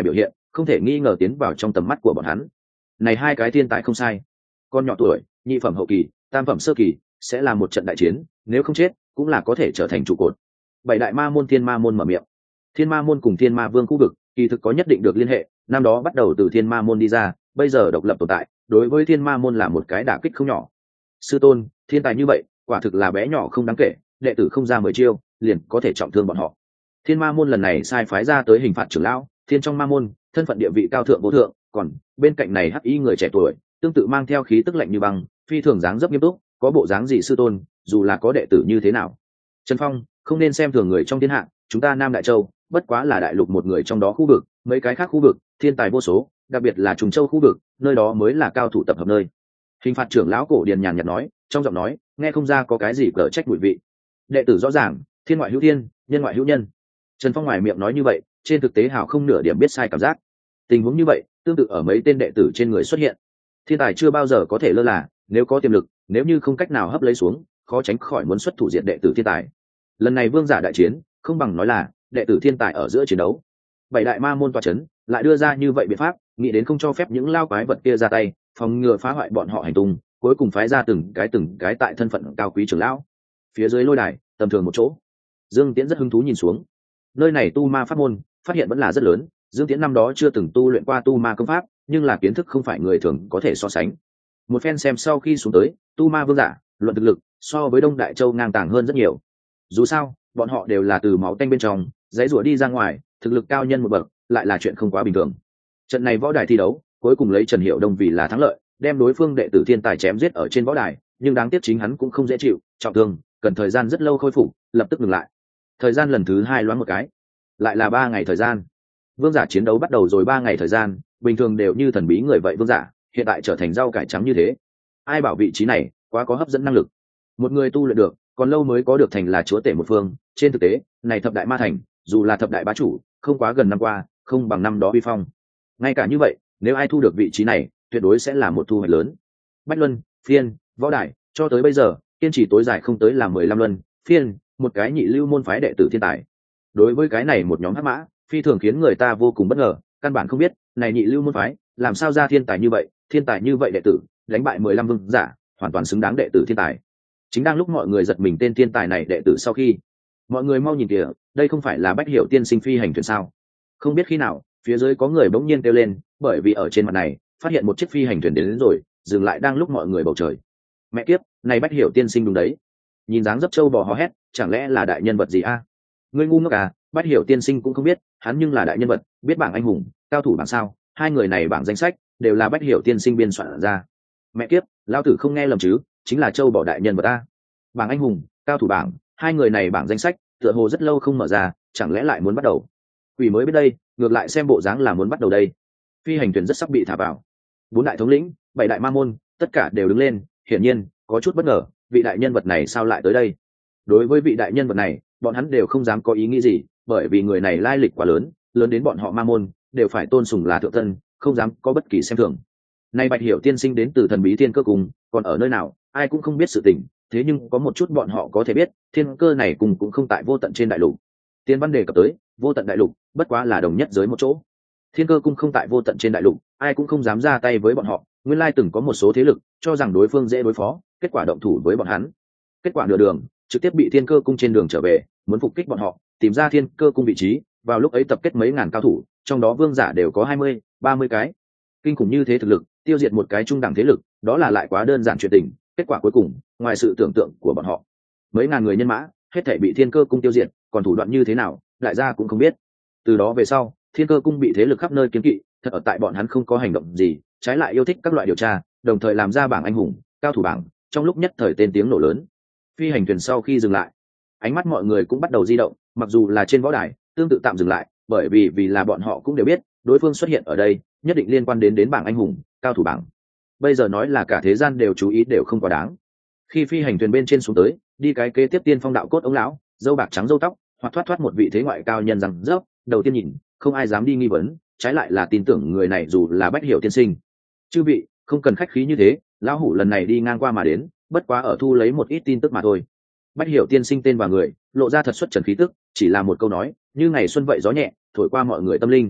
không thể nghi ngờ tiến vào trong tầm mắt của bọn hắn. Này hai cái thiên tài không sai, con nhỏ tuổi, nhị phẩm hậu kỳ, tam phẩm sơ kỳ, sẽ là một trận đại chiến, nếu không chết cũng là có thể trở thành trụ cột. Bảy đại ma môn thiên ma môn mở miệng. Thiên ma môn cùng thiên ma vương khu vực kỳ thực có nhất định được liên hệ, năm đó bắt đầu từ thiên ma môn đi ra, bây giờ độc lập tồn tại, đối với thiên ma môn là một cái đả kích không nhỏ. Sư tôn, thiên tài như vậy quả thực là bé nhỏ không đáng kể, đệ tử không ra mười chiêu liền có thể trọng thương bọn họ. Thiên ma môn lần này sai phái ra tới hình phạt trưởng lão, thiên trong ma môn thân phận địa vị cao thượng vô thượng, còn bên cạnh này hắc y người trẻ tuổi tương tự mang theo khí tức lạnh như băng, phi thường dáng dấp nghiêm túc, có bộ dáng gì sư tôn, dù là có đệ tử như thế nào. Trần Phong, không nên xem thường người trong thiên hạ, chúng ta Nam Đại Châu bất quá là đại lục một người trong đó khu vực, mấy cái khác khu vực thiên tài vô số, đặc biệt là Trùng Châu khu vực, nơi đó mới là cao thủ tập hợp nơi. Hình phạt trưởng lão cổ điền nhàn nhạt nói, trong giọng nói nghe không ra có cái gì cỡ trách bụi vị. Đệ tử rõ ràng, thiên ngoại hữu thiên, nhân ngoại hữu nhân. Trần Phong ngoài miệng nói như vậy, trên thực tế hào không nửa điểm biết sai cảm giác. Tình huống như vậy tương tự ở mấy tên đệ tử trên người xuất hiện. Thiên tài chưa bao giờ có thể lơ là, nếu có tiềm lực, nếu như không cách nào hấp lấy xuống, khó tránh khỏi muốn xuất thủ diệt đệ tử thiên tài. Lần này vương giả đại chiến, không bằng nói là đệ tử thiên tài ở giữa chiến đấu. Bảy đại ma môn tọa chấn, lại đưa ra như vậy biện pháp, nghĩ đến không cho phép những lao quái vật kia ra tay, phòng ngừa phá hoại bọn họ hành tung, cuối cùng phái ra từng cái từng cái tại thân phận cao quý trưởng lão. Phía dưới lôi đài, tầm thường một chỗ, Dương Tiễn rất hứng thú nhìn xuống. Nơi này tu ma pháp môn, phát hiện vẫn là rất lớn. Dương Tiễn năm đó chưa từng tu luyện qua tu ma công pháp, nhưng là kiến thức không phải người thường có thể so sánh. Một phen xem sau khi xuống tới, tu ma vương giả, luận thực lực, so với Đông Đại Châu ngang tàng hơn rất nhiều. Dù sao, bọn họ đều là từ máu tanh bên trong, dãy rủa đi ra ngoài, thực lực cao nhân một bậc, lại là chuyện không quá bình thường. Trận này võ đài thi đấu, cuối cùng lấy Trần Hiểu Đông vì là thắng lợi, đem đối phương đệ tử thiên tài chém giết ở trên võ đài, nhưng đáng tiếc chính hắn cũng không dễ chịu, trọng thương, cần thời gian rất lâu khôi phục, lập tức ngừng lại. Thời gian lần thứ hai loáng một cái, lại là ba ngày thời gian. Vương giả chiến đấu bắt đầu rồi ba ngày thời gian, bình thường đều như thần bí người vậy vương giả, hiện tại trở thành rau cải trắng như thế. Ai bảo vị trí này quá có hấp dẫn năng lực. Một người tu luyện được, còn lâu mới có được thành là chúa tể một phương. Trên thực tế, này thập đại ma thành, dù là thập đại bá chủ, không quá gần năm qua, không bằng năm đó uy phong. Ngay cả như vậy, nếu ai thu được vị trí này, tuyệt đối sẽ là một thu hoạch lớn. Bách luân, phiên, võ đài, cho tới bây giờ, kiên trì tối dài không tới là mười lăm luân, phiên, một cái nhị lưu môn phái đệ tử thiên tài. Đối với cái này một nhóm hắc mã, phi thường khiến người ta vô cùng bất ngờ, căn bản không biết, này nhị lưu môn phái, làm sao ra thiên tài như vậy, thiên tài như vậy đệ tử, đánh bại mười lăm vương giả, hoàn toàn xứng đáng đệ tử thiên tài. Chính đang lúc mọi người giật mình tên thiên tài này đệ tử sau khi, mọi người mau nhìn kìa, đây không phải là Bách Hiểu tiên sinh phi hành thuyền sao? Không biết khi nào, phía dưới có người bỗng nhiên kêu lên, bởi vì ở trên mặt này, phát hiện một chiếc phi hành thuyền đến, đến rồi, dừng lại đang lúc mọi người bầu trời. Mẹ kiếp, này Bách Hiểu tiên sinh đúng đấy. Nhìn dáng dấp trâu bò hò hét, chẳng lẽ là đại nhân vật gì a? À? Ngươi ngu ngốc à, Bách Hiểu tiên sinh cũng không biết, hắn nhưng là đại nhân vật, biết bảng anh hùng, cao thủ bảng sao? Hai người này bảng danh sách đều là Bách Hiểu tiên sinh biên soạn ra. Mẹ kiếp, lão tử không nghe lầm chứ, chính là châu bò đại nhân vật a. Bảng anh hùng, cao thủ bảng, hai người này bảng danh sách tựa hồ rất lâu không mở ra, chẳng lẽ lại muốn bắt đầu? Quỷ mới biết đây, ngược lại xem bộ dáng là muốn bắt đầu đây. Phi hành thuyền rất sắp bị thả vào. Bốn đại thống lĩnh, bảy đại ma môn, tất cả đều đứng lên, hiển nhiên có chút bất ngờ, vị đại nhân vật này sao lại tới đây? Đối với vị đại nhân vật này, bọn hắn đều không dám có ý nghĩ gì, bởi vì người này lai lịch quá lớn, lớn đến bọn họ ma môn đều phải tôn sùng là thượng thân, không dám có bất kỳ xem thường. Nay Bạch Hiểu tiên sinh đến từ thần bí thiên cơ cùng, còn ở nơi nào, ai cũng không biết sự tình, thế nhưng có một chút bọn họ có thể biết, thiên cơ này cùng cũng không tại vô tận trên đại lục. Tiên văn đề cập tới, vô tận đại lục, bất quá là đồng nhất giới một chỗ. Thiên cơ cung không tại vô tận trên đại lục, ai cũng không dám ra tay với bọn họ, nguyên lai từng có một số thế lực cho rằng đối phương dễ đối phó, kết quả động thủ với bọn hắn. Kết quả nửa đường, trực tiếp bị thiên cơ cung trên đường trở về, muốn phục kích bọn họ, tìm ra thiên cơ cung vị trí, vào lúc ấy tập kết mấy ngàn cao thủ, trong đó vương giả đều có hai mươi, ba mươi cái. Kinh khủng như thế thực lực, tiêu diệt một cái trung đẳng thế lực, đó là lại quá đơn giản chuyện tình, kết quả cuối cùng, ngoài sự tưởng tượng của bọn họ, mấy ngàn người nhân mã, hết thảy bị thiên cơ cung tiêu diệt, còn thủ đoạn như thế nào, đại gia cũng không biết. Từ đó về sau, thiên cơ cung bị thế lực khắp nơi kiêng kỵ, thật ở tại bọn hắn không có hành động gì, trái lại yêu thích các loại điều tra, đồng thời làm ra bảng anh hùng, cao thủ bảng, trong lúc nhất thời tên tiếng nổ lớn. Phi hành thuyền sau khi dừng lại, ánh mắt mọi người cũng bắt đầu di động, mặc dù là trên võ đài, tương tự tạm dừng lại, bởi vì vì là bọn họ cũng đều biết, đối phương xuất hiện ở đây, nhất định liên quan đến đến bảng anh hùng, cao thủ bảng. Bây giờ nói là cả thế gian đều chú ý đều không quá đáng. Khi phi hành thuyền bên trên xuống tới, đi cái kế tiếp tiên phong đạo cốt ông lão, dâu bạc trắng râu tóc, hoặc thoát thoát một vị thế ngoại cao nhân rằng rớp, đầu tiên nhìn, không ai dám đi nghi vấn, trái lại là tin tưởng người này dù là Bách Hiểu tiên sinh. Chư vị, không cần khách khí như thế, lão hủ lần này đi ngang qua mà đến, bất quá ở thu lấy một ít tin tức mà thôi. Bách Hiểu tiên sinh tên và người, lộ ra thật xuất trần khí tức, chỉ là một câu nói, như ngày xuân vậy gió nhẹ, thổi qua mọi người tâm linh.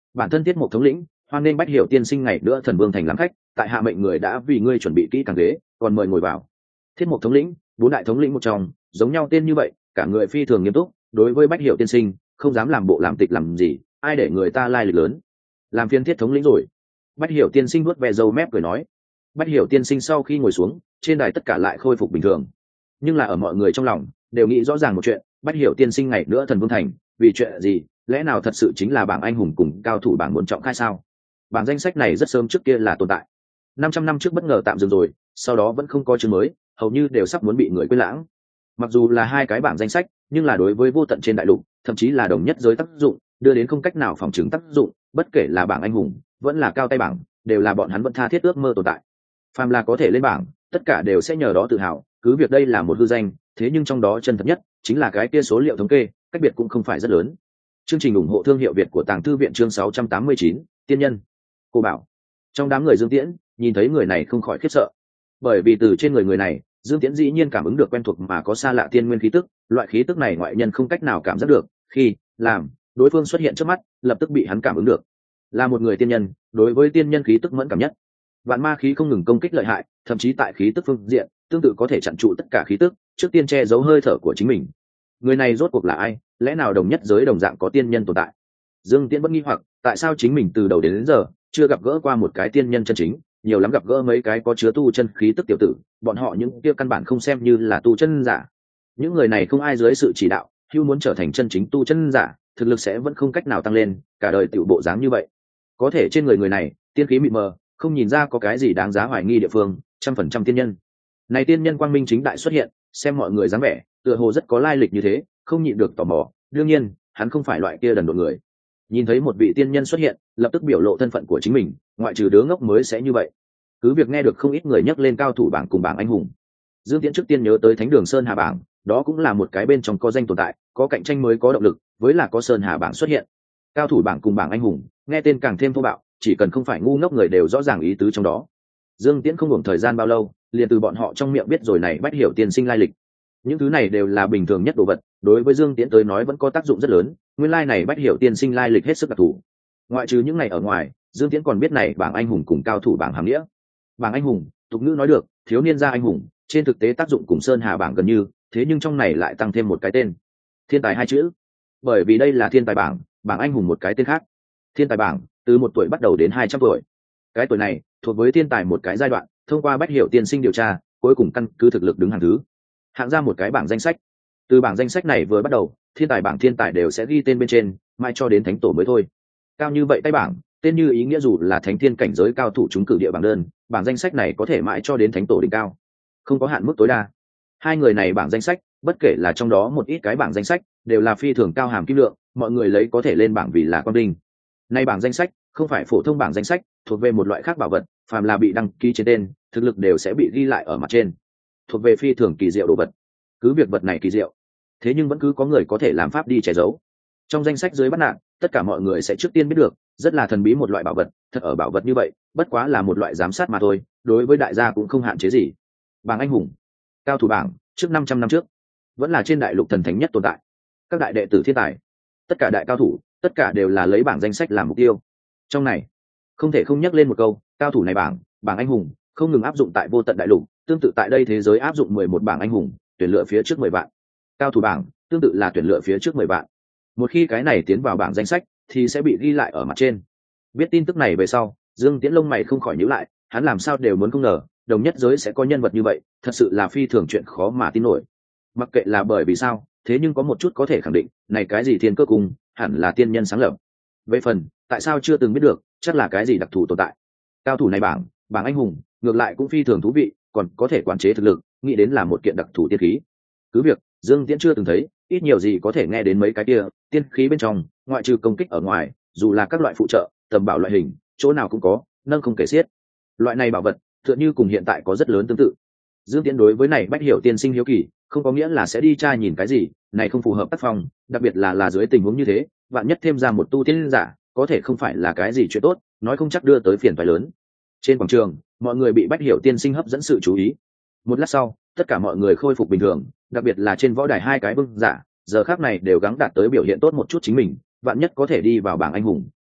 bản thân Tiết Mục thống lĩnh hoan nên Bách Hiểu tiên sinh ngày nữa thần vương thành lắm khách, tại hạ mệnh người đã vì ngươi chuẩn bị kỹ càng ghế, còn mời ngồi vào. Thiết Mục thống lĩnh, bốn đại thống lĩnh một trong, giống nhau tên như vậy, cả người phi thường nghiêm túc, đối với Bách Hiểu tiên sinh không dám làm bộ làm tịch làm gì, ai để người ta lai lịch lớn, làm phiên Thiết thống lĩnh rồi. Bách Hiểu tiên sinh vuốt ve râu mép cười nói. Bách Hiểu tiên sinh sau khi ngồi xuống, trên đài tất cả lại khôi phục bình thường, nhưng là ở mọi người trong lòng đều nghĩ rõ ràng một chuyện: Bách Hiểu tiên sinh ngày nữa thần vương thành, vì chuyện gì? Lẽ nào thật sự chính là bảng anh hùng cùng cao thủ bảng muốn trọng khai sao? Bảng danh sách này rất sớm trước kia là tồn tại, năm trăm năm trước bất ngờ tạm dừng rồi, sau đó vẫn không có chương mới, hầu như đều sắp muốn bị người quên lãng. Mặc dù là hai cái bảng danh sách, nhưng là đối với vô tận trên đại lục, thậm chí là đồng nhất giới tác dụng, đưa đến không cách nào phòng chứng tác dụng, bất kể là bảng anh hùng, vẫn là cao tay bảng, đều là bọn hắn vẫn tha thiết ước mơ tồn tại. Phàm là có thể lên bảng, tất cả đều sẽ nhờ đó tự hào, cứ việc đây là một hư danh, thế nhưng trong đó chân thật nhất chính là cái kia số liệu thống kê, cách biệt cũng không phải rất lớn. Chương trình ủng hộ thương hiệu Việt của Tàng Thư viện chương sáu trăm tám mươi chín, tiên nhân. Cô bảo, trong đám người Dương Tiễn, nhìn thấy người này không khỏi khiếp sợ, bởi vì từ trên người người này, Dương Tiễn dĩ nhiên cảm ứng được quen thuộc mà có xa lạ tiên nguyên khí tức, loại khí tức này ngoại nhân không cách nào cảm giác được, khi làm đối phương xuất hiện trước mắt, lập tức bị hắn cảm ứng được. Là một người tiên nhân, đối với tiên nhân khí tức mẫn cảm nhất. Vạn ma khí không ngừng công kích lợi hại, thậm chí tại khí tức phương diện, tương tự có thể chặn trụ tất cả khí tức, trước tiên che giấu hơi thở của chính mình. Người này rốt cuộc là ai? Lẽ nào đồng nhất giới đồng dạng có tiên nhân tồn tại? Dương Tiễn vẫn nghi hoặc, tại sao chính mình từ đầu đến, đến giờ chưa gặp gỡ qua một cái tiên nhân chân chính, nhiều lắm gặp gỡ mấy cái có chứa tu chân khí tức tiểu tử, bọn họ những kia căn bản không xem như là tu chân giả. Những người này không ai dưới sự chỉ đạo, hưu muốn trở thành chân chính tu chân giả, thực lực sẽ vẫn không cách nào tăng lên, cả đời tiểu bộ dáng như vậy. Có thể trên người người này, tiên khí mịt mờ, không nhìn ra có cái gì đáng giá hoài nghi địa phương, trăm phần trăm tiên nhân. Này tiên nhân quang minh chính đại xuất hiện, xem mọi người dáng vẻ, tựa hồ rất có lai lịch như thế, không nhịn được tò mò. Đương nhiên, hắn không phải loại kia đần độn người. Nhìn thấy một vị tiên nhân xuất hiện, lập tức biểu lộ thân phận của chính mình, ngoại trừ đứa ngốc mới sẽ như vậy. Cứ việc nghe được không ít người nhắc lên cao thủ bảng cùng bảng anh hùng, Dương Tiễn trước tiên nhớ tới Thánh Đường Sơn Hà bảng, đó cũng là một cái bên trong có danh tồn tại, có cạnh tranh mới có động lực, với là có Sơn Hà bảng xuất hiện. Cao thủ bảng cùng bảng anh hùng, nghe tên càng thêm thô bạo, chỉ cần không phải ngu ngốc người đều rõ ràng ý tứ trong đó. Dương Tiễn không hưởng thời gian bao lâu, liền từ bọn họ trong miệng biết rồi này Bách Hiểu tiên sinh lai lịch. Những thứ này đều là bình thường nhất đồ vật, đối với Dương Tiễn tới nói vẫn có tác dụng rất lớn, nguyên lai này Bách Hiểu tiên sinh lai lịch hết sức đặc thù. Ngoại trừ những này ở ngoài, Dương Tiễn còn biết này bảng anh hùng cùng cao thủ bảng hàm nghĩa. Bảng anh hùng, tục ngữ nói được, thiếu niên gia anh hùng, trên thực tế tác dụng cùng Sơn Hà bảng gần như, thế nhưng trong này lại tăng thêm một cái tên, thiên tài hai chữ. Bởi vì đây là thiên tài bảng, bảng anh hùng một cái tên khác. Thiên tài bảng, từ một tuổi bắt đầu đến hai trăm tuổi. Cái tuổi này thuộc với thiên tài một cái giai đoạn, thông qua Bách Hiểu tiên sinh điều tra, cuối cùng căn cứ thực lực đứng hàng thứ, hạng ra một cái bảng danh sách. Từ bảng danh sách này vừa bắt đầu, thiên tài bảng thiên tài đều sẽ ghi tên bên trên, mai cho đến thánh tổ mới thôi. Cao như vậy tay bảng, tên như ý nghĩa dù là thánh thiên cảnh giới cao thủ trúng cử địa bảng đơn, bảng danh sách này có thể mãi cho đến thánh tổ đỉnh cao, không có hạn mức tối đa. Hai người này bảng danh sách, bất kể là trong đó một ít cái bảng danh sách, đều là phi thường cao hàm kim lượng, mọi người lấy có thể lên bảng vì là quan đinh. Nay bảng danh sách không phải phổ thông bảng danh sách, thuộc về một loại khác bảo vật, phàm là bị đăng ký trên tên, thực lực đều sẽ bị ghi lại ở mặt trên, thuộc về phi thường kỳ diệu đồ vật. Cứ việc vật này kỳ diệu, thế nhưng vẫn cứ có người có thể làm pháp đi che giấu. Trong danh sách dưới bắt nạn, tất cả mọi người sẽ trước tiên biết được, rất là thần bí một loại bảo vật, thật ở bảo vật như vậy, bất quá là một loại giám sát mà thôi, đối với đại gia cũng không hạn chế gì. Bảng anh hùng, cao thủ bảng, trước năm trăm năm trước, vẫn là trên đại lục thần thánh nhất tồn tại. Các đại đệ tử thiên tài, tất cả đại cao thủ, tất cả đều là lấy bảng danh sách làm mục tiêu. Trong này, không thể không nhắc lên một câu, cao thủ này bảng, bảng anh hùng, không ngừng áp dụng tại vô tận đại lục, tương tự tại đây thế giới áp dụng mười một bảng anh hùng, tuyển lựa phía trước mười vạn. Cao thủ bảng, tương tự là tuyển lựa phía trước mười vạn. Một khi cái này tiến vào bảng danh sách, thì sẽ bị ghi lại ở mặt trên. Biết tin tức này về sau, Dương Tiễn lông mày không khỏi nhíu lại, hắn làm sao đều muốn không ngờ, đồng nhất giới sẽ có nhân vật như vậy, thật sự là phi thường chuyện khó mà tin nổi. Mặc kệ là bởi vì sao, thế nhưng có một chút có thể khẳng định, này cái gì thiên cơ cung, hẳn là tiên nhân sáng lập. Về phần, tại sao chưa từng biết được, chắc là cái gì đặc thù tồn tại. Cao thủ này bảng, bảng anh hùng, ngược lại cũng phi thường thú vị, còn có thể quản chế thực lực, nghĩ đến là một kiện đặc thù tiên khí. Cứ việc, Dương Tiễn chưa từng thấy, ít nhiều gì có thể nghe đến mấy cái kia, tiên khí bên trong, ngoại trừ công kích ở ngoài, dù là các loại phụ trợ, tầm bảo loại hình, chỗ nào cũng có, nâng không kể xiết. Loại này bảo vật, tựa như cùng hiện tại có rất lớn tương tự. Dương Tiễn đối với này Bách Hiểu tiên sinh hiếu kỳ, không có nghĩa là sẽ đi tra nhìn cái gì, này không phù hợp tác phong, đặc biệt là là dưới tình huống như thế, vạn nhất thêm ra một tu tiên giả, có thể không phải là cái gì chuyện tốt, nói không chắc đưa tới phiền toái lớn. Trên quảng trường, mọi người bị Bách Hiểu tiên sinh hấp dẫn sự chú ý. Một lát sau, tất cả mọi người khôi phục bình thường, đặc biệt là trên võ đài hai cái vương giả, giờ khắc này đều gắng đạt tới biểu hiện tốt một chút chính mình, vạn nhất có thể đi vào bảng anh hùng,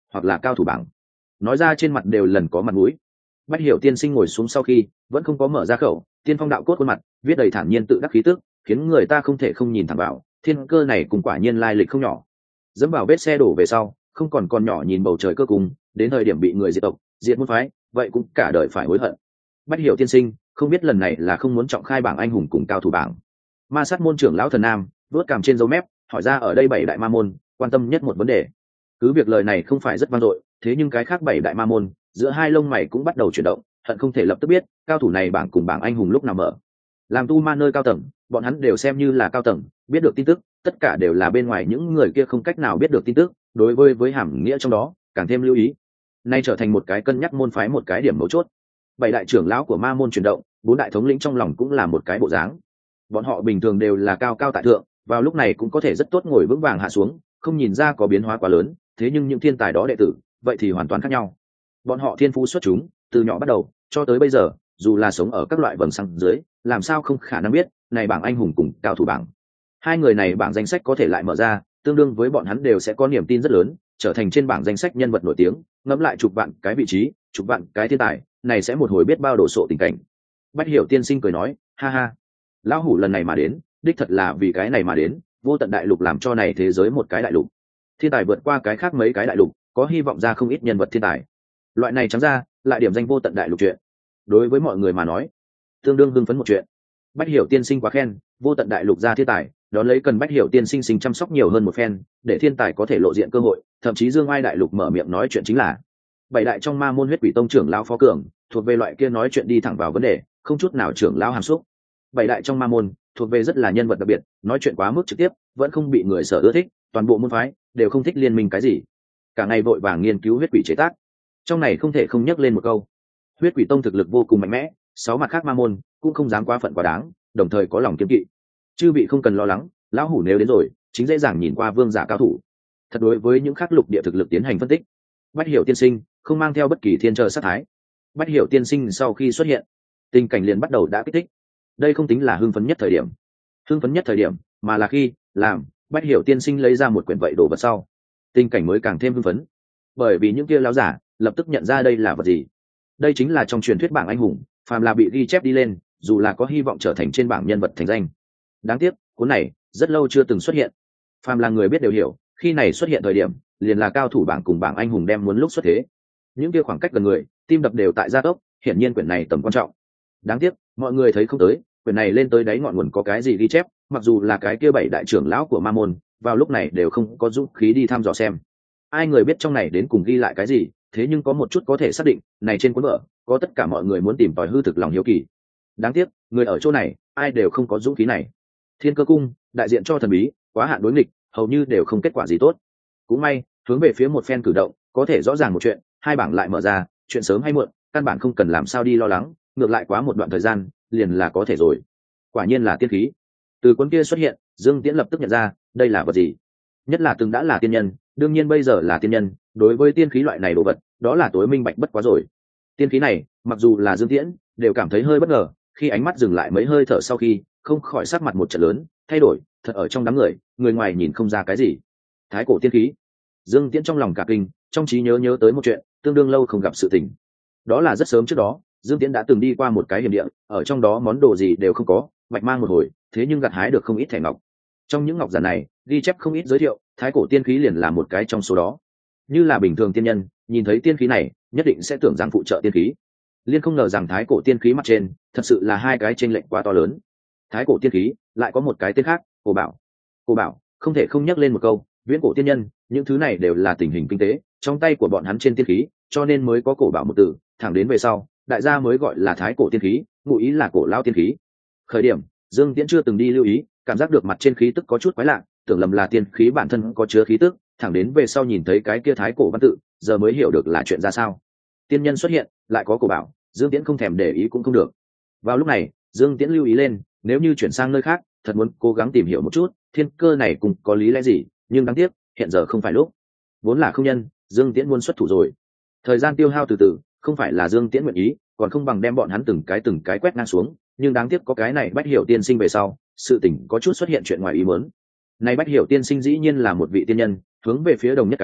hoặc là cao thủ bảng. Nói ra trên mặt đều lần có mặt mũi. Bách Hiểu tiên sinh ngồi xuống sau khi vẫn không có mở ra khẩu, tiên phong đạo cốt khuôn mặt viết đầy thản nhiên tự đắc khí tức, khiến người ta không thể không nhìn thẳng vào. Thiên cơ này cùng quả nhiên lai lịch không nhỏ. Dẫm vào vết xe đổ về sau, không còn con nhỏ nhìn bầu trời cơ cùng, đến thời điểm bị người diệt tộc, diệt môn phái, vậy cũng cả đời phải hối hận. Bách Hiểu tiên sinh, không biết lần này là không muốn trọng khai bảng anh hùng cùng cao thủ bảng. Ma sát môn trưởng lão Thần Nam vớt cằm trên dấu mép, hỏi ra ở đây bảy đại ma môn quan tâm nhất một vấn đề. Cứ việc lời này không phải rất vang dội, thế nhưng cái khác bảy đại ma môn giữa hai lông mày cũng bắt đầu chuyển động, hận không thể lập tức biết cao thủ này bảng cùng bảng anh hùng lúc nào mở. Làm tu ma nơi cao tầng, bọn hắn đều xem như là cao tầng, biết được tin tức, tất cả đều là bên ngoài những người kia không cách nào biết được tin tức, đối với với hàm nghĩa trong đó càng thêm lưu ý. Nay trở thành một cái cân nhắc môn phái một cái điểm mấu chốt. Bảy đại trưởng lão của ma môn chuyển động, bốn đại thống lĩnh trong lòng cũng là một cái bộ dáng. Bọn họ bình thường đều là cao cao tại thượng, vào lúc này cũng có thể rất tốt ngồi vững vàng hạ xuống, không nhìn ra có biến hóa quá lớn, thế nhưng những thiên tài đó đệ tử, vậy thì hoàn toàn khác nhau. Bọn họ thiên phú xuất chúng, từ nhỏ bắt đầu cho tới bây giờ, dù là sống ở các loại vầng sáng dưới, làm sao không khả năng biết này bảng anh hùng cùng cao thủ bảng. Hai người này bảng danh sách có thể lại mở ra, tương đương với bọn hắn đều sẽ có niềm tin rất lớn, trở thành trên bảng danh sách nhân vật nổi tiếng, ngẫm lại chục vạn cái vị trí, chục vạn cái thiên tài, này sẽ một hồi biết bao đồ sộ tình cảnh. Bách Hiểu tiên sinh cười nói, ha ha, lão hủ lần này mà đến, đích thật là vì cái này mà đến, vô tận đại lục làm cho này thế giới một cái đại lục. Thiên tài vượt qua cái khác mấy cái đại lục, có hy vọng ra không ít nhân vật thiên tài. Loại này trắng ra, lại điểm danh vô tận đại lục chuyện. Đối với mọi người mà nói, tương đương hưng phấn một chuyện. Bách Hiểu tiên sinh quá khen, vô tận đại lục ra thiên tài, đón lấy cần Bách Hiểu tiên sinh sinh chăm sóc nhiều hơn một phen, để thiên tài có thể lộ diện cơ hội, thậm chí Dương Ai đại lục mở miệng nói chuyện chính là bảy đại trong ma môn huyết quỷ tông trưởng lão Phó Cường, thuộc về loại kia nói chuyện đi thẳng vào vấn đề, không chút nào trưởng lão hàm xúc. Bảy đại trong ma môn thuộc về rất là nhân vật đặc biệt, nói chuyện quá mức trực tiếp, vẫn không bị người sở ưa thích, toàn bộ môn phái đều không thích liên minh cái gì, cả ngày vội vàng nghiên cứu huyết quỷ chế tác. Trong này không thể không nhắc lên một câu, huyết quỷ tông thực lực vô cùng mạnh mẽ, sáu mặt khác ma môn cũng không dám quá phận quá đáng, đồng thời có lòng kiên kỵ. Chư vị không cần lo lắng, lão hủ nếu đến rồi, chính dễ dàng nhìn qua vương giả cao thủ. Thật đối với những khác lục địa thực lực tiến hành phân tích. Bách Hiểu tiên sinh không mang theo bất kỳ thiên trợ sát thái. Bách Hiểu tiên sinh sau khi xuất hiện, tình cảnh liền bắt đầu đã kích thích. Đây không tính là hưng phấn nhất thời điểm, hưng phấn nhất thời điểm, mà là khi làm Bách Hiểu tiên sinh lấy ra một quyển vậy đồ vật sau, tình cảnh mới càng thêm hưng phấn. Bởi vì những kia lão giả lập tức nhận ra đây là vật gì. Đây chính là trong truyền thuyết bảng anh hùng, phàm là bị ghi chép đi lên, dù là có hy vọng trở thành trên bảng nhân vật thành danh. Đáng tiếc, cuốn này rất lâu chưa từng xuất hiện. Phàm là người biết đều hiểu, khi này xuất hiện thời điểm, liền là cao thủ bảng cùng bảng anh hùng đem muốn lúc xuất thế. Những kia khoảng cách gần người, tim đập đều tại gia tốc, hiển nhiên quyển này tầm quan trọng. Đáng tiếc, mọi người thấy không tới, quyển này lên tới đáy ngọn nguồn có cái gì ghi chép, mặc dù là cái kia bảy đại trưởng lão của ma môn, vào lúc này đều không có dũng khí đi thăm dò xem. Ai người biết trong này đến cùng ghi lại cái gì, thế nhưng có một chút có thể xác định, này trên cuốn vở, có tất cả mọi người muốn tìm tòi hư thực lòng hiếu kỳ. Đáng tiếc, người ở chỗ này, ai đều không có dũng khí này. Thiên Cơ cung, đại diện cho thần bí, quá hạn đối nghịch, hầu như đều không kết quả gì tốt. Cũng may, hướng về phía một phen cử động, có thể rõ ràng một chuyện, hai bảng lại mở ra, chuyện sớm hay muộn, căn bản không cần làm sao đi lo lắng, ngược lại quá một đoạn thời gian, liền là có thể rồi. Quả nhiên là tiên khí. Từ cuốn kia xuất hiện, Dương Tiễn lập tức nhận ra, đây là vật gì. Nhất là từng đã là tiên nhân, đương nhiên bây giờ là tiên nhân, đối với tiên khí loại này đồ vật, đó là tối minh bạch bất quá rồi. Tiên khí này, mặc dù là Dương Tiễn, đều cảm thấy hơi bất ngờ, khi ánh mắt dừng lại mấy hơi thở sau khi, không khỏi sắc mặt một trận lớn, thay đổi, thật ở trong đám người, người ngoài nhìn không ra cái gì. Thái cổ tiên khí. Dương Tiễn trong lòng cả kinh, trong trí nhớ nhớ tới một chuyện, tương đương lâu không gặp sự tình. Đó là rất sớm trước đó, Dương Tiễn đã từng đi qua một cái hiểm địa, ở trong đó món đồ gì đều không có, mạch mang một hồi, thế nhưng gặt hái được không ít thẻ ngọc. Trong những ngọc giản này, ghi chép không ít giới thiệu, thái cổ tiên khí liền là một cái trong số đó. Như là bình thường tiên nhân, nhìn thấy tiên khí này, nhất định sẽ tưởng rằng phụ trợ tiên khí. Liên không ngờ rằng thái cổ tiên khí mặt trên, thật sự là hai cái chênh lệch quá to lớn. Thái cổ tiên khí lại có một cái tên khác, cổ bảo. Cổ bảo, không thể không nhắc lên một câu, viễn cổ tiên nhân, những thứ này đều là tình hình kinh tế, trong tay của bọn hắn trên tiên khí, cho nên mới có cổ bảo một từ, thẳng đến về sau, đại gia mới gọi là thái cổ tiên khí, ngụ ý là cổ lao tiên khí. Khởi điểm, Dương Tiễn chưa từng đi lưu ý, cảm giác được mặt trên khí tức có chút quái lạ, tưởng lầm là tiên khí bản thân có chứa khí tức, thẳng đến về sau nhìn thấy cái kia thái cổ văn tự, giờ mới hiểu được là chuyện ra sao. Tiên nhân xuất hiện, lại có cổ bảo, Dương Tiễn không thèm để ý cũng không được. Vào lúc này, Dương Tiễn lưu ý lên, nếu như chuyển sang nơi khác, thật muốn cố gắng tìm hiểu một chút, thiên cơ này cùng có lý lẽ gì, nhưng đáng tiếc, hiện giờ không phải lúc. Vốn là không nhân, Dương Tiễn muốn xuất thủ rồi. Thời gian tiêu hao từ từ, không phải là Dương Tiễn nguyện ý, còn không bằng đem bọn hắn từng cái từng cái quét ngang xuống, nhưng đáng tiếc có cái này Bách Hiểu tiên sinh về sau, sự tình có chút xuất hiện chuyện ngoài ý muốn. Này Bách Hiểu tiên sinh dĩ nhiên là một vị tiên nhân, hướng về phía đồng nhất cái,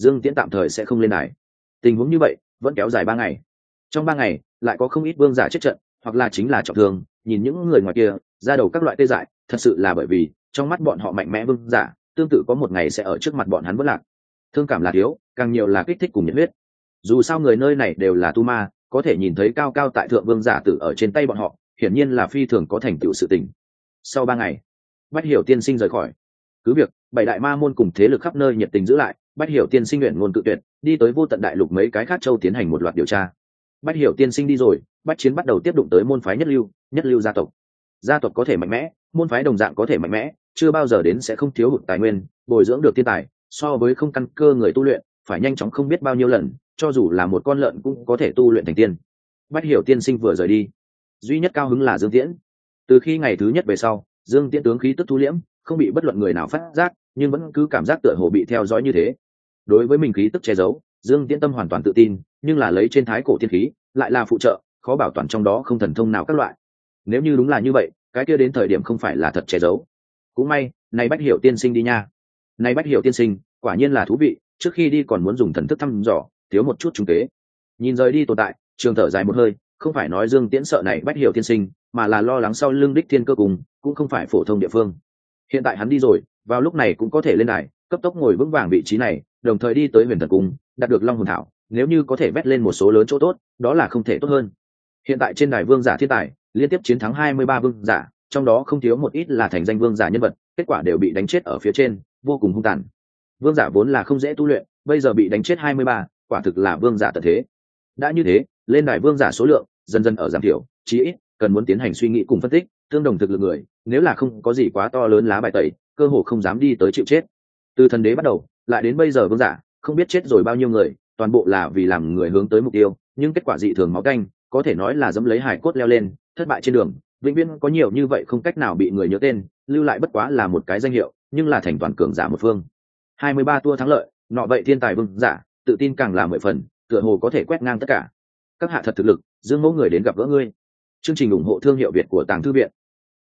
Dương Tiễn tạm thời sẽ không lên đài. Tình huống như vậy vẫn kéo dài ba ngày. Trong ba ngày lại có không ít vương giả chết trận, hoặc là chính là trọng thương. Nhìn những người ngoài kia ra đầu các loại tê dại, thật sự là bởi vì trong mắt bọn họ mạnh mẽ vương giả, tương tự có một ngày sẽ ở trước mặt bọn hắn vỡ lạc. Thương cảm là thiếu, càng nhiều là kích thích cùng nhiệt huyết. Dù sao người nơi này đều là tu ma, có thể nhìn thấy cao cao tại thượng vương giả tử ở trên tay bọn họ, hiển nhiên là phi thường có thành tựu sự tình. Sau ba ngày, Bách Hiểu tiên sinh rời khỏi. Cứ việc bảy đại ma môn cùng thế lực khắp nơi nhiệt tình giữ lại, Bách Hiểu tiên sinh nguyện ngôn cự tuyệt, đi tới vô tận đại lục mấy cái khác châu tiến hành một loạt điều tra. Bách Hiểu tiên sinh đi rồi, Bách Chiến bắt đầu tiếp đụng tới môn phái nhất lưu, nhất lưu gia tộc. Gia tộc có thể mạnh mẽ, môn phái đồng dạng có thể mạnh mẽ, chưa bao giờ đến sẽ không thiếu hụt tài nguyên, bồi dưỡng được thiên tài, so với không căn cơ người tu luyện, phải nhanh chóng không biết bao nhiêu lần, cho dù là một con lợn cũng có thể tu luyện thành tiên. Bách Hiểu tiên sinh vừa rời đi, duy nhất cao hứng là Dương Tiễn. Từ khi ngày thứ nhất về sau, Dương Tiễn tướng khí tức thu liễm, không bị bất luận người nào phát giác, nhưng vẫn cứ cảm giác tựa hồ bị theo dõi như thế. Đối với mình khí tức che giấu, Dương Tiễn tâm hoàn toàn tự tin, nhưng là lấy trên thái cổ tiên khí, lại là phụ trợ, khó bảo toàn trong đó không thần thông nào các loại. Nếu như đúng là như vậy, cái kia đến thời điểm không phải là thật che giấu. Cũng may, này Bách Hiểu tiên sinh đi nha. Này Bách Hiểu tiên sinh, quả nhiên là thú vị, trước khi đi còn muốn dùng thần thức thăm dò, thiếu một chút trung kế. Nhìn rời đi tồn tại, trường thở dài một hơi, không phải nói Dương Tiễn sợ này Bách Hiểu tiên sinh, mà là lo lắng sau lưng đích thiên cơ cùng, cũng không phải phổ thông địa phương. Hiện tại hắn đi rồi, vào lúc này cũng có thể lên đài, cấp tốc ngồi vững vàng vị trí này, đồng thời đi tới Huyền Thần Cung, đạt được Long Hồn Thảo, nếu như có thể vét lên một số lớn chỗ tốt, đó là không thể tốt hơn. Hiện tại trên đài vương giả thiên tài, liên tiếp chiến thắng hai mươi ba vương giả, trong đó không thiếu một ít là thành danh vương giả nhân vật, kết quả đều bị đánh chết ở phía trên, vô cùng hung tàn. Vương giả vốn là không dễ tu luyện, bây giờ bị đánh chết hai mươi ba, quả thực là vương giả tận thế. Đã như thế, lên đài vương giả số lượng dần dần ở giảm thiểu, chí ít cần muốn tiến hành suy nghĩ cùng phân tích, tương đồng thực lực người, nếu là không có gì quá to lớn lá bài tẩy, cơ hồ không dám đi tới chịu chết. Từ thần đế bắt đầu, lại đến bây giờ vương giả, không biết chết rồi bao nhiêu người, toàn bộ là vì làm người hướng tới mục tiêu, nhưng kết quả dị thường máu canh, có thể nói là dẫm lấy hài cốt leo lên, thất bại trên đường, vĩnh viễn có nhiều như vậy không cách nào bị người nhớ tên, lưu lại bất quá là một cái danh hiệu, nhưng là thành toàn cường giả một phương. hai mươi ba tour thắng lợi, nọ vậy thiên tài vương giả, tự tin càng là mười phần, tựa hồ có thể quét ngang tất cả. Các hạ thật thực lực, Dương Mẫu người đến gặp gỡ ngươi. Chương trình ủng hộ thương hiệu Việt của Tàng Thư viện.